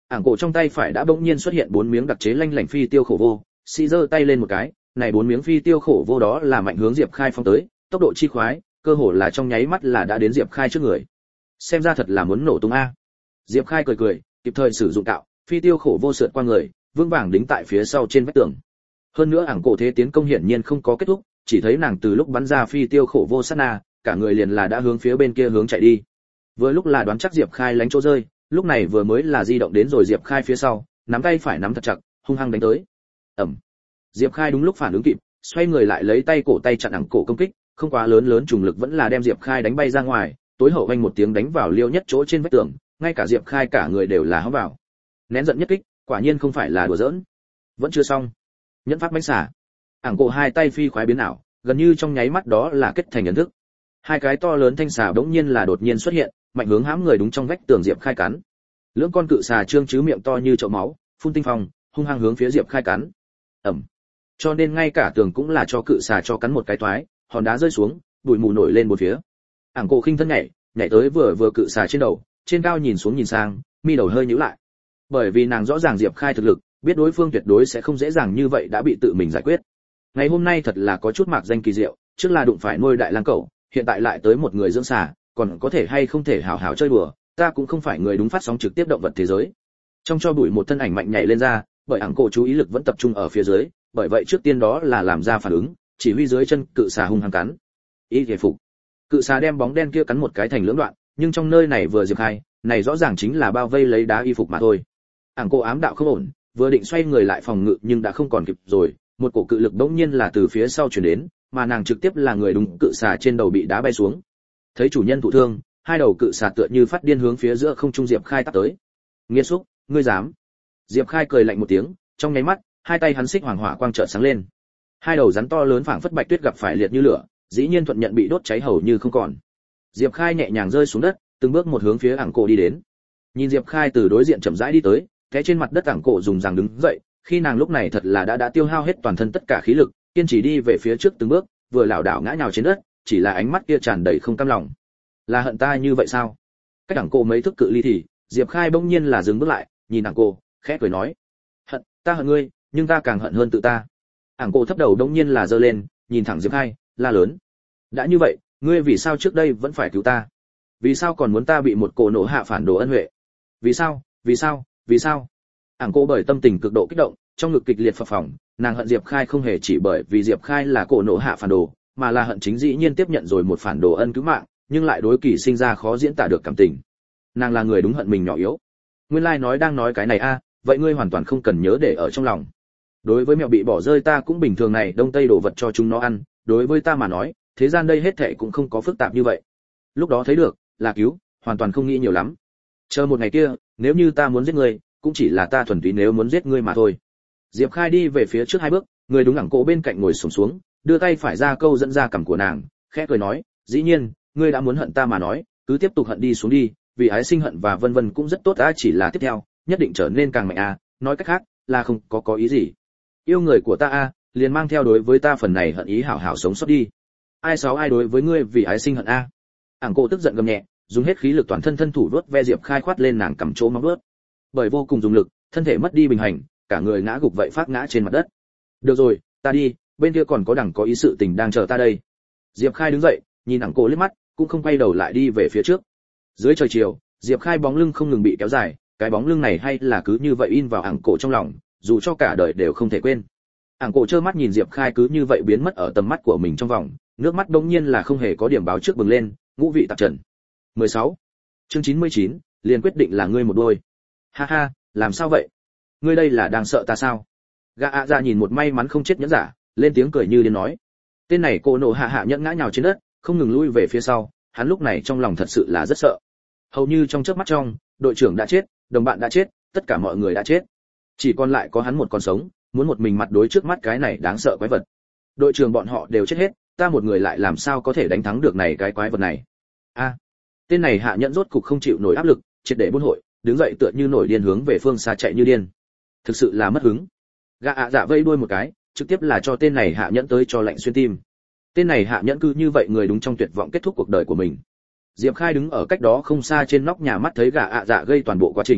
ảng cổ trong tay phải đã bỗng nhiên xuất hiện bốn miếng đặc chế lanh lảnh phi tiêu khổ vô, xì giơ tay lên một cái, này bốn miếng phi tiêu khổ vô đó là mạnh hướng Diệp Khai phong tới, tốc độ chi khoái, cơ hồ là trong nháy mắt là đã đến Diệp Khai trước người. Xem ra thật là muốn nổ tung a. Diệp Khai cười cười, kịp thời sử dụng cạo, phi tiêu khổ vô sượt qua người, vững vàng đính tại phía sau trên vách tường. Hơn nữa ảng cổ thế tiến công hiển nhiên không có kết thúc, chỉ thấy nàng từ lúc bắn ra phi tiêu khổ vô sát na, cả người liền là đã hướng phía bên kia hướng chạy đi. Vừa lúc là đoán chắc Diệp Khai lánh chỗ rơi, lúc này vừa mới là di động đến rồi Diệp Khai phía sau, nắm tay phải nắm thật chặt, hung hăng đánh tới. Ầm. Diệp Khai đúng lúc phản ứng kịp, xoay người lại lấy tay cổ tay chặn ảng cổ công kích, không quá lớn lớn trùng lực vẫn là đem Diệp Khai đánh bay ra ngoài, tối hậu vang một tiếng đánh vào liêu nhất chỗ trên vách tường, ngay cả Diệp Khai cả người đều là hóng vào. Nén giận nhất kích, quả nhiên không phải là đùa giỡn. Vẫn chưa xong. Nhẫn pháp bánh xả. Ảng cổ hai tay phi khoái biến ảo, gần như trong nháy mắt đó là kết thành ấn thức. Hai cái to lớn thanh xà bỗng nhiên là đột nhiên xuất hiện, mạnh hướng hãm người đúng trong vách tường Diệp Khai cắn. Lưỡng con cự xà trương chứ miệng to như chậu máu, phun tinh phong, hung hăng hướng phía Diệp Khai cắn. Ầm. Cho nên ngay cả tường cũng là cho cự xà cho cắn một cái toái, hòn đá rơi xuống, bụi mù nổi lên bốn phía. Ảng cổ khinh thân nhảy, nhảy tới vừa vừa cự xà trên đầu, trên cao nhìn xuống nhìn sang, mi đầu hơi nhíu lại. Bởi vì nàng rõ ràng Diệp Khai thực lực, biết đối phương tuyệt đối sẽ không dễ dàng như vậy đã bị tự mình giải quyết. Ngày hôm nay thật là có chút mạc danh kỳ diệu, trước là đụng phải nuôi đại lang cẩu, hiện tại lại tới một người dưỡng xà, còn có thể hay không thể hảo hảo chơi đùa, ta cũng không phải người đúng phát sóng trực tiếp động vật thế giới. Trong cho bụi một thân ảnh mạnh nhảy lên ra, bởi ảng cổ chú ý lực vẫn tập trung ở phía dưới, bởi vậy trước tiên đó là làm ra phản ứng, chỉ huy dưới chân cự xà hung hăng cắn. Ý thể phục. Cự xà đem bóng đen kia cắn một cái thành lưỡng đoạn, nhưng trong nơi này vừa Diệp Khai, này rõ ràng chính là bao vây lấy đá y phục mà thôi. Ảng cổ ám đạo không ổn, vừa định xoay người lại phòng ngự nhưng đã không còn kịp rồi, một cổ cự lực bỗng nhiên là từ phía sau truyền đến, mà nàng trực tiếp là người đúng cự xà trên đầu bị đá bay xuống. Thấy chủ nhân thụ thương, hai đầu cự xà tựa như phát điên hướng phía giữa không trung Diệp Khai tát tới. Nghiệt xúc, ngươi dám? Diệp Khai cười lạnh một tiếng, trong nháy mắt, hai tay hắn xích hoàng hỏa quang chợt sáng lên. Hai đầu rắn to lớn phảng phất bạch tuyết gặp phải liệt như lửa, dĩ nhiên thuận nhận bị đốt cháy hầu như không còn. Diệp Khai nhẹ nhàng rơi xuống đất, từng bước một hướng phía ảng cổ đi đến. Nhìn Diệp Khai từ đối diện chậm rãi đi tới, té trên mặt đất ảng cổ dùng rằng đứng dậy, khi nàng lúc này thật là đã đã tiêu hao hết toàn thân tất cả khí lực, kiên trì đi về phía trước từng bước, vừa lảo đảo ngã nhào trên đất, chỉ là ánh mắt kia tràn đầy không cam lòng. Là hận ta như vậy sao? Cách ảng cổ mấy thước cự ly thì, Diệp Khai bỗng nhiên là dừng bước lại, nhìn ảng cổ, khẽ cười nói: "Hận, ta hận ngươi, nhưng ta càng hận hơn tự ta." Ảng cổ thấp đầu bỗng nhiên là giơ lên, nhìn thẳng Diệp Khai, la lớn: "Đã như vậy, ngươi vì sao trước đây vẫn phải cứu ta? Vì sao còn muốn ta bị một cổ nổ hạ phản đồ ân huệ? Vì sao? Vì sao? Vì sao?" Ảng cổ bởi tâm tình cực độ kích động, trong ngực kịch liệt phập phồng, nàng hận Diệp Khai không hề chỉ bởi vì Diệp Khai là cổ nổ hạ phản đồ, mà là hận chính dĩ nhiên tiếp nhận rồi một phản đồ ân cứu mạng, nhưng lại đối kỳ sinh ra khó diễn tả được cảm tình. Nàng là người đúng hận mình nhỏ yếu. Nguyên lai like nói đang nói cái này a, à, vậy ngươi hoàn toàn không cần nhớ để ở trong lòng. Đối với mèo bị bỏ rơi ta cũng bình thường này, đông tây đồ vật cho chúng nó ăn, đối với ta mà nói, thế gian đây hết thảy cũng không có phức tạp như vậy. Lúc đó thấy được, là cứu, hoàn toàn không nghĩ nhiều lắm. Chờ một ngày kia, nếu như ta muốn giết ngươi, cũng chỉ là ta thuần túy nếu muốn giết ngươi mà thôi. Diệp Khai đi về phía trước hai bước, người đúng ảng cổ bên cạnh ngồi xổm xuống, đưa tay phải ra câu dẫn ra cằm của nàng, khẽ cười nói: "Dĩ nhiên, ngươi đã muốn hận ta mà nói, cứ tiếp tục hận đi xuống đi, vì ái sinh hận và vân vân cũng rất tốt á, chỉ là tiếp theo, nhất định trở nên càng mạnh a, à, nói cách khác, là không có có ý gì. Yêu người của ta a, à, liền mang theo đối với ta phần này hận ý hảo hảo sống sót đi. Ai sáu ai đối với ngươi vì ái sinh hận a." À. Ảng cổ tức giận gầm nhẹ, dùng hết khí lực toàn thân thân thủ vuốt ve Diệp Khai khoát lên nàng cầm chỗ móng vuốt. Bởi vô cùng dùng lực, thân thể mất đi bình hành, cả người ngã gục vậy phát ngã trên mặt đất. "Được rồi, ta đi, bên kia còn có đẳng có ý sự tình đang chờ ta đây." Diệp Khai đứng dậy, nhìn ảng cổ liếc mắt, cũng không quay đầu lại đi về phía trước. Dưới trời chiều, Diệp Khai bóng lưng không ngừng bị kéo dài, cái bóng lưng này hay là cứ như vậy in vào ảng cổ trong lòng, dù cho cả đời đều không thể quên. Ảng cổ trơ mắt nhìn Diệp Khai cứ như vậy biến mất ở tầm mắt của mình trong vòng, nước mắt đống nhiên là không hề có điểm báo trước bừng lên, ngũ vị tạp trần. mười sáu. Chương chín mươi chín, liền quyết định là ngươi một đôi. Ha ha, làm sao vậy? Ngươi đây là đang sợ ta sao? Gã ạ ra nhìn một may mắn không chết nhẫn giả, lên tiếng cười như điên nói. Tên này cô nộ hạ hạ nhẫn ngã nhào trên đất, không ngừng lui về phía sau, hắn lúc này trong lòng thật sự là rất sợ. Hầu như trong chớp mắt trong, đội trưởng đã chết, đồng bạn đã chết, tất cả mọi người đã chết. Chỉ còn lại có hắn một con sống, muốn một mình mặt đối trước mắt cái này đáng sợ quái vật. Đội trưởng bọn họ đều chết hết, ta một người lại làm sao có thể đánh thắng được này cái quái vật này? A, à, tên này hạ nhẫn rốt cục không chịu nổi áp lực, triệt để buôn hội, đứng dậy tựa như nổi điên hướng về phương xa chạy như điên. Thực sự là mất hứng. Gã ạ dạ vây đuôi một cái, trực tiếp là cho tên này hạ nhẫn tới cho lạnh xuyên tim. Tên này hạ nhẫn cứ như vậy người đúng trong tuyệt vọng kết thúc cuộc đời của mình. Diệp Khai đứng ở cách đó không xa trên nóc nhà mắt thấy gã ạ dạ gây toàn bộ quá trình,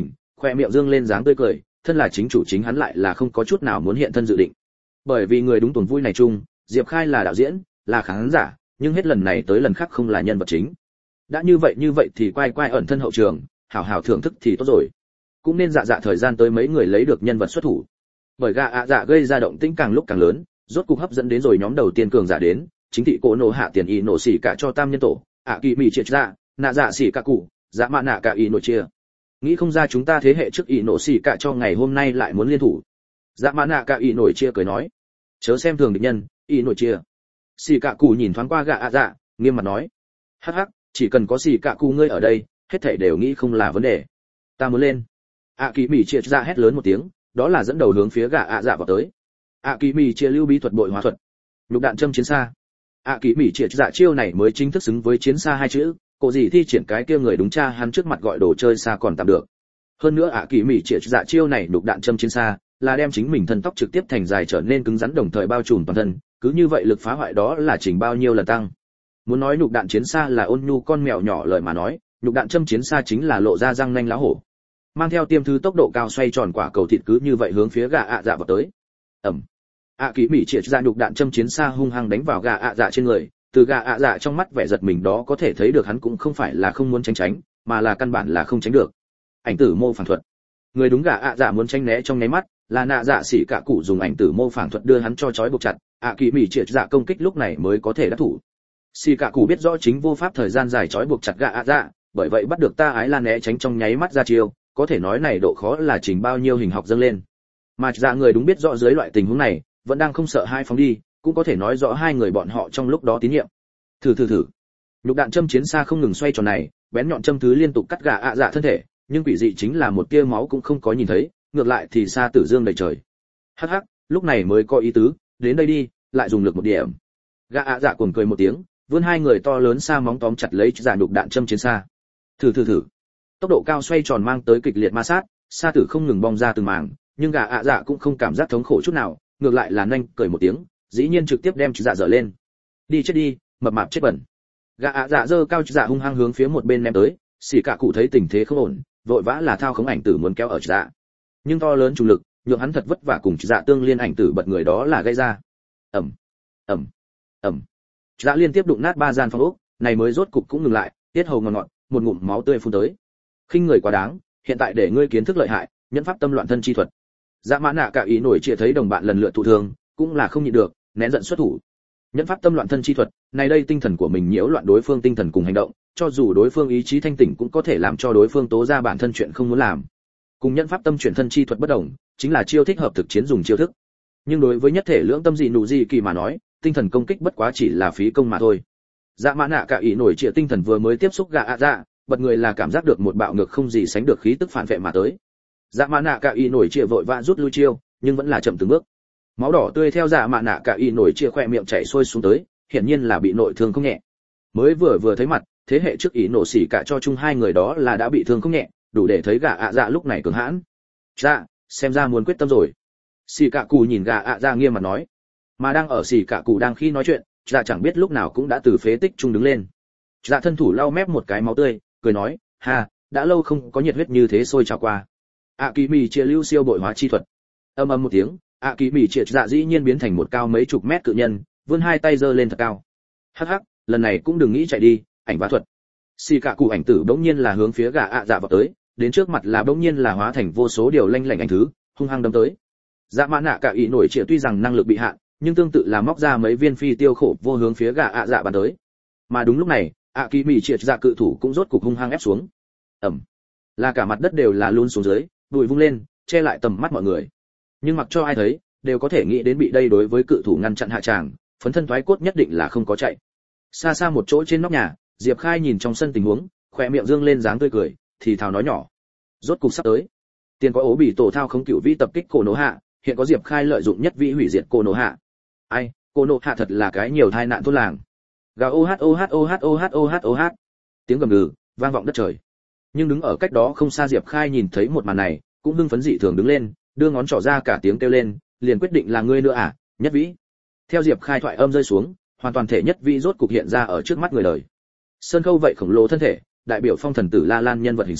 khoe miệng dương lên dáng tươi cười, thân là chính chủ chính hắn lại là không có chút nào muốn hiện thân dự định. Bởi vì người đúng tuần vui này chung, Diệp Khai là đạo diễn, là khán giả, nhưng hết lần này tới lần khác không là nhân vật chính. Đã như vậy như vậy thì quay quay ẩn thân hậu trường, hảo hảo thưởng thức thì tốt rồi. Cũng nên dạ dạ thời gian tới mấy người lấy được nhân vật xuất thủ. Bởi gạ ạ dạ gây ra động tĩnh càng lúc càng lớn, rốt cục hấp dẫn đến rồi nhóm đầu tiên cường giả đến, chính thị cổ nổ hạ tiền y nổ xỉ cả cho tam nhân tổ, ạ kỳ mỉ triệt ra, nạ dạ xỉ cả cụ, dạ mạ nạ cả y nổ chia. Nghĩ không ra chúng ta thế hệ trước y nổ xỉ cả cho ngày hôm nay lại muốn liên thủ. Dạ mạ nạ cả y nổ chia cười nói, chớ xem thường địch nhân, y nổ chia. Xỉ cả cụ nhìn thoáng qua gạ ạ dạ, nghiêm mặt nói, hắc hắc, chỉ cần có xỉ cả cụ ngươi ở đây, hết thảy đều nghĩ không là vấn đề. Ta muốn lên. ạ kỳ mỉ triệt ra hét lớn một tiếng, đó là dẫn đầu hướng phía gạ ạ dạ vào tới. ạ kỳ mỉ chia lưu bí thuật bội hóa thuật, lục đạn châm chiến xa. ạ kỳ mỉ triệt dạ chiêu này mới chính thức xứng với chiến xa hai chữ, cổ gì thi triển cái kia người đúng cha hắn trước mặt gọi đồ chơi xa còn tạm được. Hơn nữa ạ kỳ mỉ triệt dạ chiêu này lục đạn châm chiến xa là đem chính mình thân tóc trực tiếp thành dài trở nên cứng rắn đồng thời bao trùm toàn thân, cứ như vậy lực phá hoại đó là chỉnh bao nhiêu lần tăng. Muốn nói lục đạn chiến xa là ôn nhu con mèo nhỏ lời mà nói, lục đạn châm chiến xa chính là lộ ra răng nanh lá hổ. Mang theo tiêm thứ tốc độ cao xoay tròn quả cầu thịt cứ như vậy hướng phía gà ạ dạ vào tới. Ầm. ạ kỳ mỉ triệt ra nhục đạn châm chiến xa hung hăng đánh vào gà ạ dạ trên người, từ gà ạ dạ trong mắt vẻ giật mình đó có thể thấy được hắn cũng không phải là không muốn tránh tránh, mà là căn bản là không tránh được. Ảnh tử mô phản thuật. Người đúng gà ạ dạ muốn tránh né trong nháy mắt, là nạ dạ xỉ cả cụ dùng ảnh tử mô phản thuật đưa hắn cho trói buộc chặt, ạ kỳ mỉ triệt dạ công kích lúc này mới có thể đắc thủ. Xỉ cả cụ biết rõ chính vô pháp thời gian dài trói buộc chặt gà ạ dạ, bởi vậy bắt được ta ái là né tránh trong nháy mắt ra chiêu, có thể nói này độ khó là trình bao nhiêu hình học dâng lên. Mà dạ người đúng biết rõ dưới loại tình huống này, vẫn đang không sợ hai phóng đi, cũng có thể nói rõ hai người bọn họ trong lúc đó tín nhiệm. Thử thử thử. Lục đạn châm chiến xa không ngừng xoay tròn này, bén nhọn châm thứ liên tục cắt gà ạ dạ thân thể, nhưng quỷ dị chính là một tia máu cũng không có nhìn thấy, ngược lại thì xa tử dương đầy trời. Hắc hắc, lúc này mới có ý tứ, đến đây đi, lại dùng lực một điểm. Gà ạ dạ cuồng cười một tiếng, vươn hai người to lớn xa móng tóm chặt lấy giả lục đạn châm chiến xa. Thử thử thử. Tốc độ cao xoay tròn mang tới kịch liệt ma sát, sa tử không ngừng bong ra từng mảng, nhưng gà ạ dạ cũng không cảm giác thống khổ chút nào, ngược lại là nhanh cười một tiếng, dĩ nhiên trực tiếp đem dạ dở lên. Đi chết đi, mập mạp chết bẩn. Gà ạ dạ giơ cao dạ hung hăng hướng phía một bên ném tới, xỉ cả cụ thấy tình thế không ổn, vội vã là thao khống ảnh tử muốn kéo ở dạ. Nhưng to lớn trùng lực, nhượng hắn thật vất vả cùng dạ tương liên ảnh tử bật người đó là gây ra. Ầm, ầm, ầm. Dạ liên tiếp đụng nát ba gian phòng ốc, này mới rốt cục cũng ngừng lại, tiết hầu ngọt ngọt, một ngụm máu tươi phun tới. Khinh người quá đáng, hiện tại để ngươi kiến thức lợi hại, nhẫn pháp tâm loạn thân chi thuật. Dạ mã nạ cả ý nổi chia thấy đồng bạn lần lượt thụ thương, cũng là không nhịn được, nén giận xuất thủ. Nhẫn pháp tâm loạn thân chi thuật, này đây tinh thần của mình nhiễu loạn đối phương tinh thần cùng hành động, cho dù đối phương ý chí thanh tỉnh cũng có thể làm cho đối phương tố ra bản thân chuyện không muốn làm. Cùng nhẫn pháp tâm chuyển thân chi thuật bất đồng, chính là chiêu thích hợp thực chiến dùng chiêu thức. Nhưng đối với nhất thể lưỡng tâm dị nụ dị kỳ mà nói, tinh thần công kích bất quá chỉ là phí công mà thôi. Dạ mã nạ cả ý nổi chia tinh thần vừa mới tiếp xúc gà ạ dạ, bật người là cảm giác được một bạo ngược không gì sánh được khí tức phản vệ mà tới. Dạ mã nạ cả y nổi chia vội vã rút lui chiêu, nhưng vẫn là chậm từng bước. Máu đỏ tươi theo dạ mã nạ cả y nổi chia khỏe miệng chảy xuôi xuống tới, hiển nhiên là bị nội thương không nhẹ. Mới vừa vừa thấy mặt, thế hệ trước ý nổ xỉ cả cho chung hai người đó là đã bị thương không nhẹ, đủ để thấy gà ạ dạ lúc này cường hãn. Dạ, xem ra muốn quyết tâm rồi. Xỉ cả cụ nhìn gà ạ dạ nghiêm mặt nói, mà đang ở xỉ cả cụ đang khi nói chuyện, dạ chẳng biết lúc nào cũng đã từ phế tích trung đứng lên. Dạ thân thủ lau mép một cái máu tươi, cười nói, ha, đã lâu không có nhiệt huyết như thế sôi trào qua. ạ kỳ mỉ chia lưu siêu bội hóa chi thuật. Âm âm một tiếng, ạ kỳ mỉ chia dạ dĩ nhiên biến thành một cao mấy chục mét cự nhân, vươn hai tay giơ lên thật cao. Hắc hắc, lần này cũng đừng nghĩ chạy đi, ảnh vá thuật. Xì cả cụ ảnh tử bỗng nhiên là hướng phía gà ạ dạ vào tới, đến trước mặt là bỗng nhiên là hóa thành vô số điều lanh lảnh ảnh thứ, hung hăng đâm tới. Dạ mã nạ cả ý nổi chia tuy rằng năng lực bị hạn, nhưng tương tự là móc ra mấy viên phi tiêu khổ vô hướng phía gà ạ dạ bắn tới. Mà đúng lúc này, ạ kỳ mỉ triệt dạ cự thủ cũng rốt cục hung hăng ép xuống. Ẩm, là cả mặt đất đều là luôn xuống dưới, bụi vung lên, che lại tầm mắt mọi người. Nhưng mặc cho ai thấy, đều có thể nghĩ đến bị đây đối với cự thủ ngăn chặn hạ tràng, phấn thân thoái cốt nhất định là không có chạy. Xa xa một chỗ trên nóc nhà, Diệp Khai nhìn trong sân tình huống, khóe miệng dương lên dáng tươi cười, thì thào nói nhỏ: rốt cục sắp tới. Tiền có ố bị tổ thao không cựu vĩ tập kích cổ nổ hạ, hiện có Diệp Khai lợi dụng nhất vĩ hủy diệt cổ nổ hạ. Ai, cổ nổ hạ thật là cái nhiều tai nạn thôn làng. Gào ô hát ô hát ô hát ô hát ô hát ô hát. Tiếng gầm gừ vang vọng đất trời. Nhưng đứng ở cách đó không xa Diệp Khai nhìn thấy một màn này, cũng hưng phấn dị thường đứng lên, đưa ngón trỏ ra cả tiếng kêu lên, liền quyết định là ngươi nữa à, nhất vĩ. Theo Diệp Khai thoại âm rơi xuống, hoàn toàn thể nhất vĩ rốt cục hiện ra ở trước mắt người đời. Sơn khâu vậy khổng lồ thân thể, đại biểu phong thần tử La Lan nhân vật hình xăm,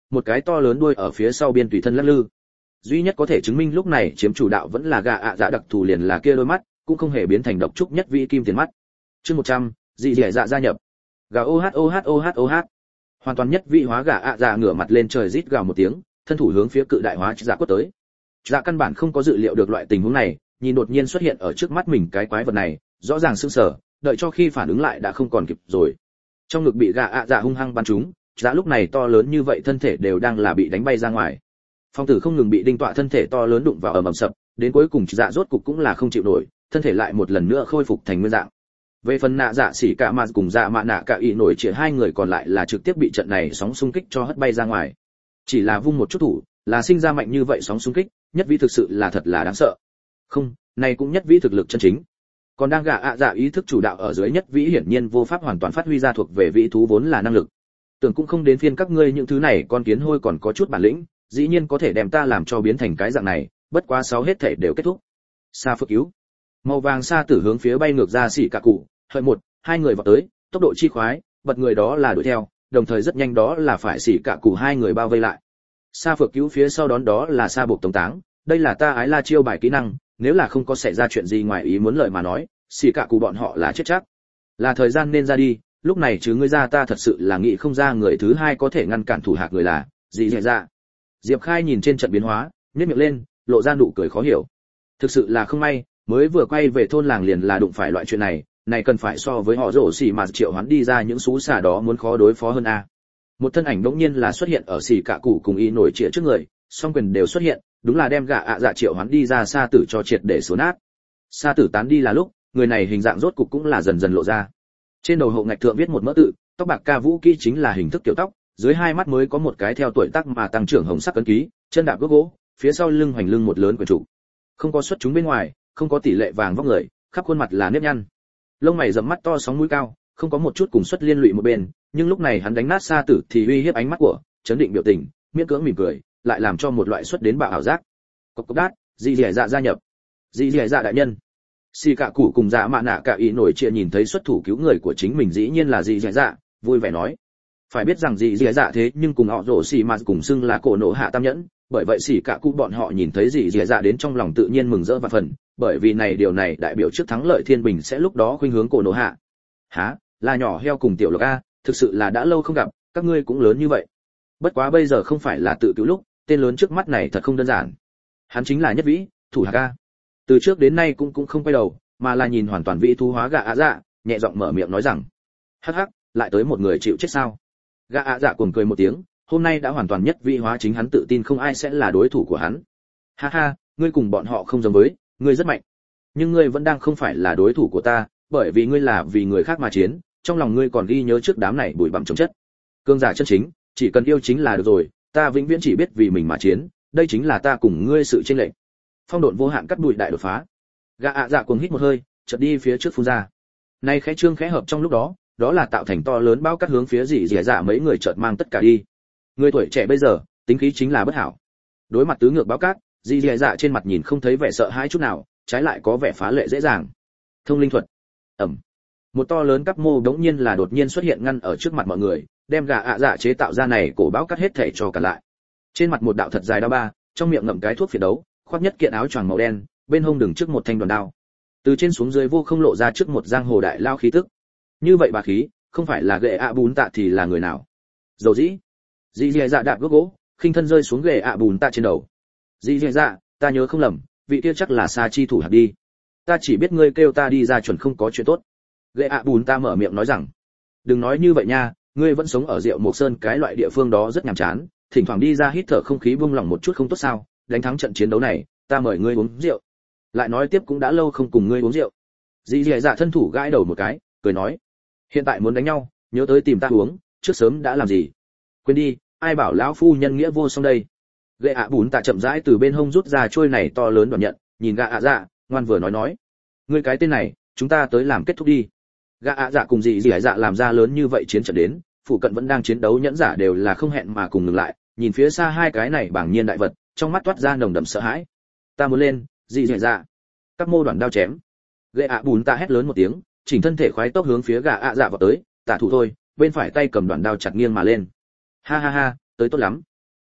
một cái to lớn đuôi ở phía sau biên tùy thân lắc lư. Duy nhất có thể chứng minh lúc này chiếm chủ đạo vẫn là gà ạ dạ đặc thù liền là kia đôi mắt, cũng không hề biến thành độc trúc nhất vị kim tiền mắt. Chương một trăm, dị dị dạ gia nhập. Gà ô hát ô hát ô hát ô hát. Hoàn toàn nhất vị hóa gà ạ dạ ngửa mặt lên trời rít gào một tiếng, thân thủ hướng phía cự đại hóa dạ quất tới. Dạ căn bản không có dự liệu được loại tình huống này, nhìn đột nhiên xuất hiện ở trước mắt mình cái quái vật này, rõ ràng sững sờ, đợi cho khi phản ứng lại đã không còn kịp rồi. Trong ngực bị gà ạ dạ hung hăng bắn trúng, dạ lúc này to lớn như vậy thân thể đều đang là bị đánh bay ra ngoài. Phong tử không ngừng bị đinh tọa thân thể to lớn đụng vào ầm ầm sập, đến cuối cùng dạ rốt cục cũng là không chịu nổi, thân thể lại một lần nữa khôi phục thành nguyên dạng. Về phần nạ dạ xỉ cả mà cùng dạ mạ nạ cả ý nổi chỉ hai người còn lại là trực tiếp bị trận này sóng xung kích cho hất bay ra ngoài. Chỉ là vung một chút thủ, là sinh ra mạnh như vậy sóng xung kích, nhất vĩ thực sự là thật là đáng sợ. Không, này cũng nhất vĩ thực lực chân chính. Còn đang gạ ạ dạ ý thức chủ đạo ở dưới nhất vĩ hiển nhiên vô pháp hoàn toàn phát huy ra thuộc về vĩ thú vốn là năng lực. Tưởng cũng không đến phiên các ngươi những thứ này con kiến hôi còn có chút bản lĩnh, dĩ nhiên có thể đem ta làm cho biến thành cái dạng này, bất quá sáu hết thể đều kết thúc. Sa phước cứu. Màu vàng sa tử hướng phía bay ngược ra xỉ cả cụ, hợi một, hai người vào tới, tốc độ chi khoái, bật người đó là đuổi theo, đồng thời rất nhanh đó là phải xỉ cả cụ hai người bao vây lại. Sa phước cứu phía sau đón đó là sa buộc tống táng, đây là ta ái la chiêu bài kỹ năng, nếu là không có xảy ra chuyện gì ngoài ý muốn lợi mà nói, xỉ cả cụ bọn họ là chết chắc. Là thời gian nên ra đi, lúc này chứ ngươi ra ta thật sự là nghĩ không ra người thứ hai có thể ngăn cản thủ hạ người là gì dễ ra. Diệp Khai nhìn trên trận biến hóa, nhếch miệng lên, lộ ra nụ cười khó hiểu. Thực sự là không may, mới vừa quay về thôn làng liền là đụng phải loại chuyện này, này cần phải so với họ rổ xỉ mà triệu hoán đi ra những xú xà đó muốn khó đối phó hơn a. Một thân ảnh đống nhiên là xuất hiện ở xỉ cả cụ cùng y nổi trịa trước người, song quyền đều xuất hiện, đúng là đem gã ạ dạ triệu hoán đi ra sa tử cho triệt để số nát. Sa tử tán đi là lúc, người này hình dạng rốt cục cũng là dần dần lộ ra. Trên đầu hậu ngạch thượng viết một mỡ tự, tóc bạc ca vũ kỹ chính là hình thức kiểu tóc, dưới hai mắt mới có một cái theo tuổi tác mà tăng trưởng hồng sắc cấn ký, chân đạp gốc gỗ, phía sau lưng hoành lưng một lớn quyền trụ. Không có xuất chúng bên ngoài, không có tỷ lệ vàng vóc người, khắp khuôn mặt là nếp nhăn. Lông mày rậm mắt to sóng mũi cao, không có một chút cùng xuất liên lụy một bên, nhưng lúc này hắn đánh nát sa tử thì uy hiếp ánh mắt của, chấn định biểu tình, miễn cưỡng mỉm cười, lại làm cho một loại xuất đến bạo ảo giác. Cốc cốc đát, dị dẻ dạ gia nhập. Dị dẻ dạ đại nhân. Xì cả cụ cùng dạ mạ nạ cả ý nổi chia nhìn thấy xuất thủ cứu người của chính mình dĩ nhiên là dị dẻ dạ, vui vẻ nói. Phải biết rằng dị dẻ dạ thế nhưng cùng họ rổ xì mà cùng xưng là cổ nộ hạ tam nhẫn, bởi vậy xì cả cụ bọn họ nhìn thấy dị dẻ dạ đến trong lòng tự nhiên mừng rỡ và phần, bởi vì này điều này đại biểu trước thắng lợi thiên bình sẽ lúc đó khuynh hướng cổ nộ hạ. Hả, là nhỏ heo cùng tiểu lộc a, thực sự là đã lâu không gặp, các ngươi cũng lớn như vậy. Bất quá bây giờ không phải là tự cứu lúc, tên lớn trước mắt này thật không đơn giản. Hắn chính là nhất vĩ, thủ hạ ca. Từ trước đến nay cũng cũng không quay đầu, mà là nhìn hoàn toàn vĩ thú hóa gã ạ dạ, nhẹ giọng mở miệng nói rằng: hắc hắc, lại tới một người chịu chết sao? Gã ạ dạ cuồng cười một tiếng, hôm nay đã hoàn toàn nhất vĩ hóa, chính hắn tự tin không ai sẽ là đối thủ của hắn. Ha ha, ngươi cùng bọn họ không giống với, ngươi rất mạnh, nhưng ngươi vẫn đang không phải là đối thủ của ta, bởi vì ngươi là vì người khác mà chiến, trong lòng ngươi còn ghi nhớ trước đám này bụi bặm chồng chất. Cương giả chân chính, chỉ cần yêu chính là được rồi, ta vĩnh viễn chỉ biết vì mình mà chiến, đây chính là ta cùng ngươi sự chênh lệch. Phong độn vô hạn cắt bụi đại đột phá. Gã ạ dạ cuồng hít một hơi, chợt đi phía trước phun ra. Nay khẽ trương khẽ hợp trong lúc đó, đó là tạo thành to lớn bao cắt hướng phía dị dẻ dạ mấy người chợt mang tất cả đi. Người tuổi trẻ bây giờ, tính khí chính là bất hảo. Đối mặt tứ ngược báo cát, dị dẻ dạ trên mặt nhìn không thấy vẻ sợ hãi chút nào, trái lại có vẻ phá lệ dễ dàng. Thông linh thuật. Ẩm. Một to lớn cắp mô đống nhiên là đột nhiên xuất hiện ngăn ở trước mặt mọi người, đem gã ạ dạ chế tạo ra này cổ báo cắt hết thể cho cả lại. Trên mặt một đạo thật dài đao ba, trong miệng ngậm cái thuốc phiện đấu, khoác nhất kiện áo choàng màu đen, bên hông đường trước một thanh đoàn đao. Từ trên xuống dưới vô không lộ ra trước một giang hồ đại lao khí tức. Như vậy bà khí, không phải là ghệ ạ bùn tạ thì là người nào? Dầu dĩ. Dĩ dì dạ đạp gốc gỗ, khinh thân rơi xuống ghệ ạ bùn tạ trên đầu. Dĩ dì dạ, ta nhớ không lầm, vị kia chắc là Sa chi thủ hạt đi. Ta chỉ biết ngươi kêu ta đi ra chuẩn không có chuyện tốt. Ghệ ạ bùn ta mở miệng nói rằng, đừng nói như vậy nha, ngươi vẫn sống ở Diệu Mộc Sơn cái loại địa phương đó rất nhàm chán, thỉnh thoảng đi ra hít thở không khí buông lỏng một chút không tốt sao? Đánh thắng trận chiến đấu này, ta mời ngươi uống rượu. Lại nói tiếp cũng đã lâu không cùng ngươi uống rượu. Dĩ dì dạ thân thủ gãi đầu một cái, cười nói, hiện tại muốn đánh nhau, nhớ tới tìm ta uống, trước sớm đã làm gì? Quên đi, ai bảo lão phu nhân nghĩa vô song đây. Gệ ạ bùn tạ chậm rãi từ bên hông rút ra trôi này to lớn đoạn nhận, nhìn gã ạ dạ, ngoan vừa nói nói, ngươi cái tên này, chúng ta tới làm kết thúc đi. Gã ạ dạ cùng dì dì dạ làm ra lớn như vậy chiến trận đến, phụ cận vẫn đang chiến đấu nhẫn giả đều là không hẹn mà cùng ngừng lại, nhìn phía xa hai cái này bảng nhiên đại vật, trong mắt toát ra nồng đậm sợ hãi. Ta muốn lên, dì dì dạ. Các mô đoạn đao chém. Gệ ạ bùn tạ hét lớn một tiếng, chỉnh thân thể khoái tốc hướng phía gã ạ dạ vào tới, tả thủ thôi, bên phải tay cầm đoạn đao chặt nghiêng mà lên. Ha ha ha, tới tốt lắm,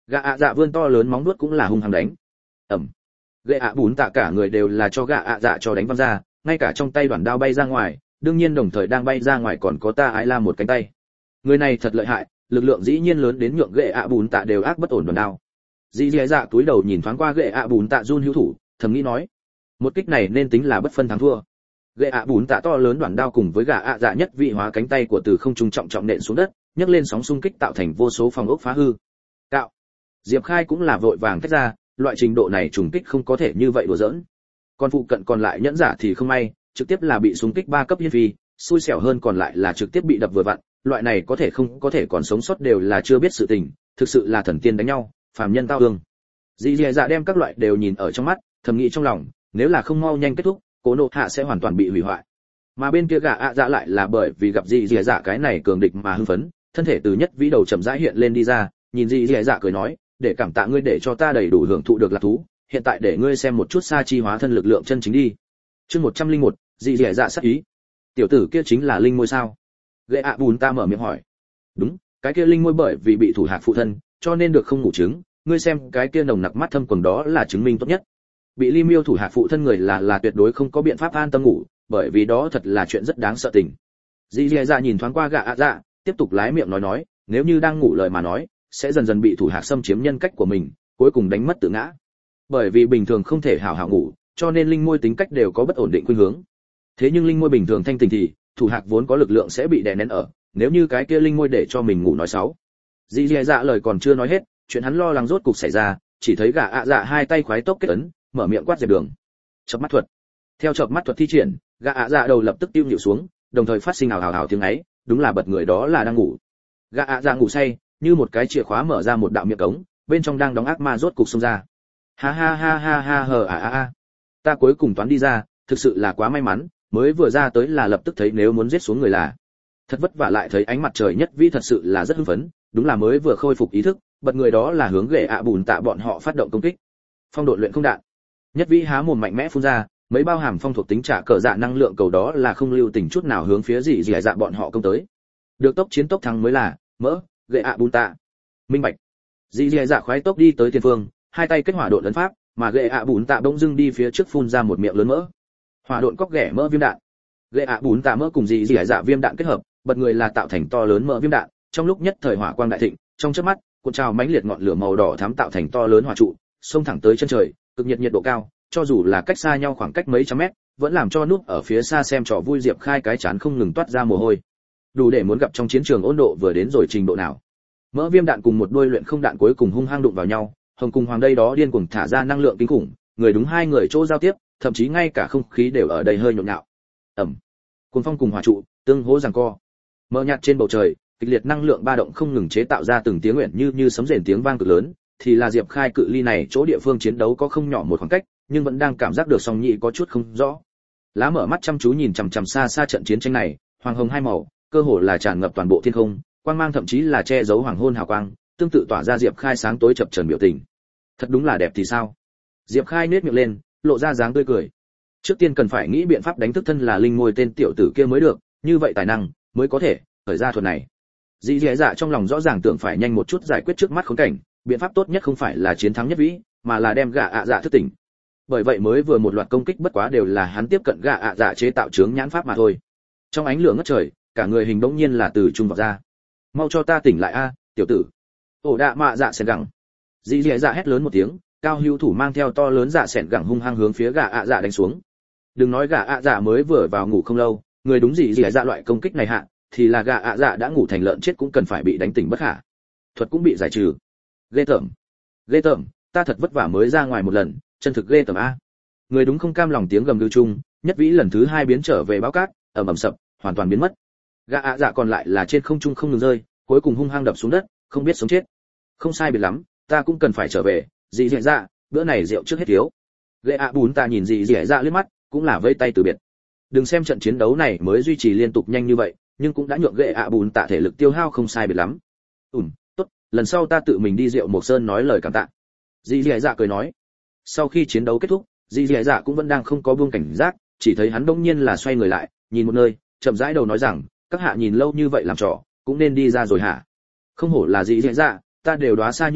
Gã ạ dạ vươn to lớn móng vuốt cũng là hung hăng đánh. Ầm. Gã ạ bún tạ cả người đều là cho gã ạ dạ cho đánh văng ra, ngay cả trong tay đoạn đao bay ra ngoài, đương nhiên đồng thời đang bay ra ngoài còn có ta ái la một cánh tay. Người này thật lợi hại, lực lượng dĩ nhiên lớn đến nhượng gã ạ bún tạ đều ác bất ổn đoạn đao. Dĩ dì dạ túi đầu nhìn thoáng qua gã ạ bún tạ run hữu thủ, thầm nghĩ nói, một kích này nên tính là bất phân thắng thua. Gã ạ bún tạ to lớn đoạn đao cùng với gã ạ dạ nhất vị hóa cánh tay của từ không trung trọng trọng nện xuống đất, nhấc lên sóng xung kích tạo thành vô số phòng ốc phá hư. Cạo. Diệp Khai cũng là vội vàng tách ra, loại trình độ này trùng kích không có thể như vậy đùa giỡn. Còn phụ cận còn lại nhẫn giả thì không may, trực tiếp là bị xung kích ba cấp hiên phi, xui xẻo hơn còn lại là trực tiếp bị đập vừa vặn, loại này có thể không có thể còn sống sót đều là chưa biết sự tình, thực sự là thần tiên đánh nhau, phàm nhân tao ương. Dĩ Dĩ Dạ đem các loại đều nhìn ở trong mắt, thầm nghĩ trong lòng, nếu là không mau nhanh kết thúc, Cố Nộ Hạ sẽ hoàn toàn bị hủy hoại. Mà bên kia gã ạ dạ lại là bởi vì gặp Dĩ Dĩ Dạ cái này cường địch mà hưng phấn, thân thể từ nhất vĩ đầu chậm rãi hiện lên đi ra, nhìn Dĩ Dĩ Dạ cười nói, để cảm tạ ngươi để cho ta đầy đủ hưởng thụ được lạc thú, hiện tại để ngươi xem một chút sa chi hóa thân lực lượng chân chính đi. Chương một trăm lẻ một, Dĩ Dĩ Dạ sát ý. Tiểu tử kia chính là linh môi sao? Gã ạ bùn ta mở miệng hỏi. Đúng, cái kia linh môi bởi vì bị thủ hạc phụ thân, cho nên được không ngủ trứng, ngươi xem cái kia nồng nặc mắt thâm quầng đó là chứng minh tốt nhất. Bị Ly Miêu thủ hạc phụ thân người là là tuyệt đối không có biện pháp an tâm ngủ, bởi vì đó thật là chuyện rất đáng sợ tình. Dĩ Dĩ Dạ nhìn thoáng qua gã ạ dạ, tiếp tục lái miệng nói nói, nếu như đang ngủ lời mà nói, sẽ dần dần bị thủ hạc xâm chiếm nhân cách của mình, cuối cùng đánh mất tự ngã. Bởi vì bình thường không thể hảo hảo ngủ, cho nên linh môi tính cách đều có bất ổn định khuynh hướng. Thế nhưng linh môi bình thường thanh tỉnh thì, thủ hạc vốn có lực lượng sẽ bị đè nén ở, nếu như cái kia linh môi để cho mình ngủ nói xấu. Dĩ Dĩ Dạ lời còn chưa nói hết, chuyện hắn lo lắng rốt cục xảy ra, chỉ thấy gã ạ dạ hai tay khoái tốc kết ấn, mở miệng quát Diệp Đường. Chớp mắt thuật. Theo chớp mắt thuật thi triển, gã ạ dạ đầu lập tức tiêu nhịu xuống, đồng thời phát sinh ào ào ào tiếng ấy, đúng là bật người đó là đang ngủ. Gã ạ dạ ngủ say, như một cái chìa khóa mở ra một đạo miệng cống, bên trong đang đóng ác ma rốt cục xông ra. Ha ha ha ha ha hờ à a a. Ta cuối cùng toán đi ra, thực sự là quá may mắn, mới vừa ra tới là lập tức thấy nếu muốn giết xuống người là. Thật vất vả lại thấy ánh mặt trời nhất vi thật sự là rất hưng phấn, đúng là mới vừa khôi phục ý thức, bật người đó là hướng ghệ ạ bùn tạ bọn họ phát động công kích. Phong độ luyện không đạn. Nhất vi há mồm mạnh mẽ phun ra, mấy bao hàm phong thuộc tính trả cờ dạ năng lượng cầu đó là không lưu tình chút nào hướng phía gì gì dạ bọn họ công tới. Được tốc chiến tốc thắng mới là, mỡ, ghệ ạ bùn tạ. Minh bạch. Dĩ dì dạ khoái tốc đi tới tiền phương, hai tay kết hỏa độn ấn pháp, mà gệ ạ bún tạ bỗng dưng đi phía trước phun ra một miệng lớn mỡ. Hỏa độn cóc ghẻ mỡ viêm đạn. Gệ ạ bún tạ mỡ cùng dĩ dì dạ viêm đạn kết hợp, bật người là tạo thành to lớn mỡ viêm đạn, trong lúc nhất thời hỏa quang đại thịnh, trong chớp mắt, cuộn trào mãnh liệt ngọn lửa màu đỏ thắm tạo thành to lớn hỏa trụ, xông thẳng tới chân trời, cực nhiệt nhiệt độ cao, cho dù là cách xa nhau khoảng cách mấy trăm mét, vẫn làm cho núp ở phía xa xem trò vui Diệp Khai cái chán không ngừng toát ra mồ hôi. Đủ để muốn gặp trong chiến trường ôn độ vừa đến rồi trình độ nào. Mỡ viêm đạn cùng một đôi luyện không đạn cuối cùng hung hăng đụng vào nhau, hồng cùng hoàng đây đó điên cuồng thả ra năng lượng kinh khủng, người đúng hai người chỗ giao tiếp, thậm chí ngay cả không khí đều ở đây hơi nhộn nhạo. Ầm. Cuồng phong cùng hỏa trụ tương hỗ giằng co. Mỡ nhạt trên bầu trời, kịch liệt năng lượng ba động không ngừng chế tạo ra từng tiếng nguyện như như sấm rền tiếng vang cực lớn, thì là Diệp Khai cự ly này chỗ địa phương chiến đấu có không nhỏ một khoảng cách, nhưng vẫn đang cảm giác được song nhị có chút không rõ. Lá mở mắt chăm chú nhìn chằm chằm xa xa trận chiến tranh này, hoàng hồng hai màu, cơ hồ là tràn ngập toàn bộ thiên không, quang mang thậm chí là che giấu hoàng hôn hào quang, tương tự tỏa ra Diệp Khai sáng tối chập chờn biểu tình. Thật đúng là đẹp thì sao? Diệp Khai nhếch miệng lên, lộ ra dáng tươi cười. Trước tiên cần phải nghĩ biện pháp đánh thức thân là linh ngôi tên tiểu tử kia mới được, như vậy tài năng mới có thể khởi ra thuật này. Dĩ Dĩ Dạ trong lòng rõ ràng tưởng phải nhanh một chút giải quyết trước mắt khốn cảnh, biện pháp tốt nhất không phải là chiến thắng nhất vĩ, mà là đem gã ạ dạ thức tỉnh. Bởi vậy mới vừa một loạt công kích bất quá đều là hắn tiếp cận gã ạ dạ chế tạo chướng nhãn pháp mà thôi. Trong ánh lửa ngất trời, cả người hình bỗng nhiên là từ trung vào ra. Mau cho ta tỉnh lại a, tiểu tử. Ổ đạ mạ dạ sẻn gẳng. Dĩ Dĩ Dạ hét lớn một tiếng, cao hữu thủ mang theo to lớn dạ sẻn gẳng hung hăng hướng phía gã ạ dạ đánh xuống. Đừng nói gã ạ dạ mới vừa vào ngủ không lâu, người đúng Dĩ Dĩ Dạ loại công kích này hạ, thì là gã ạ dạ đã ngủ thành lợn chết cũng cần phải bị đánh tỉnh bất khả. Thuật cũng bị giải trừ. Ghê tởm. Ghê tởm, ta thật vất vả mới ra ngoài một lần, chân thực ghê tởm a. Người đúng không cam lòng tiếng gầm gừ chung, nhất vĩ lần thứ hai biến trở về báo cát, ầm ầm sập, hoàn toàn biến mất. Gã ạ dạ còn lại là trên không trung không ngừng rơi, cuối cùng hung hăng đập xuống đất, không biết sống chết. Không sai biệt lắm, ta cũng cần phải trở về, Dĩ Dĩ Dạ, bữa này rượu trước hết thiếu. Gã ạ bún ta nhìn Dĩ Dĩ Dạ liếc mắt, cũng là vẫy tay từ biệt. Đừng xem trận chiến đấu này mới duy trì liên tục nhanh như vậy, nhưng cũng đã nhượng gã ạ bún tạ thể lực tiêu hao không sai biệt lắm. Ừm, tốt, lần sau ta tự mình đi rượu Mộc Sơn nói lời cảm tạ. Dĩ Dĩ Dạ cười nói. Sau khi chiến đấu kết thúc, Dĩ Dĩ Dạ cũng vẫn đang không có buông cảnh giác, chỉ thấy hắn đống nhiên là xoay người lại, nhìn một nơi, chậm rãi đầu nói rằng, các hạ nhìn lâu như vậy làm trò, cũng nên đi ra rồi hả? Không hổ là Dĩ Dĩ Dạ, ta đều đoán xa như vậy,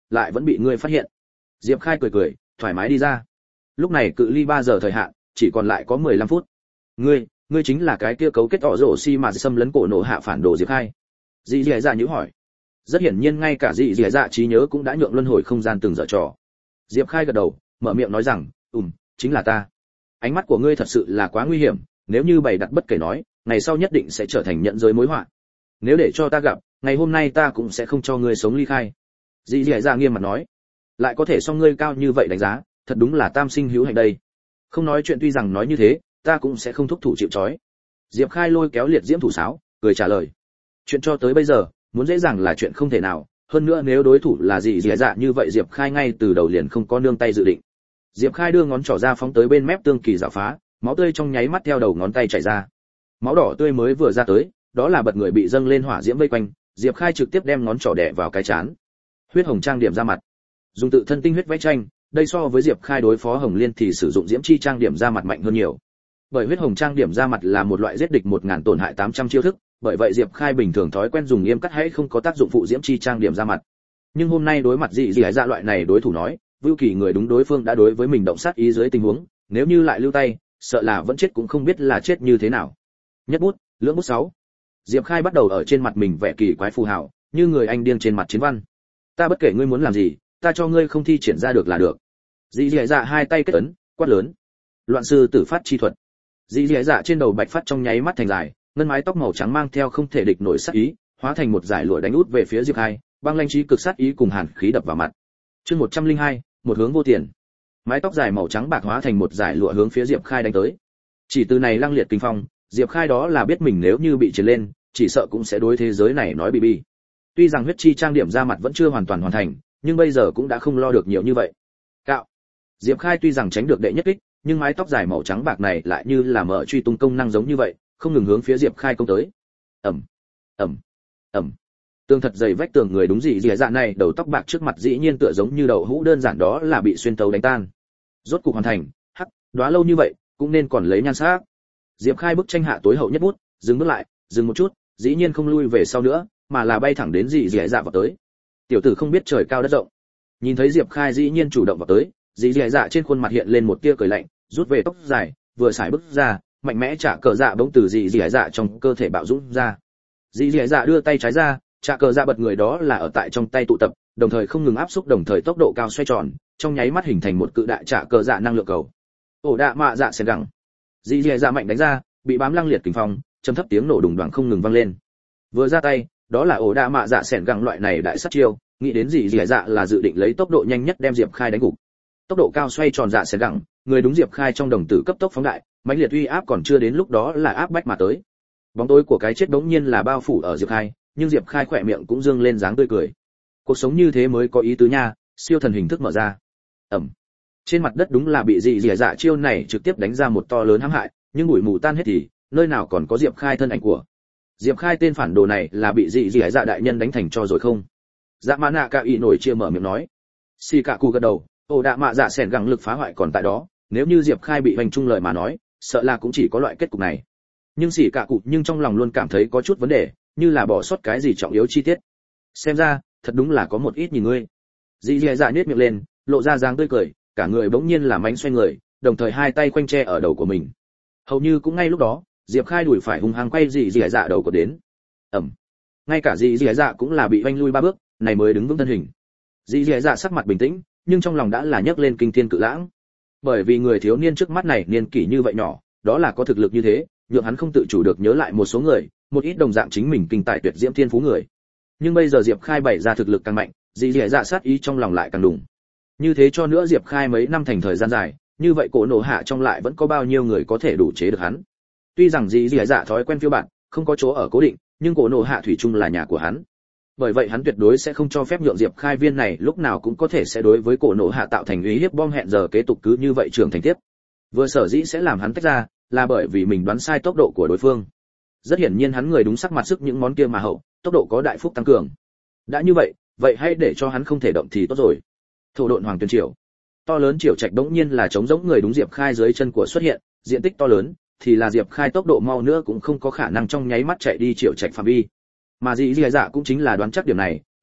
lại vẫn bị ngươi phát hiện. Diệp Khai cười cười, thoải mái đi ra. Lúc này cự ly ba giờ thời hạn, chỉ còn lại có mười lăm phút. Ngươi, ngươi chính là cái kia cấu kết tỏ rổ xi mà xâm lấn cổ nổ hạ phản đồ Diệp Khai. Dị Dị Dạ nhíu hỏi. Rất hiển nhiên ngay cả Dị Dị Dạ trí nhớ cũng đã nhượng luân hồi không gian từng dở trò. Diệp Khai gật đầu, mở miệng nói rằng, "Ừm, chính là ta. Ánh mắt của ngươi thật sự là quá nguy hiểm, nếu như bày đặt bất kể nói, ngày sau nhất định sẽ trở thành nhận giới mối họa. Nếu để cho ta gặp, ngày hôm nay ta cũng sẽ không cho ngươi sống ly khai." Dị Dị Dạ nghiêm mặt nói. Lại có thể so ngươi cao như vậy đánh giá, thật đúng là tam sinh hữu hạnh đây. Không nói chuyện, tuy rằng nói như thế, ta cũng sẽ không thúc thủ chịu trói. Diệp Khai lôi kéo liệt diễm thủ sáo, cười trả lời. Chuyện cho tới bây giờ, muốn dễ dàng là chuyện không thể nào, hơn nữa nếu đối thủ là Dị Dị Dạ như vậy, Diệp Khai ngay từ đầu liền không có nương tay dự định. Diệp Khai đưa ngón trỏ ra phóng tới bên mép tương kỳ rào phá, máu tươi trong nháy mắt theo đầu ngón tay chảy ra. Máu đỏ tươi mới vừa ra tới, đó là bật người bị dâng lên hỏa diễm vây quanh, Diệp Khai trực tiếp đem ngón trỏ đè vào cái chán. Huyết hồng trang điểm ra mặt. Dùng tự thân tinh huyết vẽ tranh, đây so với Diệp Khai đối phó Hồng Liên thì sử dụng diễm chi trang điểm ra mặt mạnh hơn nhiều. Bởi huyết hồng trang điểm ra mặt là một loại giết địch một ngàn tổn hại tám trăm chiêu thức, bởi vậy Diệp Khai bình thường thói quen dùng nghiêm cắt hãy không có tác dụng phụ diễm chi trang điểm ra mặt. Nhưng hôm nay đối mặt Dị Dị Dạ loại này đối thủ nói, Vưu Kỳ người đúng đối phương đã đối với mình động sát ý dưới tình huống, nếu như lại lưu tay, sợ là vẫn chết cũng không biết là chết như thế nào. Nhất bút, lưỡng bút sáu. Diệp Khai bắt đầu ở trên mặt mình vẽ kỳ quái phù hào, như người anh điên trên mặt chiến văn. Ta bất kể ngươi muốn làm gì, ta cho ngươi không thi triển ra được là được. Dị Dị Dạ hai tay kết ấn, quát lớn. Loạn sư tử phát chi thuật. Dị Dị Dạ trên đầu bạch phát trong nháy mắt thành dài, ngân mái tóc màu trắng mang theo không thể địch nổi sát ý, hóa thành một dải lụa đánh út về phía Diệp Khai, băng lãnh trí cực sát ý cùng hàn khí đập vào mặt. Chương một trăm lẻ hai, một hướng vô tiền. Mái tóc dài màu trắng bạc hóa thành một dải lụa hướng phía Diệp Khai đánh tới. Chỉ từ này lăng liệt kinh phong, Diệp Khai đó là biết mình nếu như bị chiến lên, chỉ sợ cũng sẽ đối thế giới này nói bị bi. Tuy rằng huyết chi trang điểm ra mặt vẫn chưa hoàn toàn hoàn thành, nhưng bây giờ cũng đã không lo được nhiều như vậy. Cạo. Diệp Khai tuy rằng tránh được đệ nhất kích, nhưng mái tóc dài màu trắng bạc này lại như là mở truy tung công năng giống như vậy, không ngừng hướng phía Diệp Khai công tới. Ầm, ầm, ầm. Tường thật dày vách tường người đúng Dị Dị Dạ này, đầu tóc bạc trước mặt dĩ nhiên tựa giống như đậu hũ đơn giản đó là bị xuyên tấu đánh tan. Rốt cục hoàn thành, hắc, đóa lâu như vậy, cũng nên còn lấy nhan sắc. Diệp Khai bức tranh hạ tối hậu nhất bút, dừng bước lại, dừng một chút, dĩ nhiên không lui về sau nữa, mà là bay thẳng đến Dị Dị Dạ vào tới. Tiểu tử không biết trời cao đất rộng. Nhìn thấy Diệp Khai dĩ nhiên chủ động vào tới, Dị Dị Dạ trên khuôn mặt hiện lên một tia cười lạnh, rút về tóc dài, vừa xài bước ra, mạnh mẽ trả cờ dạ bỗng từ Dị Dị Dạ trong cơ thể bạo dũng ra. Dị Dị Dạ đưa tay trái ra, trả cờ dạ bật người đó là ở tại trong tay tụ tập, đồng thời không ngừng áp xúc, đồng thời tốc độ cao xoay tròn, trong nháy mắt hình thành một cự đại trả cờ dạ năng lượng cầu. Ổ đạ mạ dạ xẻn gẳng. Dị Dị Dạ mạnh đánh ra, bị bám lăng liệt kình phong, trầm thấp tiếng nổ đùng đoàng không ngừng vang lên. Vừa ra tay, đó là ổ đạ mạ dạ xẻn gẳng loại này đại sát chiêu, nghĩ đến Dị Dị Dạ là dự định lấy tốc độ nhanh nhất đem Diệp Khai đánh gục. Tốc độ cao xoay tròn dạ xẻn gẳng, người đúng Diệp Khai trong đồng tử cấp tốc phóng đại, mãnh liệt uy áp còn chưa đến lúc đó là áp bách mà tới. Bóng tối của cái chết đống nhiên là bao phủ ở Diệp Khai, nhưng Diệp Khai khỏe miệng cũng dương lên dáng tươi cười. Cuộc sống như thế mới có ý tứ nha, siêu thần hình thức mở ra. Ẩm. Trên mặt đất đúng là bị Dị Dị Dạ chiêu này trực tiếp đánh ra một to lớn hãm hại, nhưng bụi mù tan hết thì nơi nào còn có Diệp Khai thân ảnh của. Diệp Khai tên phản đồ này là bị Dị Dị Dạ đại nhân đánh thành cho rồi không? Dạ Mã Nạ Cả Ý nổi chia mở miệng nói. Xì Cả Cụ gật đầu, ổ đạ mạ dạ xẻn gẳng lực phá hoại còn tại đó, nếu như Diệp Khai bị hoành trung lời mà nói, sợ là cũng chỉ có loại kết cục này. Nhưng Xì Cả Cụ nhưng trong lòng luôn cảm thấy có chút vấn đề, như là bỏ sót cái gì trọng yếu chi tiết. Xem ra, thật đúng là có một ít nhìn ngươi. Dị Dị Dạ nhếch miệng lên, lộ ra dáng tươi cười, cả người bỗng nhiên là mánh xoay người, đồng thời hai tay quanh che ở đầu của mình. Hầu như cũng ngay lúc đó, Diệp Khai đuổi phải hung hăng quay Dị Dị Dạ đầu của đến. Ầm. Ngay cả Dị Dị Dạ cũng là bị oanh lui ba bước, này mới đứng vững thân hình. Dị Dị Dạ sắc mặt bình tĩnh, nhưng trong lòng đã là nhấc lên kinh thiên cự lãng. Bởi vì người thiếu niên trước mắt này niên kỷ như vậy nhỏ, đó là có thực lực như thế, nhượng hắn không tự chủ được nhớ lại một số người, một ít đồng dạng chính mình kinh tài tuyệt diễm thiên phú người. Nhưng bây giờ Diệp Khai bày ra thực lực càng mạnh, Dị Dị Dạ sát ý trong lòng lại càng đùng. Như thế cho nữa Diệp Khai mấy năm thành thời gian dài, như vậy cổ nổ hạ trong lại vẫn có bao nhiêu người có thể đủ chế được hắn. Tuy rằng Dị Dị Dạ thói quen phiêu bạt, không có chỗ ở cố định, nhưng cổ nổ hạ thủy chung là nhà của hắn. Bởi vậy hắn tuyệt đối sẽ không cho phép nhượng Diệp Khai viên này lúc nào cũng có thể sẽ đối với cổ nổ hạ tạo thành uy hiếp bom hẹn giờ kế tục cứ như vậy trưởng thành tiếp. Vừa sở dĩ sẽ làm hắn tách ra, là bởi vì mình đoán sai tốc độ của đối phương. Rất hiển nhiên hắn người đúng sắc mặt sức những món kia mà hậu, tốc độ có đại phúc tăng cường. Đã như vậy, vậy hãy để cho hắn không thể động thì tốt rồi. Thổ độn hoàng tuyên triều. To lớn triều trạch đống nhiên là trống rỗng người đúng Diệp Khai dưới chân của xuất hiện, diện tích to lớn, thì là Diệp Khai tốc độ mau nữa cũng không có khả năng trong nháy mắt chạy đi triều trạch phạm vi. Mà Dị Dị Dạ cũng chính là đoán chắc điểm này,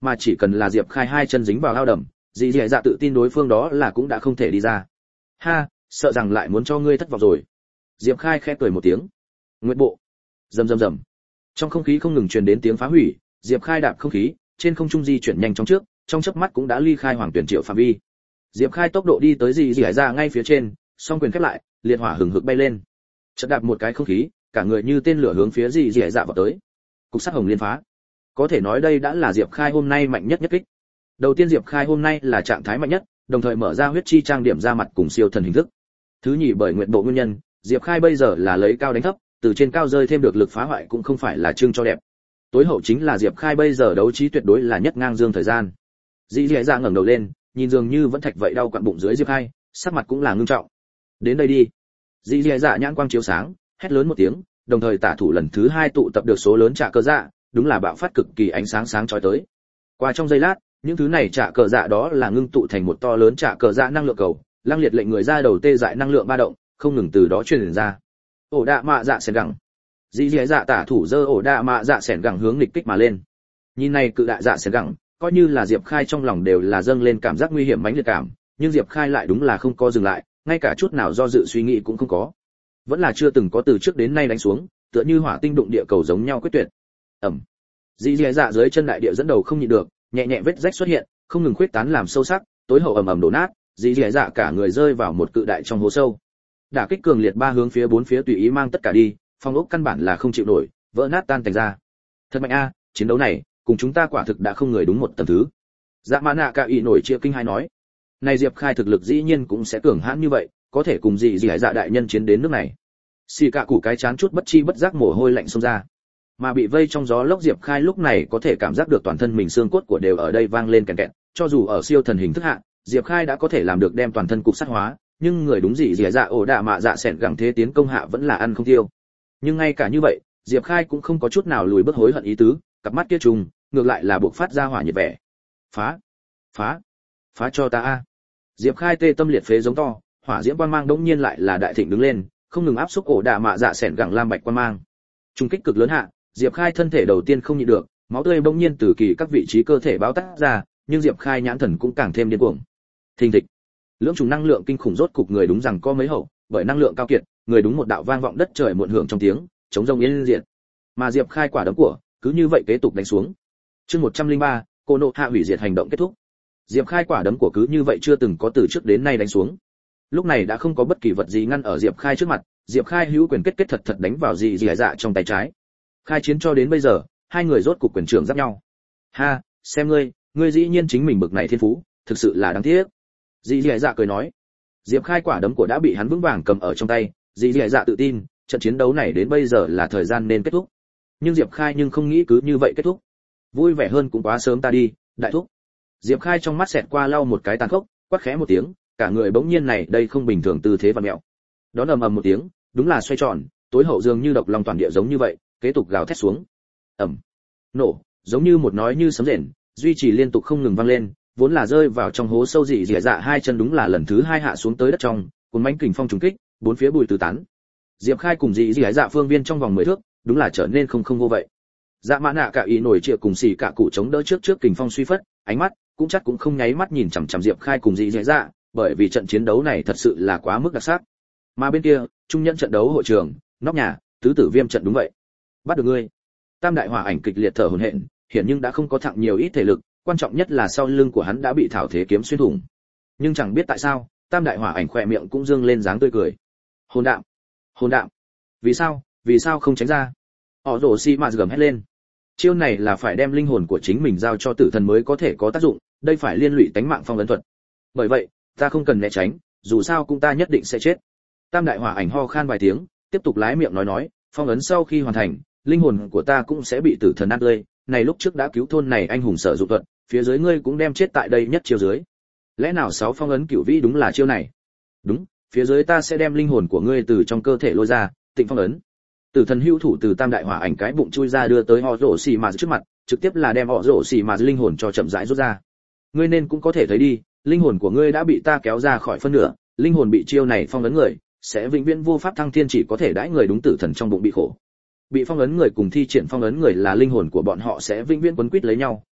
mà chỉ cần là Diệp Khai hai chân dính vào ao đầm, dì dì dạ tự tin đối phương đó là cũng đã không thể đi ra. Ha, sợ rằng lại muốn cho ngươi thất vọng rồi. Diệp Khai khẽ cười một tiếng. Nguyệt bộ. Rầm rầm rầm. Trong không khí không ngừng truyền đến tiếng phá hủy, Diệp Khai đạp không khí, trên không trung di chuyển nhanh chóng trước, trong chớp mắt cũng đã ly khai Hoàng Tuyển Triệu phạm vi. Diệp Khai tốc độ đi tới dì dì dạ ngay phía trên, song quyền khép lại, liệt hỏa hừng hực bay lên. Chợt đạp một cái không khí, cả người như tên lửa hướng phía dì dì dạ vào tới. Cục sắt hồng liên phá. Có thể nói đây đã là Diệp Khai hôm nay mạnh nhất nhất kích. Đầu tiên Diệp Khai hôm nay là trạng thái mạnh nhất, đồng thời mở ra huyết chi trang điểm ra mặt cùng siêu thần hình thức. Thứ nhì bởi nguyện bộ nguyên nhân, Diệp Khai bây giờ là lấy cao đánh thấp, từ trên cao rơi thêm được lực phá hoại cũng không phải là trưng cho đẹp. Tối hậu chính là Diệp Khai bây giờ đấu trí tuyệt đối là nhất ngang dương thời gian. Dĩ Dĩ Dạ ngẩng đầu lên, nhìn dường như vẫn thạch vậy đau quặn bụng dưới Diệp Khai, sắc mặt cũng là ngưng trọng. Đến đây đi. Dĩ Dĩ Dạ nhãn quang chiếu sáng, hét lớn một tiếng, đồng thời tả thủ lần thứ hai tụ tập được số lớn trạ cơ dạ, đúng là bạo phát cực kỳ ánh sáng sáng chói tới. Qua trong giây lát, những thứ này trạ cờ dạ đó là ngưng tụ thành một to lớn trạ cờ dạ năng lượng cầu, lăng liệt lệnh người ra đầu tê dại năng lượng ba động, không ngừng từ đó truyền ra. Ổ đạ mạ dạ sẻn gẳng. Dĩ Dĩ Dạ tả thủ giơ ổ đạ mạ dạ sẻn gẳng hướng nghịch kích mà lên. Nhìn này cự đại dạ sẻn gẳng, coi như là Diệp Khai trong lòng đều là dâng lên cảm giác nguy hiểm mãnh liệt cảm, nhưng Diệp Khai lại đúng là không có dừng lại, ngay cả chút nào do dự suy nghĩ cũng không có. Vẫn là chưa từng có từ trước đến nay đánh xuống, tựa như hỏa tinh đụng địa cầu giống nhau quyết tuyệt. Ầm. Dĩ Dĩ Dạ dưới chân đại địa dẫn đầu không nhịn được, nhẹ nhẹ vết rách xuất hiện, không ngừng khuyết tán làm sâu sắc, tối hậu ầm ầm đổ nát, Dĩ Dĩ Dạ cả người rơi vào một cự đại trong hố sâu. Đả kích cường liệt ba hướng phía bốn phía tùy ý mang tất cả đi, phong ốc căn bản là không chịu nổi, vỡ nát tan thành ra. Thật mạnh a, chiến đấu này, cùng chúng ta quả thực đã không người đúng một tầng thứ. Dạ Mã Nạ Cả Ý nổi chia kinh hai nói, này Diệp Khai thực lực dĩ nhiên cũng sẽ cường hãn như vậy, có thể cùng Dĩ Dĩ Dạ đại nhân chiến đến nước này. Xì cả củ cái chán chút bất chi bất giác mồ hôi lạnh xông ra. Mà bị vây trong gió lốc Diệp Khai lúc này có thể cảm giác được toàn thân mình xương cốt của đều ở đây vang lên kèn kẹt, cho dù ở siêu thần hình thức hạ, Diệp Khai đã có thể làm được đem toàn thân cục sắt hóa, nhưng người đúng Dĩ Dĩ Dạ ổ đạ mạ dạ sẹn gẳng thế tiến công hạ vẫn là ăn không tiêu. Nhưng ngay cả như vậy, Diệp Khai cũng không có chút nào lùi bước hối hận ý tứ, cặp mắt kia trùng, ngược lại là buộc phát ra hỏa nhiệt vẻ. Phá, phá, phá cho ta a! Diệp Khai tê tâm liệt phế giống to, hỏa diễm quang mang đống nhiên lại là đại thịnh đứng lên, không ngừng áp xúc ổ đạ mạ dạ sẹn gẳng lam bạch quang mang. Trung kích cực lớn hạ, Diệp Khai thân thể đầu tiên không nhịn được, máu tươi bỗng nhiên từ kỳ các vị trí cơ thể báo tắc ra, nhưng Diệp Khai nhãn thần cũng càng thêm điên cuồng. Thình thịch. Lưỡng trùng năng lượng kinh khủng rốt cục người đúng rằng có mấy hậu, bởi năng lượng cao kiệt, người đúng một đạo vang vọng đất trời muộn hưởng trong tiếng, chống rông yên diệt. Mà Diệp Khai quả đấm của, cứ như vậy kế tục đánh xuống. Chương một trăm lẻ ba, cô nộ hạ hủy diệt hành động kết thúc. Diệp Khai quả đấm của cứ như vậy chưa từng có từ trước đến nay đánh xuống. Lúc này đã không có bất kỳ vật gì ngăn ở Diệp Khai trước mặt, Diệp Khai hữu quyền kết kết thật thật đánh vào Dĩ Dĩ Dạ trong tay trái. Khai chiến cho đến bây giờ, hai người rốt cục quyền trưởng giáp nhau. Ha, xem ngươi, ngươi dĩ nhiên chính mình bực này thiên phú, thực sự là đáng tiếc. Dĩ Dĩ Dạ cười nói. Diệp Khai quả đấm của đã bị hắn vững vàng cầm ở trong tay, Dĩ Dĩ Dạ tự tin, trận chiến đấu này đến bây giờ là thời gian nên kết thúc. Nhưng Diệp Khai nhưng không nghĩ cứ như vậy kết thúc. Vui vẻ hơn cũng quá sớm ta đi, đại thúc. Diệp Khai trong mắt xẹt qua lau một cái tàn khốc, quát khẽ một tiếng, cả người bỗng nhiên này đây không bình thường tư thế vặn mèo. Đón ầm ầm một tiếng, đúng là xoay tròn, tối hậu dường như độc long toàn địa giống như vậy, kế tục gào thét xuống. Ầm. Nổ, giống như một nói như sấm rền, duy trì liên tục không ngừng vang lên, vốn là rơi vào trong hố sâu Dĩ Dĩ Dạ hai chân đúng là lần thứ hai hạ xuống tới đất trong, cuốn mãnh kình phong trùng kích, bốn phía bụi tứ tán. Diệp Khai cùng Dĩ Dĩ Dạ phương viên trong vòng mười thước, đúng là trở nên không không vô vậy. Dạ Mã Nạ Cả Ý nổi trịa cùng xì cả cụ chống đỡ trước trước kình phong suy phất, ánh mắt cũng chắc cũng không nháy mắt nhìn chằm chằm Diệp Khai cùng Dĩ Dĩ Dạ, bởi vì trận chiến đấu này thật sự là quá mức đặc sắc. Mà bên kia, trung nhẫn trận đấu hội trường, nóc nhà, tứ tử viêm trận đúng vậy. Bắt được ngươi. Tam đại hỏa ảnh kịch liệt thở hổn hển, hiển nhưng đã không có thặng nhiều ít thể lực, quan trọng nhất là sau lưng của hắn đã bị thảo thế kiếm xuyên thủng. Nhưng chẳng biết tại sao, tam đại hỏa ảnh khỏe miệng cũng dương lên dáng tươi cười. Hồn đạm, hồn đạm. Vì sao, vì sao không tránh ra? Họ rồ xi mà gầm hét lên. Chiêu này là phải đem linh hồn của chính mình giao cho tử thần mới có thể có tác dụng, đây phải liên lụy tánh mạng phong ấn thuật. Bởi vậy, ta không cần né tránh, dù sao cũng ta nhất định sẽ chết. Tam đại hỏa ảnh ho khan vài tiếng, tiếp tục lái miệng nói nói, phong ấn sau khi hoàn thành, linh hồn của ta cũng sẽ bị tử thần ăn tươi, này lúc trước đã cứu thôn này anh hùng sở dụng thuật, phía dưới ngươi cũng đem chết tại đây nhất chiêu dưới. Lẽ nào sáu phong ấn cửu vĩ đúng là chiêu này? Đúng, phía dưới ta sẽ đem linh hồn của ngươi từ trong cơ thể lôi ra, tịnh phong ấn. Tử thần hữu thủ từ tam đại hỏa ảnh cái bụng chui ra đưa tới họ rổ xì mà trước mặt, trực tiếp là đem họ rổ xì mà linh hồn cho chậm rãi rút ra. Ngươi nên cũng có thể thấy đi, linh hồn của ngươi đã bị ta kéo ra khỏi phân nửa, linh hồn bị chiêu này phong ấn người, sẽ vĩnh viễn vô pháp thăng thiên, chỉ có thể đãi người đúng tử thần trong bụng bị khổ. Bị phong ấn người cùng thi triển phong ấn người là linh hồn của bọn họ sẽ vĩnh viễn quấn quýt lấy nhau,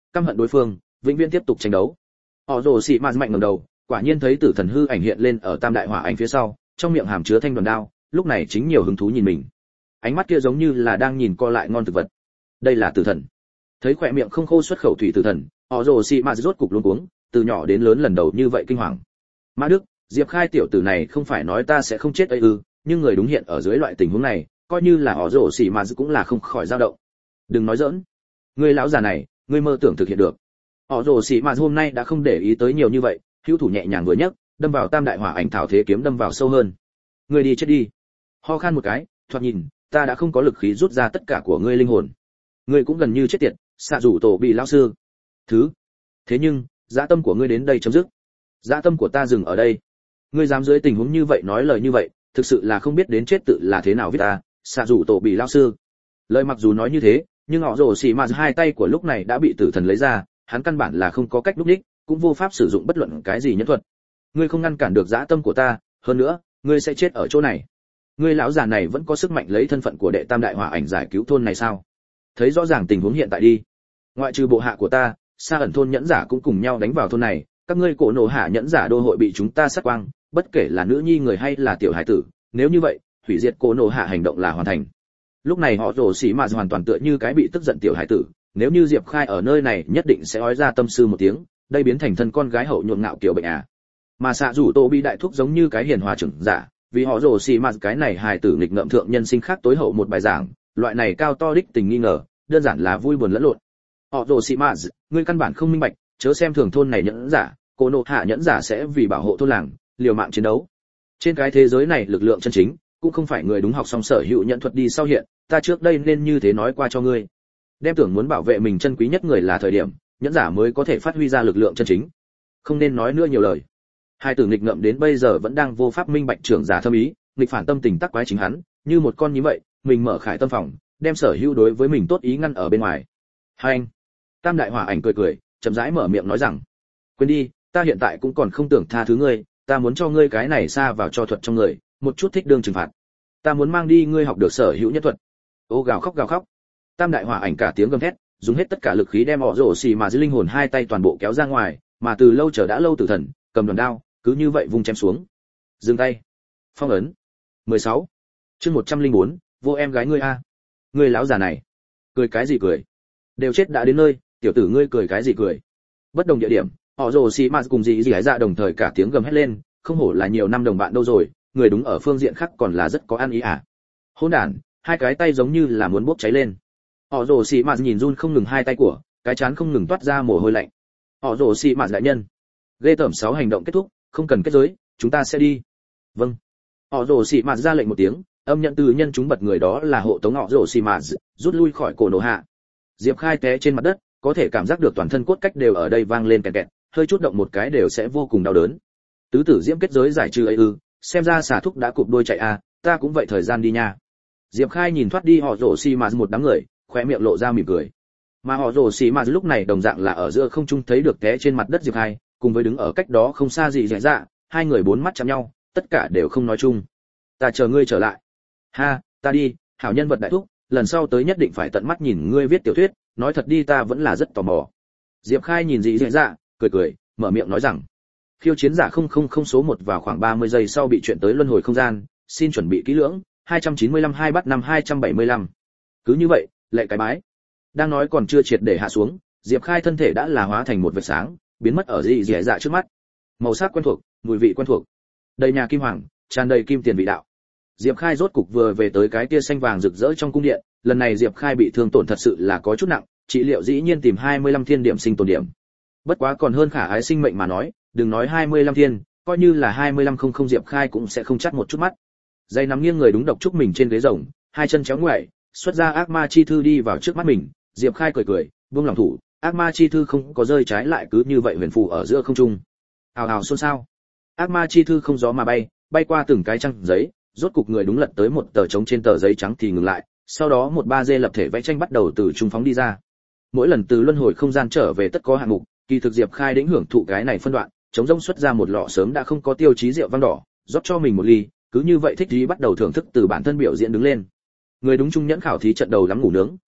căm hận đối phương, vĩnh viễn tiếp tục tranh đấu. Họ rồ xì mạt mạnh ngẩng đầu, quả nhiên thấy tử thần hư ảnh hiện lên ở tam đại hỏa ảnh phía sau, trong miệng hàm chứa thanh đoàn đao, lúc này chính nhiều hứng thú nhìn mình. Ánh mắt kia giống như là đang nhìn co lại ngon thực vật. Đây là tử thần. Thấy khỏe miệng không khô xuất khẩu thủy tử thần, họ rồ xì mạt rốt cục luống cuống, từ nhỏ đến lớn lần đầu như vậy kinh hoàng. Mã Đức, Diệp Khai tiểu tử này không phải nói ta sẽ không chết ấy ư? Nhưng người đúng hiện ở dưới loại tình huống này, coi như là họ rồ xì mạt cũng là không khỏi dao động. Đừng nói giỡn, ngươi lão già này, ngươi mơ tưởng thực hiện được. Họ rồ xì mạt hôm nay đã không để ý tới nhiều như vậy, hữu thủ nhẹ nhàng vừa nhấc, đâm vào tam đại hỏa ảnh thảo thế kiếm đâm vào sâu hơn. Ngươi đi chết đi. Ho khan một cái, thoạt nhìn, ta đã không có lực khí rút ra tất cả của ngươi linh hồn. Ngươi cũng gần như chết tiệt, xạ rủ tổ bị lão sư. Thứ. Thế nhưng, dã tâm của ngươi đến đây chấm dứt. Dã tâm của ta dừng ở đây. Ngươi dám dưới tình huống như vậy nói lời như vậy, thực sự là không biết đến chết tự là thế nào viết ta, xạ rủ tổ bị lão sư. Lời mặc dù nói như thế, nhưng họ rồ xì mà hai tay của lúc này đã bị tử thần lấy ra, hắn căn bản là không có cách lúc đích, cũng vô pháp sử dụng bất luận cái gì nhẫn thuật. Ngươi không ngăn cản được dã tâm của ta, hơn nữa, ngươi sẽ chết ở chỗ này. Ngươi lão già này vẫn có sức mạnh lấy thân phận của đệ tam đại hỏa ảnh giải cứu thôn này sao? Thấy rõ ràng tình huống hiện tại đi. Ngoại trừ bộ hạ của ta, Sa ẩn thôn nhẫn giả cũng cùng nhau đánh vào thôn này, các ngươi cổ nổ hạ nhẫn giả đô hội bị chúng ta sát quang, bất kể là nữ nhi người hay là tiểu hải tử, nếu như vậy, hủy diệt cổ nổ hạ hành động là hoàn thành. Lúc này họ rồ xỉ mà hoàn toàn tựa như cái bị tức giận tiểu hải tử, nếu như Diệp Khai ở nơi này nhất định sẽ ói ra tâm sư một tiếng, đây biến thành thân con gái hậu nhuộm ngạo kiểu bệnh à. Mà xạ rủ tô bị đại thúc giống như cái hiền hòa trưởng giả, vì họ rồ xỉ mà cái này hài tử nghịch ngợm thượng nhân sinh khác tối hậu một bài giảng, loại này cao to đích tình nghi ngờ, đơn giản là vui buồn lẫn lộn. Họ rồ xỉ mà, ngươi căn bản không minh bạch, chớ xem thường thôn này nhẫn giả, cô nộ hạ nhẫn giả sẽ vì bảo hộ thôn làng, liều mạng chiến đấu. Trên cái thế giới này lực lượng chân chính, cũng không phải người đúng học xong sở hữu nhận thuật đi sau hiện, ta trước đây nên như thế nói qua cho ngươi. Đem tưởng muốn bảo vệ mình chân quý nhất người là thời điểm, nhẫn giả mới có thể phát huy ra lực lượng chân chính. Không nên nói nữa nhiều lời. Hai tử nghịch ngợm đến bây giờ vẫn đang vô pháp minh bạch trưởng giả thâm ý, nghịch phản tâm tình tắc quái chính hắn, như một con như vậy, mình mở khải tâm phòng, đem sở hữu đối với mình tốt ý ngăn ở bên ngoài. Hai anh. Tam đại hỏa ảnh cười cười, chậm rãi mở miệng nói rằng, quên đi, ta hiện tại cũng còn không tưởng tha thứ ngươi, ta muốn cho ngươi cái này xa vào cho thuật trong người, một chút thích đương trừng phạt. Ta muốn mang đi ngươi học được sở hữu nhất thuật. Ô gào khóc gào khóc. Tam đại hỏa ảnh cả tiếng gầm thét, dùng hết tất cả lực khí đem họ rồ xì mà dưới linh hồn hai tay toàn bộ kéo ra ngoài, mà từ lâu chờ đã lâu tử thần, cầm đòn đao, cứ như vậy vung chém xuống. Dừng tay. Phong ấn. mười sáu. Chương một trăm lẻ bốn, vô em gái ngươi a. Ngươi lão già này, cười cái gì cười? Đều chết đã đến nơi, tiểu tử ngươi cười cái gì cười? Bất đồng địa điểm, họ rồ xì mà cùng dì dì hải dạ đồng thời cả tiếng gầm hét lên, không hổ là nhiều năm đồng bạn đâu rồi, người đúng ở phương diện khác còn là rất có ăn ý à. Hỗn đản, hai cái tay giống như là muốn bốc cháy lên. Họ rồ xì mà nhìn run không ngừng hai tay của, cái chán không ngừng toát ra mồ hôi lạnh. Họ rồ xì mà đại nhân. Ghê tởm sáu hành động kết thúc, không cần kết giới, chúng ta sẽ đi. Vâng. Họ rồ xì mà ra lệnh một tiếng, âm nhận từ nhân chúng bật người đó là hộ tống họ rồ xì mà rút lui khỏi cổ nổ hạ. Diệp Khai té trên mặt đất, có thể cảm giác được toàn thân cốt cách đều ở đây vang lên kẹt kẹt, hơi chút động một cái đều sẽ vô cùng đau đớn. Tứ tử diễm kết giới giải trừ ấy ư, xem ra xà thúc đã cụp đôi chạy à, ta cũng vậy thời gian đi nha. Diệp Khai nhìn thoát đi họ rồ xì mà một đám người, khóe miệng lộ ra mỉm cười. Mà họ rồ xì mà lúc này đồng dạng là ở giữa không trung thấy được té trên mặt đất Diệp Khai, cùng với đứng ở cách đó không xa gì dễ dạ, hai người bốn mắt chạm nhau, tất cả đều không nói chung. Ta chờ ngươi trở lại. Ha, ta đi, hảo nhân vật đại thúc, lần sau tới nhất định phải tận mắt nhìn ngươi viết tiểu thuyết, nói thật đi ta vẫn là rất tò mò. Diệp Khai nhìn dị dễ dạ, cười cười, mở miệng nói rằng, khiêu chiến giả không không không số một vào khoảng ba mươi giây sau bị chuyển tới luân hồi không gian, xin chuẩn bị kỹ lưỡng, hai trăm chín mươi lăm hai bắt năm hai trăm bảy mươi lăm. Cứ như vậy, lệ cái bái. Đang nói còn chưa triệt để hạ xuống, Diệp Khai thân thể đã là hóa thành một vệt sáng, biến mất ở dị dễ dạ trước mắt. Màu sắc quen thuộc, mùi vị quen thuộc. Đầy nhà kim hoàng, tràn đầy kim tiền vị đạo. Diệp Khai rốt cục vừa về tới cái kia xanh vàng rực rỡ trong cung điện, lần này Diệp Khai bị thương tổn thật sự là có chút nặng, trị liệu dĩ nhiên tìm hai mươi lăm thiên điểm sinh tồn điểm. Bất quá còn hơn khả ái sinh mệnh mà nói, đừng nói hai mươi lăm thiên, coi như là hai mươi lăm không không Diệp Khai cũng sẽ không chắc một chút mắt. Dây nắm nghiêng người đúng độc chúc mình trên ghế rồng, hai chân chéo ngoại, xuất ra ác ma chi thư đi vào trước mắt mình, Diệp Khai cười cười, buông lòng thủ, ác ma chi thư không có rơi trái lại cứ như vậy huyền phù ở giữa không trung. Hào hào xôn xao. Ác ma chi thư không gió mà bay, bay qua từng cái trang giấy, rốt cục người đúng lật tới một tờ trống trên tờ giấy trắng thì ngừng lại, sau đó một ba dê lập thể vẽ tranh bắt đầu từ trung phóng đi ra. Mỗi lần từ luân hồi không gian trở về tất có hạng mục, kỳ thực Diệp Khai đĩnh hưởng thụ cái này phân đoạn, chống rông xuất ra một lọ sớm đã không có tiêu chí rượu vang đỏ, rót cho mình một ly, cứ như vậy thích ý bắt đầu thưởng thức từ bản thân biểu diễn đứng lên. Người đúng trung nhẫn khảo thí trận đầu lắm ngủ nướng,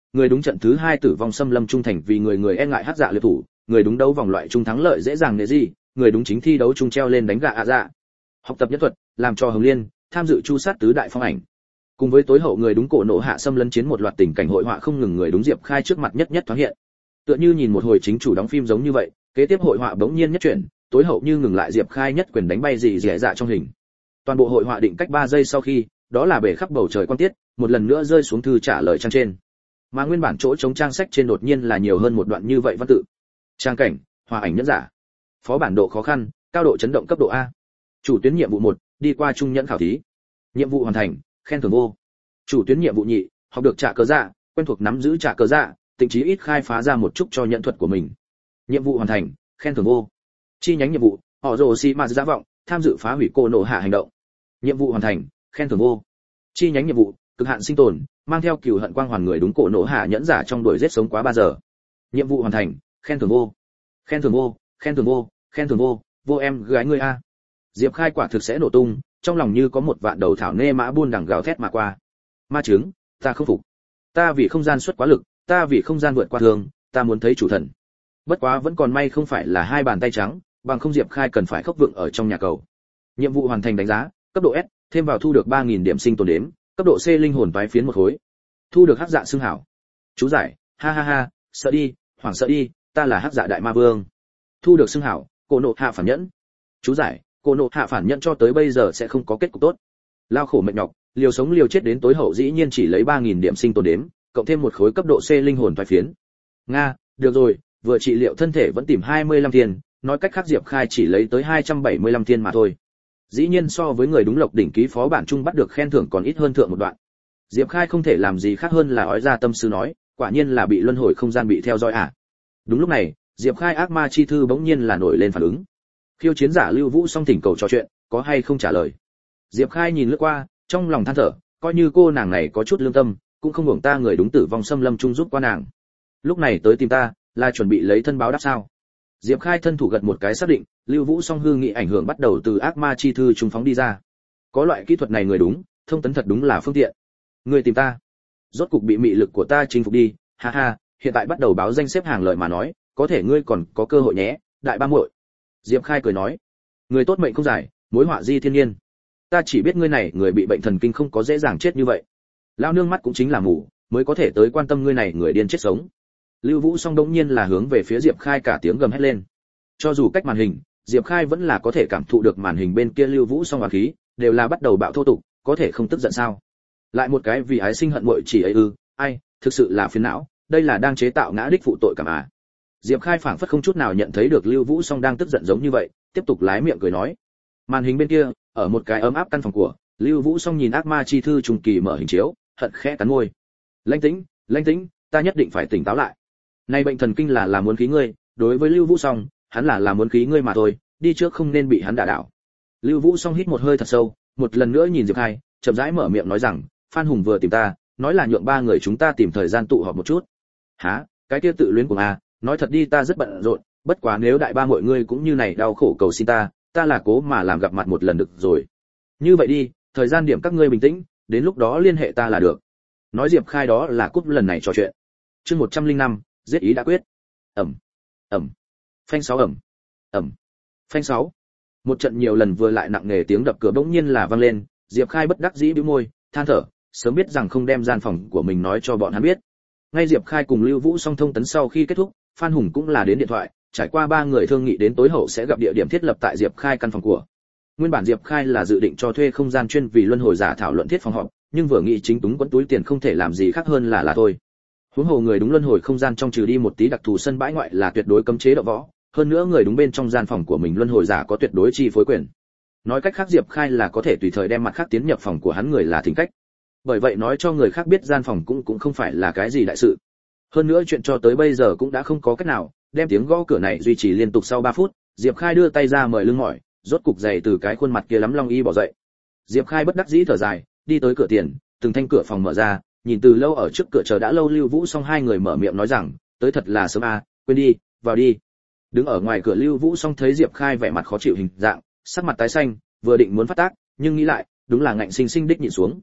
người đúng trận thứ hai tử vong xâm lâm trung thành vì người người e ngại hắc dạ liệt thủ, người đúng đấu vòng loại trung thắng lợi dễ dàng nệ gì, người đúng chính thi đấu trung treo lên đánh gạ ạ dạ. Học tập nhất thuật, làm cho Hồng Liên, tham dự chu sát tứ đại phong ảnh. Cùng với tối hậu người đúng cổ nộ hạ xâm lấn chiến một loạt tình cảnh hội họa không ngừng người đúng Diệp Khai trước mặt nhất nhất thoáng hiện. Tựa như nhìn một hồi chính chủ đóng phim giống như vậy, kế tiếp hội họa bỗng nhiên nhất chuyển, tối hậu như ngừng lại Diệp Khai nhất quyền đánh bay dị dẻ dạ trong hình. Toàn bộ hội họa định cách ba giây sau khi, đó là bể khắp bầu trời quang tiết, một lần nữa rơi xuống thư trả lời trang trên. Mà nguyên bản chỗ chống trang sách trên đột nhiên là nhiều hơn một đoạn như vậy văn tự. Trang cảnh, hòa ảnh nhẫn giả. Phó bản độ khó khăn, cao độ chấn động cấp độ A. Chủ tuyến nhiệm vụ một, đi qua trung nhẫn khảo thí. Nhiệm vụ hoàn thành, khen thưởng vô. Chủ tuyến nhiệm vụ nhị, học được trả cờ dạ, quen thuộc nắm giữ trả cờ dạ, tình trí ít khai phá ra một chút cho nhận thuật của mình. Nhiệm vụ hoàn thành, khen thưởng vô. Chi nhánh nhiệm vụ, họ rồ xi mà giả vọng, tham dự phá hủy cô nổ hạ hành động. Nhiệm vụ hoàn thành, khen thưởng vô. Chi nhánh nhiệm vụ, cực hạn sinh tồn, mang theo cừu hận quang hoàn người đúng cổ nổ hạ nhẫn giả trong đuổi giết sống quá ba giờ. Nhiệm vụ hoàn thành, khen thưởng vô. Khen thưởng vô, khen thưởng vô, khen thưởng vô, vô em gái ngươi a. Diệp Khai quả thực sẽ nổ tung, trong lòng như có một vạn đầu thảo nê mã buôn đằng gào thét mà qua. Ma chứng, ta không phục. Ta vì không gian xuất quá lực, ta vì không gian vượt qua thường, ta muốn thấy chủ thần. Bất quá vẫn còn may không phải là hai bàn tay trắng, bằng không Diệp Khai cần phải khốc vượng ở trong nhà cầu. Nhiệm vụ hoàn thành đánh giá, cấp độ S, thêm vào thu được ba nghìn điểm sinh tồn đếm, cấp độ C linh hồn vái phiến một khối. Thu được hắc dạ xương hảo. Chú giải, ha ha ha, sợ đi, hoảng sợ đi, ta là hắc dạ đại ma vương. Thu được xương hảo, cổ nộ hạ phản nhẫn. Chú giải, cổ nộ hạ phản nhẫn cho tới bây giờ sẽ không có kết cục tốt. Lao khổ mệt nhọc, liều sống liều chết đến tối hậu dĩ nhiên chỉ lấy ba nghìn điểm sinh tồn đếm, cộng thêm một khối cấp độ C linh hồn vái phiến. Nga, được rồi, vừa trị liệu thân thể vẫn tìm hai mươi lăm tiền, nói cách khác Diệp Khai chỉ lấy tới hai trăm bảy mươi lăm tiền mà thôi. Dĩ nhiên so với người đúng lộc đỉnh ký phó bản chung bắt được khen thưởng còn ít hơn thượng một đoạn. Diệp Khai không thể làm gì khác hơn là ói ra tâm sư nói, quả nhiên là bị luân hồi không gian bị theo dõi à. Đúng lúc này, Diệp Khai ác ma chi thư bỗng nhiên là nổi lên phản ứng. Khiêu chiến giả Lưu Vũ song thỉnh cầu trò chuyện, có hay không trả lời. Diệp Khai nhìn lướt qua, trong lòng than thở, coi như cô nàng này có chút lương tâm, cũng không hưởng ta người đúng tử vong xâm lâm chung giúp qua nàng. Lúc này tới tìm ta, là chuẩn bị lấy thân báo đáp sao? Diệp Khai thân thủ gật một cái xác định, Lưu Vũ song hư nghị ảnh hưởng bắt đầu từ ác ma chi thư trung phóng đi ra. Có loại kỹ thuật này người đúng, thông tấn thật đúng là phương tiện. Người tìm ta, rốt cục bị mị lực của ta chinh phục đi, ha ha, hiện tại bắt đầu báo danh xếp hàng lợi mà nói, có thể ngươi còn có cơ hội nhé, đại ba muội. Diệp Khai cười nói, người tốt mệnh không dài, mối họa di thiên nhiên. Ta chỉ biết ngươi này người bị bệnh thần kinh không có dễ dàng chết như vậy. Lao nương mắt cũng chính là mù, mới có thể tới quan tâm ngươi này người điên chết sống. Lưu Vũ song đống nhiên là hướng về phía Diệp Khai cả tiếng gầm hét lên. Cho dù cách màn hình, Diệp Khai vẫn là có thể cảm thụ được màn hình bên kia Lưu Vũ song hòa khí, đều là bắt đầu bạo thô tục, có thể không tức giận sao? Lại một cái vì ái sinh hận muội chỉ ấy ư? Ai, thực sự là phiền não, đây là đang chế tạo ngã đích phụ tội cảm à? Diệp Khai phảng phất không chút nào nhận thấy được Lưu Vũ song đang tức giận giống như vậy, tiếp tục lái miệng cười nói. Màn hình bên kia, ở một cái ấm áp căn phòng của, Lưu Vũ song nhìn ác ma chi thư trùng kỳ mở hình chiếu, hận khẽ cắn môi. Lãnh Tĩnh, Lãnh Tĩnh, ta nhất định phải tỉnh táo lại. Nay bệnh thần kinh là là muốn khí ngươi, đối với Lưu Vũ song, hắn là là muốn khí ngươi mà thôi, đi trước không nên bị hắn đả đảo. Lưu Vũ song hít một hơi thật sâu, một lần nữa nhìn Diệp Khai, chậm rãi mở miệng nói rằng, Phan Hùng vừa tìm ta, nói là nhượng ba người chúng ta tìm thời gian tụ họp một chút. Hả? Cái kia tự luyến của a, nói thật đi ta rất bận rộn, bất quá nếu đại ba mọi người cũng như này đau khổ cầu xin ta, ta là cố mà làm gặp mặt một lần được rồi. Như vậy đi, thời gian điểm các ngươi bình tĩnh, đến lúc đó liên hệ ta là được. Nói Diệp Khai đó là cúp lần này trò chuyện. Chương một trăm lẻ năm, giết ý đã quyết. Ẩm, ẩm, phanh sáu ẩm, ẩm, phanh sáu. Một trận nhiều lần vừa lại nặng nề tiếng đập cửa bỗng nhiên là vang lên, Diệp Khai bất đắc dĩ bĩu môi, than thở, sớm biết rằng không đem gian phòng của mình nói cho bọn hắn biết. Ngay Diệp Khai cùng Lưu Vũ song thông tấn sau khi kết thúc, Phan Hùng cũng là đến điện thoại, trải qua ba người thương nghị đến tối hậu sẽ gặp địa điểm thiết lập tại Diệp Khai căn phòng của. Nguyên bản Diệp Khai là dự định cho thuê không gian chuyên vì luân hồi giả thảo luận thiết phòng họp, nhưng vừa nghĩ chính túng quấn túi tiền không thể làm gì khác hơn là là thôi. Huống hồ người đúng luân hồi không gian trong trừ đi một tí đặc thù sân bãi ngoại là tuyệt đối cấm chế động võ, hơn nữa người đúng bên trong gian phòng của mình luân hồi giả có tuyệt đối chi phối quyền. Nói cách khác Diệp Khai là có thể tùy thời đem mặt khác tiến nhập phòng của hắn người là thỉnh cách. Bởi vậy nói cho người khác biết gian phòng cũng cũng không phải là cái gì đại sự. Hơn nữa chuyện cho tới bây giờ cũng đã không có cách nào, đem tiếng gõ cửa này duy trì liên tục sau ba phút, Diệp Khai đưa tay ra mời lưng mỏi, rốt cục dày từ cái khuôn mặt kia lắm long y bỏ dậy. Diệp Khai bất đắc dĩ thở dài, đi tới cửa tiền, từng thanh cửa phòng mở ra, nhìn từ lâu ở trước cửa chờ đã lâu Lưu Vũ song hai người mở miệng nói rằng, tới thật là sớm à, quên đi, vào đi. Đứng ở ngoài cửa Lưu Vũ song thấy Diệp Khai vẻ mặt khó chịu hình dạng, sắc mặt tái xanh, vừa định muốn phát tác, nhưng nghĩ lại, đúng là ngạnh sinh sinh đích nhịn xuống.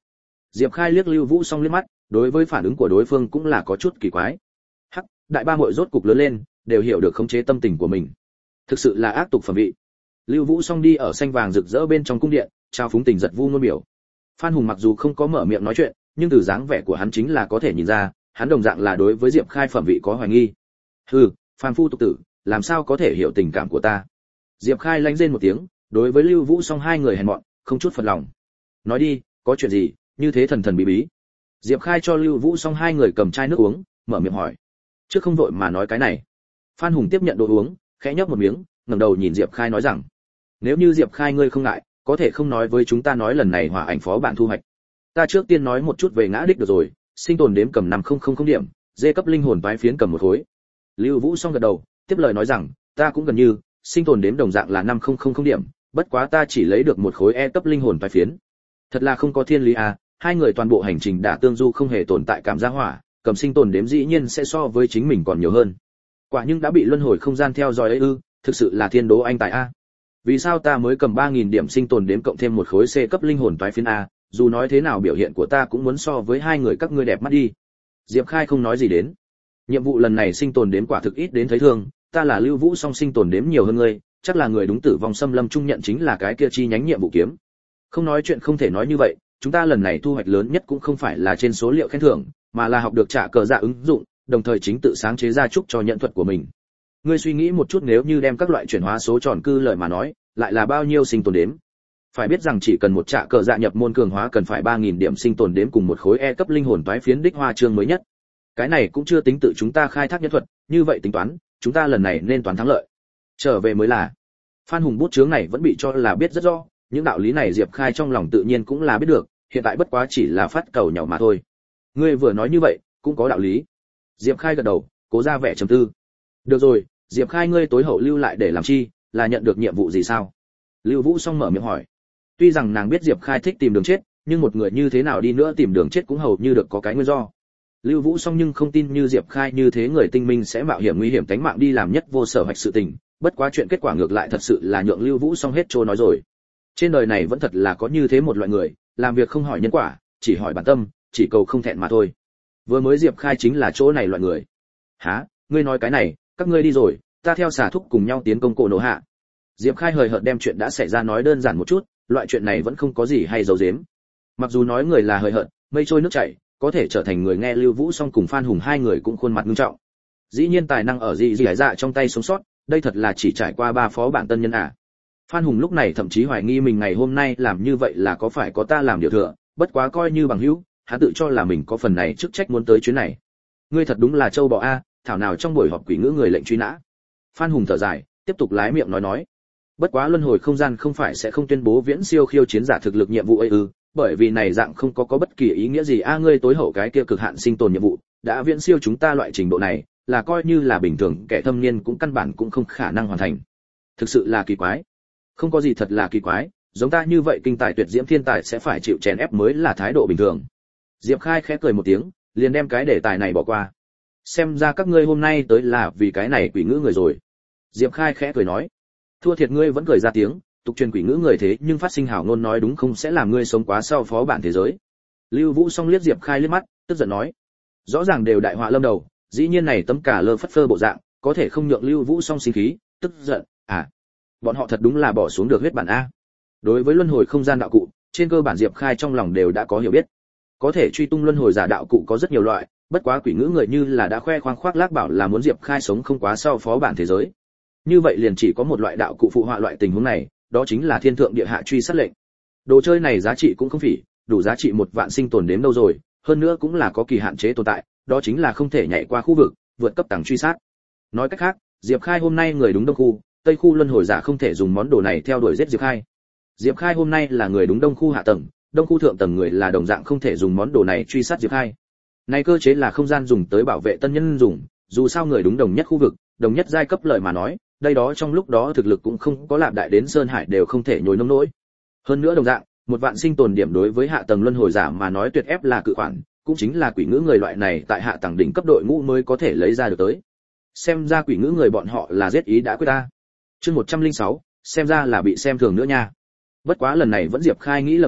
Diệp Khai liếc Lưu Vũ Song liếc mắt, đối với phản ứng của đối phương cũng là có chút kỳ quái. Hắc, đại ba muội rốt cục lớn lên, đều hiểu được khống chế tâm tình của mình. Thực sự là ác tục phẩm vị. Lưu Vũ Song đi ở xanh vàng rực rỡ bên trong cung điện, trao phúng tình giật vu ngôn biểu. Phan Hùng mặc dù không có mở miệng nói chuyện, nhưng từ dáng vẻ của hắn chính là có thể nhìn ra, hắn đồng dạng là đối với Diệp Khai phẩm vị có hoài nghi. Hừ, phàm phu tục tử, làm sao có thể hiểu tình cảm của ta? Diệp Khai lạnh rên một tiếng, đối với Lưu Vũ Song hai người hèn mọn, không chút phật lòng. Nói đi, có chuyện gì, như thế thần thần bí bí. Diệp Khai cho Lưu Vũ Song hai người cầm chai nước uống, mở miệng hỏi. Trước không vội mà nói cái này. Phan Hùng tiếp nhận đồ uống, khẽ nhấp một miếng, ngẩng đầu nhìn Diệp Khai nói rằng: Nếu như Diệp Khai ngươi không ngại, có thể không nói với chúng ta nói lần này hỏa ảnh phó bạn thu hoạch. Ta trước tiên nói một chút về ngã đích được rồi, sinh tồn đếm cầm năm nghìn điểm, dê cấp linh hồn tái phiến cầm một khối. Lưu Vũ Song gật đầu, tiếp lời nói rằng, ta cũng gần như, sinh tồn đếm đồng dạng là năm nghìn điểm, bất quá ta chỉ lấy được một khối E cấp linh hồn tái phiến. Thật là không có thiên lý à, hai người toàn bộ hành trình đã tương du không hề tồn tại cảm giác hỏa, cầm sinh tồn đếm dĩ nhiên sẽ so với chính mình còn nhiều hơn. Quả nhưng đã bị luân hồi không gian theo dõi ấy ư, thực sự là thiên đố anh tài a. Vì sao ta mới cầm ba nghìn điểm sinh tồn đếm cộng thêm một khối C cấp linh hồn toái phiến a, dù nói thế nào biểu hiện của ta cũng muốn so với hai người các ngươi đẹp mắt đi. Diệp Khai không nói gì đến. Nhiệm vụ lần này sinh tồn đếm quả thực ít đến thấy thương, ta là Lưu Vũ Song sinh tồn đếm nhiều hơn ngươi, chắc là người đúng tử vong xâm lâm trung nhận chính là cái kia chi nhánh nhiệm vụ kiếm. Không nói chuyện không thể nói như vậy, chúng ta lần này thu hoạch lớn nhất cũng không phải là trên số liệu khen thưởng, mà là học được trả cờ dạ ứng dụng, đồng thời chính tự sáng chế ra trúc cho nhận thuật của mình. Ngươi suy nghĩ một chút, nếu như đem các loại chuyển hóa số tròn cư lợi mà nói, lại là bao nhiêu sinh tồn đếm? Phải biết rằng chỉ cần một trả cờ dạ nhập môn cường hóa cần phải ba nghìn điểm sinh tồn đếm cùng một khối E cấp linh hồn toái phiến đích hoa chương mới nhất. Cái này cũng chưa tính tự chúng ta khai thác nhân thuật, như vậy tính toán, chúng ta lần này nên toán thắng lợi. Trở về mới là. Phan Hùng bút chướng này vẫn bị cho là biết rất rõ, những đạo lý này Diệp Khai trong lòng tự nhiên cũng là biết được, hiện tại bất quá chỉ là phát cầu nhỏ mà thôi. Ngươi vừa nói như vậy, cũng có đạo lý. Diệp Khai gật đầu, cố ra vẻ trầm tư. Được rồi, Diệp Khai ngươi tối hậu lưu lại để làm chi, là nhận được nhiệm vụ gì sao? Lưu Vũ Song mở miệng hỏi. Tuy rằng nàng biết Diệp Khai thích tìm đường chết, nhưng một người như thế nào đi nữa tìm đường chết cũng hầu như được có cái nguyên do. Lưu Vũ Song nhưng không tin như Diệp Khai như thế người tinh minh sẽ mạo hiểm nguy hiểm tính mạng đi làm nhất vô sở hoạch sự tình, bất quá chuyện kết quả ngược lại thật sự là nhượng Lưu Vũ Song hết trôi nói rồi. Trên đời này vẫn thật là có như thế một loại người, làm việc không hỏi nhân quả, chỉ hỏi bản tâm, chỉ cầu không thẹn mà thôi. Vừa mới Diệp Khai chính là chỗ này loại người. Hả, ngươi nói cái này, các ngươi đi rồi, ta theo xà thúc cùng nhau tiến công cổ nổ hạ. Diệp Khai hời hợt đem chuyện đã xảy ra nói đơn giản một chút, loại chuyện này vẫn không có gì hay giấu giếm. Mặc dù nói người là hời hợt, mây trôi nước chảy, có thể trở thành người nghe Lưu Vũ Song cùng Phan Hùng hai người cũng khuôn mặt nghiêm trọng. Dĩ nhiên tài năng ở gì gì hải dạ trong tay sống sót, đây thật là chỉ trải qua ba phó bản tân nhân à. Phan Hùng lúc này thậm chí hoài nghi mình ngày hôm nay làm như vậy là có phải có ta làm điều thừa, bất quá coi như bằng hữu, hắn tự cho là mình có phần này chức trách muốn tới chuyến này. Ngươi thật đúng là châu bò a, thảo nào trong buổi họp quỷ ngữ người lệnh truy nã. Phan Hùng thở dài, tiếp tục lái miệng nói nói. Bất quá luân hồi không gian không phải sẽ không tuyên bố viễn siêu khiêu chiến giả thực lực nhiệm vụ ấy ư, bởi vì này dạng không có có bất kỳ ý nghĩa gì a, ngươi tối hậu cái kia cực hạn sinh tồn nhiệm vụ, đã viễn siêu chúng ta loại trình độ này, là coi như là bình thường kẻ thâm niên cũng căn bản cũng không khả năng hoàn thành. Thực sự là kỳ quái. Không có gì thật là kỳ quái, giống ta như vậy kinh tài tuyệt diễm thiên tài sẽ phải chịu chèn ép mới là thái độ bình thường. Diệp Khai khẽ cười một tiếng, liền đem cái đề tài này bỏ qua. Xem ra các ngươi hôm nay tới là vì cái này quỷ ngữ người rồi. Diệp Khai khẽ cười nói, thua thiệt ngươi vẫn cười ra tiếng, tục truyền quỷ ngữ người thế nhưng phát sinh hảo ngôn nói đúng không sẽ làm ngươi sống quá sau phó bản thế giới. Lưu Vũ Song liếc Diệp Khai liếc mắt, tức giận nói, rõ ràng đều đại họa lâm đầu, dĩ nhiên này tấm cả lơ phất phơ bộ dạng, có thể không nhượng Lưu Vũ Song sinh khí, tức giận, à, bọn họ thật đúng là bỏ xuống được huyết bản a. Đối với luân hồi không gian đạo cụ, trên cơ bản Diệp Khai trong lòng đều đã có hiểu biết. Có thể truy tung luân hồi giả đạo cụ có rất nhiều loại, bất quá quỷ ngữ người như là đã khoe khoang khoác lác bảo là muốn Diệp Khai sống không quá sau phó bản thế giới. Như vậy liền chỉ có một loại đạo cụ phụ họa loại tình huống này, đó chính là thiên thượng địa hạ truy sát lệnh. Đồ chơi này giá trị cũng không phỉ, đủ giá trị một vạn sinh tồn đếm đâu rồi, hơn nữa cũng là có kỳ hạn chế tồn tại, đó chính là không thể nhảy qua khu vực, vượt cấp tầng truy sát. Nói cách khác, Diệp Khai hôm nay người đúng đông khu, tây khu luân hồi giả không thể dùng món đồ này theo đuổi giết Diệp Khai. Diệp Khai hôm nay là người đúng đông khu hạ tầng, đông khu thượng tầng người là đồng dạng không thể dùng món đồ này truy sát Diệp Khai. Này cơ chế là không gian dùng tới bảo vệ tân nhân dùng, dù sao người đúng đồng nhất khu vực, đồng nhất giai cấp lợi mà nói, đây đó trong lúc đó thực lực cũng không có lạp đại đến sơn hải đều không thể nhồi nông nỗi. Hơn nữa đồng dạng, một vạn sinh tồn điểm đối với hạ tầng luân hồi giả mà nói tuyệt ép là cự khoản, cũng chính là quỷ ngữ người loại này tại hạ tầng đỉnh cấp đội ngũ mới có thể lấy ra được tới. Xem ra quỷ ngữ người bọn họ là giết ý đã quyết ta. Chương một trăm lẻ sáu, xem ra là bị xem thường nữa nha. Bất quá lần này vẫn Diệp Khai nghĩ lầm rồi,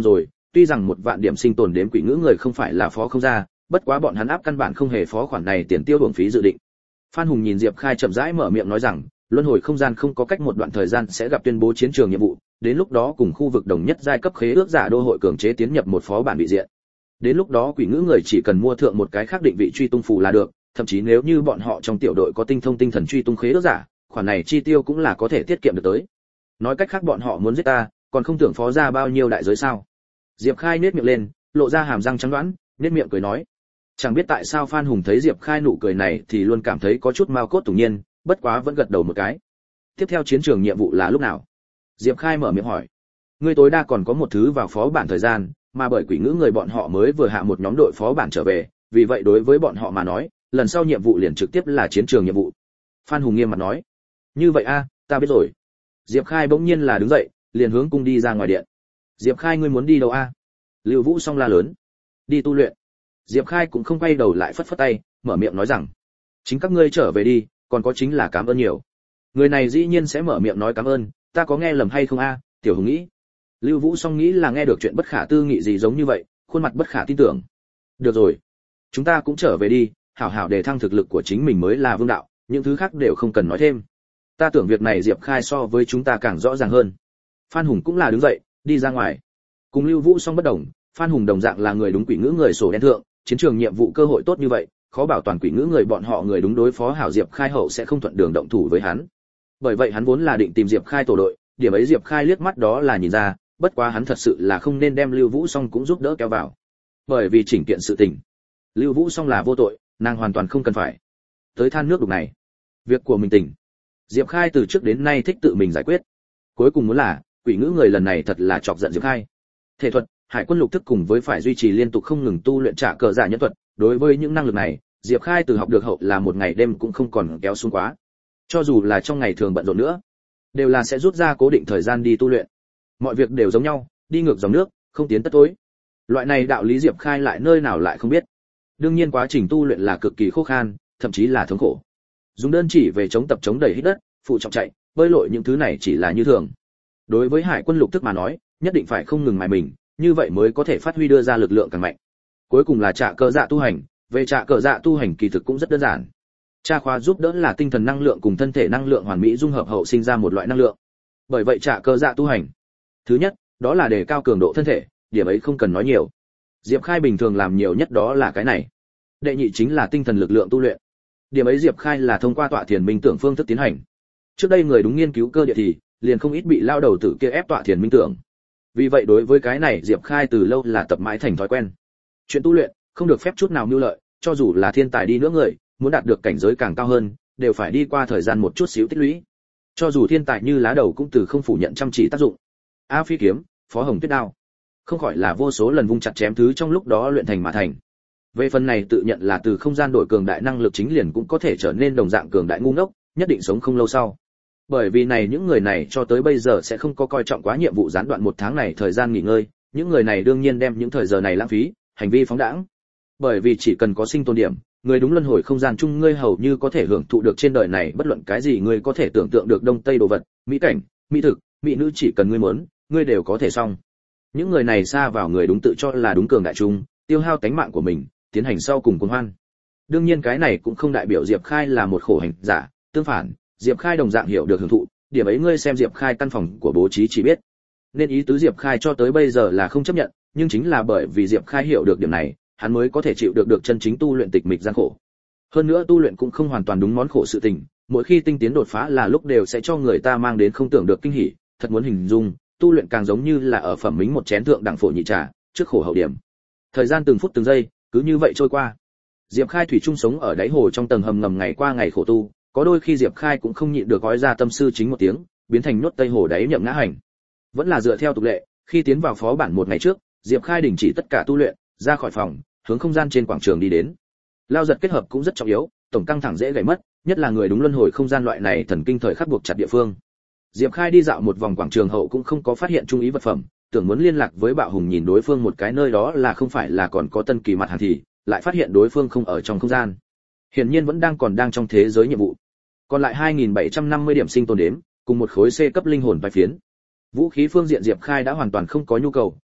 tuy rằng một vạn điểm sinh tồn đếm quỷ ngữ người không phải là phó không ra, bất quá bọn hắn áp căn bản không hề phó khoản này tiền tiêu uổng phí dự định. Phan Hùng nhìn Diệp Khai chậm rãi mở miệng nói rằng, luân hồi không gian không có cách một đoạn thời gian sẽ gặp tuyên bố chiến trường nhiệm vụ, đến lúc đó cùng khu vực đồng nhất giai cấp khế ước giả đô hội cường chế tiến nhập một phó bản bị diện. Đến lúc đó quỷ ngữ người chỉ cần mua thượng một cái khác định vị truy tung phù là được, thậm chí nếu như bọn họ trong tiểu đội có tinh thông tinh thần truy tung khế ước giả, khoản này chi tiêu cũng là có thể tiết kiệm được tới. Nói cách khác bọn họ muốn giết ta, còn không tưởng phó ra bao nhiêu đại giới sao? Diệp Khai nhếch miệng lên, lộ ra hàm răng trắng đoán, nhếch miệng cười nói. Chẳng biết tại sao Phan Hùng thấy Diệp Khai nụ cười này thì luôn cảm thấy có chút mao cốt tủng nhiên, bất quá vẫn gật đầu một cái. Tiếp theo chiến trường nhiệm vụ là lúc nào? Diệp Khai mở miệng hỏi. Ngươi tối đa còn có một thứ vào phó bản thời gian, mà bởi quỷ ngữ người bọn họ mới vừa hạ một nhóm đội phó bản trở về, vì vậy đối với bọn họ mà nói, lần sau nhiệm vụ liền trực tiếp là chiến trường nhiệm vụ. Phan Hùng nghiêm mặt nói. Như vậy a, ta biết rồi. Diệp Khai bỗng nhiên là đứng dậy, liền hướng cung đi ra ngoài điện. Diệp Khai ngươi muốn đi đâu a? Lưu Vũ song la lớn. Đi tu luyện. Diệp Khai cũng không quay đầu lại phất phất tay, mở miệng nói rằng, chính các ngươi trở về đi, còn có chính là cảm ơn nhiều. Người này dĩ nhiên sẽ mở miệng nói cảm ơn, ta có nghe lầm hay không a? Tiểu Hùng nghĩ. Lưu Vũ song nghĩ là nghe được chuyện bất khả tư nghị gì giống như vậy, khuôn mặt bất khả tin tưởng. Được rồi, chúng ta cũng trở về đi, hảo hảo để thăng thực lực của chính mình mới là vương đạo, những thứ khác đều không cần nói thêm. Ta tưởng việc này Diệp Khai so với chúng ta càng rõ ràng hơn. Phan Hùng cũng là đứng dậy, đi ra ngoài. Cùng Lưu Vũ song bất đồng, Phan Hùng đồng dạng là người đúng quỷ ngữ người sổ đen thượng, chiến trường nhiệm vụ cơ hội tốt như vậy, khó bảo toàn quỷ ngữ người bọn họ người đúng đối phó hảo Diệp Khai hậu sẽ không thuận đường động thủ với hắn. Bởi vậy hắn vốn là định tìm Diệp Khai tổ đội, điểm ấy Diệp Khai liếc mắt đó là nhìn ra, bất quá hắn thật sự là không nên đem Lưu Vũ song cũng giúp đỡ kéo vào. Bởi vì chỉnh kiện sự tình, Lưu Vũ song là vô tội, nàng hoàn toàn không cần phải tới than nước đục này. Việc của mình tỉnh, Diệp Khai từ trước đến nay thích tự mình giải quyết. Cuối cùng muốn là, quỷ ngữ người lần này thật là chọc giận Diệp Khai. Thể thuật, hải quân lục thức cùng với phải duy trì liên tục không ngừng tu luyện trả cờ giả nhân thuật, đối với những năng lực này, Diệp Khai từ học được hậu là một ngày đêm cũng không còn kéo xuống quá. Cho dù là trong ngày thường bận rộn nữa, đều là sẽ rút ra cố định thời gian đi tu luyện. Mọi việc đều giống nhau, đi ngược dòng nước, không tiến tất tối. Loại này đạo lý Diệp Khai lại nơi nào lại không biết. Đương nhiên quá trình tu luyện là cực kỳ khó khăn, thậm chí là thống khổ. Dùng đơn chỉ về chống tập chống đẩy hít đất, phụ trọng chạy, bơi lội những thứ này chỉ là như thường. Đối với hải quân lục thức mà nói, nhất định phải không ngừng mài mình, như vậy mới có thể phát huy đưa ra lực lượng càng mạnh. Cuối cùng là trả cờ dạ tu hành, về trả cờ dạ tu hành kỳ thực cũng rất đơn giản. Tra khóa giúp đỡ là tinh thần năng lượng cùng thân thể năng lượng hoàn mỹ dung hợp hậu sinh ra một loại năng lượng. Bởi vậy trả cờ dạ tu hành, thứ nhất, đó là đề cao cường độ thân thể, điểm ấy không cần nói nhiều. Diệp Khai bình thường làm nhiều nhất đó là cái này. Đệ nhị chính là tinh thần lực lượng tu luyện. Điểm ấy Diệp Khai là thông qua tọa thiền minh tưởng phương thức tiến hành. Trước đây người đúng nghiên cứu cơ địa thì liền không ít bị lao đầu tử kia ép tọa thiền minh tưởng. Vì vậy đối với cái này Diệp Khai từ lâu là tập mãi thành thói quen. Chuyện tu luyện không được phép chút nào mưu lợi, cho dù là thiên tài đi nữa người, muốn đạt được cảnh giới càng cao hơn, đều phải đi qua thời gian một chút xíu tích lũy. Cho dù thiên tài như lá đầu cũng từ không phủ nhận chăm chỉ tác dụng. A Phi kiếm, Phó Hồng Tuyết đao, không khỏi là vô số lần vung chặt chém thứ trong lúc đó luyện thành mà thành. Về phần này tự nhận là từ không gian đổi cường đại năng lực chính liền cũng có thể trở nên đồng dạng cường đại ngu ngốc, nhất định sống không lâu sau. Bởi vì này những người này cho tới bây giờ sẽ không có coi trọng quá nhiệm vụ gián đoạn một tháng này thời gian nghỉ ngơi, những người này đương nhiên đem những thời giờ này lãng phí, hành vi phóng đãng. Bởi vì chỉ cần có sinh tồn điểm, người đúng luân hồi không gian chung ngươi hầu như có thể hưởng thụ được trên đời này bất luận cái gì ngươi có thể tưởng tượng được đông tây đồ vật, mỹ cảnh, mỹ thực, mỹ nữ chỉ cần ngươi muốn, ngươi đều có thể xong. Những người này xa vào người đúng tự cho là đúng cường đại trung, tiêu hao tánh mạng của mình, tiến hành sau cùng cuồng hoan. Đương nhiên cái này cũng không đại biểu Diệp Khai là một khổ hành giả, tương phản, Diệp Khai đồng dạng hiểu được hưởng thụ, điểm ấy ngươi xem Diệp Khai căn phòng của bố trí chỉ biết. Nên ý tứ Diệp Khai cho tới bây giờ là không chấp nhận, nhưng chính là bởi vì Diệp Khai hiểu được điểm này, hắn mới có thể chịu được được chân chính tu luyện tịch mịch gian khổ. Hơn nữa tu luyện cũng không hoàn toàn đúng món khổ sự tình, mỗi khi tinh tiến đột phá là lúc đều sẽ cho người ta mang đến không tưởng được kinh hỉ, thật muốn hình dung, tu luyện càng giống như là ở phẩm mính một chén thượng đẳng phổ nhị trà, trước khổ hậu điểm. Thời gian từng phút từng giây, cứ như vậy trôi qua. Diệp Khai thủy chung sống ở đáy hồ trong tầng hầm ngầm ngày qua ngày khổ tu, có đôi khi Diệp Khai cũng không nhịn được gói ra tâm sư chính một tiếng, biến thành nhốt tây hồ đáy nhậm ngã hành. Vẫn là dựa theo tục lệ, khi tiến vào phó bản một ngày trước, Diệp Khai đình chỉ tất cả tu luyện, ra khỏi phòng, hướng không gian trên quảng trường đi đến. Lao giật kết hợp cũng rất trọng yếu, tổng căng thẳng dễ gãy mất, nhất là người đúng luân hồi không gian loại này thần kinh thời khắc buộc chặt địa phương. Diệp Khai đi dạo một vòng quảng trường hậu cũng không có phát hiện trung ý vật phẩm, tưởng muốn liên lạc với Bạo Hùng nhìn đối phương một cái nơi đó là không phải là còn có tân kỳ mặt hàng thì, lại phát hiện đối phương không ở trong không gian. Hiển nhiên vẫn đang còn đang trong thế giới nhiệm vụ. Còn lại hai nghìn bảy trăm năm mươi điểm sinh tồn đếm, cùng một khối C cấp linh hồn vài phiến. Vũ khí phương diện Diệp Khai đã hoàn toàn không có nhu cầu,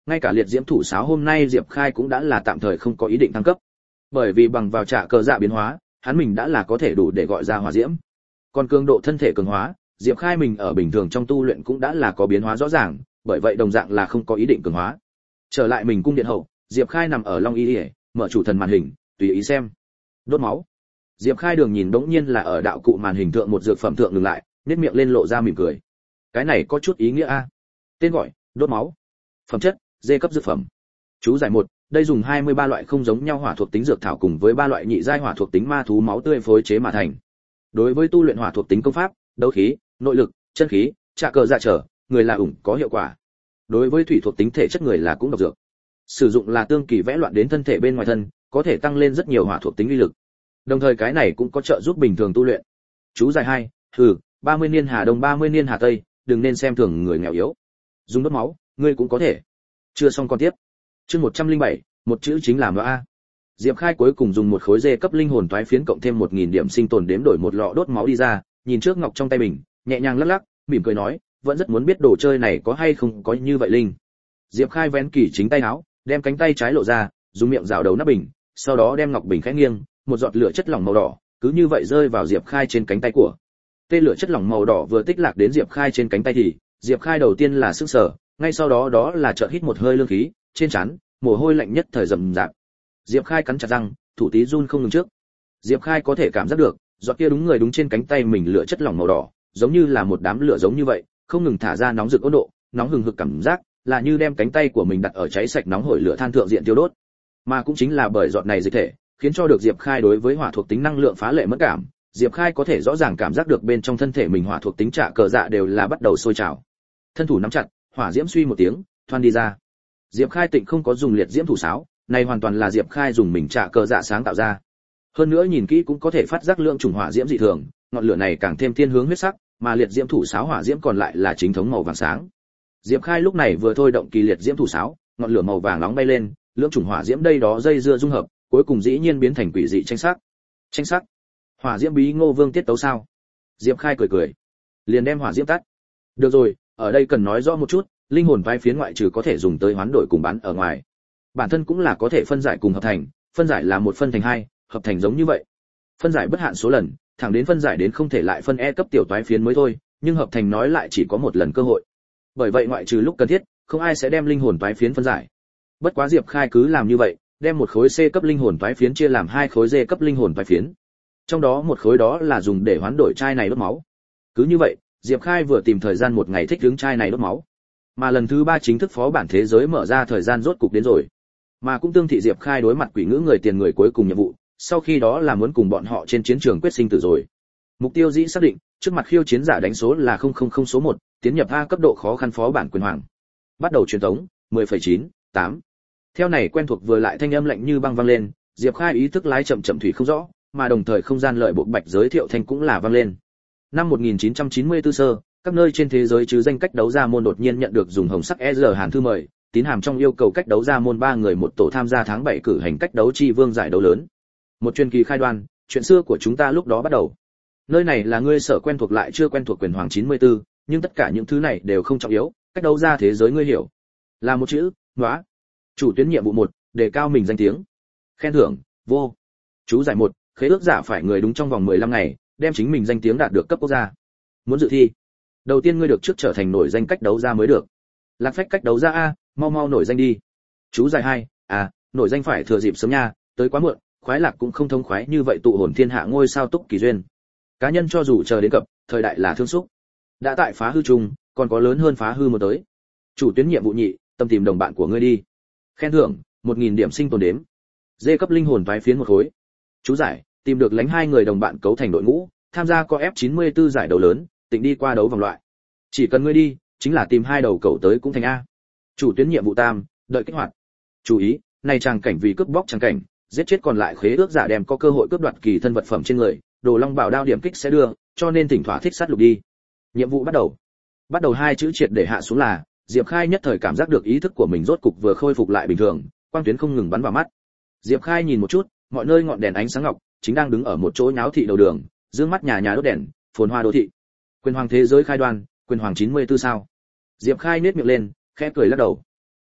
ngay cả liệt diễm thủ sáo hôm nay Diệp Khai cũng đã là tạm thời không có ý định thăng cấp, bởi vì bằng vào trả cờ dạ biến hóa, hắn mình đã là có thể đủ để gọi ra hỏa diễm. Còn cường độ thân thể cường hóa, Diệp Khai mình ở bình thường trong tu luyện cũng đã là có biến hóa rõ ràng, bởi vậy đồng dạng là không có ý định cường hóa. Trở lại mình cung điện hậu, Diệp Khai nằm ở Long Y, mở chủ thần màn hình, tùy ý xem. Đốt máu. Diệp Khai đường nhìn đống nhiên là ở đạo cụ màn hình thượng một dược phẩm thượng ngừng lại, nhếch miệng lên lộ ra mỉm cười. Cái này có chút ý nghĩa a. Tên gọi: đốt máu. Phẩm chất: D cấp dược phẩm. Chú giải một: đây dùng hai mươi ba loại không giống nhau hỏa thuộc tính dược thảo cùng với ba loại nhị giai hỏa thuộc tính ma thú máu tươi phối chế mà thành. Đối với tu luyện hỏa thuộc tính công pháp, đấu khí, nội lực, chân khí, trạ cờ dạ trở, người là ủng có hiệu quả. Đối với thủy thuộc tính thể chất người là cũng độc dược. Sử dụng là tương kỳ vẽ loạn đến thân thể bên ngoài thân, có thể tăng lên rất nhiều hỏa thuộc tính uy lực. Đồng thời cái này cũng có trợ giúp bình thường tu luyện. Chú giải hai: hừ, ba mươi niên hà đông ba mươi niên hà tây, đừng nên xem thường người nghèo yếu. Dùng đốt máu, ngươi cũng có thể. Chưa xong con tiếp. Chương một trăm lẻ bảy, một chữ chính là a. Diệp Khai cuối cùng dùng một khối dê cấp linh hồn toái phiến cộng thêm một nghìn điểm sinh tồn đếm đổi một lọ đốt máu đi ra, nhìn trước ngọc trong tay mình, nhẹ nhàng lắc lắc, mỉm cười nói, vẫn rất muốn biết đồ chơi này có hay không có như vậy linh. Diệp Khai vén kỳ chính tay áo, đem cánh tay trái lộ ra, dùng miệng rào đầu nắp bình, sau đó đem ngọc bình khẽ nghiêng, một giọt lửa chất lỏng màu đỏ, cứ như vậy rơi vào Diệp Khai trên cánh tay của. Tê lửa chất lỏng màu đỏ vừa tích lạc đến Diệp Khai trên cánh tay thì, Diệp Khai đầu tiên là sửng sở, ngay sau đó đó là chợt hít một hơi lương khí, trên trán, mồ hôi lạnh nhất thời rầm rạp. Diệp Khai cắn chặt răng, thủ tí run không ngừng trước. Diệp Khai có thể cảm giác được, giọt kia đúng người đúng trên cánh tay mình lửa chất lỏng màu đỏ, giống như là một đám lửa giống như vậy, không ngừng thả ra nóng rực ôn độ, nóng hừng hực cảm giác, là như đem cánh tay của mình đặt ở cháy sạch nóng hổi lửa than thượng diện tiêu đốt. Mà cũng chính là bởi giọt này dịch thể, khiến cho được Diệp Khai đối với hỏa thuộc tính năng lượng phá lệ mất cảm, Diệp Khai có thể rõ ràng cảm giác được bên trong thân thể mình hỏa thuộc tính trạ cờ dạ đều là bắt đầu sôi trào. Thân thủ nắm chặt, hỏa diễm suy một tiếng, thoăn đi ra. Diệp Khai tịnh không có dùng liệt diễm thủ sáo, này hoàn toàn là Diệp Khai dùng mình trạ cờ dạ sáng tạo ra. Hơn nữa nhìn kỹ cũng có thể phát giác lượng trùng hỏa diễm dị thường, ngọn lửa này càng thêm thiên hướng huyết sắc, mà liệt diễm thủ sáo hỏa diễm còn lại là chính thống màu vàng sáng. Diệp Khai lúc này vừa thôi động kỳ liệt diễm thủ sáo, ngọn lửa màu vàng nóng bay lên, lượng trùng hỏa diễm đây đó dây dưa dung hợp, cuối cùng dĩ nhiên biến thành quỷ dị tranh sắc. Tranh sắc? Hỏa diễm bí ngô vương tiết tấu sao? Diệp Khai cười cười, liền đem hỏa diễm tắt. Được rồi, ở đây cần nói rõ một chút, linh hồn vai phiến ngoại trừ có thể dùng tới hoán đổi cùng bán ở ngoài, bản thân cũng là có thể phân giải cùng hợp thành, phân giải là một phân thành hai, hợp thành giống như vậy. Phân giải bất hạn số lần, thẳng đến phân giải đến không thể lại phân e cấp tiểu toái phiến mới thôi, nhưng hợp thành nói lại chỉ có một lần cơ hội. Bởi vậy ngoại trừ lúc cần thiết, không ai sẽ đem linh hồn toái phiến phân giải. Bất quá Diệp Khai cứ làm như vậy, đem một khối C cấp linh hồn toái phiến chia làm hai khối D cấp linh hồn toái phiến. Trong đó một khối đó là dùng để hoán đổi chai này đốt máu. Cứ như vậy, Diệp Khai vừa tìm thời gian một ngày thích ứng chai này đốt máu. Mà lần thứ ba chính thức phó bản thế giới mở ra thời gian rốt cục đến rồi. Mà cũng tương thị Diệp Khai đối mặt quỷ ngữ người tiền người cuối cùng nhiệm vụ, sau khi đó là muốn cùng bọn họ trên chiến trường quyết sinh tử rồi. Mục tiêu dĩ xác định, trước mặt khiêu chiến giả đánh số là không không không số một, tiến nhập A cấp độ khó khăn phó bản quyền hoàng. Bắt đầu truyền tống, mười phẩy chín, tám. Theo này quen thuộc vừa lại thanh âm lạnh như băng vang lên, Diệp Khai ý thức lái chậm chậm thủy không rõ, mà đồng thời không gian lợi bộ bạch giới thiệu thanh cũng là vang lên. Năm một nghìn chín trăm chín mươi tư sơ, các nơi trên thế giới chứ danh cách đấu ra môn đột nhiên nhận được dùng hồng sắc e rờ Hàn thư mời, tín hàm trong yêu cầu cách đấu ra môn ba người một tổ tham gia tháng bảy cử hành cách đấu chi vương giải đấu lớn. Một truyền kỳ khai đoan, chuyện xưa của chúng ta lúc đó bắt đầu. Nơi này là ngươi sở quen thuộc lại chưa quen thuộc quyền hoàng chín mươi tư, nhưng tất cả những thứ này đều không trọng yếu, cách đấu ra thế giới ngươi hiểu. Là một chữ, nóa. Chủ tuyến nhiệm vụ một, đề cao mình danh tiếng. Khen thưởng, vô. Chú giải một, khế ước giả phải người đúng trong vòng mười lăm ngày, đem chính mình danh tiếng đạt được cấp quốc gia. Muốn dự thi, đầu tiên ngươi được trước trở thành nổi danh cách đấu ra mới được. Lạc phách cách đấu ra a, mau mau nổi danh đi. Chú giải hai, à, nổi danh phải thừa dịp sớm nha, tới quá muộn, khoái lạc cũng không thông khoái như vậy tụ hồn thiên hạ ngôi sao túc kỳ duyên. Cá nhân cho dù chờ đến cập, thời đại là thương xúc. Đã tại phá hư chung, còn có lớn hơn phá hư một tới. Chủ tuyến nhiệm vụ nhị, tâm tìm đồng bạn của ngươi đi. Khen thưởng, một nghìn điểm sinh tồn đếm. Dê cấp linh hồn toái phiến một khối. Chú giải, tìm được lánh hai người đồng bạn cấu thành đội ngũ, tham gia có F chín mươi tư giải đấu lớn, tỉnh đi qua đấu vòng loại. Chỉ cần ngươi đi, chính là tìm hai đầu cậu tới cũng thành a. Chủ tuyến nhiệm vụ tam, đợi kích hoạt. Chú ý, này tràng cảnh vì cướp bóc tràng cảnh, giết chết còn lại khế ước giả đem có cơ hội cướp đoạt kỳ thân vật phẩm trên người, đồ long bảo đao điểm kích sẽ đưa, cho nên thỉnh thoảng thích sát lục đi. Nhiệm vụ bắt đầu. Bắt đầu hai chữ triệt để hạ xuống là, Diệp Khai nhất thời cảm giác được ý thức của mình rốt cục vừa khôi phục lại bình thường, quang tuyến không ngừng bắn vào mắt. Diệp Khai nhìn một chút, mọi nơi ngọn đèn ánh sáng ngọc, chính đang đứng ở một chỗ nháo thị đầu đường, dương mắt nhà nhà đốt đèn, phồn hoa đô thị. Quyền hoàng thế giới khai đoan, quyền hoàng chín mươi tư sao? Diệp Khai nhếch miệng lên, khẽ cười lắc đầu.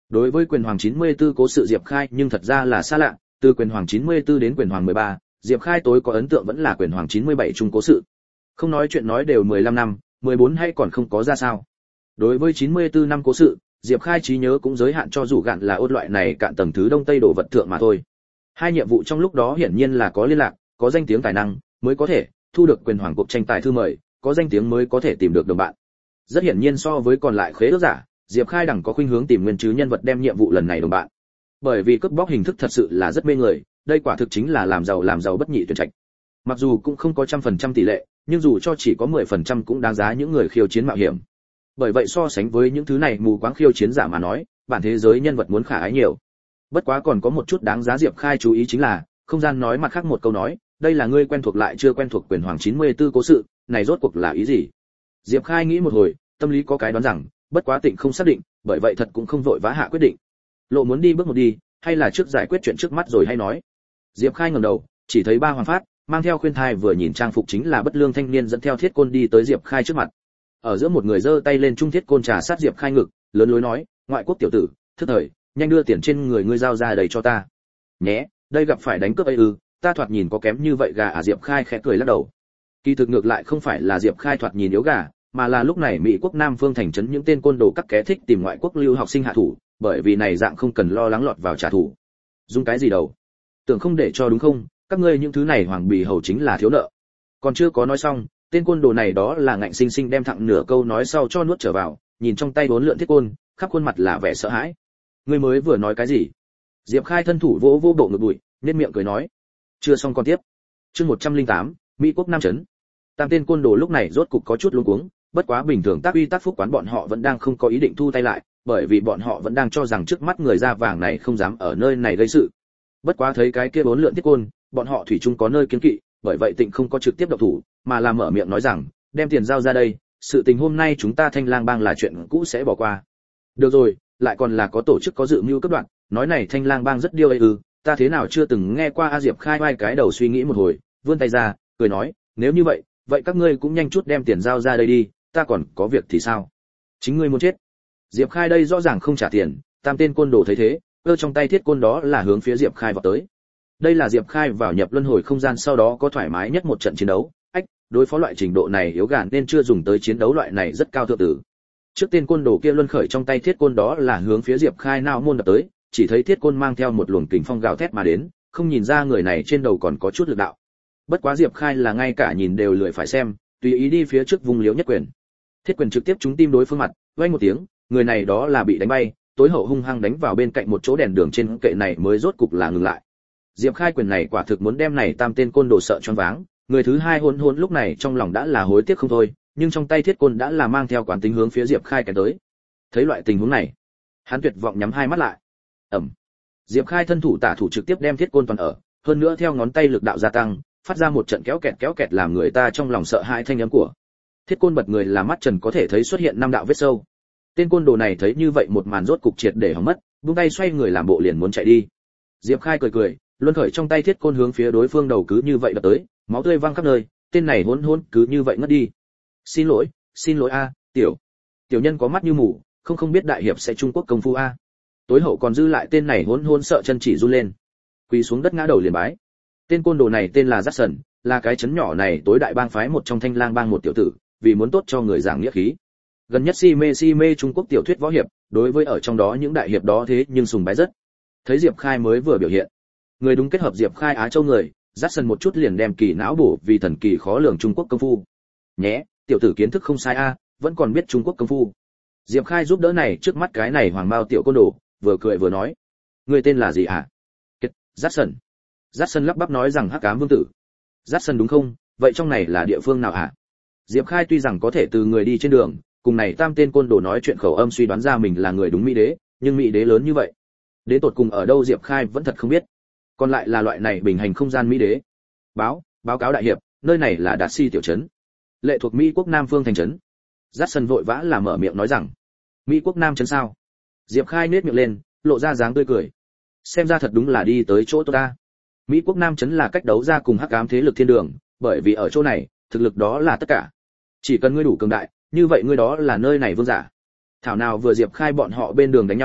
Đối với quyền hoàng chín mươi tư cố sự Diệp Khai nhưng thật ra là xa lạ, từ quyền hoàng chín mươi tư đến quyền hoàng mười ba, Diệp Khai tối có ấn tượng vẫn là quyền hoàng chín mươi bảy trung cố sự. Không nói chuyện nói đều mười lăm năm, mười bốn hay còn không có ra sao. Đối với chín mươi tư năm cố sự, Diệp Khai trí nhớ cũng giới hạn cho rủ gạn là ôn loại này cạn tầng thứ đông tây đồ vật thượng mà thôi. Hai nhiệm vụ trong lúc đó hiển nhiên là có liên lạc, có danh tiếng tài năng mới có thể thu được quyền hoàng cuộc tranh tài thư mời, có danh tiếng mới có thể tìm được đồng bạn. Rất hiển nhiên so với còn lại khế ước giả, Diệp Khai đẳng có khuynh hướng tìm nguyên chứ nhân vật đem nhiệm vụ lần này đồng bạn. Bởi vì cướp bóc hình thức thật sự là rất mê người, đây quả thực chính là làm giàu làm giàu bất nhị tuyệt trạch. Mặc dù cũng không có trăm phần trăm tỷ lệ, nhưng dù cho chỉ có mười phần trăm cũng đáng giá những người khiêu chiến mạo hiểm. Bởi vậy so sánh với những thứ này mù quáng khiêu chiến giả mà nói, bản thế giới nhân vật muốn khả ái nhiều. Bất quá còn có một chút đáng giá Diệp Khai chú ý chính là, không gian nói mặt khác một câu nói, đây là ngươi quen thuộc lại chưa quen thuộc quyền hoàng chín mươi tư cố sự, này rốt cuộc là ý gì? Diệp Khai nghĩ một hồi, tâm lý có cái đoán rằng, bất quá tịnh không xác định, bởi vậy thật cũng không vội vã hạ quyết định. Lộ muốn đi bước một đi, hay là trước giải quyết chuyện trước mắt rồi hay nói. Diệp Khai ngẩng đầu, chỉ thấy ba hoàng phát, mang theo khuyên thai vừa nhìn trang phục chính là bất lương thanh niên dẫn theo thiết côn đi tới Diệp Khai trước mặt. Ở giữa một người giơ tay lên trung thiết côn trà sát Diệp Khai ngực, lớn lối nói, ngoại quốc tiểu tử, thức thời, nhanh đưa tiền trên người ngươi giao ra đầy cho ta. Nhé, đây gặp phải đánh cướp ấy ư, ta thoạt nhìn có kém như vậy gà à? Diệp Khai khẽ cười lắc đầu. Kỳ thực ngược lại không phải là Diệp Khai thoạt nhìn yếu gà, mà là lúc này Mỹ quốc Nam Phương thành trấn những tên côn đồ các ké thích tìm ngoại quốc lưu học sinh hạ thủ, bởi vì này dạng không cần lo lắng lọt vào trả thù. Dùng cái gì đâu? Tưởng không để cho đúng không? Các ngươi những thứ này hoàng bì hầu chính là thiếu nợ. Còn chưa có nói xong, tên côn đồ này đó là ngạnh sinh sinh đem thẳng nửa câu nói sau cho nuốt trở vào, nhìn trong tay bốn lượn thiết côn, khắp khuôn mặt là vẻ sợ hãi. Ngươi mới vừa nói cái gì? Diệp Khai thân thủ vỗ vỗ bộ ngực bụi, nên miệng cười nói. Chưa xong con tiếp. Chương một trăm lẻ tám, Mỹ quốc Nam trấn. Tam tên côn đồ lúc này rốt cục có chút luống cuống, bất quá bình thường tác uy tác phúc quán bọn họ vẫn đang không có ý định thu tay lại, bởi vì bọn họ vẫn đang cho rằng trước mắt người da vàng này không dám ở nơi này gây sự. Bất quá thấy cái kia bốn lượn thiết côn, bọn họ thủy chung có nơi kiến kỵ, bởi vậy Tịnh không có trực tiếp động thủ, mà là mở miệng nói rằng, đem tiền giao ra đây, sự tình hôm nay chúng ta Thanh Lang bang là chuyện cũ sẽ bỏ qua. Được rồi, lại còn là có tổ chức có dự mưu cấp đoạn, nói này Thanh Lang bang rất điêu ấy ư, ta thế nào chưa từng nghe qua. A Diệp Khai vai cái đầu suy nghĩ một hồi, vươn tay ra, cười nói, nếu như vậy, vậy các ngươi cũng nhanh chút đem tiền giao ra đây đi, ta còn có việc thì sao? Chính ngươi muốn chết. Diệp Khai đây rõ ràng không trả tiền, tam tên côn đồ thấy thế, cơ trong tay thiết côn đó là hướng phía Diệp Khai vào tới. Đây là Diệp Khai vào nhập luân hồi không gian sau đó có thoải mái nhất một trận chiến đấu, ách, đối phó loại trình độ này yếu gàn nên chưa dùng tới chiến đấu loại này rất cao thượng tử. Trước tên côn đồ kia luân khởi trong tay thiết côn đó là hướng phía Diệp Khai nào môn đập tới, chỉ thấy thiết côn mang theo một luồng kình phong gào thét mà đến, không nhìn ra người này trên đầu còn có chút lực đạo. Bất quá Diệp Khai là ngay cả nhìn đều lười phải xem, tùy ý đi phía trước vùng liếu nhất quyền. Thiết quyền trực tiếp trúng tim đối phương mặt, vang một tiếng, người này đó là bị đánh bay, tối hậu hung hăng đánh vào bên cạnh một chỗ đèn đường trên kệ này mới rốt cục là ngừng lại. Diệp Khai quyền này quả thực muốn đem này tam tên côn đồ sợ choáng váng, người thứ hai hôn hôn lúc này trong lòng đã là hối tiếc không thôi, nhưng trong tay thiết côn đã là mang theo quán tính hướng phía Diệp Khai cái tới. Thấy loại tình huống này, hắn tuyệt vọng nhắm hai mắt lại. Ầm. Diệp Khai thân thủ tả thủ trực tiếp đem thiết côn toàn ở, hơn nữa theo ngón tay lực đạo gia tăng, phát ra một trận kéo kẹt kéo kẹt làm người ta trong lòng sợ hãi thanh âm của. Thiết côn bật người là mắt trần có thể thấy xuất hiện năm đạo vết sâu. Tên côn đồ này thấy như vậy một màn rốt cục triệt để hỏng mất, buông tay xoay người làm bộ liền muốn chạy đi. Diệp Khai cười cười, luân khởi trong tay thiết côn hướng phía đối phương đầu cứ như vậy đập tới, máu tươi văng khắp nơi, tên này hỗn hỗn cứ như vậy ngất đi. Xin lỗi, xin lỗi a, tiểu. Tiểu nhân có mắt như mù, không không biết đại hiệp sẽ Trung Quốc công phu a. Tối hậu còn dư lại tên này hỗn hỗn sợ chân chỉ run lên, quỳ xuống đất ngã đầu liền bái. Tên côn đồ này tên là Jackson, là cái trấn nhỏ này tối đại bang phái một trong Thanh Lang bang một tiểu tử, vì muốn tốt cho người giảng nghĩa khí. Gần nhất si mê si mê Trung Quốc tiểu thuyết võ hiệp, đối với ở trong đó những đại hiệp đó thế nhưng sùng bái rất. Thấy Diệp Khai mới vừa biểu hiện, người đúng kết hợp Diệp Khai Á Châu người, Jackson một chút liền đem kỳ não bổ vì thần kỳ khó lường Trung Quốc công phu. Nhé, tiểu tử kiến thức không sai a, vẫn còn biết Trung Quốc công phu. Diệp Khai giúp đỡ này trước mắt cái này hoàng mao tiểu côn đồ, vừa cười vừa nói, người tên là gì hả? Kết, Jackson. Jackson lắp bắp nói rằng hắc ám vương tử. Jackson đúng không? Vậy trong này là địa phương nào hả? Diệp Khai tuy rằng có thể từ người đi trên đường, cùng này tam tên côn đồ nói chuyện khẩu âm suy đoán ra mình là người đúng mỹ đế, nhưng mỹ đế lớn như vậy, đến tột cùng ở đâu Diệp Khai vẫn thật không biết. Còn lại là loại này bình hành không gian mỹ đế. Báo, báo cáo đại hiệp, nơi này là Đạt Si tiểu trấn, lệ thuộc Mỹ quốc Nam Phương thành trấn. Jackson vội vã là mở miệng nói rằng, Mỹ quốc Nam trấn sao? Diệp Khai nhếch miệng lên, lộ ra dáng tươi cười. Xem ra thật đúng là đi tới chỗ tôi ta. Mỹ quốc Nam trấn là cách đấu ra cùng hắc ám thế lực thiên đường, bởi vì ở chỗ này, thực lực đó là tất cả. Chỉ cần ngươi đủ cường đại, như vậy ngươi đó là nơi này vương giả. Thảo nào vừa Diệp Khai bọn họ bên đường đánh nhau,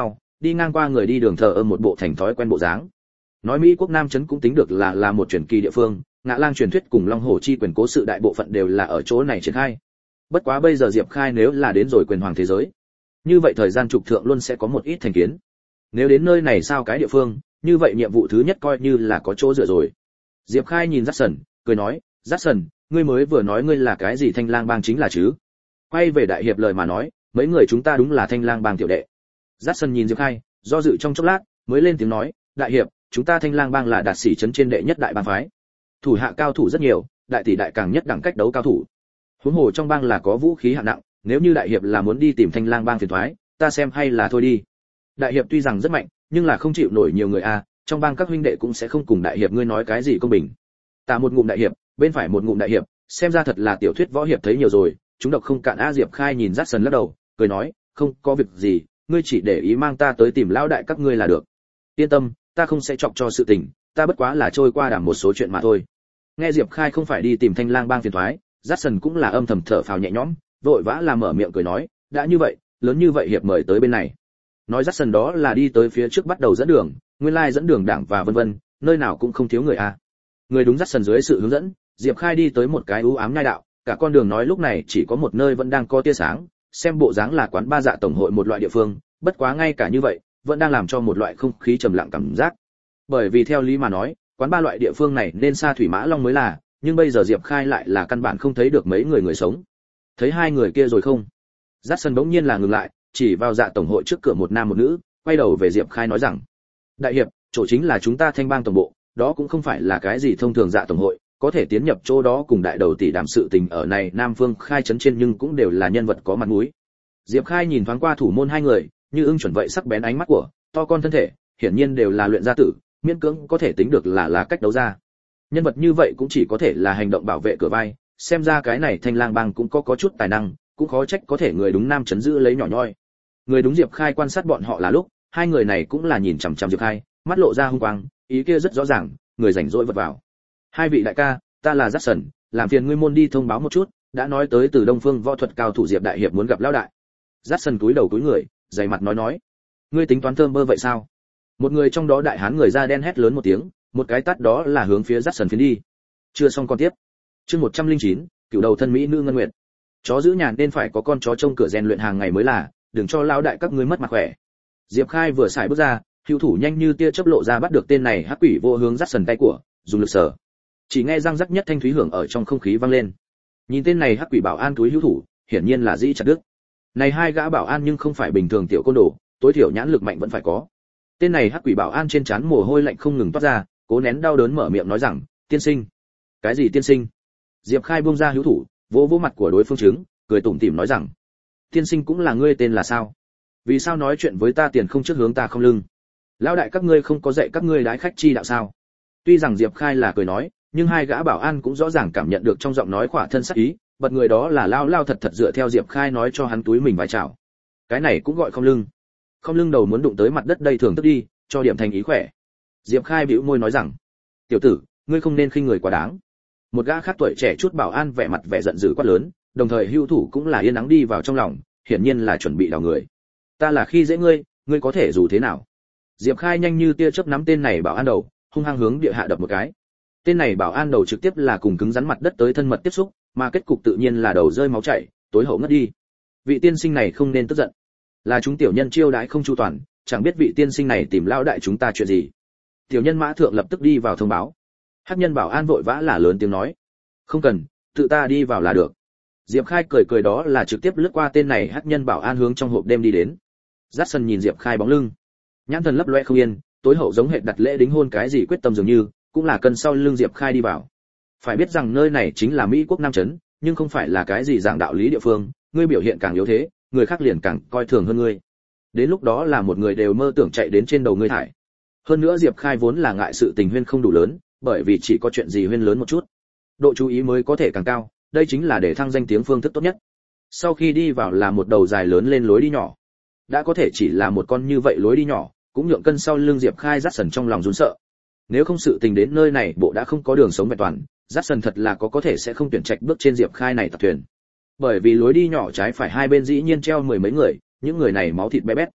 đi ngang qua người đi đường thờ ơ một bộ thành thói quen bộ dáng. Nói Mỹ quốc Nam trấn cũng tính được là là một truyền kỳ địa phương, Ngạ Lang truyền thuyết cùng Long Hổ chi quyền cố sự đại bộ phận đều là ở chỗ này triển khai. Bất quá bây giờ Diệp Khai nếu là đến rồi quyền hoàng thế giới, như vậy thời gian trục thượng luôn sẽ có một ít thành kiến. Nếu đến nơi này sao cái địa phương, như vậy nhiệm vụ thứ nhất coi như là có chỗ dựa rồi. Diệp Khai nhìn Jackson, cười nói, Jackson, ngươi mới vừa nói ngươi là cái gì Thanh Lang bang chính là chứ? Quay về đại hiệp lời mà nói, mấy người chúng ta đúng là Thanh Lang bang tiểu đệ. Jackson nhìn Diệp Khai, do dự trong chốc lát, mới lên tiếng nói, đại hiệp, chúng ta Thanh Lang bang là đạt sĩ trấn trên đệ nhất đại bang phái. Thủ hạ cao thủ rất nhiều, đại tỷ đại càng nhất đẳng cách đấu cao thủ. Huống hồ trong bang là có vũ khí hạng nặng, nếu như đại hiệp là muốn đi tìm Thanh Lang bang phiền toái, ta xem hay là thôi đi. Đại hiệp tuy rằng rất mạnh, nhưng là không chịu nổi nhiều người a, trong bang các huynh đệ cũng sẽ không cùng đại hiệp ngươi nói cái gì công bình. Tạ một ngụm đại hiệp, bên phải một ngụm đại hiệp, xem ra thật là tiểu thuyết võ hiệp thấy nhiều rồi, chúng độc không cạn a. Diệp Khai nhìn Jackson lắc đầu, cười nói, không có việc gì, ngươi chỉ để ý mang ta tới tìm lão đại các ngươi là được. Yên tâm, ta không sẽ chọc cho sự tình, ta bất quá là trôi qua đảm một số chuyện mà thôi. Nghe Diệp Khai không phải đi tìm Thanh Lang bang phiền toái, Jackson cũng là âm thầm thở phào nhẹ nhõm, vội vã là mở miệng cười nói, đã như vậy, lớn như vậy hiệp mời tới bên này. Nói Jackson đó là đi tới phía trước bắt đầu dẫn đường, nguyên lai dẫn đường đảng và vân vân, nơi nào cũng không thiếu người a. Người đúng Jackson dưới sự hướng dẫn, Diệp Khai đi tới một cái u ám nhai đạo, cả con đường nói lúc này chỉ có một nơi vẫn đang có tia sáng, xem bộ dáng là quán ba dạ tổng hội một loại địa phương, bất quá ngay cả như vậy, vẫn đang làm cho một loại không khí trầm lặng cảm giác. Bởi vì theo lý mà nói, quán ba loại địa phương này nên xa thủy mã long mới là, nhưng bây giờ Diệp Khai lại là căn bản không thấy được mấy người người sống. Thấy hai người kia rồi không? Jackson bỗng nhiên là ngừng lại, chỉ vào dạ tổng hội trước cửa một nam một nữ, quay đầu về Diệp Khai nói rằng: "Đại hiệp, chỗ chính là chúng ta Thanh bang tổng bộ, đó cũng không phải là cái gì thông thường dạ tổng hội, có thể tiến nhập chỗ đó cùng đại đầu tỷ đàm sự tình ở này Nam Phương Khai trấn trên nhưng cũng đều là nhân vật có mặt mũi." Diệp Khai nhìn thoáng qua thủ môn hai người, như ưng chuẩn vậy sắc bén ánh mắt của, to con thân thể, hiển nhiên đều là luyện gia tử, miễn cưỡng có thể tính được là là cách đấu ra. Nhân vật như vậy cũng chỉ có thể là hành động bảo vệ cửa vai, xem ra cái này Thanh Lang bang cũng có có chút tài năng, cũng khó trách có thể người đúng nam chấn giữ lấy nhỏ nhoi. Người đúng Diệp Khai quan sát bọn họ là lúc, hai người này cũng là nhìn chằm chằm Diệp Khai, mắt lộ ra hung quang, ý kia rất rõ ràng, người rảnh rỗi vật vào. Hai vị đại ca, ta là Jackson, làm phiền ngươi môn đi thông báo một chút, đã nói tới từ Đông Phương võ thuật cao thủ Diệp đại hiệp muốn gặp lão đại. Jackson cúi đầu cúi người, dày mặt nói nói, ngươi tính toán thơm bơ vậy sao? Một người trong đó đại hán người da đen hét lớn một tiếng, một cái tát đó là hướng phía Jackson phiến đi. Chưa xong con tiếp. Chương một trăm lẻ chín, cửu đầu thân mỹ nữ ngân nguyệt. Chó giữ nhà nên phải có con chó trông cửa rèn luyện hàng ngày mới là, đừng cho lão đại các ngươi mất mặt khỏe. Diệp Khai vừa xài bước ra, hữu thủ nhanh như tia chớp lộ ra bắt được tên này hắc quỷ vô hướng Jackson tay của, dùng lực sở. Chỉ nghe răng rắc nhất thanh thúy hưởng ở trong không khí vang lên. Nhìn tên này hắc quỷ bảo an túi hữu thủ, hiển nhiên là dĩ chặt đứt. Này hai gã bảo an nhưng không phải bình thường tiểu côn đồ, tối thiểu nhãn lực mạnh vẫn phải có. Tên này hắc quỷ bảo an trên trán mồ hôi lạnh không ngừng toát ra, cố nén đau đớn mở miệng nói rằng, tiên sinh. Cái gì tiên sinh? Diệp Khai buông ra hữu thủ, vỗ vỗ mặt của đối phương chứng, cười tủm tỉm nói rằng, tiên sinh cũng là ngươi tên là sao? Vì sao nói chuyện với ta tiền không trước hướng ta không lưng? Lão đại các ngươi không có dạy các ngươi đái khách chi đạo sao? Tuy rằng Diệp Khai là cười nói, nhưng hai gã bảo an cũng rõ ràng cảm nhận được trong giọng nói khỏa thân sắc ý, bật người đó là lao lao thật thật dựa theo Diệp Khai nói cho hắn túi mình vái chào. Cái này cũng gọi không lưng. Không lưng đầu muốn đụng tới mặt đất đây thường tức đi, cho điểm thành ý khỏe. Diệp Khai bĩu môi nói rằng, tiểu tử, ngươi không nên khinh người quá đáng. Một gã khác tuổi trẻ chút bảo an vẻ mặt vẻ giận dữ quát lớn, đồng thời hưu thủ cũng là yên lắng đi vào trong lòng, hiển nhiên là chuẩn bị đào người. Ta là khi dễ ngươi, ngươi có thể dù thế nào? Diệp Khai nhanh như tia chớp nắm tên này bảo an đầu, hung hăng hướng địa hạ đập một cái. Tên này bảo an đầu trực tiếp là cùng cứng rắn mặt đất tới thân mật tiếp xúc, mà kết cục tự nhiên là đầu rơi máu chảy, tối hậu ngất đi. Vị tiên sinh này không nên tức giận, là chúng tiểu nhân chiêu đãi không chu toàn, chẳng biết vị tiên sinh này tìm lão đại chúng ta chuyện gì. Tiểu nhân mã thượng lập tức đi vào thông báo. Hắc nhân bảo an vội vã là lớn tiếng nói, không cần, tự ta đi vào là được. Diệp Khai cười cười đó là trực tiếp lướt qua tên này hắc nhân bảo an hướng trong hộp đêm đi đến. Jackson nhìn Diệp Khai bóng lưng, nhãn thần lấp loe không yên, tối hậu giống hệ đặt lễ đính hôn cái gì quyết tâm dường như, cũng là cân sau lưng Diệp Khai đi vào. Phải biết rằng nơi này chính là Mỹ quốc Nam trấn, nhưng không phải là cái gì giảng đạo lý địa phương, ngươi biểu hiện càng yếu thế, người khác liền càng coi thường hơn ngươi. Đến lúc đó là một người đều mơ tưởng chạy đến trên đầu ngươi thải. Hơn nữa Diệp Khai vốn là ngại sự tình huyên không đủ lớn, bởi vì chỉ có chuyện gì huyên lớn một chút, độ chú ý mới có thể càng cao, đây chính là để thăng danh tiếng phương thức tốt nhất. Sau khi đi vào là một đầu dài lớn lên lối đi nhỏ. Đã có thể chỉ là một con như vậy lối đi nhỏ, cũng nhượng cân sau lưng Diệp Khai Jackson trong lòng run sợ. Nếu không sự tình đến nơi này bộ đã không có đường sống vẹn toàn, Jackson thật là có có thể sẽ không tuyển trạch bước trên Diệp Khai này tập thuyền. Bởi vì lối đi nhỏ trái phải hai bên dĩ nhiên treo mười mấy người, những người này máu thịt bé bét.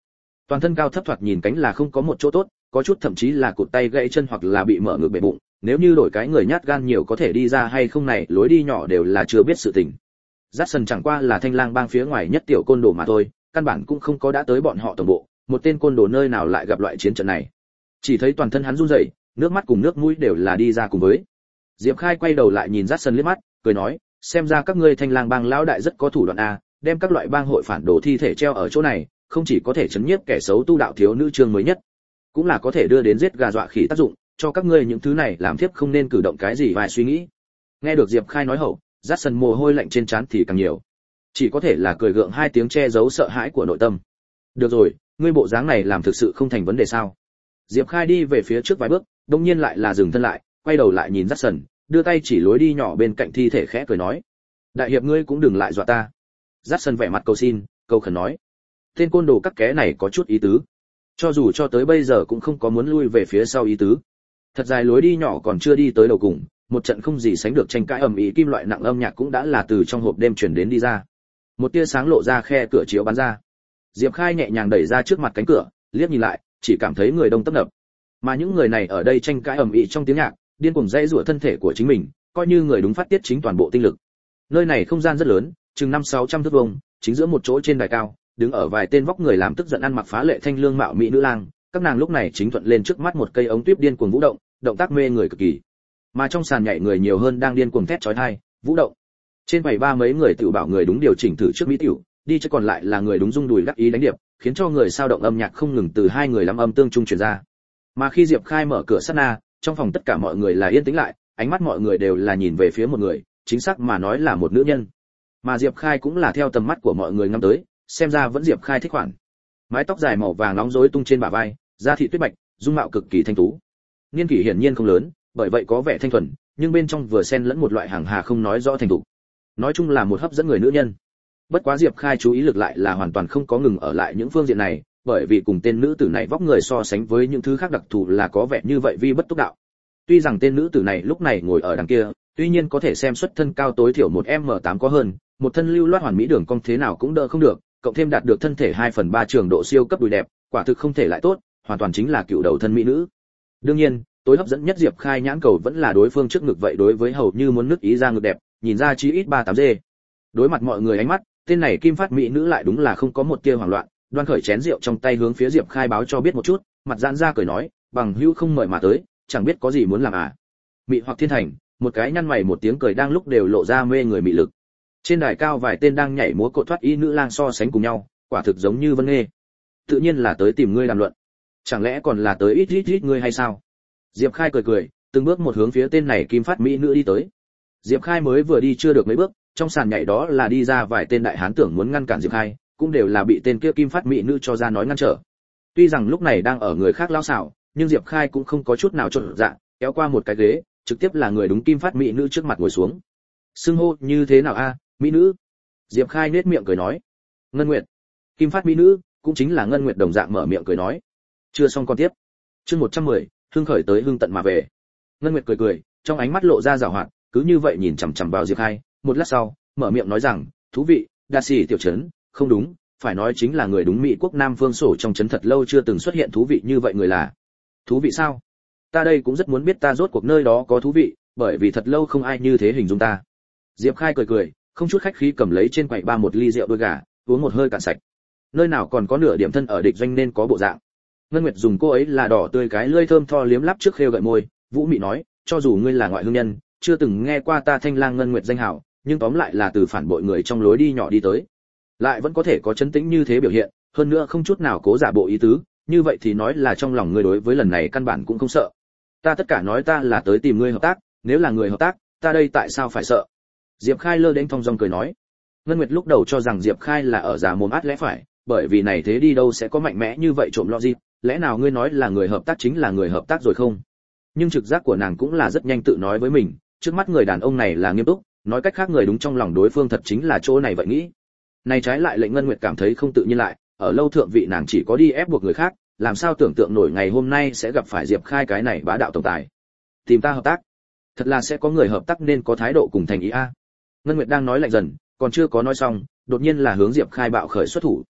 Toàn thân cao thấp thoạt nhìn cánh là không có một chỗ tốt, có chút thậm chí là cụt tay gãy chân hoặc là bị mở ngược bể bụng, nếu như đổi cái người nhát gan nhiều có thể đi ra hay không này, lối đi nhỏ đều là chưa biết sự tình. Jackson chẳng qua là Thanh Lang bang phía ngoài nhất tiểu côn đồ mà thôi, căn bản cũng không có đã tới bọn họ tổng bộ, một tên côn đồ nơi nào lại gặp loại chiến trận này. Chỉ thấy toàn thân hắn run rẩy, nước mắt cùng nước mũi đều là đi ra cùng với. Diệp Khai quay đầu lại nhìn Jackson liếc mắt, cười nói, xem ra các ngươi Thanh Lang bang lão đại rất có thủ đoạn a, đem các loại bang hội phản đồ thi thể treo ở chỗ này, không chỉ có thể chấn nhiếp kẻ xấu tu đạo thiếu nữ chương mới nhất, cũng là có thể đưa đến giết gà dọa khỉ tác dụng, cho các ngươi những thứ này làm thiếp không nên cử động cái gì vài suy nghĩ. Nghe được Diệp Khai nói hậu, Jackson mồ hôi lạnh trên trán thì càng nhiều, chỉ có thể là cười gượng hai tiếng che giấu sợ hãi của nội tâm. Được rồi, ngươi bộ dáng này làm thực sự không thành vấn đề sao? Diệp Khai đi về phía trước vài bước, đột nhiên lại là dừng thân lại, quay đầu lại nhìn Jackson, đưa tay chỉ lối đi nhỏ bên cạnh thi thể khẽ cười nói, đại hiệp ngươi cũng đừng lại dọa ta. Jackson vẻ mặt cầu xin, cầu khẩn nói, tên côn đồ các ké này có chút ý tứ, cho dù cho tới bây giờ cũng không có muốn lui về phía sau ý tứ. Thật dài lối đi nhỏ còn chưa đi tới đầu cùng, một trận không gì sánh được tranh cãi ầm ĩ kim loại nặng âm nhạc cũng đã là từ trong hộp đêm truyền đến đi ra. Một tia sáng lộ ra khe cửa chiếu bắn ra. Diệp Khai nhẹ nhàng đẩy ra trước mặt cánh cửa, liếc nhìn lại, chỉ cảm thấy người đông tấp nập. Mà những người này ở đây tranh cãi ầm ĩ trong tiếng nhạc, điên cuồng dãy rủa thân thể của chính mình, coi như người đúng phát tiết chính toàn bộ tinh lực. Nơi này không gian rất lớn, chừng năm sáu trăm thước vuông, chính giữa một chỗ trên đài cao, đứng ở vài tên vóc người làm tức giận ăn mặc phá lệ thanh lương mạo mỹ nữ lang, các nàng lúc này chính thuận lên trước mắt một cây ống tuyếp điên cuồng vũ động, động tác mê người cực kỳ. Mà trong sàn nhảy người nhiều hơn đang điên cuồng thét chói tai, vũ động. Trên bảy ba mấy người tiểu bảo người đúng điều chỉnh thử trước mỹ tiểu, đi chứ còn lại là người đúng rung đùi đắc ý đánh điệp, khiến cho người sao động âm nhạc không ngừng từ hai người lắm âm tương trung truyền ra. Mà khi Diệp Khai mở cửa sát na, trong phòng tất cả mọi người là yên tĩnh lại, ánh mắt mọi người đều là nhìn về phía một người, chính xác mà nói là một nữ nhân. Mà Diệp Khai cũng là theo tầm mắt của mọi người ngắm tới, xem ra vẫn Diệp Khai thích khoản. Mái tóc dài màu vàng nóng rối tung trên bả vai, da thịt tuyết bạch, dung mạo cực kỳ thanh tú. Niên kỷ hiển nhiên không lớn, bởi vậy có vẻ thanh thuần, nhưng bên trong vừa xen lẫn một loại hàng hà không nói rõ thành thục. Nói chung là một hấp dẫn người nữ nhân. Bất quá Diệp Khai chú ý lực lại là hoàn toàn không có ngừng ở lại những phương diện này, bởi vì cùng tên nữ tử này vóc người so sánh với những thứ khác đặc thù là có vẻ như vậy vi bất túc đạo. Tuy rằng tên nữ tử này lúc này ngồi ở đằng kia, tuy nhiên có thể xem xuất thân cao tối thiểu một em tám có hơn, một thân lưu loát hoàn mỹ đường cong thế nào cũng đỡ không được, cộng thêm đạt được thân thể hai phần ba trường độ siêu cấp đùi đẹp, quả thực không thể lại tốt, hoàn toàn chính là cựu đầu thân mỹ nữ. Đương nhiên, tối hấp dẫn nhất Diệp Khai nhãn cầu vẫn là đối phương trước ngực, vậy đối với hầu như muốn nứt ý ra ngực đẹp, nhìn ra chí ít ba tám dê. Đối mặt mọi người ánh mắt, tên này kim phát mỹ nữ lại đúng là không có một tia hoảng loạn, đoan khởi chén rượu trong tay hướng phía Diệp Khai báo cho biết một chút, mặt giãn ra cười nói, bằng hữu không mời mà tới, chẳng biết có gì muốn làm à? Mị hoặc thiên thành, một cái nhăn mày một tiếng cười đang lúc đều lộ ra mê người mị lực. Trên đài cao vài tên đang nhảy múa cột thoát y nữ lang so sánh cùng nhau, quả thực giống như Vân Nghê. Tự nhiên là tới tìm ngươi đàm luận. Chẳng lẽ còn là tới ít ít ít ngươi hay sao? Diệp Khai cười cười, từng bước một hướng phía tên này kim phát mỹ nữ đi tới. Diệp Khai mới vừa đi chưa được mấy bước, trong sàn nhảy đó là đi ra vài tên đại hán tưởng muốn ngăn cản Diệp Khai, cũng đều là bị tên kia kim phát mỹ nữ cho ra nói ngăn trở. Tuy rằng lúc này đang ở người khác lao xảo, nhưng Diệp Khai cũng không có chút nào chột dạ, kéo qua một cái ghế, trực tiếp là người đúng kim phát mỹ nữ trước mặt ngồi xuống. Xưng hô như thế nào a, mỹ nữ? Diệp Khai nhếch miệng cười nói. Ngân Nguyệt. Kim phát mỹ nữ, cũng chính là Ngân Nguyệt đồng dạng mở miệng cười nói. Chưa xong con tiếp. Chương một trăm mười, hưng khởi tới hưng tận mà về. Ngân Nguyệt cười cười, trong ánh mắt lộ ra giảo hoạt, cứ như vậy nhìn chằm chằm vào Diệp Khai, một lát sau, mở miệng nói rằng, thú vị, đa sĩ tiểu trấn, không đúng, phải nói chính là người đúng Mỹ quốc Nam Phương sổ trong trấn thật lâu chưa từng xuất hiện thú vị như vậy người là. Thú vị sao? Ta đây cũng rất muốn biết ta rốt cuộc nơi đó có thú vị, bởi vì thật lâu không ai như thế hình dung ta. Diệp Khai cười cười, không chút khách khí cầm lấy trên quầy ba một ly rượu đôi gà, uống một hơi cạn sạch. Nơi nào còn có nửa điểm thân ở địch doanh nên có bộ dạng. Ngân Nguyệt dùng cô ấy là đỏ tươi cái lưỡi thơm tho liếm lắp trước khêu gợi môi, vũ mị nói, cho dù ngươi là ngoại hương nhân, chưa từng nghe qua ta Thanh Lang Ngân Nguyệt danh hào, nhưng tóm lại là từ phản bội người trong lối đi nhỏ đi tới, lại vẫn có thể có chấn tĩnh như thế biểu hiện, hơn nữa không chút nào cố giả bộ ý tứ, như vậy thì nói là trong lòng ngươi đối với lần này căn bản cũng không sợ. Ta tất cả nói ta là tới tìm ngươi hợp tác, nếu là người hợp tác, ta đây tại sao phải sợ? Diệp Khai lơ đến thong dong cười nói. Ngân Nguyệt lúc đầu cho rằng Diệp Khai là ở giả mồm át lẽ phải, bởi vì này thế đi đâu sẽ có mạnh mẽ như vậy trộm logic, lẽ nào ngươi nói là người hợp tác chính là người hợp tác rồi không? Nhưng trực giác của nàng cũng là rất nhanh tự nói với mình, trước mắt người đàn ông này là nghiêm túc, nói cách khác người đúng trong lòng đối phương thật chính là chỗ này vậy nghĩ. Này trái lại lệnh Ngân Nguyệt cảm thấy không tự nhiên lại, ở lâu thượng vị nàng chỉ có đi ép buộc người khác, làm sao tưởng tượng nổi ngày hôm nay sẽ gặp phải Diệp Khai cái này bá đạo tổng tài. Tìm ta hợp tác? Thật là sẽ có người hợp tác nên có thái độ cùng thành ý a. Ngân Nguyệt đang nói lạnh dần, còn chưa có nói xong, đột nhiên là hướng Diệp Khai bạo khởi xuất thủ.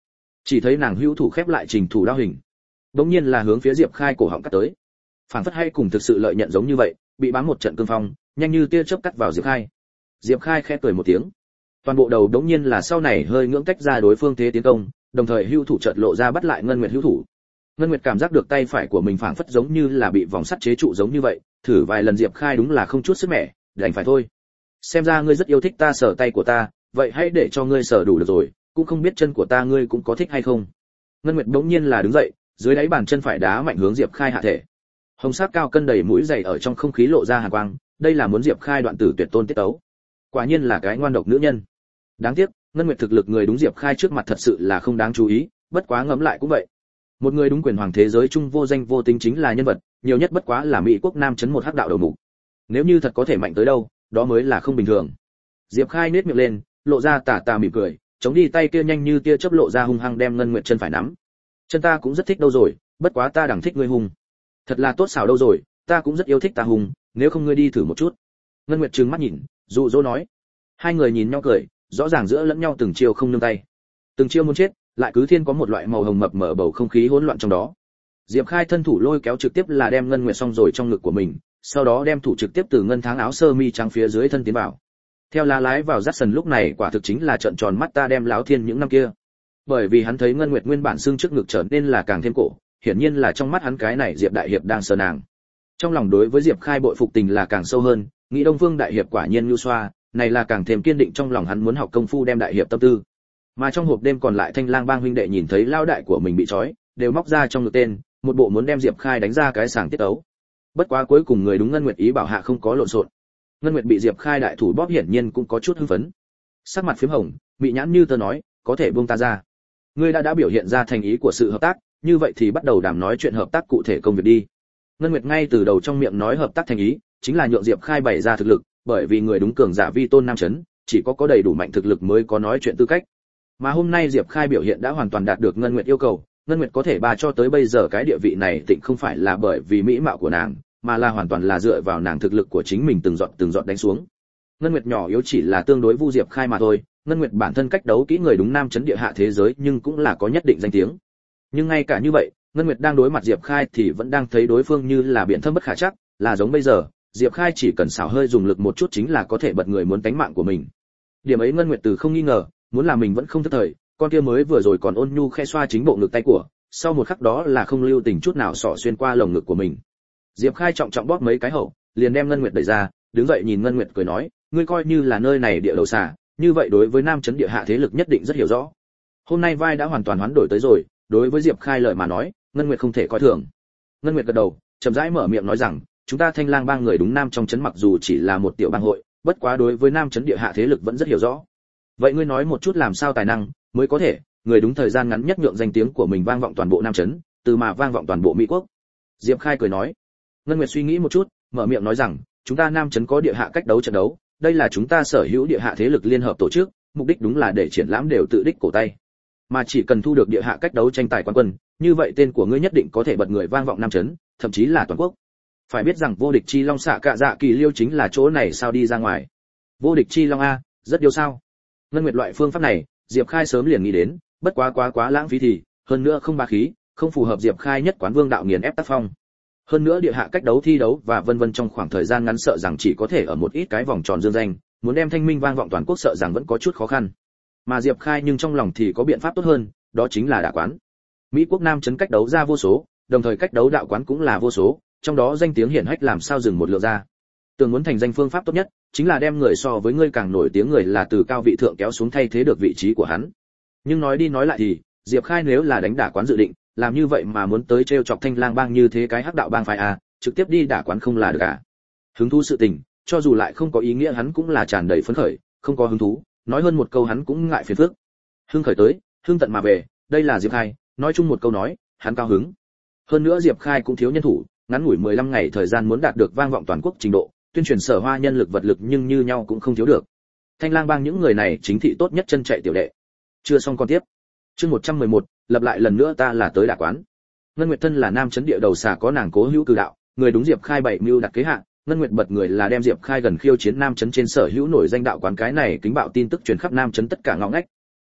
Chỉ thấy nàng hữu thủ khép lại trình thủ đao hình, đống nhiên là hướng phía Diệp Khai cổ họng cắt tới. Phản phất hay cùng thực sự lợi nhận giống như vậy, bị bám một trận cương phong, nhanh như tia chớp cắt vào Diệp Khai. Diệp Khai khẽ cười một tiếng, toàn bộ đầu đống nhiên là sau này hơi ngưỡng cách ra đối phương thế tiến công, đồng thời hữu thủ chợt lộ ra bắt lại Ngân Nguyệt hữu thủ. Ngân Nguyệt cảm giác được tay phải của mình phảng phất giống như là bị vòng sắt chế trụ giống như vậy, thử vài lần Diệp Khai đúng là không chút sức mẻ, đành phải thôi. Xem ra ngươi rất yêu thích ta sờ tay của ta, vậy hãy để cho ngươi sờ đủ được rồi, cũng không biết chân của ta ngươi cũng có thích hay không. Ngân Nguyệt bỗng nhiên là đứng dậy, dưới đáy bàn chân phải đá mạnh hướng Diệp Khai hạ thể. Hồng sắc cao cân đầy mũi dày ở trong không khí lộ ra hàn quang, đây là muốn Diệp Khai đoạn tử tuyệt tôn tiết tấu. Quả nhiên là cái ngoan độc nữ nhân. Đáng tiếc, Ngân Nguyệt thực lực người đúng Diệp Khai trước mặt thật sự là không đáng chú ý, bất quá ngẫm lại cũng vậy. Một người đúng quyền hoàng thế giới trung vô danh vô tính chính là nhân vật, nhiều nhất bất quá là Mỹ quốc nam chấn một hắc đạo đầu mục. Nếu như thật có thể mạnh tới đâu, đó mới là không bình thường. Diệp Khai nhếch miệng lên, lộ ra tà tà mỉm cười, chống đi tay kia nhanh như tia chớp lộ ra hung hăng đem Ngân Nguyệt chân phải nắm. Chân ta cũng rất thích đâu rồi, bất quá ta đẳng thích ngươi hung. Thật là tốt xảo đâu rồi, ta cũng rất yêu thích ta hung, nếu không ngươi đi thử một chút. Ngân Nguyệt trừng mắt nhìn, dụ dỗ nói. Hai người nhìn nhau cười, rõ ràng giữa lẫn nhau từng chiêu không nương tay. Từng chiêu muốn chết, lại cứ thiên có một loại màu hồng mập mờ bầu không khí hỗn loạn trong đó. Diệp Khai thân thủ lôi kéo trực tiếp là đem Ngân Nguyệt xong rồi trong ngực của mình, sau đó đem thủ trực tiếp từ ngân tháng áo sơ mi trắng phía dưới thân tiến vào. Theo lá lái vào dắt sần lúc này quả thực chính là trợn tròn mắt ta đem láo thiên những năm kia. Bởi vì hắn thấy Ngân Nguyệt nguyên bản xương trước ngực trở nên là càng thêm cổ, hiển nhiên là trong mắt hắn cái này Diệp đại hiệp đang sờ nàng. Trong lòng đối với Diệp Khai bội phục tình là càng sâu hơn, nghĩ Đông Phương đại hiệp quả nhiên nhu xoa, này là càng thêm kiên định trong lòng hắn muốn học công phu đem đại hiệp tâm tư. Mà trong hộp đêm còn lại Thanh Lang bang huynh đệ nhìn thấy lao đại của mình bị trói, đều móc ra trong ngực tên, một bộ muốn đem Diệp Khai đánh ra cái sàng tiết ấu. Bất quá cuối cùng người đúng Ngân Nguyệt ý bảo hạ không có lộn xộn. Ngân Nguyệt bị Diệp Khai đại thủ bóp hiển nhiên cũng có chút hưng phấn. Sắc mặt phím hồng, bị nhãn như tơ nói, có thể buông ta ra. Ngươi đã đã biểu hiện ra thành ý của sự hợp tác, như vậy thì bắt đầu đàm nói chuyện hợp tác cụ thể công việc đi. Ngân Nguyệt ngay từ đầu trong miệng nói hợp tác thành ý, chính là nhượng Diệp Khai bày ra thực lực, bởi vì người đúng cường giả vi tôn nam chấn, chỉ có có đầy đủ mạnh thực lực mới có nói chuyện tư cách. Mà hôm nay Diệp Khai biểu hiện đã hoàn toàn đạt được Ngân Nguyệt yêu cầu, Ngân Nguyệt có thể bà cho tới bây giờ cái địa vị này tịnh không phải là bởi vì mỹ mạo của nàng, mà là hoàn toàn là dựa vào nàng thực lực của chính mình từng giọt từng giọt đánh xuống. Ngân Nguyệt nhỏ yếu chỉ là tương đối Vu Diệp Khai mà thôi, Ngân Nguyệt bản thân cách đấu kỹ người đúng nam chấn địa hạ thế giới nhưng cũng là có nhất định danh tiếng. Nhưng ngay cả như vậy, Ngân Nguyệt đang đối mặt Diệp Khai thì vẫn đang thấy đối phương như là biển thâm bất khả trắc, là giống bây giờ, Diệp Khai chỉ cần xảo hơi dùng lực một chút chính là có thể bật người muốn tánh mạng của mình. Điểm ấy Ngân Nguyệt từ không nghi ngờ, muốn làm mình vẫn không thất thời, con kia mới vừa rồi còn ôn nhu khẽ xoa chính bộ ngực tay của, sau một khắc đó là không lưu tình chút nào xỏ xuyên qua lồng ngực của mình. Diệp Khai trọng trọng bóp mấy cái hậu, liền đem Ngân Nguyệt đẩy ra, đứng dậy nhìn Ngân Nguyệt cười nói, ngươi coi như là nơi này địa đầu xà, như vậy đối với nam chấn địa hạ thế lực nhất định rất hiểu rõ. Hôm nay vai đã hoàn toàn hoán đổi tới rồi, đối với Diệp Khai lời mà nói, Ngân Nguyệt không thể coi thường. Ngân Nguyệt gật đầu, chậm rãi mở miệng nói rằng, chúng ta Thanh Lang bang người đúng nam trong chấn mặc dù chỉ là một tiểu bang hội, bất quá đối với nam chấn địa hạ thế lực vẫn rất hiểu rõ. Vậy ngươi nói một chút làm sao tài năng mới có thể, người đúng thời gian ngắn nhất nhượng danh tiếng của mình vang vọng toàn bộ nam chấn, từ mà vang vọng toàn bộ Mỹ quốc. Diệp Khai cười nói. Ngân Nguyệt suy nghĩ một chút, mở miệng nói rằng, chúng ta nam chấn có địa hạ cách đấu trận đấu, đây là chúng ta sở hữu địa hạ thế lực liên hợp tổ chức, mục đích đúng là để triển lãm đều tự đích cổ tay. Mà chỉ cần thu được địa hạ cách đấu tranh tài quán quân, như vậy tên của ngươi nhất định có thể bật người vang vọng nam chấn, thậm chí là toàn quốc. Phải biết rằng vô địch chi long xạ cạ dạ kỳ liêu chính là chỗ này sao đi ra ngoài. Vô địch chi long a, rất điêu sao. Ngân Nguyệt loại phương pháp này, Diệp Khai sớm liền nghĩ đến, bất quá quá quá lãng phí thì, hơn nữa không ba khí, không phù hợp Diệp Khai nhất quán vương đạo nghiền ép tác phong. Hơn nữa địa hạ cách đấu thi đấu và vân vân trong khoảng thời gian ngắn sợ rằng chỉ có thể ở một ít cái vòng tròn dương danh, muốn đem thanh minh vang vọng toàn quốc sợ rằng vẫn có chút khó khăn. Mà Diệp Khai nhưng trong lòng thì có biện pháp tốt hơn, đó chính là đả quán. Mỹ quốc nam chấn cách đấu ra vô số, đồng thời cách đấu đạo quán cũng là vô số, trong đó danh tiếng hiển hách làm sao dừng một lượng ra. Tưởng muốn thành danh phương pháp tốt nhất, chính là đem người so với ngươi càng nổi tiếng người là từ cao vị thượng kéo xuống thay thế được vị trí của hắn. Nhưng nói đi nói lại thì, Diệp Khai nếu là đánh đả quán dự định, làm như vậy mà muốn tới trêu chọc Thanh Lang bang như thế cái hắc đạo bang phái à, trực tiếp đi đả quán không là được à? Hứng thú sự tình, cho dù lại không có ý nghĩa hắn cũng là tràn đầy phấn khởi, không có hứng thú, nói hơn một câu hắn cũng ngại phiền phức. Hưng khởi tới, hưng tận mà về, đây là Diệp Khai, nói chung một câu nói, hắn cao hứng. Hơn nữa Diệp Khai cũng thiếu nhân thủ, ngắn ngủi mười lăm ngày thời gian muốn đạt được vang vọng toàn quốc trình độ, tuyên truyền sở hoa nhân lực vật lực nhưng như nhau cũng không thiếu được. Thanh Lang bang những người này chính thị tốt nhất chân chạy tiểu đệ. Chưa xong con tiếp. Chương một trăm mười một, lặp lại lần nữa ta là tới đả quán. Ngân Nguyệt thân là nam chấn địa đầu xà có nàng cố hữu cử đạo, người đúng Diệp Khai bảy mưu đặt kế hạ, Ngân Nguyệt bật người là đem Diệp Khai gần khiêu chiến nam chấn trên sở hữu nổi danh đạo quán cái này kính bạo tin tức truyền khắp nam chấn tất cả ngõ ngách.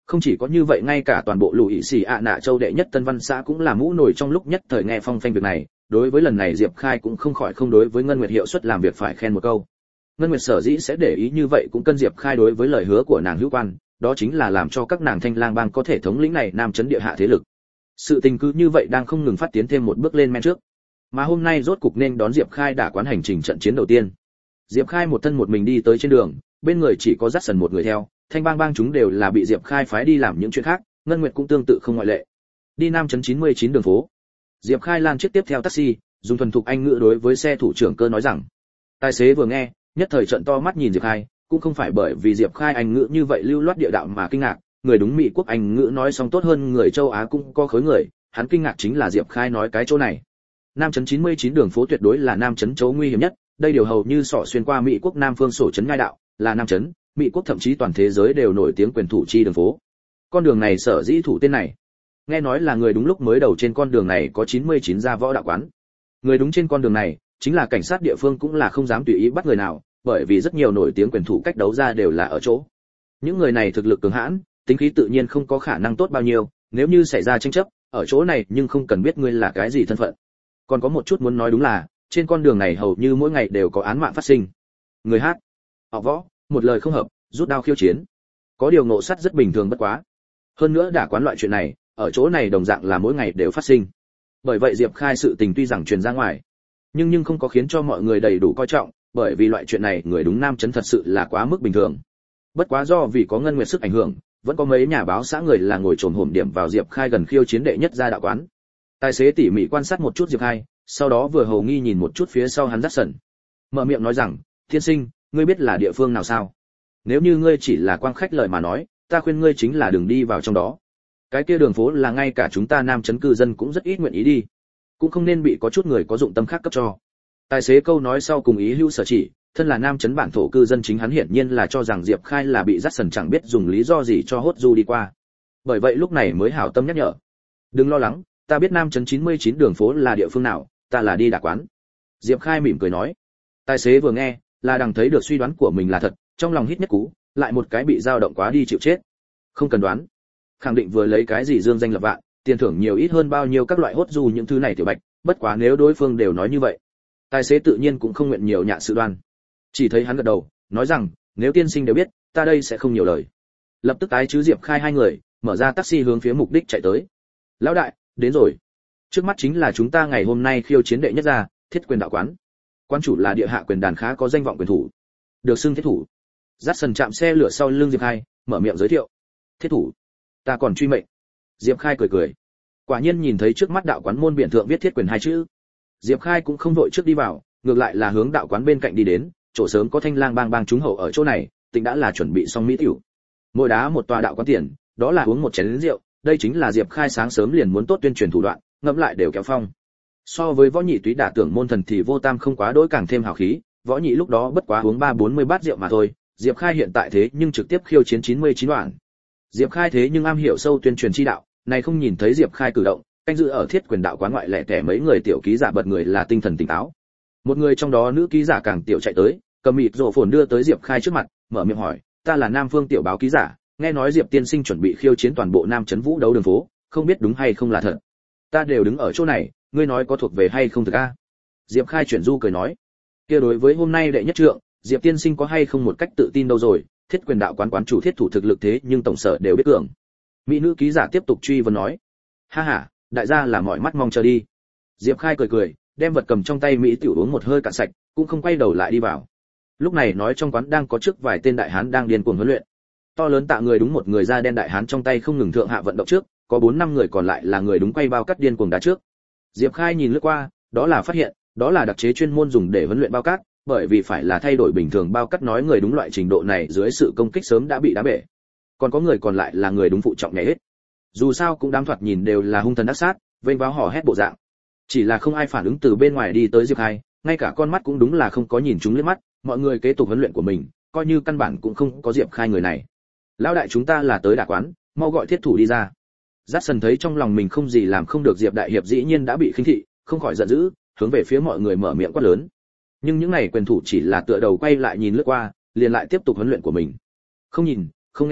Không chỉ có như vậy, ngay cả toàn bộ lùi xì ạ nạ châu đệ nhất tân văn xã cũng là mũ nổi trong lúc nhất thời nghe phong phanh việc này. Đối với lần này Diệp Khai cũng không khỏi không đối với Ngân Nguyệt hiệu suất làm việc phải khen một câu. Ngân Nguyệt sở dĩ sẽ để ý như vậy cũng cân Diệp Khai đối với lời hứa của nàng hữu quan, đó chính là làm cho các nàng Thanh Lang bang có thể thống lĩnh này nam chấn địa hạ thế lực. Sự tình cứ như vậy đang không ngừng phát tiến thêm một bước lên men trước. Mà hôm nay rốt cục nên đón Diệp Khai đả quán hành trình trận chiến đầu tiên. Diệp Khai một thân một mình đi tới trên đường, bên người chỉ có Dát Sần một người theo, Thanh bang bang chúng đều là bị Diệp Khai phái đi làm những chuyện khác, Ngân Nguyệt cũng tương tự không ngoại lệ. Đi nam chấn chín mươi chín đường phố. Diệp Khai lan chiếc tiếp theo taxi, dùng thuần thục Anh ngữ đối với xe thủ trưởng cơ nói rằng. Tài xế vừa nghe, nhất thời trợn to mắt nhìn Diệp Khai, cũng không phải bởi vì Diệp Khai Anh ngữ như vậy lưu loát địa đạo mà kinh ngạc, người đúng Mỹ quốc Anh ngữ nói xong tốt hơn người châu Á cũng có khối người, hắn kinh ngạc chính là Diệp Khai nói cái chỗ này. Nam trấn chín mươi chín đường phố tuyệt đối là nam trấn chỗ nguy hiểm nhất, đây điều hầu như sọ xuyên qua Mỹ quốc Nam phương sổ trấn ngai đạo, là nam trấn, Mỹ quốc thậm chí toàn thế giới đều nổi tiếng quyền thủ chi đường phố. Con đường này sở dĩ thủ tên này, nghe nói là người đúng lúc mới đầu trên con đường này có chín mươi chín gia võ đạo quán. Người đúng trên con đường này chính là cảnh sát địa phương cũng là không dám tùy ý bắt người nào, bởi vì rất nhiều nổi tiếng quyền thủ cách đấu ra đều là ở chỗ. Những người này thực lực cường hãn, tính khí tự nhiên không có khả năng tốt bao nhiêu, nếu như xảy ra tranh chấp, ở chỗ này nhưng không cần biết ngươi là cái gì thân phận. Còn có một chút muốn nói đúng là, trên con đường này hầu như mỗi ngày đều có án mạng phát sinh. Người hát, họ võ, một lời không hợp, rút đao khiêu chiến. Có điều ngộ sắt rất bình thường bất quá. Hơn nữa đả quán loại chuyện này, ở chỗ này đồng dạng là mỗi ngày đều phát sinh. Bởi vậy Diệp Khai sự tình tuy rằng truyền ra ngoài, nhưng nhưng không có khiến cho mọi người đầy đủ coi trọng, bởi vì loại chuyện này người đúng nam chấn thật sự là quá mức bình thường. Bất quá do vì có Ngân Nguyệt sức ảnh hưởng, vẫn có mấy nhà báo xã người là ngồi trồn hổm điểm vào Diệp Khai gần khiêu chiến đệ nhất gia đạo quán. Tài xế tỉ mỉ quan sát một chút Diệp Khai, sau đó vừa hầu nghi nhìn một chút phía sau hắn Dát Sần, mở miệng nói rằng, "Thiên sinh, ngươi biết là địa phương nào sao? Nếu như ngươi chỉ là quan khách lời mà nói, ta khuyên ngươi chính là đừng đi vào trong đó. Cái kia đường phố là ngay cả chúng ta nam chấn cư dân cũng rất ít nguyện ý đi, cũng không nên bị có chút người có dụng tâm khác cấp cho." Tài xế câu nói sau cùng ý hữu sở chỉ, thân là nam chấn bản thổ cư dân chính hắn hiển nhiên là cho rằng Diệp Khai là bị Dát Sần chẳng biết dùng lý do gì cho hốt du đi qua. Bởi vậy lúc này mới hảo tâm nhắc nhở, "Đừng lo lắng, ta biết nam chấn chín mươi chín đường phố là địa phương nào, ta là đi đả quán." Diệp Khai mỉm cười nói. Tài xế vừa nghe, là đằng thấy được suy đoán của mình là thật, trong lòng hít nhất cú, lại một cái bị dao động quá đi chịu chết. Không cần đoán, khẳng định vừa lấy cái gì dương danh lập vạn, tiền thưởng nhiều ít hơn bao nhiêu các loại hốt du những thứ này tiểu bạch, bất quá nếu đối phương đều nói như vậy, tài xế tự nhiên cũng không nguyện nhiều nhạ sự đoan. Chỉ thấy hắn gật đầu, nói rằng, "Nếu tiên sinh đều biết, ta đây sẽ không nhiều lời." Lập tức tái chứ Diệp Khai hai người, mở ra taxi hướng phía mục đích chạy tới. "Lão đại, đến rồi. Trước mắt chính là chúng ta ngày hôm nay khiêu chiến đệ nhất gia, Thiết Quyền đạo quán. Quán chủ là địa hạ quyền đàn khá có danh vọng quyền thủ, được xưng thiết thủ." Dát Sần chạm xe lửa sau lưng Diệp Khai, mở miệng giới thiệu. "Thiết thủ? Ta còn truy mệnh." Diệp Khai cười cười. Quả nhiên nhìn thấy trước mắt đạo quán môn biển thượng viết Thiết Quyền hai chữ. Diệp Khai cũng không vội trước đi vào, ngược lại là hướng đạo quán bên cạnh đi đến, chỗ sớm có Thanh Lang bang bang chúng hậu ở chỗ này, tính đã là chuẩn bị xong mỹ tiểu. Mỗi đá một tòa đạo quán tiền, đó là uống một chén rượu, đây chính là Diệp Khai sáng sớm liền muốn tốt tuyên truyền thủ đoạn, ngẫm lại đều kéo phong. So với võ nhị túy đả tưởng môn thần thì vô tam không quá đối càng thêm hào khí, võ nhị lúc đó bất quá uống ba bốn mươi bát rượu mà thôi, Diệp Khai hiện tại thế nhưng trực tiếp khiêu chiến chín mươi chín đoạn. Diệp Khai thế nhưng am hiểu sâu tuyên truyền chi đạo, này không nhìn thấy Diệp Khai cử động, canh giữ ở Thiết Quyền đạo quán ngoại lẻ tẻ mấy người tiểu ký giả bật người là tinh thần tỉnh táo. Một người trong đó nữ ký giả càng tiểu chạy tới, cầm mịt rộ phồn đưa tới Diệp Khai trước mặt, mở miệng hỏi, "Ta là Nam Phương tiểu báo ký giả, nghe nói Diệp tiên sinh chuẩn bị khiêu chiến toàn bộ Nam trấn vũ đấu đường phố, không biết đúng hay không là thật?" "Ta đều đứng ở chỗ này, ngươi nói có thuộc về hay không thực a?" Diệp Khai chuyển du cười nói, "Kia đối với hôm nay đệ nhất trượng, Diệp tiên sinh có hay không một cách tự tin đâu rồi, Thiết Quyền đạo quán quán chủ thiết thủ thực lực thế nhưng tổng sở đều biết cường." Mỹ nữ ký giả tiếp tục truy vấn nói, "Ha ha, đại gia là mọi mắt mong chờ đi." Diệp Khai cười cười, đem vật cầm trong tay mỹ tiểu uống một hơi cạn sạch, cũng không quay đầu lại đi vào. Lúc này nói trong quán đang có trước vài tên đại hán đang điên cuồng huấn luyện. To lớn tạ người đúng một người da đen đại hán trong tay không ngừng thượng hạ vận động trước, có bốn năm người còn lại là người đúng quay bao cắt điên cuồng đá trước. Diệp Khai nhìn lướt qua, đó là phát hiện, đó là đặc chế chuyên môn dùng để huấn luyện bao cắt, bởi vì phải là thay đổi bình thường bao cắt nói người đúng loại trình độ này dưới sự công kích sớm đã bị đá bể. Còn có người còn lại là người đúng phụ trọng nhảy hết. Dù sao cũng đám thoạt nhìn đều là hung thần ác sát, vênh váo hò hét bộ dạng. Chỉ là không ai phản ứng từ bên ngoài đi tới Diệp Khai, ngay cả con mắt cũng đúng là không có nhìn chúng liếc mắt, mọi người kế tục huấn luyện của mình, coi như căn bản cũng không có Diệp Khai người này. "Lão đại chúng ta là tới đả quán, mau gọi thiết thủ đi ra." Dát Sần thấy trong lòng mình không gì làm không được Diệp đại hiệp dĩ nhiên đã bị khinh thị, không khỏi giận dữ, hướng về phía mọi người mở miệng quát lớn. Nhưng những này quyền thủ chỉ là tựa đầu quay lại nhìn lướt qua, liền lại tiếp tục huấn luyện của mình. Không nhìn, không nghe,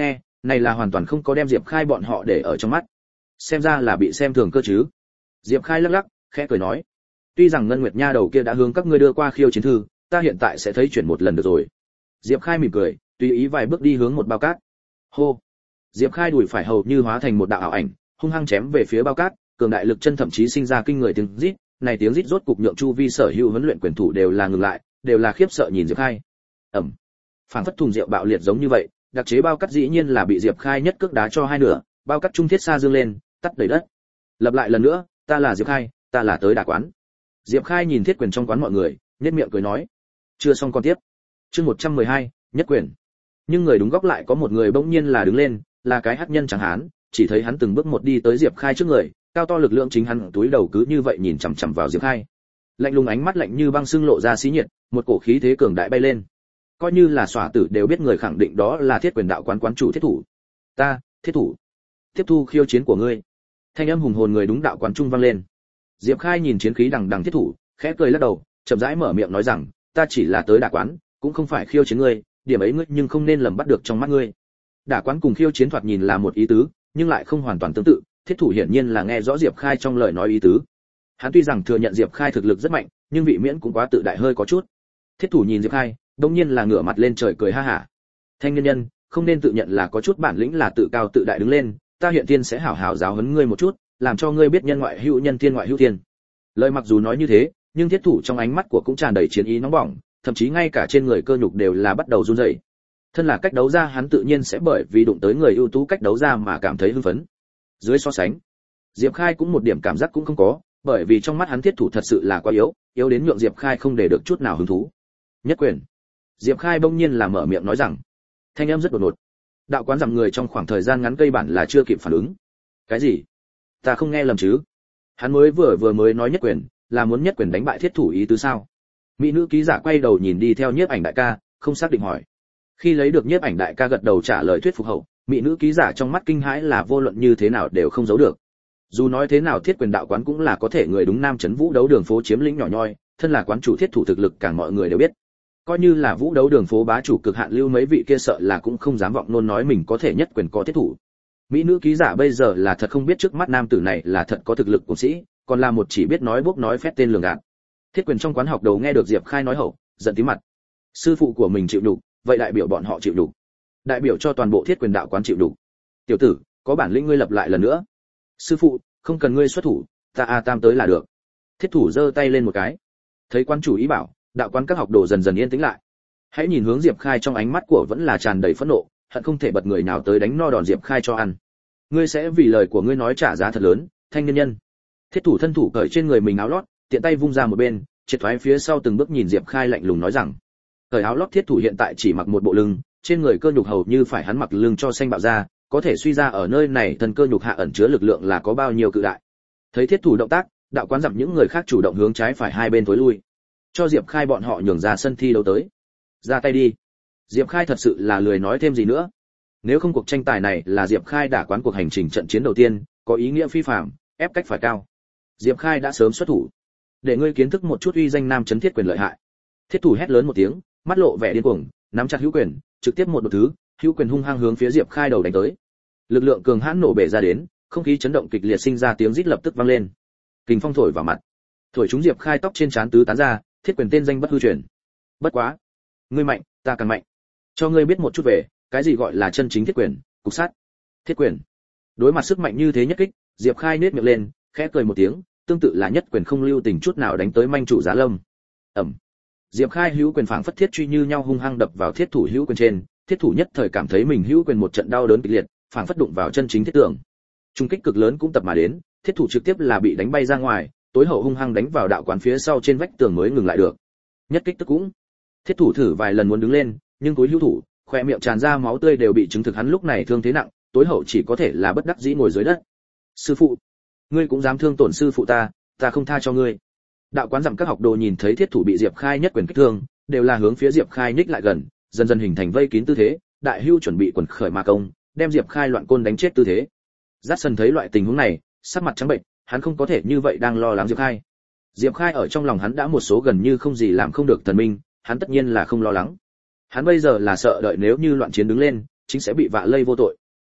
này là hoàn toàn không có đem Diệp Khai bọn họ để ở trong mắt. Xem ra là bị xem thường cơ chứ. Diệp Khai lắc lắc, khẽ cười nói, tuy rằng Ngân Nguyệt nha đầu kia đã hướng các ngươi đưa qua khiêu chiến thư, ta hiện tại sẽ thấy chuyển một lần được rồi. Diệp Khai mỉm cười, tùy ý vài bước đi hướng một bao cát. Hô. Diệp Khai đùi phải hầu như hóa thành một đạo ảo ảnh, hung hăng chém về phía bao cát, cường đại lực chân thậm chí sinh ra kinh người tiếng rít, này tiếng rít rốt cục nhượng chu vi sở hữu huấn luyện quyền thủ đều là ngừng lại, đều là khiếp sợ nhìn Diệp Khai. Ầm. Phảng phất thùng rượu bạo liệt giống như vậy, đặc chế bao cát dĩ nhiên là bị Diệp Khai nhất cước đá cho hai nửa, bao cát trung thiết xa dương lên, tắt đầy đất. Lặp lại lần nữa, ta là Diệp Khai, ta là tới đả quán. Diệp Khai nhìn thiết quyền trong quán mọi người, nhếch miệng cười nói, chưa xong con tiếp. Chương một trăm mười hai, nhất quyền. Nhưng người đúng góc lại có một người bỗng nhiên là đứng lên, là cái hắc nhân trắng hán, chỉ thấy hắn từng bước một đi tới Diệp Khai trước người, cao to lực lượng chính hắn túi đầu cứ như vậy nhìn chằm chằm vào Diệp Khai. Lạnh lùng ánh mắt lạnh như băng xương lộ ra xí nhiệt, một cổ khí thế cường đại bay lên. Coi như là xỏa tử đều biết người khẳng định đó là Thiết Quyền đạo quán quán chủ Thiết Thủ. Ta, Thiết Thủ, tiếp thu khiêu chiến của ngươi. Thanh âm hùng hồn người đúng đạo quán trung vang lên. Diệp Khai nhìn chiến khí đằng đằng Thiết Thủ, khẽ cười lắc đầu, chậm rãi mở miệng nói rằng, ta chỉ là tới đả quán, cũng không phải khiêu chiến ngươi, điểm ấy ngươi nhưng không nên lầm bắt được trong mắt ngươi. Đả quán cùng khiêu chiến thoạt nhìn là một ý tứ, nhưng lại không hoàn toàn tương tự. Thiết Thủ hiển nhiên là nghe rõ Diệp Khai trong lời nói ý tứ. Hắn tuy rằng thừa nhận Diệp Khai thực lực rất mạnh, nhưng vị miễn cũng quá tự đại hơi có chút. Thiết Thủ nhìn Diệp Khai, đương nhiên là ngửa mặt lên trời cười ha hả. Thanh niên nhân, không nên tự nhận là có chút bản lĩnh là tự cao tự đại đứng lên, ta hiện tiên sẽ hảo hảo giáo huấn ngươi một chút, làm cho ngươi biết nhân ngoại hữu nhân, thiên ngoại hữu thiên. Lời mặc dù nói như thế, nhưng Thiết Thủ trong ánh mắt của cũng tràn đầy chiến ý nóng bỏng, thậm chí ngay cả trên người cơ nhục đều là bắt đầu run rẩy. Thân là cách đấu ra hắn tự nhiên sẽ bởi vì đụng tới người ưu tú cách đấu ra mà cảm thấy hưng phấn. Dưới so sánh, Diệp Khai cũng một điểm cảm giác cũng không có, bởi vì trong mắt hắn Thiết Thủ thật sự là quá yếu, yếu đến nhượng Diệp Khai không để được chút nào hứng thú. Nhất quyền. Diệp Khai bỗng nhiên là mở miệng nói rằng, thanh âm rất đột ngột. Đạo quán dặm người trong khoảng thời gian ngắn cây bản là chưa kịp phản ứng. Cái gì? Ta không nghe lầm chứ? Hắn mới vừa vừa mới nói nhất quyền, là muốn nhất quyền đánh bại Thiết Thủ ý tứ sao? Mỹ nữ ký giả quay đầu nhìn đi theo Nhiếp Ảnh đại ca, không xác định hỏi. Khi lấy được Nhiếp Ảnh đại ca gật đầu trả lời thuyết phục hậu, mỹ nữ ký giả trong mắt kinh hãi là vô luận như thế nào đều không giấu được. Dù nói thế nào Thiết Quyền đạo quán cũng là có thể người đúng nam chấn vũ đấu đường phố chiếm lĩnh nhỏ nhoi, thân là quán chủ Thiết Thủ thực lực càng mọi người đều biết. Coi như là vũ đấu đường phố bá chủ cực hạn lưu mấy vị kia sợ là cũng không dám vọng nôn nói mình có thể nhất quyền có Thiết Thủ. Mỹ nữ ký giả bây giờ là thật không biết trước mắt nam tử này là thật có thực lực của sĩ, còn là một chỉ biết nói bốc nói phét tên lường gạt. Thiết Quyền trong quán học đầu nghe được Diệp Khai nói hậu, giận tím mặt. Sư phụ của mình chịu nhục, vậy đại biểu bọn họ chịu nhục. Đại biểu cho toàn bộ Thiết Quyền đạo quán chịu nhục. Tiểu tử, có bản lĩnh ngươi lập lại lần nữa. Sư phụ, không cần ngươi xuất thủ, ta a tam tới là được. Thiết Thủ giơ tay lên một cái. Thấy quán chủ ý bảo, đạo quán các học đồ dần dần yên tĩnh lại. Hãy nhìn hướng Diệp Khai trong ánh mắt của vẫn là tràn đầy phẫn nộ, hận không thể bật người nào tới đánh no đòn Diệp Khai cho ăn. Ngươi sẽ vì lời của ngươi nói trả giá thật lớn, thanh niên nhân. Thiết Thủ thân thủ cởi trên người mình áo lót, tiện tay vung ra một bên, triệt thoái phía sau từng bước nhìn Diệp Khai lạnh lùng nói rằng, cởi áo lót Thiết Thủ hiện tại chỉ mặc một bộ lưng, trên người cơ nhục hầu như phải hắn mặc lưng cho xanh bạo ra, có thể suy ra ở nơi này thân cơ nhục hạ ẩn chứa lực lượng là có bao nhiêu cự đại. Thấy Thiết Thủ động tác, đạo quán dặm những người khác chủ động hướng trái phải hai bên tối lui, cho Diệp Khai bọn họ nhường ra sân thi đấu tới. Ra tay đi. Diệp Khai thật sự là lười nói thêm gì nữa. Nếu không cuộc tranh tài này là Diệp Khai đả quán cuộc hành trình trận chiến đầu tiên, có ý nghĩa phi phàm, ép cách phải cao. Diệp Khai đã sớm xuất thủ, để ngươi kiến thức một chút uy danh nam chấn Thiết Quyền lợi hại. Thiết Thủ hét lớn một tiếng, mắt lộ vẻ điên cuồng, nắm chặt hữu quyền, trực tiếp một đột thứ, hữu quyền hung hăng hướng phía Diệp Khai đầu đánh tới. Lực lượng cường hãn nổ bể ra đến, không khí chấn động kịch liệt sinh ra tiếng rít lập tức vang lên. Kình phong thổi vào mặt, thổi chúng Diệp Khai tóc trên trán tứ tán ra, Thiết Quyền tên danh bất hư truyền. Bất quá, ngươi mạnh, ta càng mạnh. Cho ngươi biết một chút về, cái gì gọi là chân chính Thiết Quyền, cục sát. Thiết Quyền. Đối mặt sức mạnh như thế nhất kích, Diệp Khai nhếch miệng lên, khẽ cười một tiếng, tương tự là nhất quyền không lưu tình chút nào đánh tới manh chủ Giá Lâm. Ầm. Diệp Khai hữu quyền phảng phất thiết truy như nhau hung hăng đập vào Thiết Thủ hữu quyền trên, Thiết Thủ nhất thời cảm thấy mình hữu quyền một trận đau đớn kịch liệt, phảng phất đụng vào chân chính thiết tường. Trung kích cực lớn cũng tập mà đến, Thiết Thủ trực tiếp là bị đánh bay ra ngoài, tối hậu hung hăng đánh vào đạo quán phía sau trên vách tường mới ngừng lại được. Nhất kích tức cũng. Thiết Thủ thử vài lần muốn đứng lên, nhưng túi hữu thủ, khoe miệng tràn ra máu tươi đều bị chứng thực hắn lúc này thương thế nặng, tối hậu chỉ có thể là bất đắc dĩ ngồi dưới đất. Sư phụ, ngươi cũng dám thương tổn sư phụ ta, ta không tha cho ngươi. Đạo quán dặm các học đồ nhìn thấy Thiết Thủ bị Diệp Khai nhất quyền kích thương, đều là hướng phía Diệp Khai nhích lại gần, dần dần hình thành vây kín tư thế, đại hưu chuẩn bị quần khởi ma công, đem Diệp Khai loạn côn đánh chết tư thế. Dát Sần thấy loại tình huống này, sắc mặt trắng bệnh, hắn không có thể như vậy đang lo lắng Diệp Khai. Diệp Khai ở trong lòng hắn đã một số gần như không gì làm không được thần minh, hắn tất nhiên là không lo lắng. Hắn bây giờ là sợ đợi nếu như loạn chiến đứng lên, chính sẽ bị vạ lây vô tội.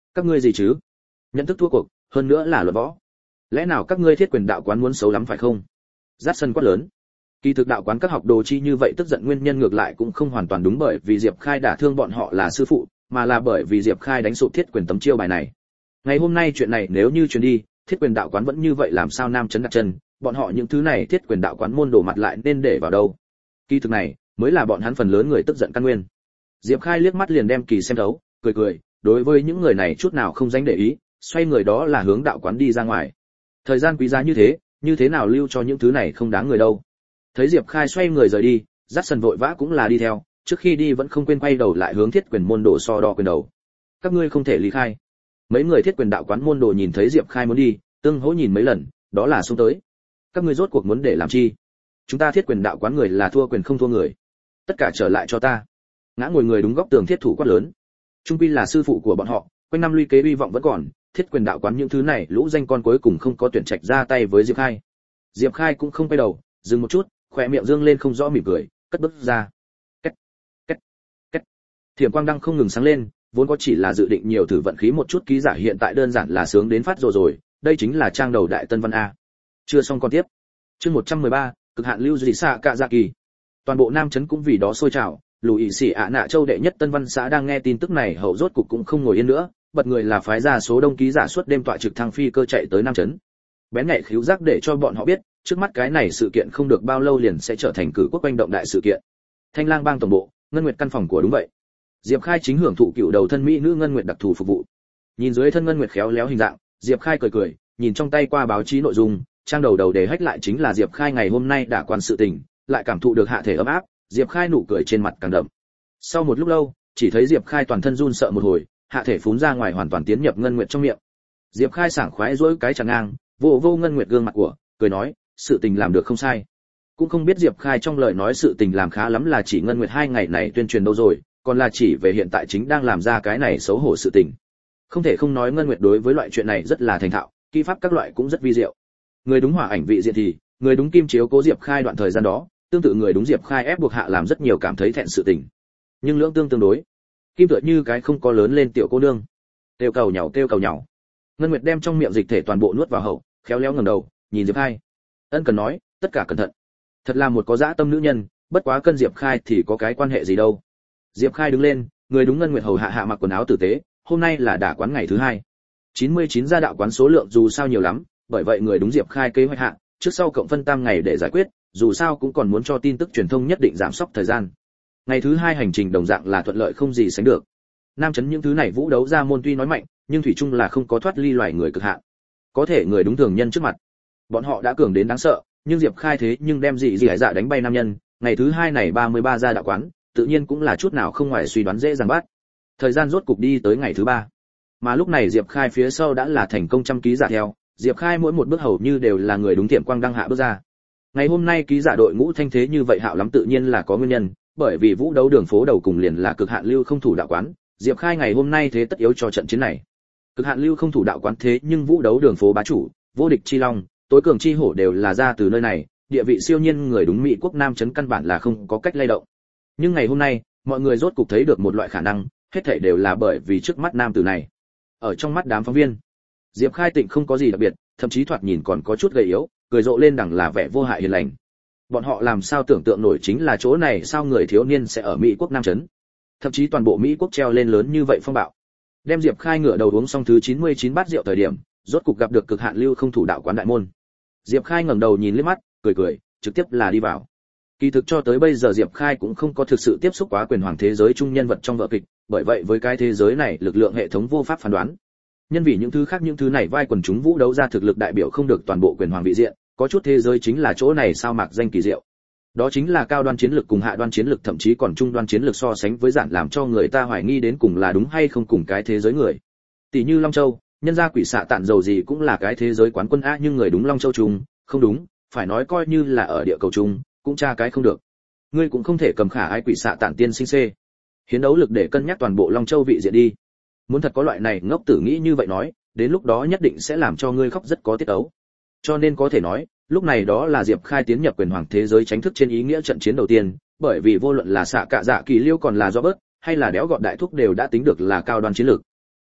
Các ngươi gì chứ? Nhận thức thua cuộc, hơn nữa là luật võ. Lẽ nào các ngươi thiết quyền đạo quán muốn xấu lắm phải không? Dát sân quát lớn. Kỳ thực đạo quán các học đồ chi như vậy tức giận nguyên nhân ngược lại cũng không hoàn toàn đúng, bởi vì Diệp Khai đả thương bọn họ là sư phụ, mà là bởi vì Diệp Khai đánh sụp thiết quyền tấm chiêu bài này. Ngày hôm nay chuyện này nếu như truyền đi, thiết quyền đạo quán vẫn như vậy làm sao nam chấn đặt chân, bọn họ những thứ này thiết quyền đạo quán môn đồ mặt lại nên để vào đâu? Kỳ thực này mới là bọn hắn phần lớn người tức giận căn nguyên. Diệp Khai liếc mắt liền đem kỳ xem thấu, cười cười, đối với những người này chút nào không dánh để ý, xoay người đó là hướng đạo quán đi ra ngoài. Thời gian quý giá như thế, như thế nào lưu cho những thứ này không đáng người đâu. Thấy Diệp Khai xoay người rời đi, Dát Sần vội vã cũng là đi theo, trước khi đi vẫn không quên quay đầu lại hướng thiết quyền môn đồ so đo quyền đầu. Các ngươi không thể ly khai. Mấy người thiết quyền đạo quán môn đồ nhìn thấy Diệp Khai muốn đi, tương hỗ nhìn mấy lần, đó là xông tới. Các ngươi rốt cuộc muốn để làm chi? Chúng ta thiết quyền đạo quán người là thua quyền không thua người. Tất cả trở lại cho ta. Ngã ngồi người đúng góc tường thiết thủ quát lớn. Trung quy là sư phụ của bọn họ, quanh năm luy kế uy vọng vẫn còn, thiết quyền đạo quán những thứ này lũ danh con cuối cùng không có tuyển trạch ra tay với Diệp Khai. Diệp Khai cũng không quay đầu, dừng một chút, khóe miệng dương lên không rõ mỉm cười, cất bước ra. Két, két, két. Thiểm quang đăng không ngừng sáng lên, vốn có chỉ là dự định nhiều thử vận khí một chút ký giả hiện tại đơn giản là sướng đến phát rồi rồi, đây chính là trang đầu đại tân văn a. Chưa xong còn tiếp. Chương một trăm mười ba, cực hạn lưu dị xạ cạ dạ kỳ. Toàn bộ Nam trấn cũng vì đó sôi trào, lùi xỉ ạ nạ châu đệ nhất tân văn xã đang nghe tin tức này hậu rốt cục cũng không ngồi yên nữa, bật người là phái ra số đông ký giả suốt đêm tọa trực thăng phi cơ chạy tới Nam trấn. Bén nhạy khíu giác để cho bọn họ biết, trước mắt cái này sự kiện không được bao lâu liền sẽ trở thành cử quốc quanh động đại sự kiện. Thanh Lang bang tổng bộ, Ngân Nguyệt căn phòng của đúng vậy. Diệp Khai chính hưởng thụ cựu đầu thân mỹ nữ Ngân Nguyệt đặc thù phục vụ. Nhìn dưới thân Ngân Nguyệt khéo léo hình dạng, Diệp Khai cười cười, nhìn trong tay qua báo chí nội dung, trang đầu đầu đề hách lại chính là Diệp Khai ngày hôm nay đã quan sự tình, lại cảm thụ được hạ thể ấm áp, Diệp Khai nụ cười trên mặt càng đậm. Sau một lúc lâu, chỉ thấy Diệp Khai toàn thân run sợ một hồi, hạ thể phún ra ngoài hoàn toàn tiến nhập Ngân Nguyệt trong miệng. Diệp Khai sảng khoái duỗi cái chàng ngang, vô vô Ngân Nguyệt gương mặt của, cười nói, sự tình làm được không sai. Cũng không biết Diệp Khai trong lời nói sự tình làm khá lắm là chỉ Ngân Nguyệt hai ngày này tuyên truyền đâu rồi, còn là chỉ về hiện tại chính đang làm ra cái này xấu hổ sự tình. Không thể không nói Ngân Nguyệt đối với loại chuyện này rất là thành thạo, kỹ pháp các loại cũng rất vi diệu. Người đúng hỏa ảnh vị diện thì, người đúng kim chiếu cố Diệp Khai đoạn thời gian đó, tương tự người đúng Diệp Khai ép buộc hạ làm rất nhiều cảm thấy thẹn sự tình. Nhưng lưỡng tương tương đối, kim tựa như cái không có lớn lên tiểu cô nương. Kêu cầu nhàu kêu cầu nhàu. Ngân Nguyệt đem trong miệng dịch thể toàn bộ nuốt vào hậu, khéo léo ngẩng đầu, nhìn Diệp Khai. Ân cần nói, tất cả cẩn thận. Thật là một có dã tâm nữ nhân, bất quá cân Diệp Khai thì có cái quan hệ gì đâu. Diệp Khai đứng lên, người đúng Ngân Nguyệt hầu hạ hạ mặc quần áo tử tế, hôm nay là đả quán ngày thứ hai. chín mươi chín gia đạo quán số lượng dù sao nhiều lắm, bởi vậy người đúng Diệp Khai kế hoạch hạ, trước sau cộng phân tam ngày để giải quyết, dù sao cũng còn muốn cho tin tức truyền thông nhất định giảm sốc thời gian. Ngày thứ hai hành trình đồng dạng là thuận lợi không gì sánh được. Nam trấn những thứ này vũ đấu ra môn tuy nói mạnh, nhưng thủy chung là không có thoát ly loài người cực hạn. Có thể người đúng thường nhân trước mặt, bọn họ đã cường đến đáng sợ, nhưng Diệp Khai thế nhưng đem dị dị hải dạ đánh bay nam nhân, ngày thứ hai này ba mươi ba gia đạo quán, tự nhiên cũng là chút nào không ngoài suy đoán dễ dàng bắt. Thời gian rốt cục đi tới ngày thứ ba. Mà lúc này Diệp Khai phía sau đã là thành công trăm ký giả theo, Diệp Khai mỗi một bước hầu như đều là người đúng tiệm quang đăng hạ bước ra. Ngày hôm nay ký giả đội ngũ thanh thế như vậy hạo lắm tự nhiên là có nguyên nhân, bởi vì vũ đấu đường phố đầu cùng liền là cực hạn lưu không thủ đạo quán, Diệp Khai ngày hôm nay thế tất yếu cho trận chiến này. Cực hạn lưu không thủ đạo quán thế nhưng vũ đấu đường phố bá chủ, vô địch chi long, tối cường chi hổ đều là ra từ nơi này, địa vị siêu nhiên người đúng Mỹ quốc Nam trấn căn bản là không có cách lay động. Nhưng ngày hôm nay, mọi người rốt cục thấy được một loại khả năng, hết thảy đều là bởi vì trước mắt nam tử này. Ở trong mắt đám phóng viên, Diệp Khai Tịnh không có gì đặc biệt, thậm chí thoạt nhìn còn có chút gầy yếu, cười rộ lên đằng là vẻ vô hại hiền lành. Bọn họ làm sao tưởng tượng nổi chính là chỗ này sao người thiếu niên sẽ ở Mỹ quốc Nam trấn. Thậm chí toàn bộ Mỹ quốc treo lên lớn như vậy phong bạo. Đem Diệp Khai ngửa đầu uống xong thứ chín mươi chín bát rượu thời điểm, rốt cục gặp được cực hạn lưu không thủ đạo quán đại môn. Diệp Khai ngẩng đầu nhìn liếc mắt, cười cười, trực tiếp là đi vào. Kỳ thực cho tới bây giờ Diệp Khai cũng không có thực sự tiếp xúc quá quyền hoàng thế giới trung nhân vật trong vở kịch, bởi vậy với cái thế giới này lực lượng hệ thống vô pháp phán đoán. Nhân vì những thứ khác những thứ này vai quần chúng vũ đấu ra thực lực đại biểu không được toàn bộ quyền hoàng vị diện, có chút thế giới chính là chỗ này sao mạc danh kỳ diệu. Đó chính là cao đoan chiến lực cùng hạ đoan chiến lực thậm chí còn trung đoan chiến lực so sánh với giản làm cho người ta hoài nghi đến cùng là đúng hay không cùng cái thế giới người. Tỷ như Long Châu, nhân gia quỷ xạ tạn dầu gì cũng là cái thế giới quán quân a, nhưng người đúng Long Châu chung, không đúng, phải nói coi như là ở địa cầu chung, cũng tra cái không được. Ngươi cũng không thể cầm khả ai quỷ xạ tạn tiên sinh c. Hiến đấu lực để cân nhắc toàn bộ Long Châu vị diện đi. Muốn thật có loại này ngốc tử nghĩ như vậy nói, đến lúc đó nhất định sẽ làm cho ngươi khóc rất có tiết ấu. Cho nên có thể nói, lúc này đó là Diệp Khai tiến nhập quyền hoàng thế giới chính thức trên ý nghĩa trận chiến đầu tiên, bởi vì vô luận là xạ cạ dạ kỳ liêu còn là do bớt, hay là đéo gọn đại thúc đều đã tính được là cao đoan chiến lược.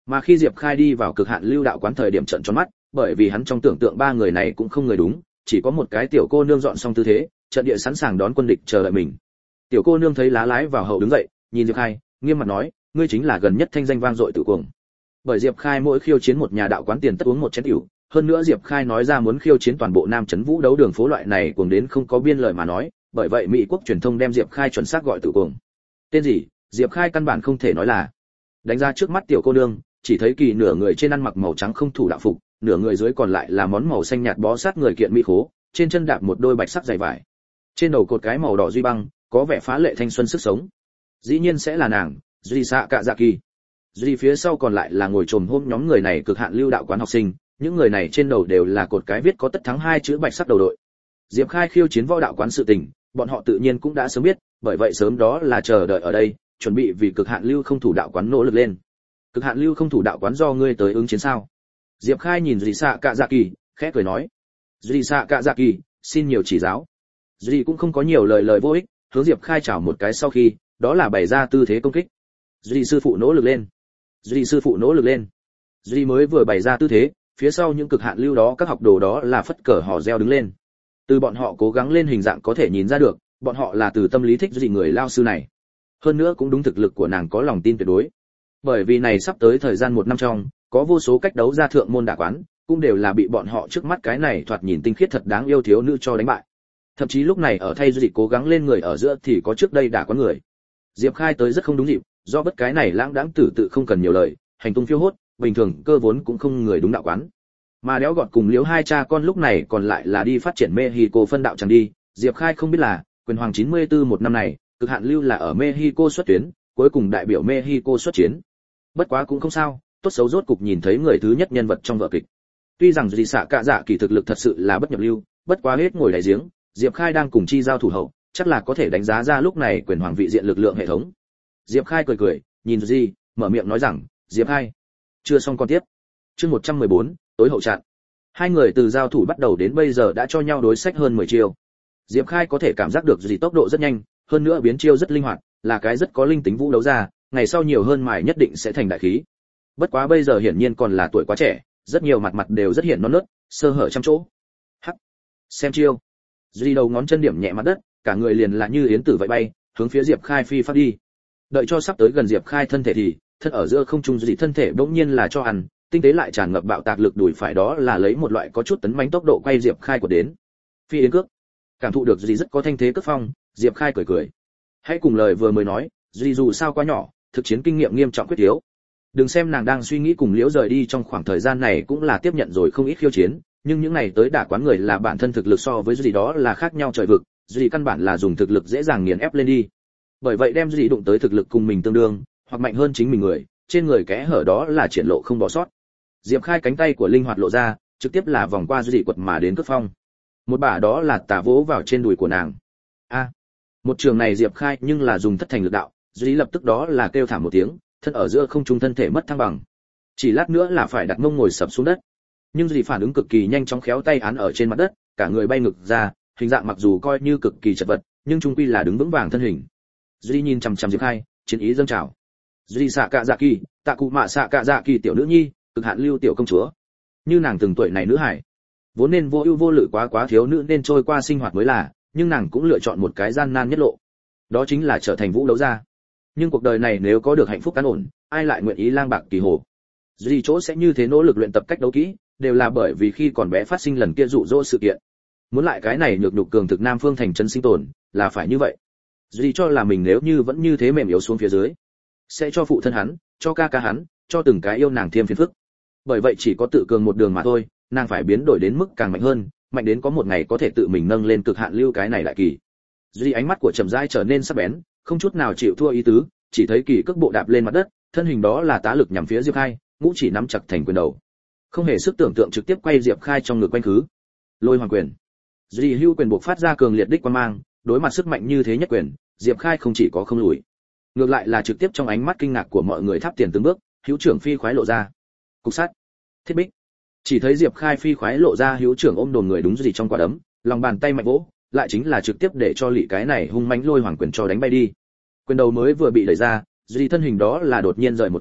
Mà khi Diệp Khai đi vào cực hạn lưu đạo quán thời điểm trợn tròn mắt, bởi vì hắn trong tưởng tượng ba người này cũng không người đúng, chỉ có một cái tiểu cô nương dọn xong tư thế, trận địa sẵn sàng đón quân địch chờ đợi mình. Tiểu cô nương thấy lá lái vào hậu đứng dậy, nhìn Diệp Khai, nghiêm mặt nói, ngươi chính là gần nhất thanh danh vang dội tự cuồng. Bởi Diệp Khai mỗi khiêu chiến một nhà đạo quán tiền tất uống một chén rượu, hơn nữa Diệp Khai nói ra muốn khiêu chiến toàn bộ Nam Trấn Vũ đấu đường phố loại này cuồng đến không có biên lời mà nói, bởi vậy Mỹ quốc truyền thông đem Diệp Khai chuẩn xác gọi tự cuồng. Tên gì? Diệp Khai căn bản không thể nói là. Đánh ra trước mắt tiểu cô nương, chỉ thấy kỳ nửa người trên ăn mặc màu trắng không thủ đạo phục, nửa người dưới còn lại là món màu xanh nhạt bó sát người kiện mỹ khố, trên chân đạp một đôi bạch sắc giày vải. Trên đầu cột cái màu đỏ duy băng, có vẻ phá lệ thanh xuân sức sống. Dĩ nhiên sẽ là nàng, Duy Sạ Cạ Dạ Kỳ. Duy phía sau còn lại là ngồi trồm hôm nhóm người này cực hạn lưu đạo quán học sinh, những người này trên đầu đều là cột cái viết có tất thắng hai chữ bạch sắc đầu đội. Diệp Khai khiêu chiến võ đạo quán sự tình, bọn họ tự nhiên cũng đã sớm biết, bởi vậy sớm đó là chờ đợi ở đây, chuẩn bị vì cực hạn lưu không thủ đạo quán nỗ lực lên. Cực hạn lưu không thủ đạo quán do ngươi tới ứng chiến sao? Diệp Khai nhìn Duy Sạ Cạ Dạ Kỳ, khẽ cười nói. Duy Sạ Cạ Dạ Kỳ, xin nhiều chỉ giáo. Duy cũng không có nhiều lời lời vô ích, hướng Diệp Khai chào một cái sau khi, đó là bày ra tư thế công kích. Duy sư phụ nỗ lực lên. Duy sư phụ nỗ lực lên. Duy mới vừa bày ra tư thế, phía sau những cực hạn lưu đó các học đồ đó là phất cờ hò reo đứng lên. Từ bọn họ cố gắng lên hình dạng có thể nhìn ra được, bọn họ là từ tâm lý thích Duy người lao sư này. Hơn nữa cũng đúng thực lực của nàng có lòng tin tuyệt đối. Bởi vì này sắp tới thời gian một năm trong, có vô số cách đấu ra thượng môn đả quán, cũng đều là bị bọn họ trước mắt cái này thoạt nhìn tinh khiết thật đáng yêu thiếu nữ cho đánh bại. Thậm chí lúc này ở thay Duy cố gắng lên người ở giữa thì có trước đây đả quán người. Diệp Khai tới rất không đúng dịp, do bất cái này lãng đãng tử tự không cần nhiều lời, hành tung phiêu hốt, bình thường cơ vốn cũng không người đúng đạo quán. Mà đéo gọt cùng Liễu hai cha con lúc này còn lại là đi phát triển Mexico phân đạo chẳng đi, Diệp Khai không biết là, quyền hoàng chín mươi tư một năm này, cực hạn lưu là ở Mexico xuất tuyến, cuối cùng đại biểu Mexico xuất chiến. Bất quá cũng không sao, tốt xấu rốt cục nhìn thấy người thứ nhất nhân vật trong vở kịch. Tuy rằng Duy Sạ Cạ Dạ Kỳ thực lực thật sự là bất nhập lưu, bất quá hết ngồi đáy giếng, Diệp Khai đang cùng chi giao thủ hậu, chắc là có thể đánh giá ra lúc này quyền hoàng vị diện lực lượng hệ thống. Diệp Khai cười cười, nhìn Duy, mở miệng nói rằng, Diệp Khai, chưa xong con tiếp. Chương một trăm mười bốn, tối hậu trạng. Hai người từ giao thủ bắt đầu đến bây giờ đã cho nhau đối sách hơn mười chiêu. Diệp Khai có thể cảm giác được Duy tốc độ rất nhanh, hơn nữa biến chiêu rất linh hoạt, là cái rất có linh tính vũ đấu ra, ngày sau nhiều hơn mài nhất định sẽ thành đại khí. Bất quá bây giờ hiển nhiên còn là tuổi quá trẻ, rất nhiều mặt mặt đều rất hiện non nớt, sơ hở trăm chỗ. Hắc, xem chiêu. Duy đầu ngón chân điểm nhẹ mặt đất, cả người liền là như yến tử vậy bay, hướng phía Diệp Khai phi phát đi. Đợi cho sắp tới gần Diệp Khai thân thể thì, thân ở giữa không trung Duy thân thể bỗng nhiên là cho ăn, tinh tế lại tràn ngập bạo tạc lực đùi phải đó là lấy một loại có chút tấn mãnh tốc độ quay Diệp Khai của đến. Phi yến cước. Cảm thụ được Duy rất có thanh thế cước phong, Diệp Khai cười cười. Hãy cùng lời vừa mới nói, Duy dù sao quá nhỏ, thực chiến kinh nghiệm nghiêm trọng quyết yếu. Đừng xem nàng đang suy nghĩ cùng Liễu rời đi trong khoảng thời gian này cũng là tiếp nhận rồi không ít khiêu chiến, nhưng những này tới đả quán người là bản thân thực lực so với Duy đó là khác nhau trời vực, Duy căn bản là dùng thực lực dễ dàng nghiền ép lên đi. Bởi vậy đem Duy đụng tới thực lực cùng mình tương đương, hoặc mạnh hơn chính mình người, trên người kẽ hở đó là triển lộ không bỏ sót. Diệp Khai cánh tay của linh hoạt lộ ra, trực tiếp là vòng qua Duy quật mà đến cước phong. Một bả đó là tả vỗ vào trên đùi của nàng. A, à, một trường này Diệp Khai nhưng là dùng thất thành lực đạo, Duy lập tức đó là kêu thảm một tiếng, thân ở giữa không trung thân thể mất thăng bằng. Chỉ lát nữa là phải đặt mông ngồi sập xuống đất. Nhưng Duy phản ứng cực kỳ nhanh chóng khéo tay án ở trên mặt đất, cả người bay ngược ra, hình dạng mặc dù coi như cực kỳ chật vật, nhưng chung quy là đứng vững vàng thân hình. Duy nhìn chằm chằm Diệp Khai, chiến ý dâng trào. Duy Sạ Cạ Dạ Kỳ, Tạ Cụ Mạ Sạ Cạ Dạ Kỳ tiểu nữ nhi, cực hạn lưu tiểu công chúa. Như nàng từng tuổi này nữ hải, vốn nên vô ưu vô lự quá quá thiếu nữ nên trôi qua sinh hoạt mới là, nhưng nàng cũng lựa chọn một cái gian nan nhất lộ. Đó chính là trở thành vũ đấu gia. Nhưng cuộc đời này nếu có được hạnh phúc an ổn, ai lại nguyện ý lang bạc kỳ hồ. Duy chỗ sẽ như thế nỗ lực luyện tập cách đấu kỹ, đều là bởi vì khi còn bé phát sinh lần kia dụ dỗ sự kiện. Muốn lại cái này nhược nhục cường thực Nam Phương thành chân sinh tồn, là phải như vậy. Duy cho là mình nếu như vẫn như thế mềm yếu xuống phía dưới, sẽ cho phụ thân hắn, cho ca ca hắn, cho từng cái yêu nàng thêm phiền phức. Bởi vậy chỉ có tự cường một đường mà thôi, nàng phải biến đổi đến mức càng mạnh hơn, mạnh đến có một ngày có thể tự mình nâng lên cực hạn lưu cái này lại kỳ. Duy ánh mắt của Trầm Giai trở nên sắc bén, không chút nào chịu thua ý tứ, chỉ thấy kỳ cước bộ đạp lên mặt đất, thân hình đó là tá lực nhằm phía Diệp Khai, ngũ chỉ nắm chặt thành quyền đầu. Không hề sức tưởng tượng trực tiếp quay Diệp Khai trong ngực quanh khứ. Lôi hoàng quyền. Duy hưu quyền buộc phát ra cường liệt đích quan mang, đối mặt sức mạnh như thế nhất quyền, Diệp Khai không chỉ có không lùi, ngược lại là trực tiếp trong ánh mắt kinh ngạc của mọi người tháp tiền từng bước, hữu trưởng phi khoái lộ ra. Cục sắt, thiết bích. Chỉ thấy Diệp Khai phi khoái lộ ra hữu trưởng ôm đồn người đúng gì trong quả đấm, lòng bàn tay mạnh vỗ, lại chính là trực tiếp để cho lị cái này hung mãnh lôi hoàng quyền cho đánh bay đi. Quyền đầu mới vừa bị đẩy ra, Duy thân hình đó là đột nhiên rời một cái,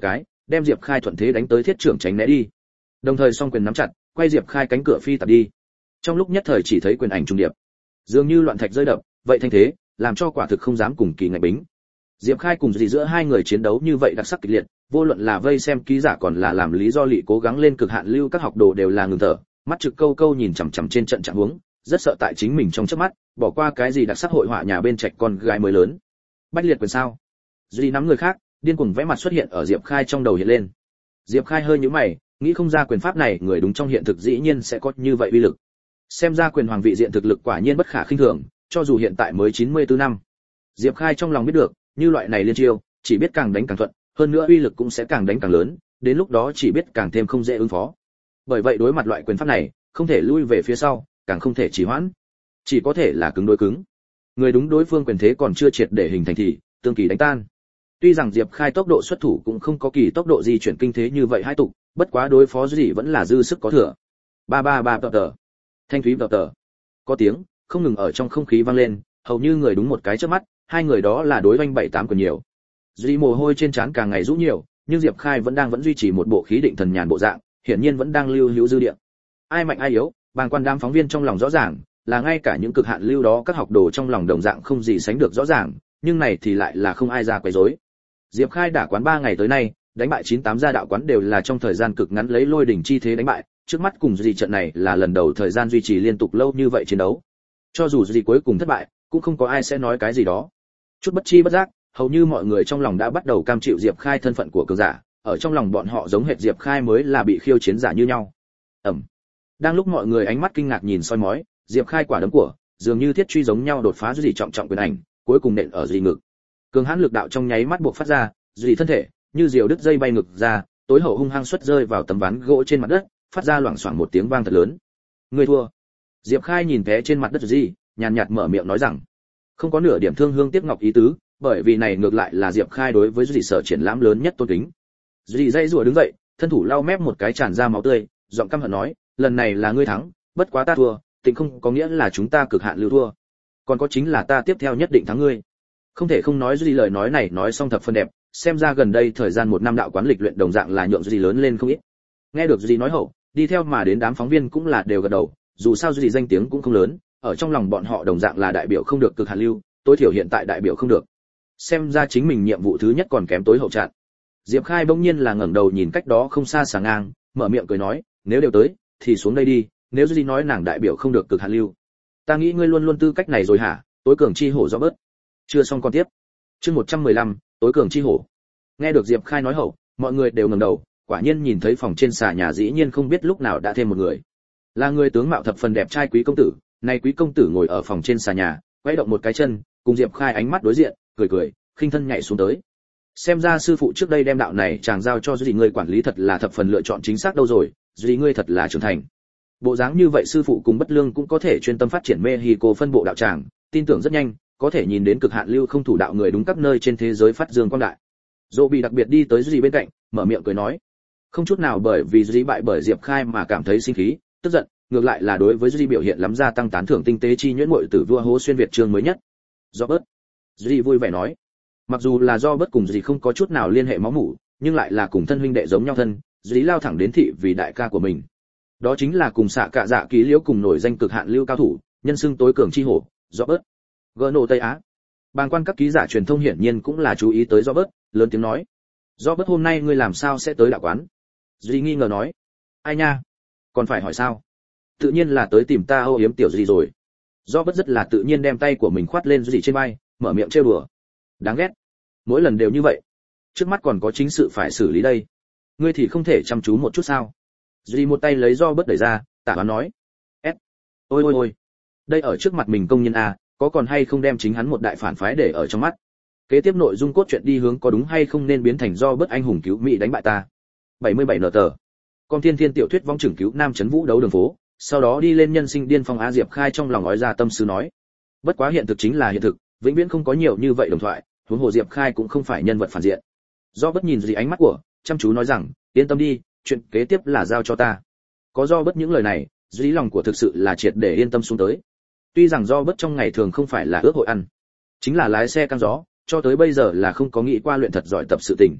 đem Diệp Khai thuận thế đánh tới thiết trưởng tránh né đi. Đồng thời song quyền nắm chặt, quay Diệp Khai cánh cửa phi tạt đi. Trong lúc nhất thời chỉ thấy quyền ảnh trùng điệp, dường như loạn thạch rơi đập, vậy thanh thế, làm cho quả thực không dám cùng kỳ ngạnh bính. Diệp Khai cùng Dì giữa hai người chiến đấu như vậy đặc sắc kịch liệt, vô luận là vây xem ký giả còn là làm lý do lị cố gắng lên cực hạn lưu các học đồ đều là ngừng thở, mắt trực câu câu nhìn chằm chằm trên trận trạng huống, rất sợ tại chính mình trong chớp mắt, bỏ qua cái gì đặc sắc hội họa nhà bên trạch con gái mới lớn. Bách liệt quyền sao? Dì nắm người khác, điên cuồng vẽ mặt xuất hiện ở Diệp Khai trong đầu hiện lên. Diệp Khai hơi nhíu mày, nghĩ không ra quyền pháp này người đúng trong hiện thực dĩ nhiên sẽ có như vậy uy lực. Xem ra quyền hoàng vị diện thực lực quả nhiên bất khả khinh thường, cho dù hiện tại mới chín mươi tư năm. Diệp Khai trong lòng biết được, như loại này liên chiêu, chỉ biết càng đánh càng thuận, hơn nữa uy lực cũng sẽ càng đánh càng lớn, đến lúc đó chỉ biết càng thêm không dễ ứng phó. Bởi vậy đối mặt loại quyền pháp này, không thể lui về phía sau, càng không thể trì hoãn, chỉ có thể là cứng đối cứng. Người đúng đối phương quyền thế còn chưa triệt để hình thành thì tương kỳ đánh tan. Tuy rằng Diệp Khai tốc độ xuất thủ cũng không có kỳ tốc độ di chuyển kinh thế như vậy hai tục, bất quá đối phó gì vẫn là dư sức có thừa. Ba ba ba tờ tờ. Thanh thúy tờ tờ. Có tiếng không ngừng ở trong không khí vang lên, hầu như người đúng một cái chớp mắt, hai người đó là đối oanh bảy tám quyền nhiều. Duy mồ hôi trên trán càng ngày rũ nhiều, nhưng Diệp Khai vẫn đang vẫn duy trì một bộ khí định thần nhàn bộ dạng, hiển nhiên vẫn đang lưu hữu dư địa. Ai mạnh ai yếu, bàng quan đám phóng viên trong lòng rõ ràng, là ngay cả những cực hạn lưu đó các học đồ trong lòng đồng dạng không gì sánh được rõ ràng, nhưng này thì lại là không ai ra quấy rối. Diệp Khai đả quán ba ngày tới nay, đánh bại chín tám gia đạo quán đều là trong thời gian cực ngắn lấy lôi đỉnh chi thế đánh bại, trước mắt cùng gì trận này là lần đầu thời gian duy trì liên tục lâu như vậy chiến đấu. Cho dù gì cuối cùng thất bại, cũng không có ai sẽ nói cái gì đó. Chút bất chi bất giác, hầu như mọi người trong lòng đã bắt đầu cam chịu Diệp Khai thân phận của cường giả, ở trong lòng bọn họ giống hệt Diệp Khai mới là bị khiêu chiến giả như nhau. Ầm. Đang lúc mọi người ánh mắt kinh ngạc nhìn soi mói, Diệp Khai quả đấm của, dường như thiết truy giống nhau đột phá gì trọng trọng quyền ảnh, cuối cùng nện ở gì ngực. Cường hãn lực đạo trong nháy mắt buộc phát ra, gì thân thể như diều đứt dây bay ngực ra, tối hậu hung hăng xuất rơi vào tấm ván gỗ trên mặt đất, phát ra loảng xoảng một tiếng vang thật lớn. Người thua. Diệp Khai nhìn té trên mặt đất gì, nhàn nhạt mở miệng nói rằng, không có nửa điểm thương hương tiếc ngọc ý tứ, bởi vì này ngược lại là Diệp Khai đối với gì sở triển lãm lớn nhất tôn kính. Dì dây rùa đứng dậy, thân thủ lau mép một cái tràn ra máu tươi, giọng căm hận nói, lần này là ngươi thắng, bất quá ta thua, tình không có nghĩa là chúng ta cực hạn lưu thua, còn có chính là ta tiếp theo nhất định thắng ngươi. Không thể không nói gì lời nói này nói xong thập phân đẹp, xem ra gần đây thời gian một năm đạo quán lịch luyện đồng dạng là nhượng gì lớn lên không ít. Nghe được gì nói hậu, đi theo mà đến đám phóng viên cũng là đều gật đầu, dù sao gì danh tiếng cũng không lớn, ở trong lòng bọn họ đồng dạng là đại biểu không được cực hạn lưu, tối thiểu hiện tại đại biểu không được. Xem ra chính mình nhiệm vụ thứ nhất còn kém tối hậu trạng. Diệp Khai bỗng nhiên là ngẩng đầu nhìn cách đó không xa Sà Ngang, mở miệng cười nói, nếu đều tới, thì xuống đây đi, nếu gì nói nàng đại biểu không được cực hạn lưu. Ta nghĩ ngươi luôn luôn tư cách này rồi hả? Tối cường chi hổ do bớt. Chưa xong con tiếp. Chương một trăm mười lăm, tối cường chi hổ. Nghe được Diệp Khai nói hậu, mọi người đều ngẩng đầu, quả nhiên nhìn thấy phòng trên xà nhà dĩ nhiên không biết lúc nào đã thêm một người. Là người tướng mạo thập phần đẹp trai quý công tử, nay quý công tử ngồi ở phòng trên xà nhà, quay động một cái chân, cùng Diệp Khai ánh mắt đối diện, cười cười, khinh thân nhảy xuống tới. Xem ra sư phụ trước đây đem đạo này chàng giao cho Duy ngươi quản lý thật là thập phần lựa chọn chính xác đâu rồi, Duy ngươi thật là trưởng thành. Bộ dáng như vậy sư phụ cùng Bất Lương cũng có thể chuyên tâm phát triển Mexico phân bộ đạo tràng, tin tưởng rất nhanh có thể nhìn đến cực hạn lưu không thủ đạo người đúng các nơi trên thế giới phát dương quang đại. Dỗ bị đặc biệt đi tới Duy bên cạnh, mở miệng cười nói, không chút nào bởi vì Duy bại bởi Diệp Khai mà cảm thấy sinh khí, tức giận, ngược lại là đối với Duy biểu hiện lắm gia tăng tán thưởng tinh tế chi nhuyễn muội tử vua hố xuyên việt chương mới nhất. Do bớt. Duy vui vẻ nói, mặc dù là do bớt cùng Duy không có chút nào liên hệ máu mủ, nhưng lại là cùng thân huynh đệ giống nhau thân, Duy lao thẳng đến thị vì đại ca của mình. Đó chính là cùng xạ cạ dạ ký liễu cùng nổi danh cực hạn lưu cao thủ, nhân xưng tối cường chi hổ, do bớt. Gỡ nổ Tây Á. Bàng quan các ký giả truyền thông hiển nhiên cũng là chú ý tới do bớt, lớn tiếng nói, do bớt hôm nay ngươi làm sao sẽ tới đạo quán? Duy nghi ngờ nói, ai nha, còn phải hỏi sao? Tự nhiên là tới tìm ta âu yếm tiểu gì rồi. Do bớt rất là tự nhiên đem tay của mình khoát lên Duy trên vai, mở miệng trêu đùa. Đáng ghét, mỗi lần đều như vậy. Trước mắt còn có chính sự phải xử lý đây, ngươi thì không thể chăm chú một chút sao? Duy một tay lấy do bớt đẩy ra, tả đoán nói, ép, ôi ôi ôi, đây ở trước mặt mình công nhân à, có còn hay không đem chính hắn một đại phản phái để ở trong mắt. Kế tiếp nội dung cốt truyện đi hướng có đúng hay không nên biến thành do bớt anh hùng cứu mỹ đánh bại ta. bảy mươi bảy nờ tờ. Con thiên thiên tiểu thuyết vong trưởng cứu nam chấn vũ đấu đường phố, sau đó đi lên nhân sinh điên phong Á Diệp Khai trong lòng nói ra tâm sự nói. Bất quá hiện thực chính là hiện thực, vĩnh viễn không có nhiều như vậy đồng thoại, huống hồ Diệp Khai cũng không phải nhân vật phản diện. Do bất nhìn gì ánh mắt của, chăm chú nói rằng, yên tâm đi, chuyện kế tiếp là giao cho ta. Có do bất những lời này, dưới lòng của thực sự là triệt để yên tâm xuống tới. Tuy rằng do bất trong ngày thường không phải là ước hội ăn, chính là lái xe căng gió, cho tới bây giờ là không có nghĩ qua luyện thật giỏi tập sự tình.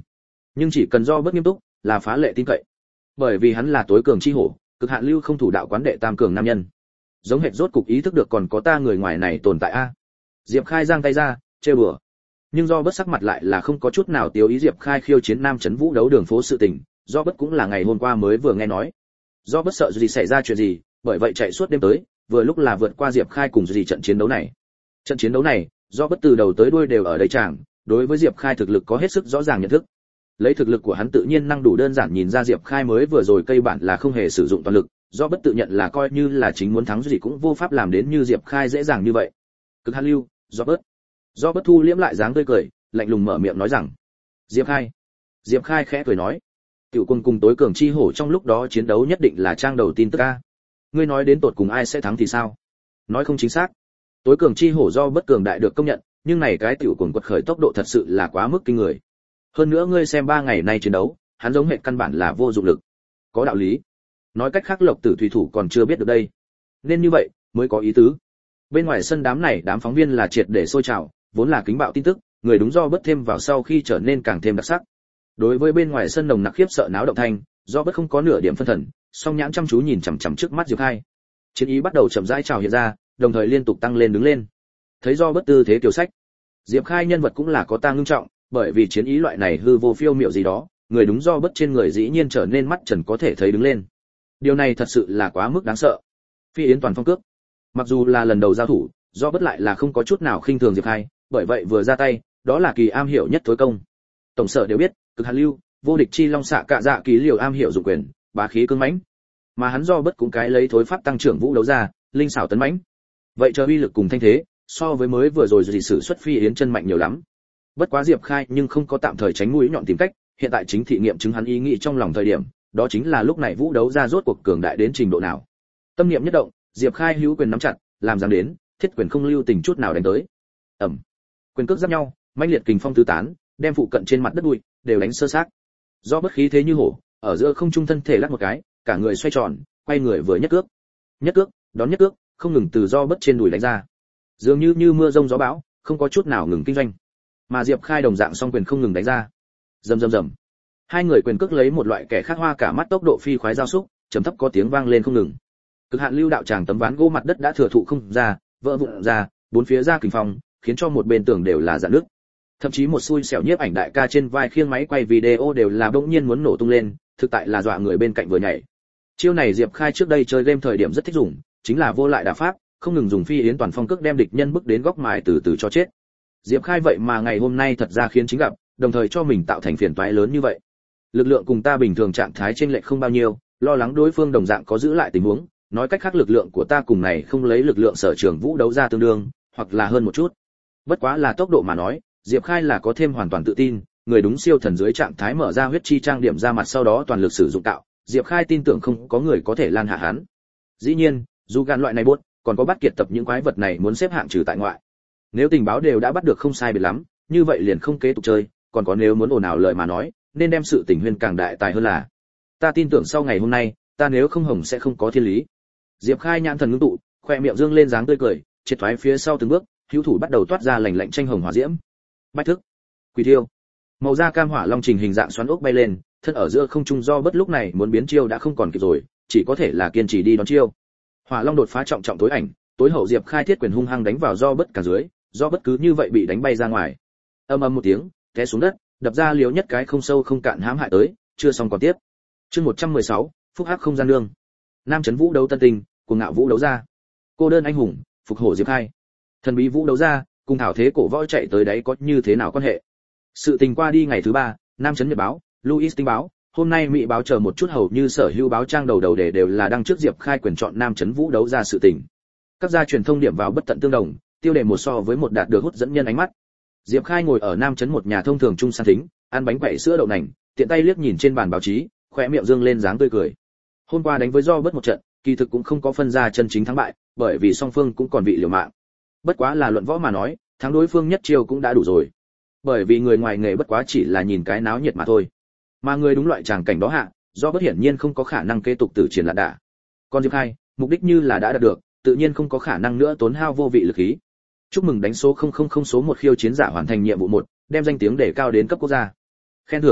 Nhưng chỉ cần do bất nghiêm túc, là phá lệ tin cậy. Bởi vì hắn là tối cường chi hổ, cực hạn lưu không thủ đạo quán đệ tam cường nam nhân. Giống hệt rốt cục ý thức được còn có ta người ngoài này tồn tại a. Diệp Khai giang tay ra, trêu đùa. Nhưng do bất sắc mặt lại là không có chút nào tiêu ý Diệp Khai khiêu chiến Nam Chấn Vũ đấu đường phố sự tình, do bất cũng là ngày hôm qua mới vừa nghe nói. Do bất sợ gì xảy ra chuyện gì, bởi vậy chạy suốt đêm tới, vừa lúc là vượt qua Diệp Khai cùng gì trận chiến đấu này. Trận chiến đấu này, do bất từ đầu tới đuôi đều ở đây chàng, đối với Diệp Khai thực lực có hết sức rõ ràng nhận thức. Lấy thực lực của hắn tự nhiên năng đủ đơn giản nhìn ra Diệp Khai mới vừa rồi cây bản là không hề sử dụng toàn lực, do bất tự nhận là coi như là chính muốn thắng gì cũng vô pháp làm đến như Diệp Khai dễ dàng như vậy. Cực hạn lưu, do bất. Do bất thu liễm lại dáng tươi cười, lạnh lùng mở miệng nói rằng: "Diệp Khai." Diệp Khai khẽ cười nói: "Tiểu quân cùng tối cường chi hổ trong lúc đó chiến đấu nhất định là trang đầu tin tức a. Ngươi nói đến tột cùng ai sẽ thắng thì sao?" Nói không chính xác. Tối cường chi hổ do bất cường đại được công nhận, nhưng này cái tiểu quân quật khởi tốc độ thật sự là quá mức kinh người. Hơn nữa ngươi xem ba ngày nay chiến đấu, hắn giống hệt căn bản là vô dụng lực. Có đạo lý. Nói cách khác Lộc Tử thủy thủ còn chưa biết được đây. Nên như vậy mới có ý tứ. Bên ngoài sân đám này đám phóng viên là triệt để sôi trào, vốn là kính bạo tin tức, người đúng do bất thêm vào sau khi trở nên càng thêm đặc sắc. Đối với bên ngoài sân nồng nặc khiếp sợ náo động thanh, do bất không có nửa điểm phân thần, song nhãn chăm chú nhìn chằm chằm trước mắt Diệp Khai. Chiến ý bắt đầu chậm rãi trào hiện ra, đồng thời liên tục tăng lên đứng lên. Thấy do bất tư thế tiểu sách, Diệp Khai nhân vật cũng là có tang ngưng trọng, bởi vì chiến ý loại này hư vô phiêu miệu gì đó, người đúng do bất trên người dĩ nhiên trở nên mắt trần có thể thấy đứng lên. Điều này thật sự là quá mức đáng sợ. Phi yến toàn phong cước. Mặc dù là lần đầu giao thủ, do bất lại là không có chút nào khinh thường Diệp Khai, bởi vậy vừa ra tay, đó là kỳ am hiểu nhất thối công. Tổng sở đều biết, cực hàn lưu, vô địch chi long xạ cạ dạ kỳ liều am hiểu dụng quyền, bá khí cứng mãnh. Mà hắn do bất cũng cái lấy thối pháp tăng trưởng vũ đấu ra, linh xảo tấn mãnh. Vậy chờ uy lực cùng thanh thế, so với mới vừa rồi gì sử xuất phi yến chân mạnh nhiều lắm. Bất quá Diệp Khai nhưng không có tạm thời tránh mũi nhọn tìm cách, hiện tại chính thị nghiệm chứng hắn ý nghĩ trong lòng thời điểm, đó chính là lúc này vũ đấu ra rốt cuộc cường đại đến trình độ nào. Tâm niệm nhất động, Diệp Khai hữu quyền nắm chặt, làm dáng đến, thiết quyền không lưu tình chút nào đánh tới. Ầm. Quyền cước giáp nhau, mãnh liệt kình phong tứ tán, đem phụ cận trên mặt đất bụi đều đánh sơ xác. Do bất khí thế như hổ, ở giữa không trung thân thể lắc một cái, cả người xoay tròn, quay người vừa nhất cước. Nhất cước, đón nhất cước, không ngừng từ do bất trên đùi đánh ra. Dường như như mưa rông gió bão, không có chút nào ngừng kinh doanh. Mà Diệp Khai đồng dạng song quyền không ngừng đánh ra. Rầm rầm rầm. Hai người quyền cước lấy một loại kẻ khác hoa cả mắt tốc độ phi khoái giao xúc, trầm thấp có tiếng vang lên không ngừng. Cực hạn lưu đạo tràng tấm ván gỗ mặt đất đã thừa thụ không ra, vỡ vụn ra, bốn phía ra kình phong, khiến cho một bên tường đều là rạn nước. Thậm chí một xui xẻo nhiếp ảnh đại ca trên vai khiêng máy quay video đều là bỗng nhiên muốn nổ tung lên, thực tại là dọa người bên cạnh vừa nhảy. Chiêu này Diệp Khai trước đây chơi game thời điểm rất thích dùng, chính là vô lại đả pháp, không ngừng dùng phi yến toàn phong cước đem địch nhân bước đến góc mài từ từ cho chết. Diệp Khai vậy mà ngày hôm nay thật ra khiến chính gặp, đồng thời cho mình tạo thành phiền toái lớn như vậy. Lực lượng cùng ta bình thường trạng thái trên lệch không bao nhiêu, lo lắng đối phương đồng dạng có giữ lại tình huống, nói cách khác lực lượng của ta cùng này không lấy lực lượng sở trường vũ đấu ra tương đương, hoặc là hơn một chút. Bất quá là tốc độ mà nói, Diệp Khai là có thêm hoàn toàn tự tin, người đúng siêu thần dưới trạng thái mở ra huyết chi trang điểm ra mặt sau đó toàn lực sử dụng tạo, Diệp Khai tin tưởng không có người có thể lan hạ hắn. Dĩ nhiên, dù gan loại này buốt, còn có bắt kiệt tập những quái vật này muốn xếp hạng trừ tại ngoại. Nếu tình báo đều đã bắt được không sai biệt lắm, như vậy liền không kế tục chơi, còn có nếu muốn ồn ào lời mà nói, nên đem sự tình huyên càng đại tài hơn là. Ta tin tưởng sau ngày hôm nay, ta nếu không hồng sẽ không có thiên lý. Diệp Khai nhãn thần ngưng tụ, khoe miệng dương lên dáng tươi cười, triệt thoái phía sau từng bước, hữu thủ bắt đầu toát ra lạnh lạnh tranh hồng hỏa diễm. Bách thức, quỷ thiêu. Màu da cam hỏa long trình hình dạng xoắn ốc bay lên, thân ở giữa không trung do bất lúc này muốn biến chiêu đã không còn kịp rồi, chỉ có thể là kiên trì đi đón chiêu. Hỏa long đột phá trọng trọng tối ảnh, tối hậu Diệp Khai thiết quyền hung hăng đánh vào do bất cả dưới, do bất cứ như vậy bị đánh bay ra ngoài. Âm ầm một tiếng, té xuống đất, đập ra liếu nhất cái không sâu không cạn hãm hại tới, chưa xong còn tiếp. Chương một trăm mười sáu, phúc hắc không gian nương. Nam chấn vũ đấu tân tình, cuồng ngạo vũ đấu ra. Cô đơn anh hùng, phục hổ Diệp Khai. Thần bí vũ đấu ra, cùng thảo thế cổ võ chạy tới đấy có như thế nào quan hệ? Sự tình qua đi ngày thứ ba, Nam chấn nhật báo, Louis tinh báo, hôm nay Mỹ báo chờ một chút hầu như sở hữu báo trang đầu đầu để đều là đăng trước Diệp Khai quyền chọn Nam chấn vũ đấu ra sự tình. Các gia truyền thông điểm vào bất tận tương đồng, tiêu đề một so với một đạt được hút dẫn nhân ánh mắt. Diệp Khai ngồi ở Nam chấn một nhà thông thường trung san thính, ăn bánh quẩy sữa đậu nành, tiện tay liếc nhìn trên bàn báo chí, khóe miệng dương lên dáng tươi cười. Hôm qua đánh với do bất một trận, kỳ thực cũng không có phân ra chân chính thắng bại, bởi vì song phương cũng còn bị liều mạng. Bất quá là luận võ mà nói, thắng đối phương nhất chiêu cũng đã đủ rồi. Bởi vì người ngoài nghề bất quá chỉ là nhìn cái náo nhiệt mà thôi. Mà người đúng loại tràng cảnh đó hạ, do bất hiển nhiên không có khả năng kế tục tử triển lạn đả. Còn Diệp Khai, mục đích như là đã đạt được, tự nhiên không có khả năng nữa tốn hao vô vị lực khí. Chúc mừng đánh số không không không số một khiêu chiến giả hoàn thành nhiệm vụ một, đem danh tiếng để cao đến cấp quốc gia. Khen thưởng,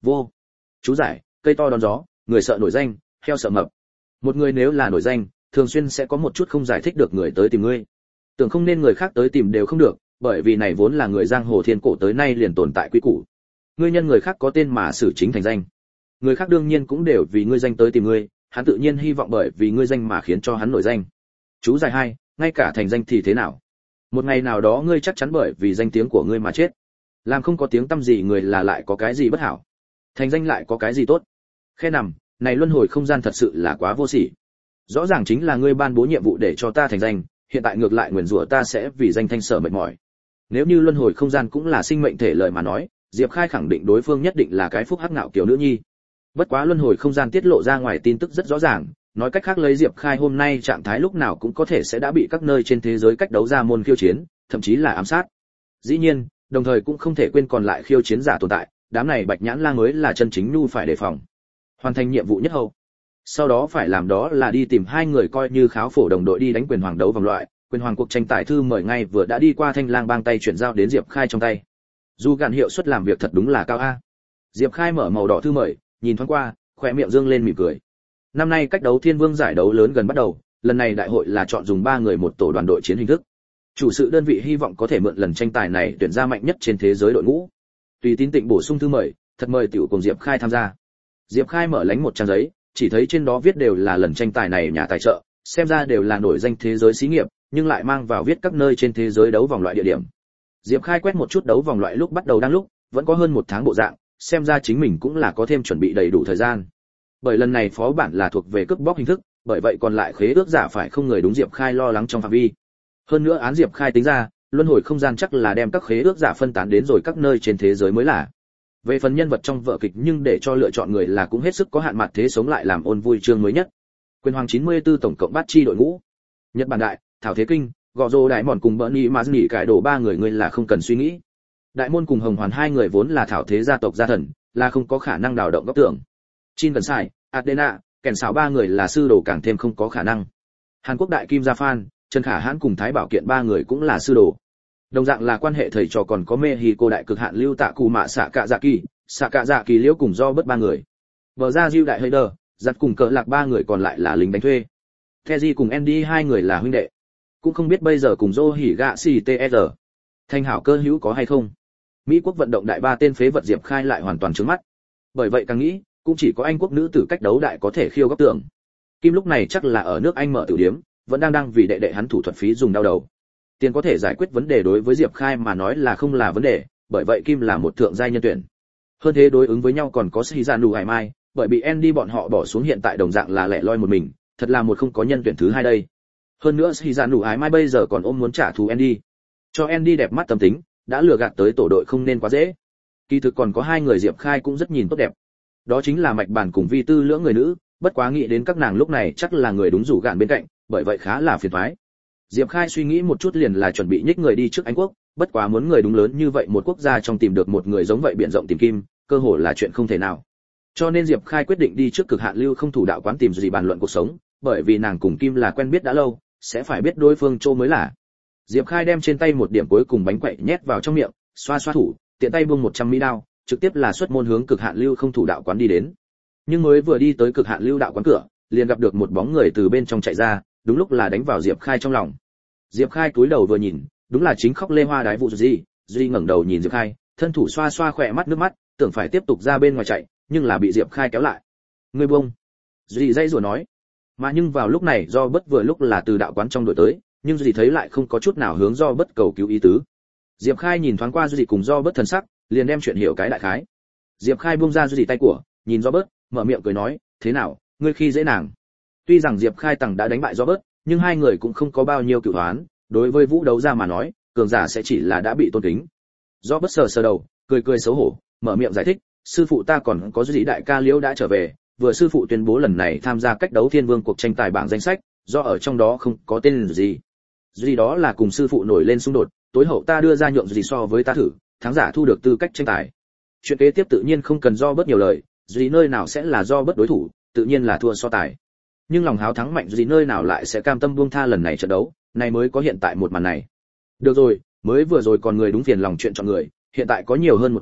Vô. Chú giải, cây to đón gió, người sợ nổi danh, heo sợ mập. Một người nếu là nổi danh, thường xuyên sẽ có một chút không giải thích được người tới tìm ngươi. Tưởng không nên người khác tới tìm đều không được, bởi vì này vốn là người giang hồ thiên cổ tới nay liền tồn tại quy củ. Ngươi nhân người khác có tên mà xử chính thành danh. Người khác đương nhiên cũng đều vì ngươi danh tới tìm ngươi, hắn tự nhiên hy vọng bởi vì ngươi danh mà khiến cho hắn nổi danh. Chú giải hai, ngay cả thành danh thì thế nào? Một ngày nào đó ngươi chắc chắn bởi vì danh tiếng của ngươi mà chết. Làm không có tiếng tăm gì người là lại có cái gì bất hảo? Thành danh lại có cái gì tốt? Khe nằm, này luân hồi không gian thật sự là quá vô sỉ. Rõ ràng chính là ngươi ban bố nhiệm vụ để cho ta thành danh, hiện tại ngược lại nguyền rủa ta sẽ vì danh thanh sở mệt mỏi. Nếu như luân hồi không gian cũng là sinh mệnh thể lời mà nói, Diệp Khai khẳng định đối phương nhất định là cái phúc hắc ngạo kiểu nữ nhi. Bất quá luân hồi không gian tiết lộ ra ngoài tin tức rất rõ ràng, nói cách khác lấy Diệp Khai hôm nay trạng thái lúc nào cũng có thể sẽ đã bị các nơi trên thế giới cách đấu ra môn khiêu chiến, thậm chí là ám sát. Dĩ nhiên, đồng thời cũng không thể quên còn lại khiêu chiến giả tồn tại, đám này Bạch Nhãn Lang mới là chân chính nhu phải đề phòng. Hoàn thành nhiệm vụ nhất hậu. Sau đó phải làm đó là đi tìm hai người coi như kháo phổ đồng đội đi đánh quyền hoàng đấu vòng loại, quyền hoàng cuộc tranh tài thư mời ngay vừa đã đi qua Thanh Lang bang tay chuyển giao đến Diệp Khai trong tay. Dù gạn hiệu suất làm việc thật đúng là cao a. Diệp Khai mở màu đỏ thư mời, nhìn thoáng qua, khóe miệng dương lên mỉm cười. Năm nay cách đấu Thiên Vương giải đấu lớn gần bắt đầu, lần này đại hội là chọn dùng ba người một tổ đoàn đội chiến hình thức. Chủ sự đơn vị hy vọng có thể mượn lần tranh tài này tuyển ra mạnh nhất trên thế giới đội ngũ. Tùy tín tịnh bổ sung thư mời, thật mời tiểu cùng Diệp Khai tham gia. Diệp Khai mở lánh một trang giấy, chỉ thấy trên đó viết đều là lần tranh tài này nhà tài trợ, xem ra đều là nổi danh thế giới xí nghiệp, nhưng lại mang vào viết các nơi trên thế giới đấu vòng loại địa điểm. Diệp Khai quét một chút đấu vòng loại lúc bắt đầu đang lúc, vẫn có hơn một tháng bộ dạng, xem ra chính mình cũng là có thêm chuẩn bị đầy đủ thời gian. Bởi lần này phó bản là thuộc về cướp bóc hình thức, bởi vậy còn lại khế ước giả phải không người đúng Diệp Khai lo lắng trong phạm vi. Hơn nữa án Diệp Khai tính ra, luân hồi không gian chắc là đem các khế ước giả phân tán đến rồi các nơi trên thế giới mới là. Về phần nhân vật trong vở kịch nhưng để cho lựa chọn người là cũng hết sức có hạn mặt thế sống lại làm ôn vui chương mới nhất. Quyền hoàng chín mươi tư tổng cộng bát chi đội ngũ. Nhật Bản đại, Thảo Thế Kinh, Gò Rô Đại Mòn cùng Bernie mà nghỉ cải đổ ba người người là không cần suy nghĩ. Đại môn cùng Hồng Hoàn hai người vốn là Thảo Thế gia tộc gia thần, là không có khả năng đào động góc tưởng. Chin Cần Sai, Adena, kèn xảo ba người là sư đồ càng thêm không có khả năng. Hàn Quốc đại Kim Gia Phan, Trần Khả Hãn cùng Thái Bảo Kiện ba người cũng là sư đồ. Đồng dạng là quan hệ thầy trò còn có Mexico đại cực hạn Lưu Tạ Cù Mạ Xạ Cạ Dạ Kỳ, Xạ Cạ Dạ Kỳ liễu cùng do bất ba người. Bờ ra Diêu đại Hayder, giật cùng cỡ lạc ba người còn lại là lính đánh thuê. Keji cùng Andy hai người là huynh đệ. Cũng không biết bây giờ cùng Dô Hỉ Gạ xê tê rờ. Thanh hảo cơ hữu có hay không? Mỹ quốc vận động đại ba tên phế vật Diệp Khai lại hoàn toàn trướng mắt. Bởi vậy càng nghĩ, cũng chỉ có Anh quốc nữ tử cách đấu đại có thể khiêu góc tưởng. Kim lúc này chắc là ở nước Anh mở tiểu điếm, vẫn đang đang vì đệ đệ hắn thủ thuật phí dùng đau đầu. Tiền có thể giải quyết vấn đề đối với Diệp Khai mà nói là không là vấn đề, bởi vậy Kim là một thượng giai nhân tuyển. Hơn thế đối ứng với nhau còn có Shizanu Hải Mai, bởi bị Andy bọn họ bỏ xuống hiện tại đồng dạng là lẻ loi một mình, thật là một không có nhân tuyển thứ hai đây. Hơn nữa Shizanu Hải Mai bây giờ còn ôm muốn trả thù Andy. Cho Andy đẹp mắt tâm tính, đã lừa gạt tới tổ đội không nên quá dễ. Kỳ thực còn có hai người Diệp Khai cũng rất nhìn tốt đẹp. Đó chính là Mạch Bản cùng Vi Tư lưỡng người nữ, bất quá nghĩ đến các nàng lúc này chắc là người đúng rủ gạn bên cạnh, bởi vậy khá là phiền toái. Diệp Khai suy nghĩ một chút liền là chuẩn bị nhích người đi trước Anh quốc, bất quá muốn người đúng lớn như vậy một quốc gia trong tìm được một người giống vậy biển rộng tìm kim, cơ hội là chuyện không thể nào. Cho nên Diệp Khai quyết định đi trước cực hạn lưu không thủ đạo quán tìm gì bàn luận cuộc sống, bởi vì nàng cùng Kim là quen biết đã lâu, sẽ phải biết đối phương chỗ mới là. Diệp Khai đem trên tay một điểm cuối cùng bánh quậy nhét vào trong miệng, xoa xoa thủ, tiện tay buông một trăm mỹ đao, trực tiếp là xuất môn hướng cực hạn lưu không thủ đạo quán đi đến. Nhưng mới vừa đi tới cực hạn lưu đạo quán cửa, liền gặp được một bóng người từ bên trong chạy ra, đúng lúc là đánh vào Diệp Khai trong lòng. Diệp Khai cúi đầu vừa nhìn, đúng là chính khóc lê hoa đái vụ gì, Duy ngẩng đầu nhìn Diệp Khai, thân thủ xoa xoa khỏe mắt nước mắt, tưởng phải tiếp tục ra bên ngoài chạy, nhưng là bị Diệp Khai kéo lại. Ngươi buông. Duy dây rủa nói. Mà nhưng vào lúc này do bất vừa lúc là từ đạo quán trong đội tới, nhưng Duy thấy lại không có chút nào hướng do bất cầu cứu ý tứ. Diệp Khai nhìn thoáng qua Duy cùng do bất thần sắc, liền đem chuyện hiểu cái đại khái. Diệp Khai buông ra Duy tay của, nhìn do bớt, mở miệng cười nói, thế nào, ngươi khi dễ nàng. Tuy rằng Diệp Khai tầng đã đánh bại do bớt, nhưng hai người cũng không có bao nhiêu cửu hoán, đối với vũ đấu ra mà nói, cường giả sẽ chỉ là đã bị tôn kính. Do bất sờ sờ đầu, cười cười xấu hổ, mở miệng giải thích, sư phụ ta còn có Duy đại ca Liễu đã trở về, vừa sư phụ tuyên bố lần này tham gia cách đấu Thiên Vương cuộc tranh tài bảng danh sách, do ở trong đó không có tên gì. Duy đó là cùng sư phụ nổi lên xung đột, tối hậu ta đưa ra nhượng gì so với ta thử, thắng giả thu được tư cách tranh tài. Chuyện kế tiếp tự nhiên không cần do bớt nhiều lời, Duy nơi nào sẽ là do bớt đối thủ, tự nhiên là thua so tài. Nhưng lòng háo thắng mạnh Duy nơi nào lại sẽ cam tâm buông tha lần này trận đấu, này mới có hiện tại một màn này. Được rồi, mới vừa rồi còn người đúng phiền lòng chuyện chọn người, hiện tại có nhiều hơn một cái,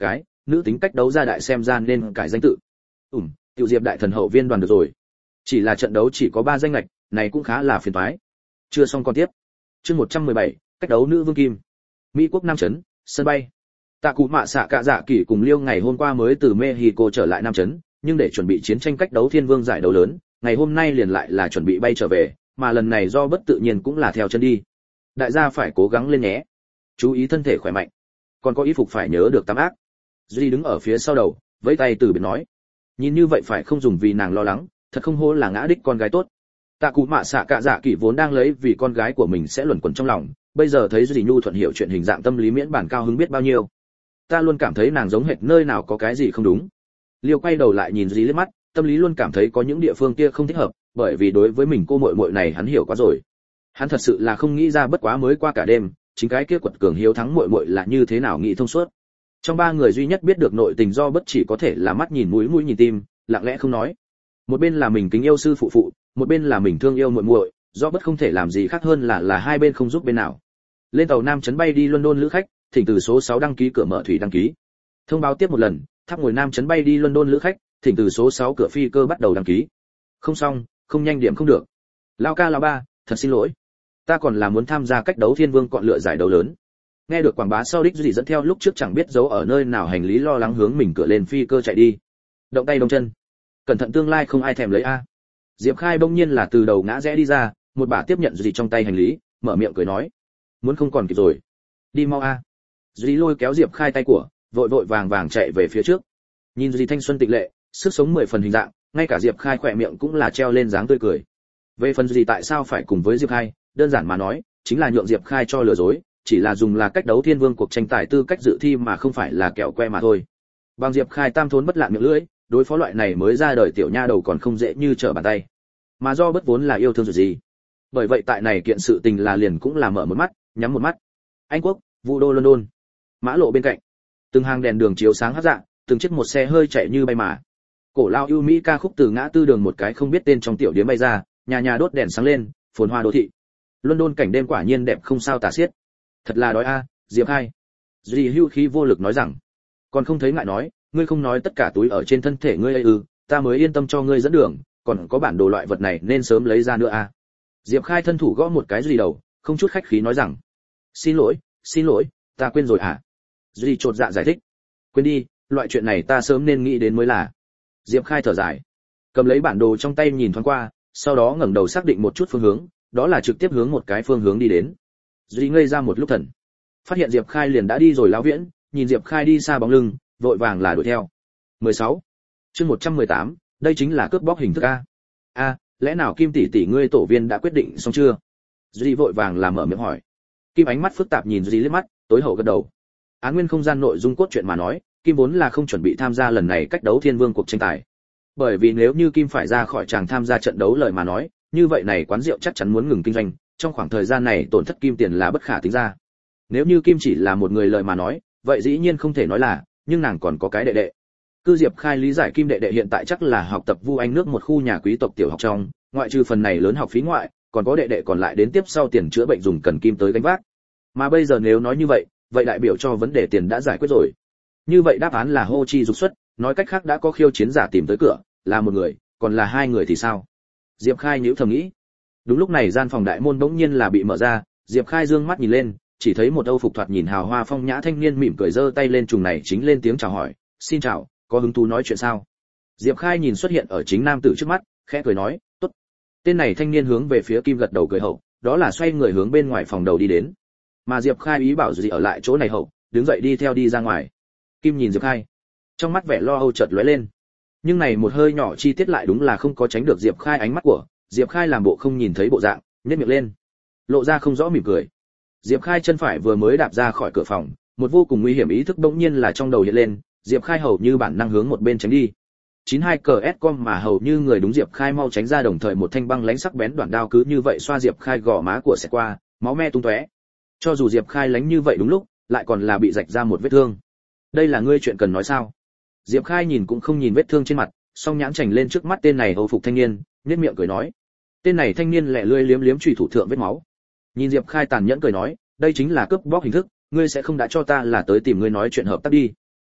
nữ tính cách đấu gia đại xem ra nên cải danh tự. Ừm, tiểu Diệp đại thần hậu viên đoàn được rồi. Chỉ là trận đấu chỉ có ba danh lệch, này cũng khá là phiền toái. Chưa xong còn tiếp. Chương một trăm mười bảy, cách đấu nữ vương kim. Mỹ quốc Nam trấn, sân bay. Tạ Cụ Mạ Xạ Cạ Dạ Kỳ cùng Liêu ngày hôm qua mới từ Mexico trở lại Nam trấn, nhưng để chuẩn bị chiến tranh cách đấu thiên vương giải đấu lớn, ngày hôm nay liền lại là chuẩn bị bay trở về, mà lần này do bất tự nhiên cũng là theo chân đi. Đại gia phải cố gắng lên nhé. Chú ý thân thể khỏe mạnh. Còn có y phục phải nhớ được tắm ác. Duy đứng ở phía sau đầu, vẫy tay từ biệt nói. Nhìn như vậy phải không dùng vì nàng lo lắng, thật không hổ là ngã đích con gái tốt. Tạ Cụ Mạ Xạ Cạ Dạ Kỳ vốn đang lấy vì con gái của mình sẽ luẩn quẩn trong lòng, bây giờ thấy Duy nhu thuận hiểu chuyện hình dạng tâm lý miễn bản cao hứng biết bao nhiêu. Ta luôn cảm thấy nàng giống hệt nơi nào có cái gì không đúng. Liêu quay đầu lại nhìn Duy liếc mắt, tâm lý luôn cảm thấy có những địa phương kia không thích hợp, bởi vì đối với mình cô muội muội này hắn hiểu quá rồi. Hắn thật sự là không nghĩ ra bất quá mới qua cả đêm, chính cái kia quật cường hiếu thắng muội muội là như thế nào nghĩ thông suốt. Trong ba người duy nhất biết được nội tình do bất chỉ có thể là mắt nhìn mũi mũi nhìn tim, lặng lẽ không nói. Một bên là mình kính yêu sư phụ phụ, một bên là mình thương yêu muội muội, do bất không thể làm gì khác hơn là là hai bên không giúp bên nào. Lên tàu Nam trấn bay đi London lữ khách, thỉnh từ số sáu đăng ký cửa mở thủy đăng ký. Thông báo tiếp một lần, tháp ngồi Nam trấn bay đi London lữ khách, thỉnh từ số sáu cửa phi cơ bắt đầu đăng ký. Không xong, không nhanh điểm không được. Lao ca lao ba, thật xin lỗi. Ta còn là muốn tham gia cách đấu thiên vương chọn lựa giải đấu lớn. Nghe được quảng bá sau đích gì dẫn theo lúc trước chẳng biết giấu ở nơi nào hành lý lo lắng hướng mình cửa lên phi cơ chạy đi. Động tay động chân. Cẩn thận tương lai không ai thèm lấy a. Diệp Khai bỗng nhiên là từ đầu ngã rẽ đi ra, một bà tiếp nhận gì trong tay hành lý, mở miệng cười nói, muốn không còn kịp rồi. Đi mau a. Duy lôi kéo Diệp Khai tay của, vội vội vàng vàng chạy về phía trước. Nhìn Duy thanh xuân tịnh lệ, sức sống mười phần hình dạng, ngay cả Diệp Khai khỏe miệng cũng là treo lên dáng tươi cười. Về phần gì tại sao phải cùng với Diệp Khai, đơn giản mà nói, chính là nhượng Diệp Khai cho lừa dối, chỉ là dùng là cách đấu thiên vương cuộc tranh tài tư cách dự thi mà không phải là kẹo que mà thôi. Bằng Diệp Khai tam thốn bất lạn miệng lưỡi, đối phó loại này mới ra đời tiểu nha đầu còn không dễ như trở bàn tay. Mà do bất vốn là yêu thương gì. Bởi vậy tại này kiện sự tình là liền cũng là mở một mắt, nhắm một mắt. Anh quốc, Vu đô London. Mã lộ bên cạnh, từng hàng đèn đường chiếu sáng hắt dạng, từng chiếc một xe hơi chạy như bay mà. Cổ lao ưu mỹ ca khúc từ ngã tư đường một cái không biết tên trong tiểu điếm bay ra, nhà nhà đốt đèn sáng lên, phồn hoa đô thị. London cảnh đêm quả nhiên đẹp không sao tả xiết. Thật là đói a, à, Diệp Khai. Duy hưu khí vô lực nói rằng, còn không thấy ngại nói, ngươi không nói tất cả túi ở trên thân thể ngươi ấy ư, ta mới yên tâm cho ngươi dẫn đường, còn có bản đồ loại vật này nên sớm lấy ra nữa a. À. Diệp Khai thân thủ gõ một cái Duy đầu, không chút khách khí nói rằng, xin lỗi, xin lỗi, ta quên rồi à. Duy chột dạ giải thích, quên đi, loại chuyện này ta sớm nên nghĩ đến mới là. Diệp Khai thở dài, cầm lấy bản đồ trong tay nhìn thoáng qua, sau đó ngẩng đầu xác định một chút phương hướng, đó là trực tiếp hướng một cái phương hướng đi đến. Duy ngây ra một lúc thần, phát hiện Diệp Khai liền đã đi rồi lão viễn, nhìn Diệp Khai đi xa bóng lưng, vội vàng là đuổi theo. mười sáu. Chương một trăm mười tám, đây chính là cướp bóc hình thức a. A, lẽ nào Kim tỷ tỷ ngươi tổ viên đã quyết định xong chưa? Duy vội vàng làm mở miệng hỏi. Kim ánh mắt phức tạp nhìn Duy liếc mắt, tối hậu gật đầu. Án nguyên không gian nội dung cốt truyện mà nói, Kim vốn là không chuẩn bị tham gia lần này cách đấu thiên vương cuộc tranh tài. Bởi vì nếu như Kim phải ra khỏi chàng tham gia trận đấu lời mà nói, như vậy này quán rượu chắc chắn muốn ngừng kinh doanh, trong khoảng thời gian này tổn thất Kim tiền là bất khả tính ra. Nếu như Kim chỉ là một người lời mà nói, vậy dĩ nhiên không thể nói là, nhưng nàng còn có cái đệ đệ. Cư Diệp Khai lý giải Kim đệ đệ hiện tại chắc là học tập Vu Anh nước một khu nhà quý tộc tiểu học trong, ngoại trừ phần này lớn học phí ngoại, còn có đệ đệ còn lại đến tiếp sau tiền chữa bệnh dùng cần Kim tới gánh vác. Mà bây giờ nếu nói như vậy, vậy đại biểu cho vấn đề tiền đã giải quyết rồi. Như vậy đáp án là hô chi dục xuất, nói cách khác đã có khiêu chiến giả tìm tới cửa, là một người, còn là hai người thì sao? Diệp Khai nhíu thầm nghĩ. Đúng lúc này gian phòng đại môn bỗng nhiên là bị mở ra, Diệp Khai dương mắt nhìn lên, chỉ thấy một Âu phục thoạt nhìn hào hoa phong nhã thanh niên mỉm cười giơ tay lên trùng này chính lên tiếng chào hỏi, "Xin chào, có hứng thú nói chuyện sao?" Diệp Khai nhìn xuất hiện ở chính nam tử trước mắt, khẽ cười nói, "Tốt." Tên này thanh niên hướng về phía Kim gật đầu cười hậu, đó là xoay người hướng bên ngoài phòng đầu đi đến. Mà Diệp Khai ý bảo gì ở lại chỗ này hậu, đứng dậy đi theo đi ra ngoài. Kim nhìn Diệp Khai, trong mắt vẻ lo âu chợt lóe lên. Nhưng này một hơi nhỏ chi tiết lại đúng là không có tránh được Diệp Khai ánh mắt của, Diệp Khai làm bộ không nhìn thấy bộ dạng, nhếch miệng lên, lộ ra không rõ mỉm cười. Diệp Khai chân phải vừa mới đạp ra khỏi cửa phòng, một vô cùng nguy hiểm ý thức bỗng nhiên là trong đầu hiện lên, Diệp Khai hầu như bản năng hướng một bên tránh đi. chín mươi hai cờ ét com mà hầu như người đúng Diệp Khai mau tránh ra, đồng thời một thanh băng lãnh sắc bén đoạn đao cứ như vậy xoa Diệp Khai gò má của xẹt qua, máu me tung tóe. Cho dù Diệp Khai lánh như vậy đúng lúc, lại còn là bị rạch ra một vết thương. Đây là ngươi chuyện cần nói sao? Diệp Khai nhìn cũng không nhìn vết thương trên mặt, song nhãn chảnh lên trước mắt tên này Âu phục thanh niên, nhếch miệng cười nói. Tên này thanh niên lẹ lươi liếm liếm chùy thủ thượng vết máu. Nhìn Diệp Khai tàn nhẫn cười nói, đây chính là cướp bóc hình thức, ngươi sẽ không đã cho ta là tới tìm ngươi nói chuyện hợp tác đi.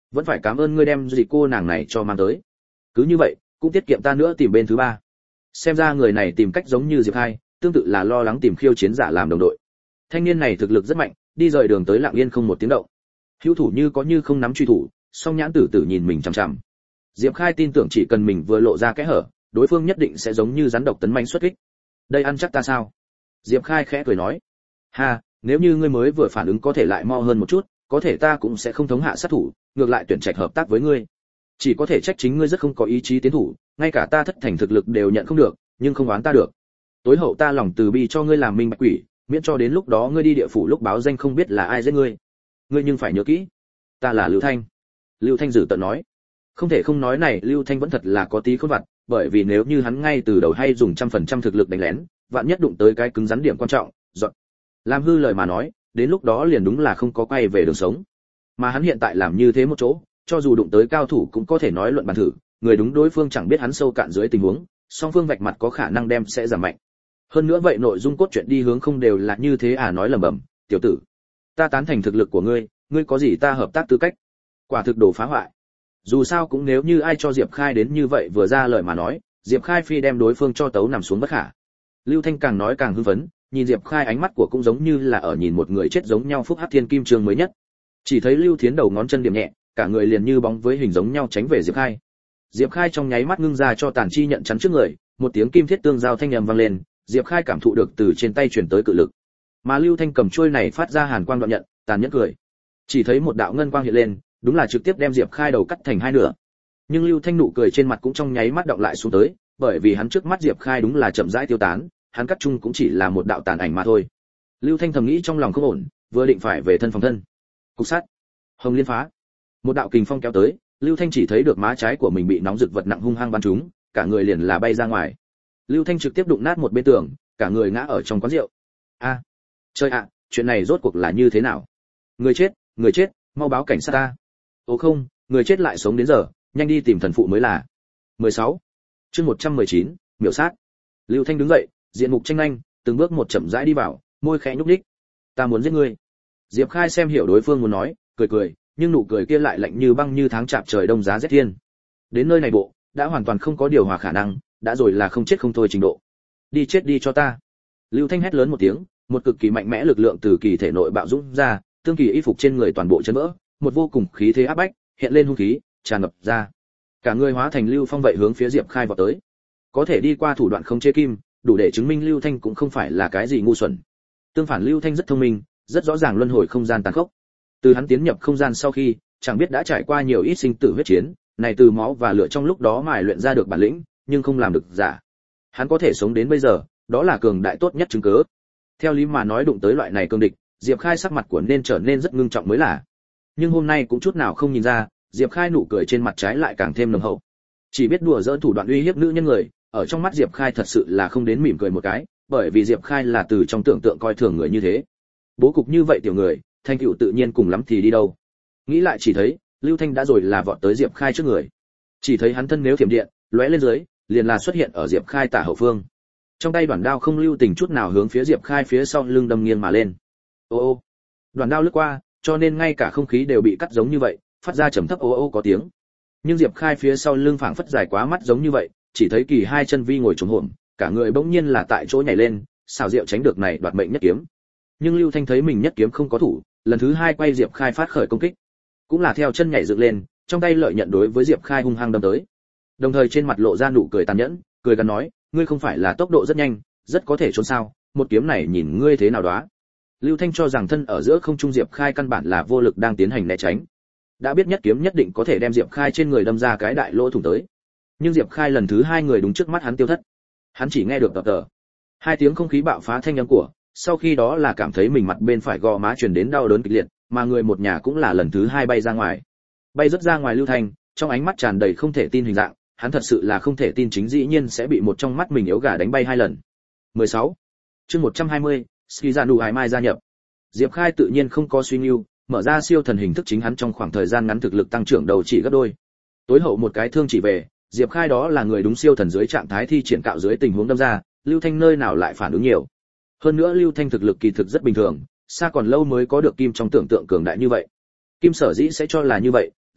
vẫn phải cảm ơn ngươi đem gì cô nàng này cho mang tới. Cứ như vậy, cũng tiết kiệm ta nữa tìm bên thứ ba. Xem ra người này tìm cách giống như Diệp Khai, tương tự là lo lắng tìm khiêu chiến giả làm đồng đội. Thanh niên này thực lực rất mạnh, đi rời đường tới lặng yên không một tiếng động. Hữu thủ như có như không nắm truy thủ, song nhãn tử tử nhìn mình chằm chằm. Diệp Khai tin tưởng chỉ cần mình vừa lộ ra kẽ hở, đối phương nhất định sẽ giống như rắn độc tấn manh xuất kích. Đây ăn chắc ta sao? Diệp Khai khẽ cười nói. Ha, nếu như ngươi mới vừa phản ứng có thể lại mau hơn một chút, có thể ta cũng sẽ không thống hạ sát thủ, ngược lại tuyển trạch hợp tác với ngươi. Chỉ có thể trách chính ngươi rất không có ý chí tiến thủ, ngay cả ta thất thành thực lực đều nhận không được, nhưng không oán ta được. Tối hậu ta lòng từ bi cho ngươi làm minh bạch quỷ, miễn cho đến lúc đó ngươi đi địa phủ lúc báo danh không biết là ai giết ngươi. Ngươi nhưng phải nhớ kỹ, ta là Lưu Thanh. Lưu Thanh dử tận nói. Không thể không nói này, Lưu Thanh vẫn thật là có tí khôn vặt, bởi vì nếu như hắn ngay từ đầu hay dùng trăm phần trăm thực lực đánh lén, vạn nhất đụng tới cái cứng rắn điểm quan trọng, dọn làm hư lời mà nói, đến lúc đó liền đúng là không có quay về đường sống. Mà hắn hiện tại làm như thế một chỗ, cho dù đụng tới cao thủ cũng có thể nói luận bàn thử, người đúng đối phương chẳng biết hắn sâu cạn dưới tình huống, song phương vạch mặt có khả năng đem sẽ giảm mạnh. Hơn nữa vậy nội dung cốt truyện đi hướng không đều là như thế à, nói lẩm bẩm, tiểu tử, ta tán thành thực lực của ngươi, ngươi có gì ta hợp tác tư cách? Quả thực đồ phá hoại. Dù sao cũng nếu như ai cho Diệp Khai đến như vậy vừa ra lời mà nói, Diệp Khai phi đem đối phương cho tấu nằm xuống bất khả. Lưu Thanh càng nói càng hưng phấn, nhìn Diệp Khai ánh mắt của cũng giống như là ở nhìn một người chết giống nhau. Phúc Hắc Thiên Kim Trường mới nhất. Chỉ thấy Lưu Thiến đầu ngón chân điểm nhẹ, cả người liền như bóng với hình giống nhau tránh về Diệp Khai. Diệp Khai trong nháy mắt ngưng ra cho tàn chi nhận chắn trước người, một tiếng kim thiết tương giao thanh âm vang lên, Diệp Khai cảm thụ được từ trên tay truyền tới cự lực. Mà Lưu Thanh cầm chuôi này phát ra hàn quang đoạn nhận, tàn nhẫn cười. Chỉ thấy một đạo ngân quang hiện lên, đúng là trực tiếp đem Diệp Khai đầu cắt thành hai nửa. Nhưng Lưu Thanh nụ cười trên mặt cũng trong nháy mắt đọng lại xuống tới, bởi vì hắn trước mắt Diệp Khai đúng là chậm rãi tiêu tán, hắn cắt chung cũng chỉ là một đạo tàn ảnh mà thôi. Lưu Thanh thầm nghĩ trong lòng không ổn, vừa định phải về thân phòng thân. Cục sắt, Hồng Liên phá. Một đạo kình phong kéo tới, Lưu Thanh chỉ thấy được má trái của mình bị nóng rực vật nặng hung hăng bắn trúng, cả người liền là bay ra ngoài. Lưu Thanh trực tiếp đụng nát một bên tường, cả người ngã ở trong quán rượu. A, à, trời ạ, chuyện này rốt cuộc là như thế nào? Người chết, người chết, mau báo cảnh sát ta. Ồ không, người chết lại sống đến giờ, nhanh đi tìm thần phụ mới là. mười sáu. Chương một trăm mười chín, miểu sát. Lưu Thanh đứng dậy, diện mục tranh nhanh, từng bước một chậm rãi đi vào, môi khẽ nhúc nhích. Ta muốn giết ngươi. Diệp Khai xem hiểu đối phương muốn nói, cười cười, nhưng nụ cười kia lại lạnh như băng như tháng chạp trời đông giá rét thiên. Đến nơi này bộ, đã hoàn toàn không có điều hòa khả năng, đã rồi là không chết không thôi trình độ. Đi chết đi cho ta. Lưu Thanh hét lớn một tiếng, một cực kỳ mạnh mẽ lực lượng từ kỳ thể nội bạo dũng ra, tương kỳ y phục trên người toàn bộ chấn vỡ, một vô cùng khí thế áp bách hiện lên hung khí tràn ngập ra, cả người hóa thành lưu phong vậy hướng phía Diệp Khai vọt tới. Có thể đi qua thủ đoạn không chế kim, đủ để chứng minh Lưu Thanh cũng không phải là cái gì ngu xuẩn. Tương phản, Lưu Thanh rất thông minh, rất rõ ràng luân hồi không gian tàn khốc. Từ hắn tiến nhập không gian sau khi, chẳng biết đã trải qua nhiều ít sinh tử huyết chiến, này từ máu và lửa trong lúc đó mài luyện ra được bản lĩnh, nhưng không làm được giả. Hắn có thể sống đến bây giờ, đó là cường đại tốt nhất chứng cứ. Theo lý mà nói, đụng tới loại này cương địch, Diệp Khai sắc mặt của nên trở nên rất ngưng trọng mới là. Nhưng hôm nay cũng chút nào không nhìn ra, Diệp Khai nụ cười trên mặt trái lại càng thêm nồng hậu. Chỉ biết đùa giỡn thủ đoạn uy hiếp nữ nhân người, ở trong mắt Diệp Khai thật sự là không đến mỉm cười một cái, bởi vì Diệp Khai là từ trong tưởng tượng coi thường người như thế. Bố cục như vậy tiểu người, thanh tựu tự nhiên cùng lắm thì đi đâu. Nghĩ lại chỉ thấy, Lưu Thanh đã rồi là vọt tới Diệp Khai trước người. Chỉ thấy hắn thân nếu thiểm điện, lóe lên dưới, liền là xuất hiện ở Diệp Khai tả hậu phương. Trong tay đoạn đao không lưu tình chút nào hướng phía Diệp Khai phía sau lưng đâm nghiêng mà lên. Ô ô. Đoạn đao lướt qua, cho nên ngay cả không khí đều bị cắt giống như vậy, phát ra trầm thấp ô ô có tiếng. Nhưng Diệp Khai phía sau lưng phảng phất dài quá mắt giống như vậy, chỉ thấy kỳ hai chân vi ngồi trống hổm, cả người bỗng nhiên là tại chỗ nhảy lên, xảo diệu tránh được này đoạt mệnh nhất kiếm. Nhưng Lưu Thanh thấy mình nhất kiếm không có thủ, lần thứ hai quay Diệp Khai phát khởi công kích, cũng là theo chân nhảy dựng lên, trong tay lợi nhận đối với Diệp Khai hung hăng đâm tới. Đồng thời trên mặt lộ ra nụ cười tàn nhẫn, cười gằn nói, ngươi không phải là tốc độ rất nhanh, rất có thể trốn sao? Một kiếm này nhìn ngươi thế nào đó. Lưu Thanh cho rằng thân ở giữa không trung Diệp Khai căn bản là vô lực đang tiến hành né tránh. Đã biết nhất kiếm nhất định có thể đem Diệp Khai trên người đâm ra cái đại lỗ thủng tới. Nhưng Diệp Khai lần thứ hai người đúng trước mắt hắn tiêu thất. Hắn chỉ nghe được tập tờ hai tiếng không khí bạo phá thanh âm của, sau khi đó là cảm thấy mình mặt bên phải gò má truyền đến đau đớn kịch liệt, mà người một nhà cũng là lần thứ hai bay ra ngoài. Bay rất ra ngoài Lưu Thanh, trong ánh mắt tràn đầy không thể tin hình dạng, hắn thật sự là không thể tin chính dĩ nhiên sẽ bị một trong mắt mình yếu gà đánh bay hai lần. mười sáu. Chương một trăm hai mươi, Skizanu Hải Mai gia nhập. Diệp Khai tự nhiên không có suy nghĩ, mở ra siêu thần hình thức chính hắn trong khoảng thời gian ngắn thực lực tăng trưởng đầu chỉ gấp đôi. Tối hậu một cái thương chỉ về, Diệp Khai đó là người đúng siêu thần dưới trạng thái thi triển cạo dưới tình huống đâm ra, Lưu Thanh nơi nào lại phản ứng nhiều. Hơn nữa Lưu Thanh thực lực kỳ thực rất bình thường, xa còn lâu mới có được kim trong tưởng tượng cường đại như vậy. Kim sở dĩ sẽ cho là như vậy,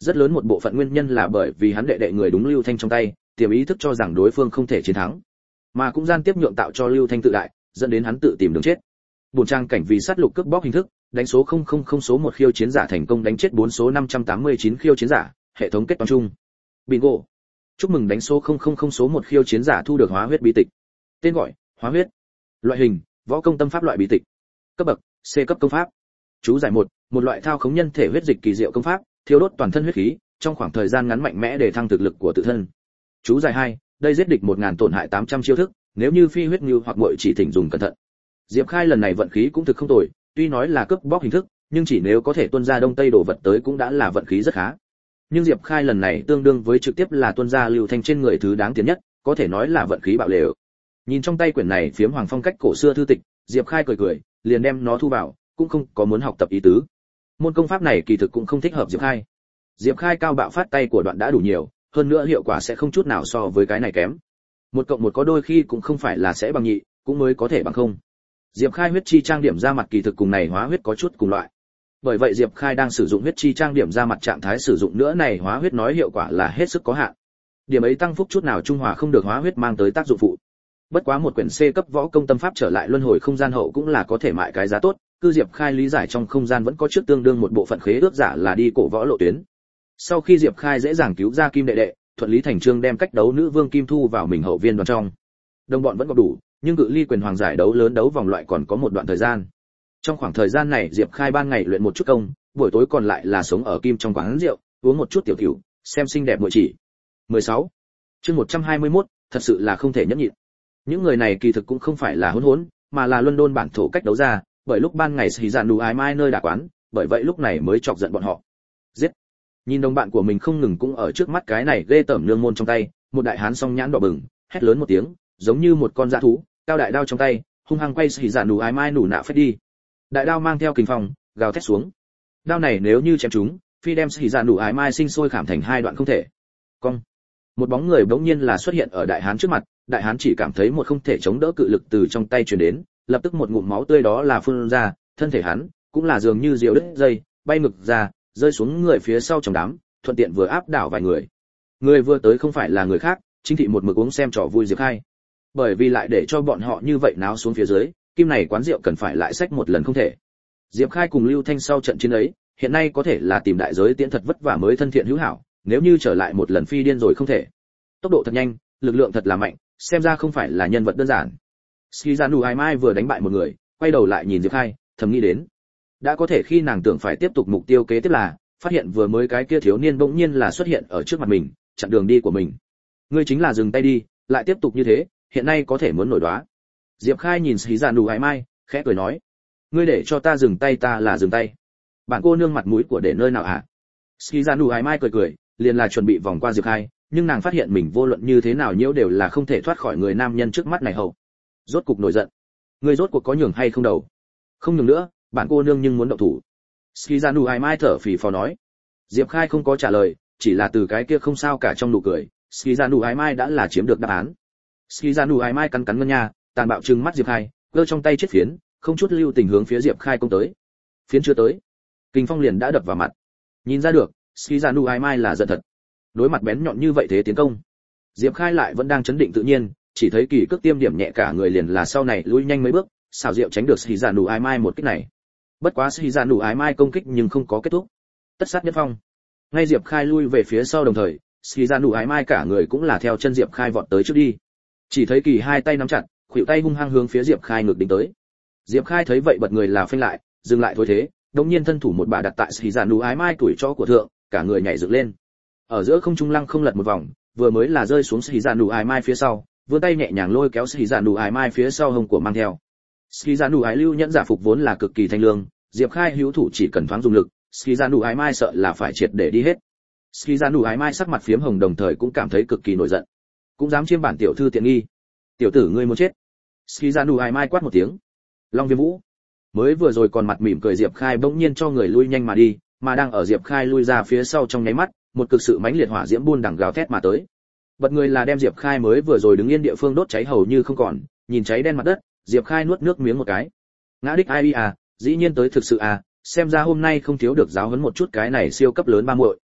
rất lớn một bộ phận nguyên nhân là bởi vì hắn đệ đệ người đúng Lưu Thanh trong tay, tiềm ý thức cho rằng đối phương không thể chiến thắng, mà cũng gian tiếp nhượng tạo cho Lưu Thanh tự đại, dẫn đến hắn tự tìm đường chết. Bổn trang cảnh vì sát lục cướp bóc hình thức, đánh số không không không số một khiêu chiến giả thành công đánh chết bốn số năm trăm tám mươi chín khiêu chiến giả, hệ thống kết toán chung. Bingo. Chúc mừng đánh số không không không số một khiêu chiến giả thu được hóa huyết bí tịch. Tên gọi: Hóa huyết. Loại hình: võ công tâm pháp loại bí tịch. Cấp bậc: C cấp công pháp. Chú giải một: một loại thao khống nhân thể huyết dịch kỳ diệu công pháp, thiêu đốt toàn thân huyết khí, trong khoảng thời gian ngắn mạnh mẽ để thăng thực lực của tự thân. Chú giải hai: đây giết địch một nghìn tổn hại tám trăm chiêu thức, nếu như phi huyết như hoặc muội chỉ thỉnh dùng cẩn thận. Diệp Khai lần này vận khí cũng thực không tồi, tuy nói là cướp bóc hình thức, nhưng chỉ nếu có thể tuôn ra đông tây đồ vật tới cũng đã là vận khí rất khá. Nhưng Diệp Khai lần này tương đương với trực tiếp là tuôn ra Lưu Thanh trên người thứ đáng tiền nhất, có thể nói là vận khí bạo lều. Nhìn trong tay quyển này phiếm hoàng phong cách cổ xưa thư tịch, Diệp Khai cười cười, liền đem nó thu vào, cũng không có muốn học tập ý tứ. Môn công pháp này kỳ thực cũng không thích hợp Diệp Khai. Diệp Khai cao bạo phát tay của đoạn đã đủ nhiều, hơn nữa hiệu quả sẽ không chút nào so với cái này kém. Một cộng một có đôi khi cũng không phải là sẽ bằng nhị, cũng mới có thể bằng không. Diệp Khai huyết chi trang điểm ra mặt kỳ thực cùng này hóa huyết có chút cùng loại. Bởi vậy Diệp Khai đang sử dụng huyết chi trang điểm ra mặt trạng thái sử dụng nữa này hóa huyết nói hiệu quả là hết sức có hạn. Điểm ấy tăng phúc chút nào trung hòa không được hóa huyết mang tới tác dụng phụ. Bất quá một quyển C cấp võ công tâm pháp trở lại luân hồi không gian hậu cũng là có thể mại cái giá tốt, cư Diệp Khai lý giải trong không gian vẫn có trước tương đương một bộ phận khế ước giả là đi cổ võ lộ tuyến. Sau khi Diệp Khai dễ dàng cứu ra Kim đệ đệ, thuận lý thành chương đem cách đấu nữ vương Kim thu vào mình hậu viên đoàn trong. Đồng bọn vẫn có đủ, nhưng cự ly quyền hoàng giải đấu lớn đấu vòng loại còn có một đoạn thời gian. Trong khoảng thời gian này Diệp Khai ban ngày luyện một chút công, buổi tối còn lại là sống ở Kim trong quán rượu, uống một chút tiểu tiểu, xem xinh đẹp muội chỉ. mười sáu. Chương một trăm hai mươi mốt, thật sự là không thể nhẫn nhịn. Những người này kỳ thực cũng không phải là hỗn hỗn, mà là London bản thổ cách đấu ra, bởi lúc ban ngày xì dạn đủ ái mai nơi đả quán, bởi vậy lúc này mới chọc giận bọn họ. Giết. Nhìn đồng bạn của mình không ngừng cũng ở trước mắt cái này ghê tởm nương môn trong tay, một đại hán song nhãn đỏ bừng, hét lớn một tiếng, giống như một con dã thú, cao đại đao trong tay, hung hăng quay xì dạn đủ ái mai nủ nạ phết đi. Đại đao mang theo kình phong, gào thét xuống. Đao này nếu như chém trúng, phi đem xì dạn đủ ái mai sinh sôi khảm thành hai đoạn không thể. Cong. Một bóng người bỗng nhiên là xuất hiện ở đại hán trước mặt, đại hán chỉ cảm thấy một không thể chống đỡ cự lực từ trong tay truyền đến, lập tức một ngụm máu tươi đó là phun ra, thân thể hắn cũng là dường như diều đứt dây, bay ngược ra, rơi xuống người phía sau trong đám, thuận tiện vừa áp đảo vài người. Người vừa tới không phải là người khác, chính thị một mực uống xem trò vui Diệp Khai. Bởi vì lại để cho bọn họ như vậy náo xuống phía dưới, Kim này quán rượu cần phải lại xách một lần không thể. Diệp Khai cùng Lưu Thanh sau trận chiến ấy, hiện nay có thể là tìm đại giới tiễn thật vất vả mới thân thiện hữu hảo, nếu như trở lại một lần phi điên rồi không thể. Tốc độ thật nhanh, lực lượng thật là mạnh, xem ra không phải là nhân vật đơn giản. Skizanu Ai Mai vừa đánh bại một người, quay đầu lại nhìn Diệp Khai, thầm nghĩ đến, đã có thể khi nàng tưởng phải tiếp tục mục tiêu kế tiếp là, phát hiện vừa mới cái kia thiếu niên bỗng nhiên là xuất hiện ở trước mặt mình, chặn đường đi của mình. Ngươi chính là dừng tay đi, lại tiếp tục như thế, hiện nay có thể muốn nổi đoá. Diệp Khai nhìn Skizanu Ai Mai, khẽ cười nói, ngươi để cho ta dừng tay ta là dừng tay. Bạn cô nương mặt mũi của để nơi nào hả? Skizanu Ai Mai cười cười, liền là chuẩn bị vòng qua Diệp Khai, nhưng nàng phát hiện mình vô luận như thế nào nhiễu đều là không thể thoát khỏi người nam nhân trước mắt này hậu. Rốt cục nổi giận. Ngươi rốt cuộc có nhường hay không đầu? Không nhường nữa, bạn cô nương nhưng muốn động thủ. Skizanu Ai Mai thở phì phò nói. Diệp Khai không có trả lời, chỉ là từ cái kia không sao cả trong nụ cười, Skizanu Ai Mai đã là chiếm được đáp án. Skizanu Ai Mai cắn cắn ngân nha, tàn bạo trừng mắt Diệp Khai, giơ trong tay chiếc phiến, không chút lưu tình hướng phía Diệp Khai công tới. Phiến chưa tới, kình phong liền đã đập vào mặt. Nhìn ra được, Skizanu Ai Mai là giận thật. Đối mặt bén nhọn như vậy thế tiến công, Diệp Khai lại vẫn đang chấn định tự nhiên, chỉ thấy kỳ cước tiêm điểm nhẹ cả người liền là sau này lùi nhanh mấy bước, xảo diệu tránh được Skizanu Ai Mai một kích này. Bất quá Skizanu Ai Mai công kích nhưng không có kết thúc. Tất sát nhất phong. Ngay Diệp Khai lui về phía sau đồng thời, Skizanu Ai Mai cả người cũng là theo chân Diệp Khai vọt tới trước đi. Chỉ thấy kỳ hai tay nắm chặt, khuỷu tay hung hăng hướng phía Diệp Khai ngược đỉnh tới. Diệp Khai thấy vậy bật người là phanh lại, dừng lại thôi thế, đột nhiên thân thủ một bà đặt tại Skizanu Ai Mai tuổi chó của thượng, cả người nhảy dựng lên. Ở giữa không trung lăng không lật một vòng, vừa mới là rơi xuống Skizanu Ai Mai phía sau, vươn tay nhẹ nhàng lôi kéo Skizanu Ai Mai phía sau hông của mang theo. Skizanu Ai Lưu nhẫn giả phục vốn là cực kỳ thanh lương, Diệp Khai hữu thủ chỉ cần thoáng dùng lực, Skizanu Ai Mai sợ là phải triệt để đi hết. Skizanu Ai Mai sắc mặt phiếm hồng đồng thời cũng cảm thấy cực kỳ nổi giận. Cũng dám chiêm bản tiểu thư tiện nghi. Tiểu tử ngươi muốn chết. Skizanu Ai Mai quát một tiếng. Long Viêm Vũ. Mới vừa rồi còn mặt mỉm cười Diệp Khai bỗng nhiên cho người lui nhanh mà đi, mà đang ở Diệp Khai lui ra phía sau trong nháy mắt, một cực sự mãnh liệt hỏa diễm buôn đằng gào thét mà tới. Bật người là đem Diệp Khai mới vừa rồi đứng yên địa phương đốt cháy hầu như không còn, nhìn cháy đen mặt đất, Diệp Khai nuốt nước miếng một cái. Ngã đích ai à, dĩ nhiên tới thực sự à, xem ra hôm nay không thiếu được giáo huấn một chút cái này siêu cấp lớn ba muội.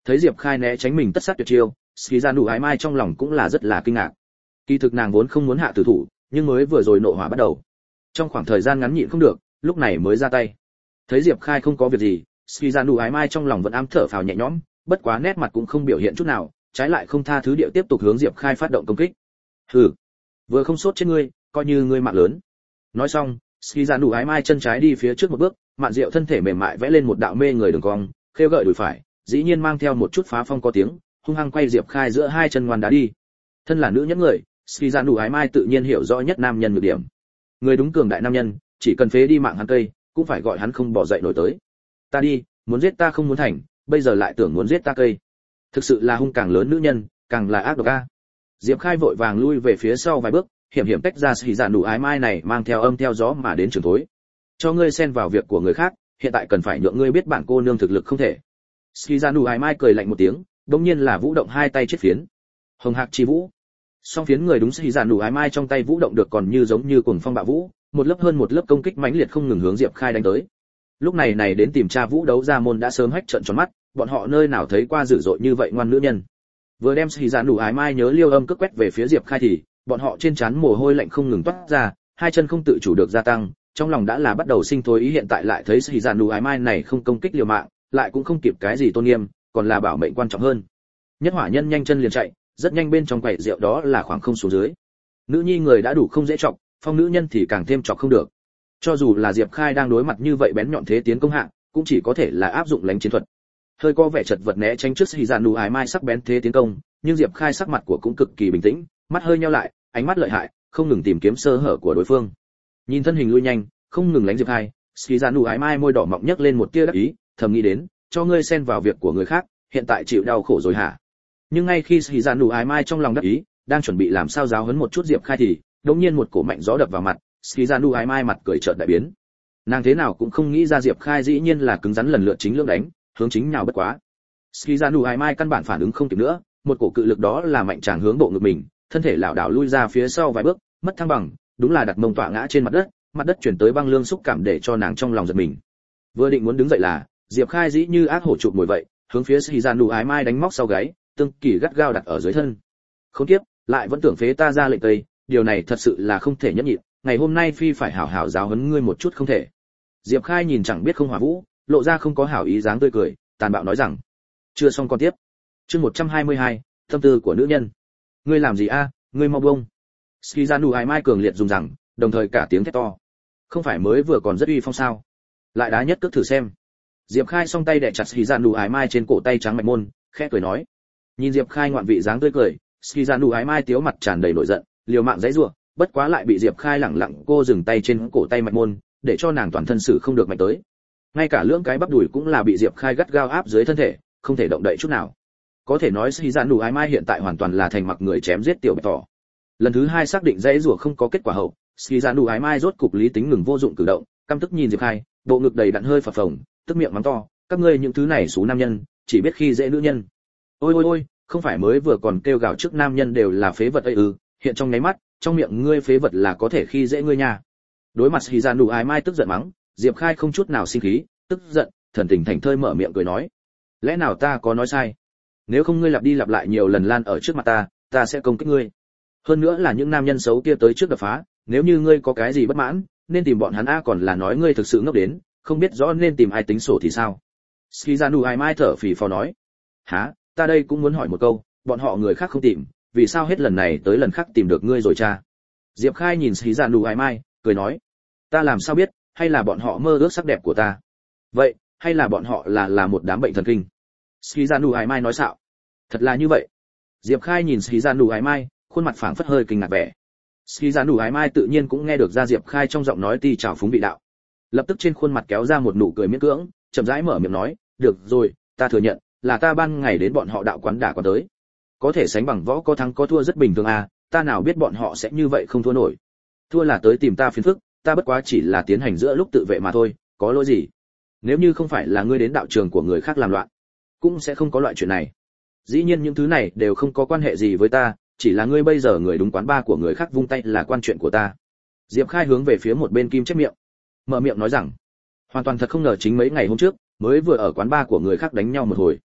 Thấy Diệp Khai né tránh mình tất sát tuyệt chiêu, Ski Ra Nụ Ái Mai trong lòng cũng là rất là kinh ngạc. Kỳ thực nàng vốn không muốn hạ tử thủ, nhưng mới vừa rồi nộ hỏa bắt đầu. Trong khoảng thời gian ngắn nhịn không được, lúc này mới ra tay. Thấy Diệp Khai không có việc gì, Ski Ra Nụ Ái Mai trong lòng vẫn ám thở phào nhẹ nhõm, bất quá nét mặt cũng không biểu hiện chút nào, trái lại không tha thứ điệu tiếp tục hướng Diệp Khai phát động công kích. Hừ, vừa không sốt trên ngươi, coi như ngươi mạng lớn. Nói xong, Ski Ra Nụ Ái Mai chân trái đi phía trước một bước, Mạn Diệu thân thể mềm mại vẽ lên một đạo mê người đường cong, khêu gợi đùi phải, dĩ nhiên mang theo một chút phá phong có tiếng, hung hăng quay Diệp Khai giữa hai chân ngoan đá đi. Thân là nữ nhân người, Ski Ra Nụ Ái Mai tự nhiên hiểu rõ nhất nam nhân nhược điểm. Người đúng cường đại nam nhân, chỉ cần phế đi mạng hắn cây, cũng phải gọi hắn không bỏ dậy nổi tới. Ta đi, muốn giết ta không muốn thành, bây giờ lại tưởng muốn giết ta cây. Thực sự là hung càng lớn nữ nhân, càng là ác độc a. Diệp Khai vội vàng lui về phía sau vài bước, hiểm hiểm tách ra Ski Ra Nụ Ái Mai này mang theo âm theo gió mà đến trường thối. Cho ngươi xen vào việc của người khác, hiện tại cần phải nhượng ngươi biết bản cô nương thực lực không thể. Ski Ra Nụ Ái Mai cười lạnh một tiếng, đống nhiên là vũ động hai tay chết phiến. Hồng Hạc chi vũ. Song phiến người đúng Ski Ra Nụ Ái Mai trong tay vũ động được còn như giống như cuồng phong bạo vũ, một lớp hơn một lớp công kích mãnh liệt không ngừng hướng Diệp Khai đánh tới. Lúc này này đến tìm tra vũ đấu ra môn đã sớm hách trợn tròn mắt, bọn họ nơi nào thấy qua dữ dội như vậy ngoan nữ nhân. Vừa đem Ski Ra Nụ Ái Mai nhớ liêu âm cước quét về phía Diệp Khai thì, bọn họ trên trán mồ hôi lạnh không ngừng toát ra, hai chân không tự chủ được gia tăng, trong lòng đã là bắt đầu sinh thối ý, hiện tại lại thấy Ski Ra Nụ Ái Mai này không công kích liều mạng, lại cũng không kịp cái gì tôn nghiêm, còn là bảo mệnh quan trọng hơn. Nhất hỏa nhân nhanh chân liền chạy, rất nhanh bên trong quầy rượu đó là khoảng không xuống dưới. Nữ nhi người đã đủ không dễ chọc, phong nữ nhân thì càng thêm chọc không được. Cho dù là Diệp Khai đang đối mặt như vậy bén nhọn thế tiến công hạng, cũng chỉ có thể là áp dụng lánh chiến thuật. Hơi có vẻ chật vật né tránh trước Ski Ra Nụ Ái Mai sắc bén thế tiến công, nhưng Diệp Khai sắc mặt của cũng cực kỳ bình tĩnh, mắt hơi nheo lại, ánh mắt lợi hại, không ngừng tìm kiếm sơ hở của đối phương. Nhìn thân hình lui nhanh, không ngừng lánh Diệp Khai, Ski Ra Nụ Ái Mai môi đỏ mọng nhấc lên một tia đắc ý, thầm nghĩ đến, cho ngươi xen vào việc của người khác, hiện tại chịu đau khổ rồi hả? Nhưng ngay khi Ski Ra Nụ Ái Mai trong lòng đắc ý, đang chuẩn bị làm sao giáo huấn một chút Diệp Khai thì, đột nhiên một cổ mạnh gió đập vào mặt, Ski Ra Nụ Ái Mai mặt cười chợt đại biến. Nàng thế nào cũng không nghĩ ra Diệp Khai dĩ nhiên là cứng rắn lần lượt chính lưỡng đánh, hướng chính nào bất quá. Ski Ra Nụ Ái Mai căn bản phản ứng không kịp nữa, một cổ cự lực đó là mạnh tràng hướng bộ ngực mình, thân thể lảo đảo lui ra phía sau vài bước, mất thăng bằng, đúng là đặt mông tọa ngã trên mặt đất, mặt đất chuyển tới băng lương xúc cảm để cho nàng trong lòng giật mình. Vừa định muốn đứng dậy là, Diệp Khai dĩ như ác hổ chụp mồi vậy, hướng phía Ski Ra Nụ Ái Mai đánh móc sau gáy, tương kỳ gắt gao đặt ở dưới thân. Khốn kiếp, lại vẫn tưởng phế ta ra lệnh tây, điều này thật sự là không thể nhẫn nhịn, ngày hôm nay phi phải hảo hảo giáo huấn ngươi một chút không thể. Diệp Khai nhìn chẳng biết không hòa vũ, lộ ra không có hảo ý dáng tươi cười, tàn bạo nói rằng: chưa xong con tiếp. Chương một trăm hai mươi hai, tâm tư của nữ nhân. Ngươi làm gì a, ngươi mau buông. Ski Ra Nụ Ái Mai cường liệt dùng rằng, đồng thời cả tiếng thét to. Không phải mới vừa còn rất uy phong sao? Lại đá nhất cước thử xem. Diệp Khai song tay đè chặt Ski Ra Nụ Ái Mai trên cổ tay trắng mạch môn, khẽ cười nói. Nhìn Diệp Khai ngoạn vị dáng tươi cười, Ski Ra Nụ Ái Mai tiếu mặt tràn đầy nổi giận, liều mạng giãy giụa, bất quá lại bị Diệp Khai lẳng lặng cô dừng tay trên cổ tay mạch môn, để cho nàng toàn thân sử không được mạnh tới. Ngay cả lưỡng cái bắp đùi cũng là bị Diệp Khai gắt gao áp dưới thân thể, không thể động đậy chút nào. Có thể nói Ski Ra Nụ Ái Mai hiện tại hoàn toàn là thành mặc người chém giết tiểu bạch thỏ. Lần thứ hai xác định dãy rủa không có kết quả hậu, Ski Ra Nụ Ái Mai rốt cục lý tính ngừng vô dụng cử động, căm tức nhìn Diệp Khai, bộ ngực đầy đặn hơi phập phồng, tức miệng mắng to, các ngươi những thứ này xú nam nhân, chỉ biết khi dễ nữ nhân. Ôi ôi ôi, không phải mới vừa còn kêu gào trước nam nhân đều là phế vật ấy ư, hiện trong nháy mắt, trong miệng ngươi phế vật là có thể khi dễ ngươi nha. Đối mặt Ski Ra Nụ Ái Mai tức giận mắng, Diệp Khai không chút nào sinh khí, tức giận, thần tình thành thơi mở miệng cười nói: lẽ nào ta có nói sai? Nếu không ngươi lặp đi lặp lại nhiều lần lan ở trước mặt ta, ta sẽ công kích ngươi. Hơn nữa là những nam nhân xấu kia tới trước đập phá, nếu như ngươi có cái gì bất mãn, nên tìm bọn hắn a, còn là nói ngươi thực sự ngốc đến, không biết rõ nên tìm ai tính sổ thì sao? Ski Ra Nụ Ái Mai thở phì phò nói: hả, ta đây cũng muốn hỏi một câu, bọn họ người khác không tìm, vì sao hết lần này tới lần khác tìm được ngươi rồi cha? Diệp Khai nhìn Ski Ra Nụ Ái Mai, cười nói: ta làm sao biết, hay là bọn họ mơ ước sắc đẹp của ta? Vậy, hay là bọn họ là là một đám bệnh thần kinh? Ski Ra Nụ Ái Mai nói xạo. Thật là như vậy. Diệp Khai nhìn Ski Ra Nụ Ái Mai, khuôn mặt phảng phất hơi kinh ngạc vẻ. Ski Ra Nụ Ái Mai tự nhiên cũng nghe được ra Diệp Khai trong giọng nói ti trào phúng vị đạo. Lập tức trên khuôn mặt kéo ra một nụ cười miễn cưỡng, chậm rãi mở miệng nói: được rồi, ta thừa nhận, là ta ban ngày đến bọn họ đạo quán đả quán tới. Có thể sánh bằng võ có thắng có thua rất bình thường à, ta nào biết bọn họ sẽ như vậy không thua nổi. Thua là tới tìm ta phiền phức, ta bất quá chỉ là tiến hành giữa lúc tự vệ mà thôi, có lỗi gì? Nếu như không phải là ngươi đến đạo trường của người khác làm loạn, cũng sẽ không có loại chuyện này. Dĩ nhiên những thứ này đều không có quan hệ gì với ta, chỉ là ngươi bây giờ người đúng quán ba của người khác vung tay là quan chuyện của ta. Diệp Khai hướng về phía một bên Kim chép miệng, mở miệng nói rằng, hoàn toàn thật không ngờ chính mấy ngày hôm trước mới vừa ở quán ba của người khác đánh nhau một hồi.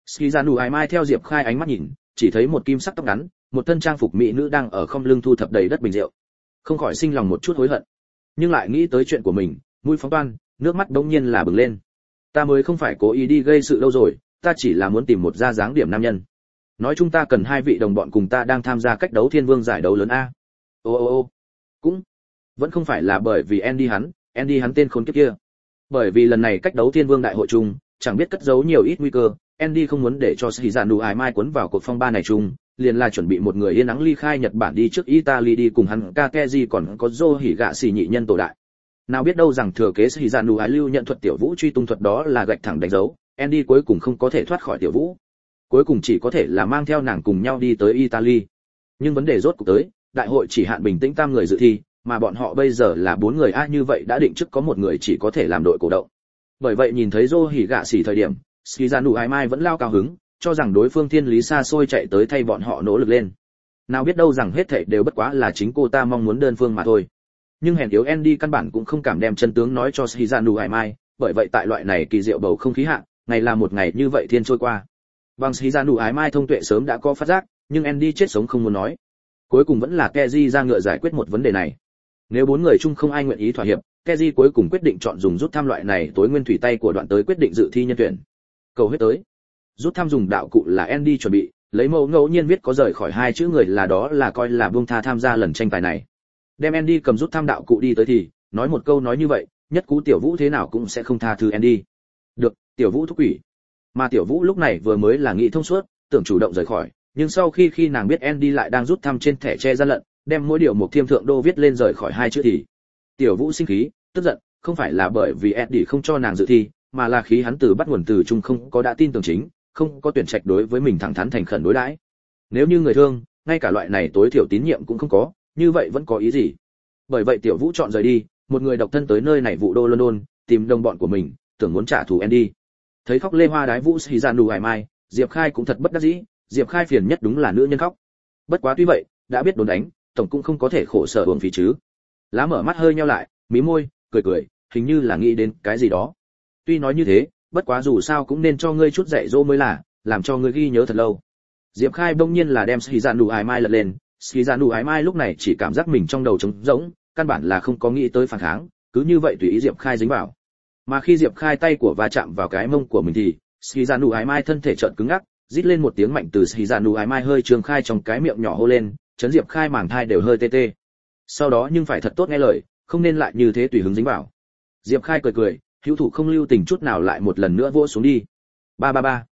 Skizanu Ai Mai theo Diệp Khai ánh mắt nhìn, chỉ thấy một kim sắc tóc ngắn, một thân trang phục mỹ nữ đang ở không lưng thu thập đầy đất bình rượu. Không khỏi sinh lòng một chút hối hận, nhưng lại nghĩ tới chuyện của mình, mũi phóng toan, nước mắt bỗng nhiên là bừng lên. Ta mới không phải cố ý đi gây sự đâu rồi, ta chỉ là muốn tìm một gia dáng điểm nam nhân. Nói chúng ta cần hai vị đồng bọn cùng ta đang tham gia cách đấu Thiên Vương giải đấu lớn a. Ô ô ô. Cũng vẫn không phải là bởi vì Andy hắn, Andy hắn tên khốn kiếp kia. Bởi vì lần này cách đấu Thiên Vương đại hội chung, chẳng biết cất giấu nhiều ít nguy cơ, Andy không muốn để cho Shizanu Ai Mai cuốn vào cuộc phong ba này chung, liền là chuẩn bị một người yên nắng ly khai Nhật Bản đi trước Italy đi cùng hắn Kakeji còn có Joe hỉ gạ xì nhị nhân tổ đại. Nào biết đâu rằng thừa kế Shizanu Ai lưu nhận thuật tiểu vũ truy tung thuật đó là gạch thẳng đánh dấu, Andy cuối cùng không có thể thoát khỏi tiểu vũ. Cuối cùng chỉ có thể là mang theo nàng cùng nhau đi tới Italy. Nhưng vấn đề rốt cuộc tới, đại hội chỉ hạn bình tĩnh tam người dự thi, mà bọn họ bây giờ là bốn người a, như vậy đã định trước có một người chỉ có thể làm đội cổ động. Bởi vậy nhìn thấy Joe hỉ gạ xì thời điểm, Shizanu Ai Mai vẫn lao cao hứng, cho rằng đối phương thiên lý xa xôi chạy tới thay bọn họ nỗ lực lên. Nào biết đâu rằng hết thảy đều bất quá là chính cô ta mong muốn đơn phương mà thôi. Nhưng hèn yếu Andy căn bản cũng không cảm đem chân tướng nói cho Shizanu Ai Mai, bởi vậy tại loại này kỳ diệu bầu không khí hạ, ngày là một ngày như vậy thiên trôi qua. Bằng Shizanu Ai Mai thông tuệ sớm đã có phát giác, nhưng Andy chết sống không muốn nói. Cuối cùng vẫn là Keji ra ngựa giải quyết một vấn đề này. Nếu bốn người chung không ai nguyện ý thỏa hiệp, Keji cuối cùng quyết định chọn dùng rút thăm loại này tối nguyên thủy tay của đoạn tới quyết định dự thi nhân tuyển. Cầu huyết tới. Rút thăm dùng đạo cụ là Andy chuẩn bị, lấy mẫu ngẫu nhiên viết có rời khỏi hai chữ người là đó là coi là buông tha tham gia lần tranh tài này. Đem Andy cầm rút thăm đạo cụ đi tới thì, nói một câu nói như vậy, nhất cú tiểu vũ thế nào cũng sẽ không tha thứ Andy. Được, tiểu vũ thúc quỷ. Mà tiểu vũ lúc này vừa mới là nghĩ thông suốt, tưởng chủ động rời khỏi, nhưng sau khi khi nàng biết Andy lại đang rút thăm trên thẻ che gian lận, đem mỗi điều một thiêm thượng đô viết lên rời khỏi hai chữ thì, tiểu vũ sinh khí, tức giận, không phải là bởi vì Andy không cho nàng dự thi, mà là khí hắn từ bắt nguồn từ chung không có đã tin tưởng chính, không có tuyển trạch đối với mình thẳng thắn thành khẩn đối đãi. Nếu như người thương, ngay cả loại này tối thiểu tín nhiệm cũng không có, như vậy vẫn có ý gì? Bởi vậy tiểu vũ chọn rời đi, một người độc thân tới nơi này vụ đô London, tìm đồng bọn của mình, tưởng muốn trả thù Andy. Thấy khóc lê hoa đái vũ Shizanu Ai Mai, Diệp Khai cũng thật bất đắc dĩ, Diệp Khai phiền nhất đúng là nữ nhân khóc. Bất quá tuy vậy, đã biết đốn đánh, tổng cũng không có thể khổ sở uổng phí chứ. Lá mở mắt hơi nheo lại, mí môi, cười cười, hình như là nghĩ đến cái gì đó. Tuy nói như thế, bất quá dù sao cũng nên cho ngươi chút dạy dỗ mới là, làm cho ngươi ghi nhớ thật lâu. Diệp Khai bỗng nhiên là đem Shizanu Ai Mai lật lên, Shizanu Ai Mai lúc này chỉ cảm giác mình trong đầu trống rỗng, căn bản là không có nghĩ tới phản kháng, cứ như vậy tùy ý Diệp Khai dính vào. Mà khi Diệp Khai tay của va chạm vào cái mông của mình thì, Shizanu Ai Mai thân thể chợt cứng ngắc, rít lên một tiếng mạnh từ Shizanu Ai Mai hơi trường khai trong cái miệng nhỏ hô lên, chấn Diệp Khai màng thai đều hơi tê tê. Sau đó nhưng phải thật tốt nghe lời, không nên lại như thế tùy hứng dính vào. Diệp Khai cười cười, hữu thủ không lưu tình chút nào lại một lần nữa vỗ xuống đi. Ba ba ba.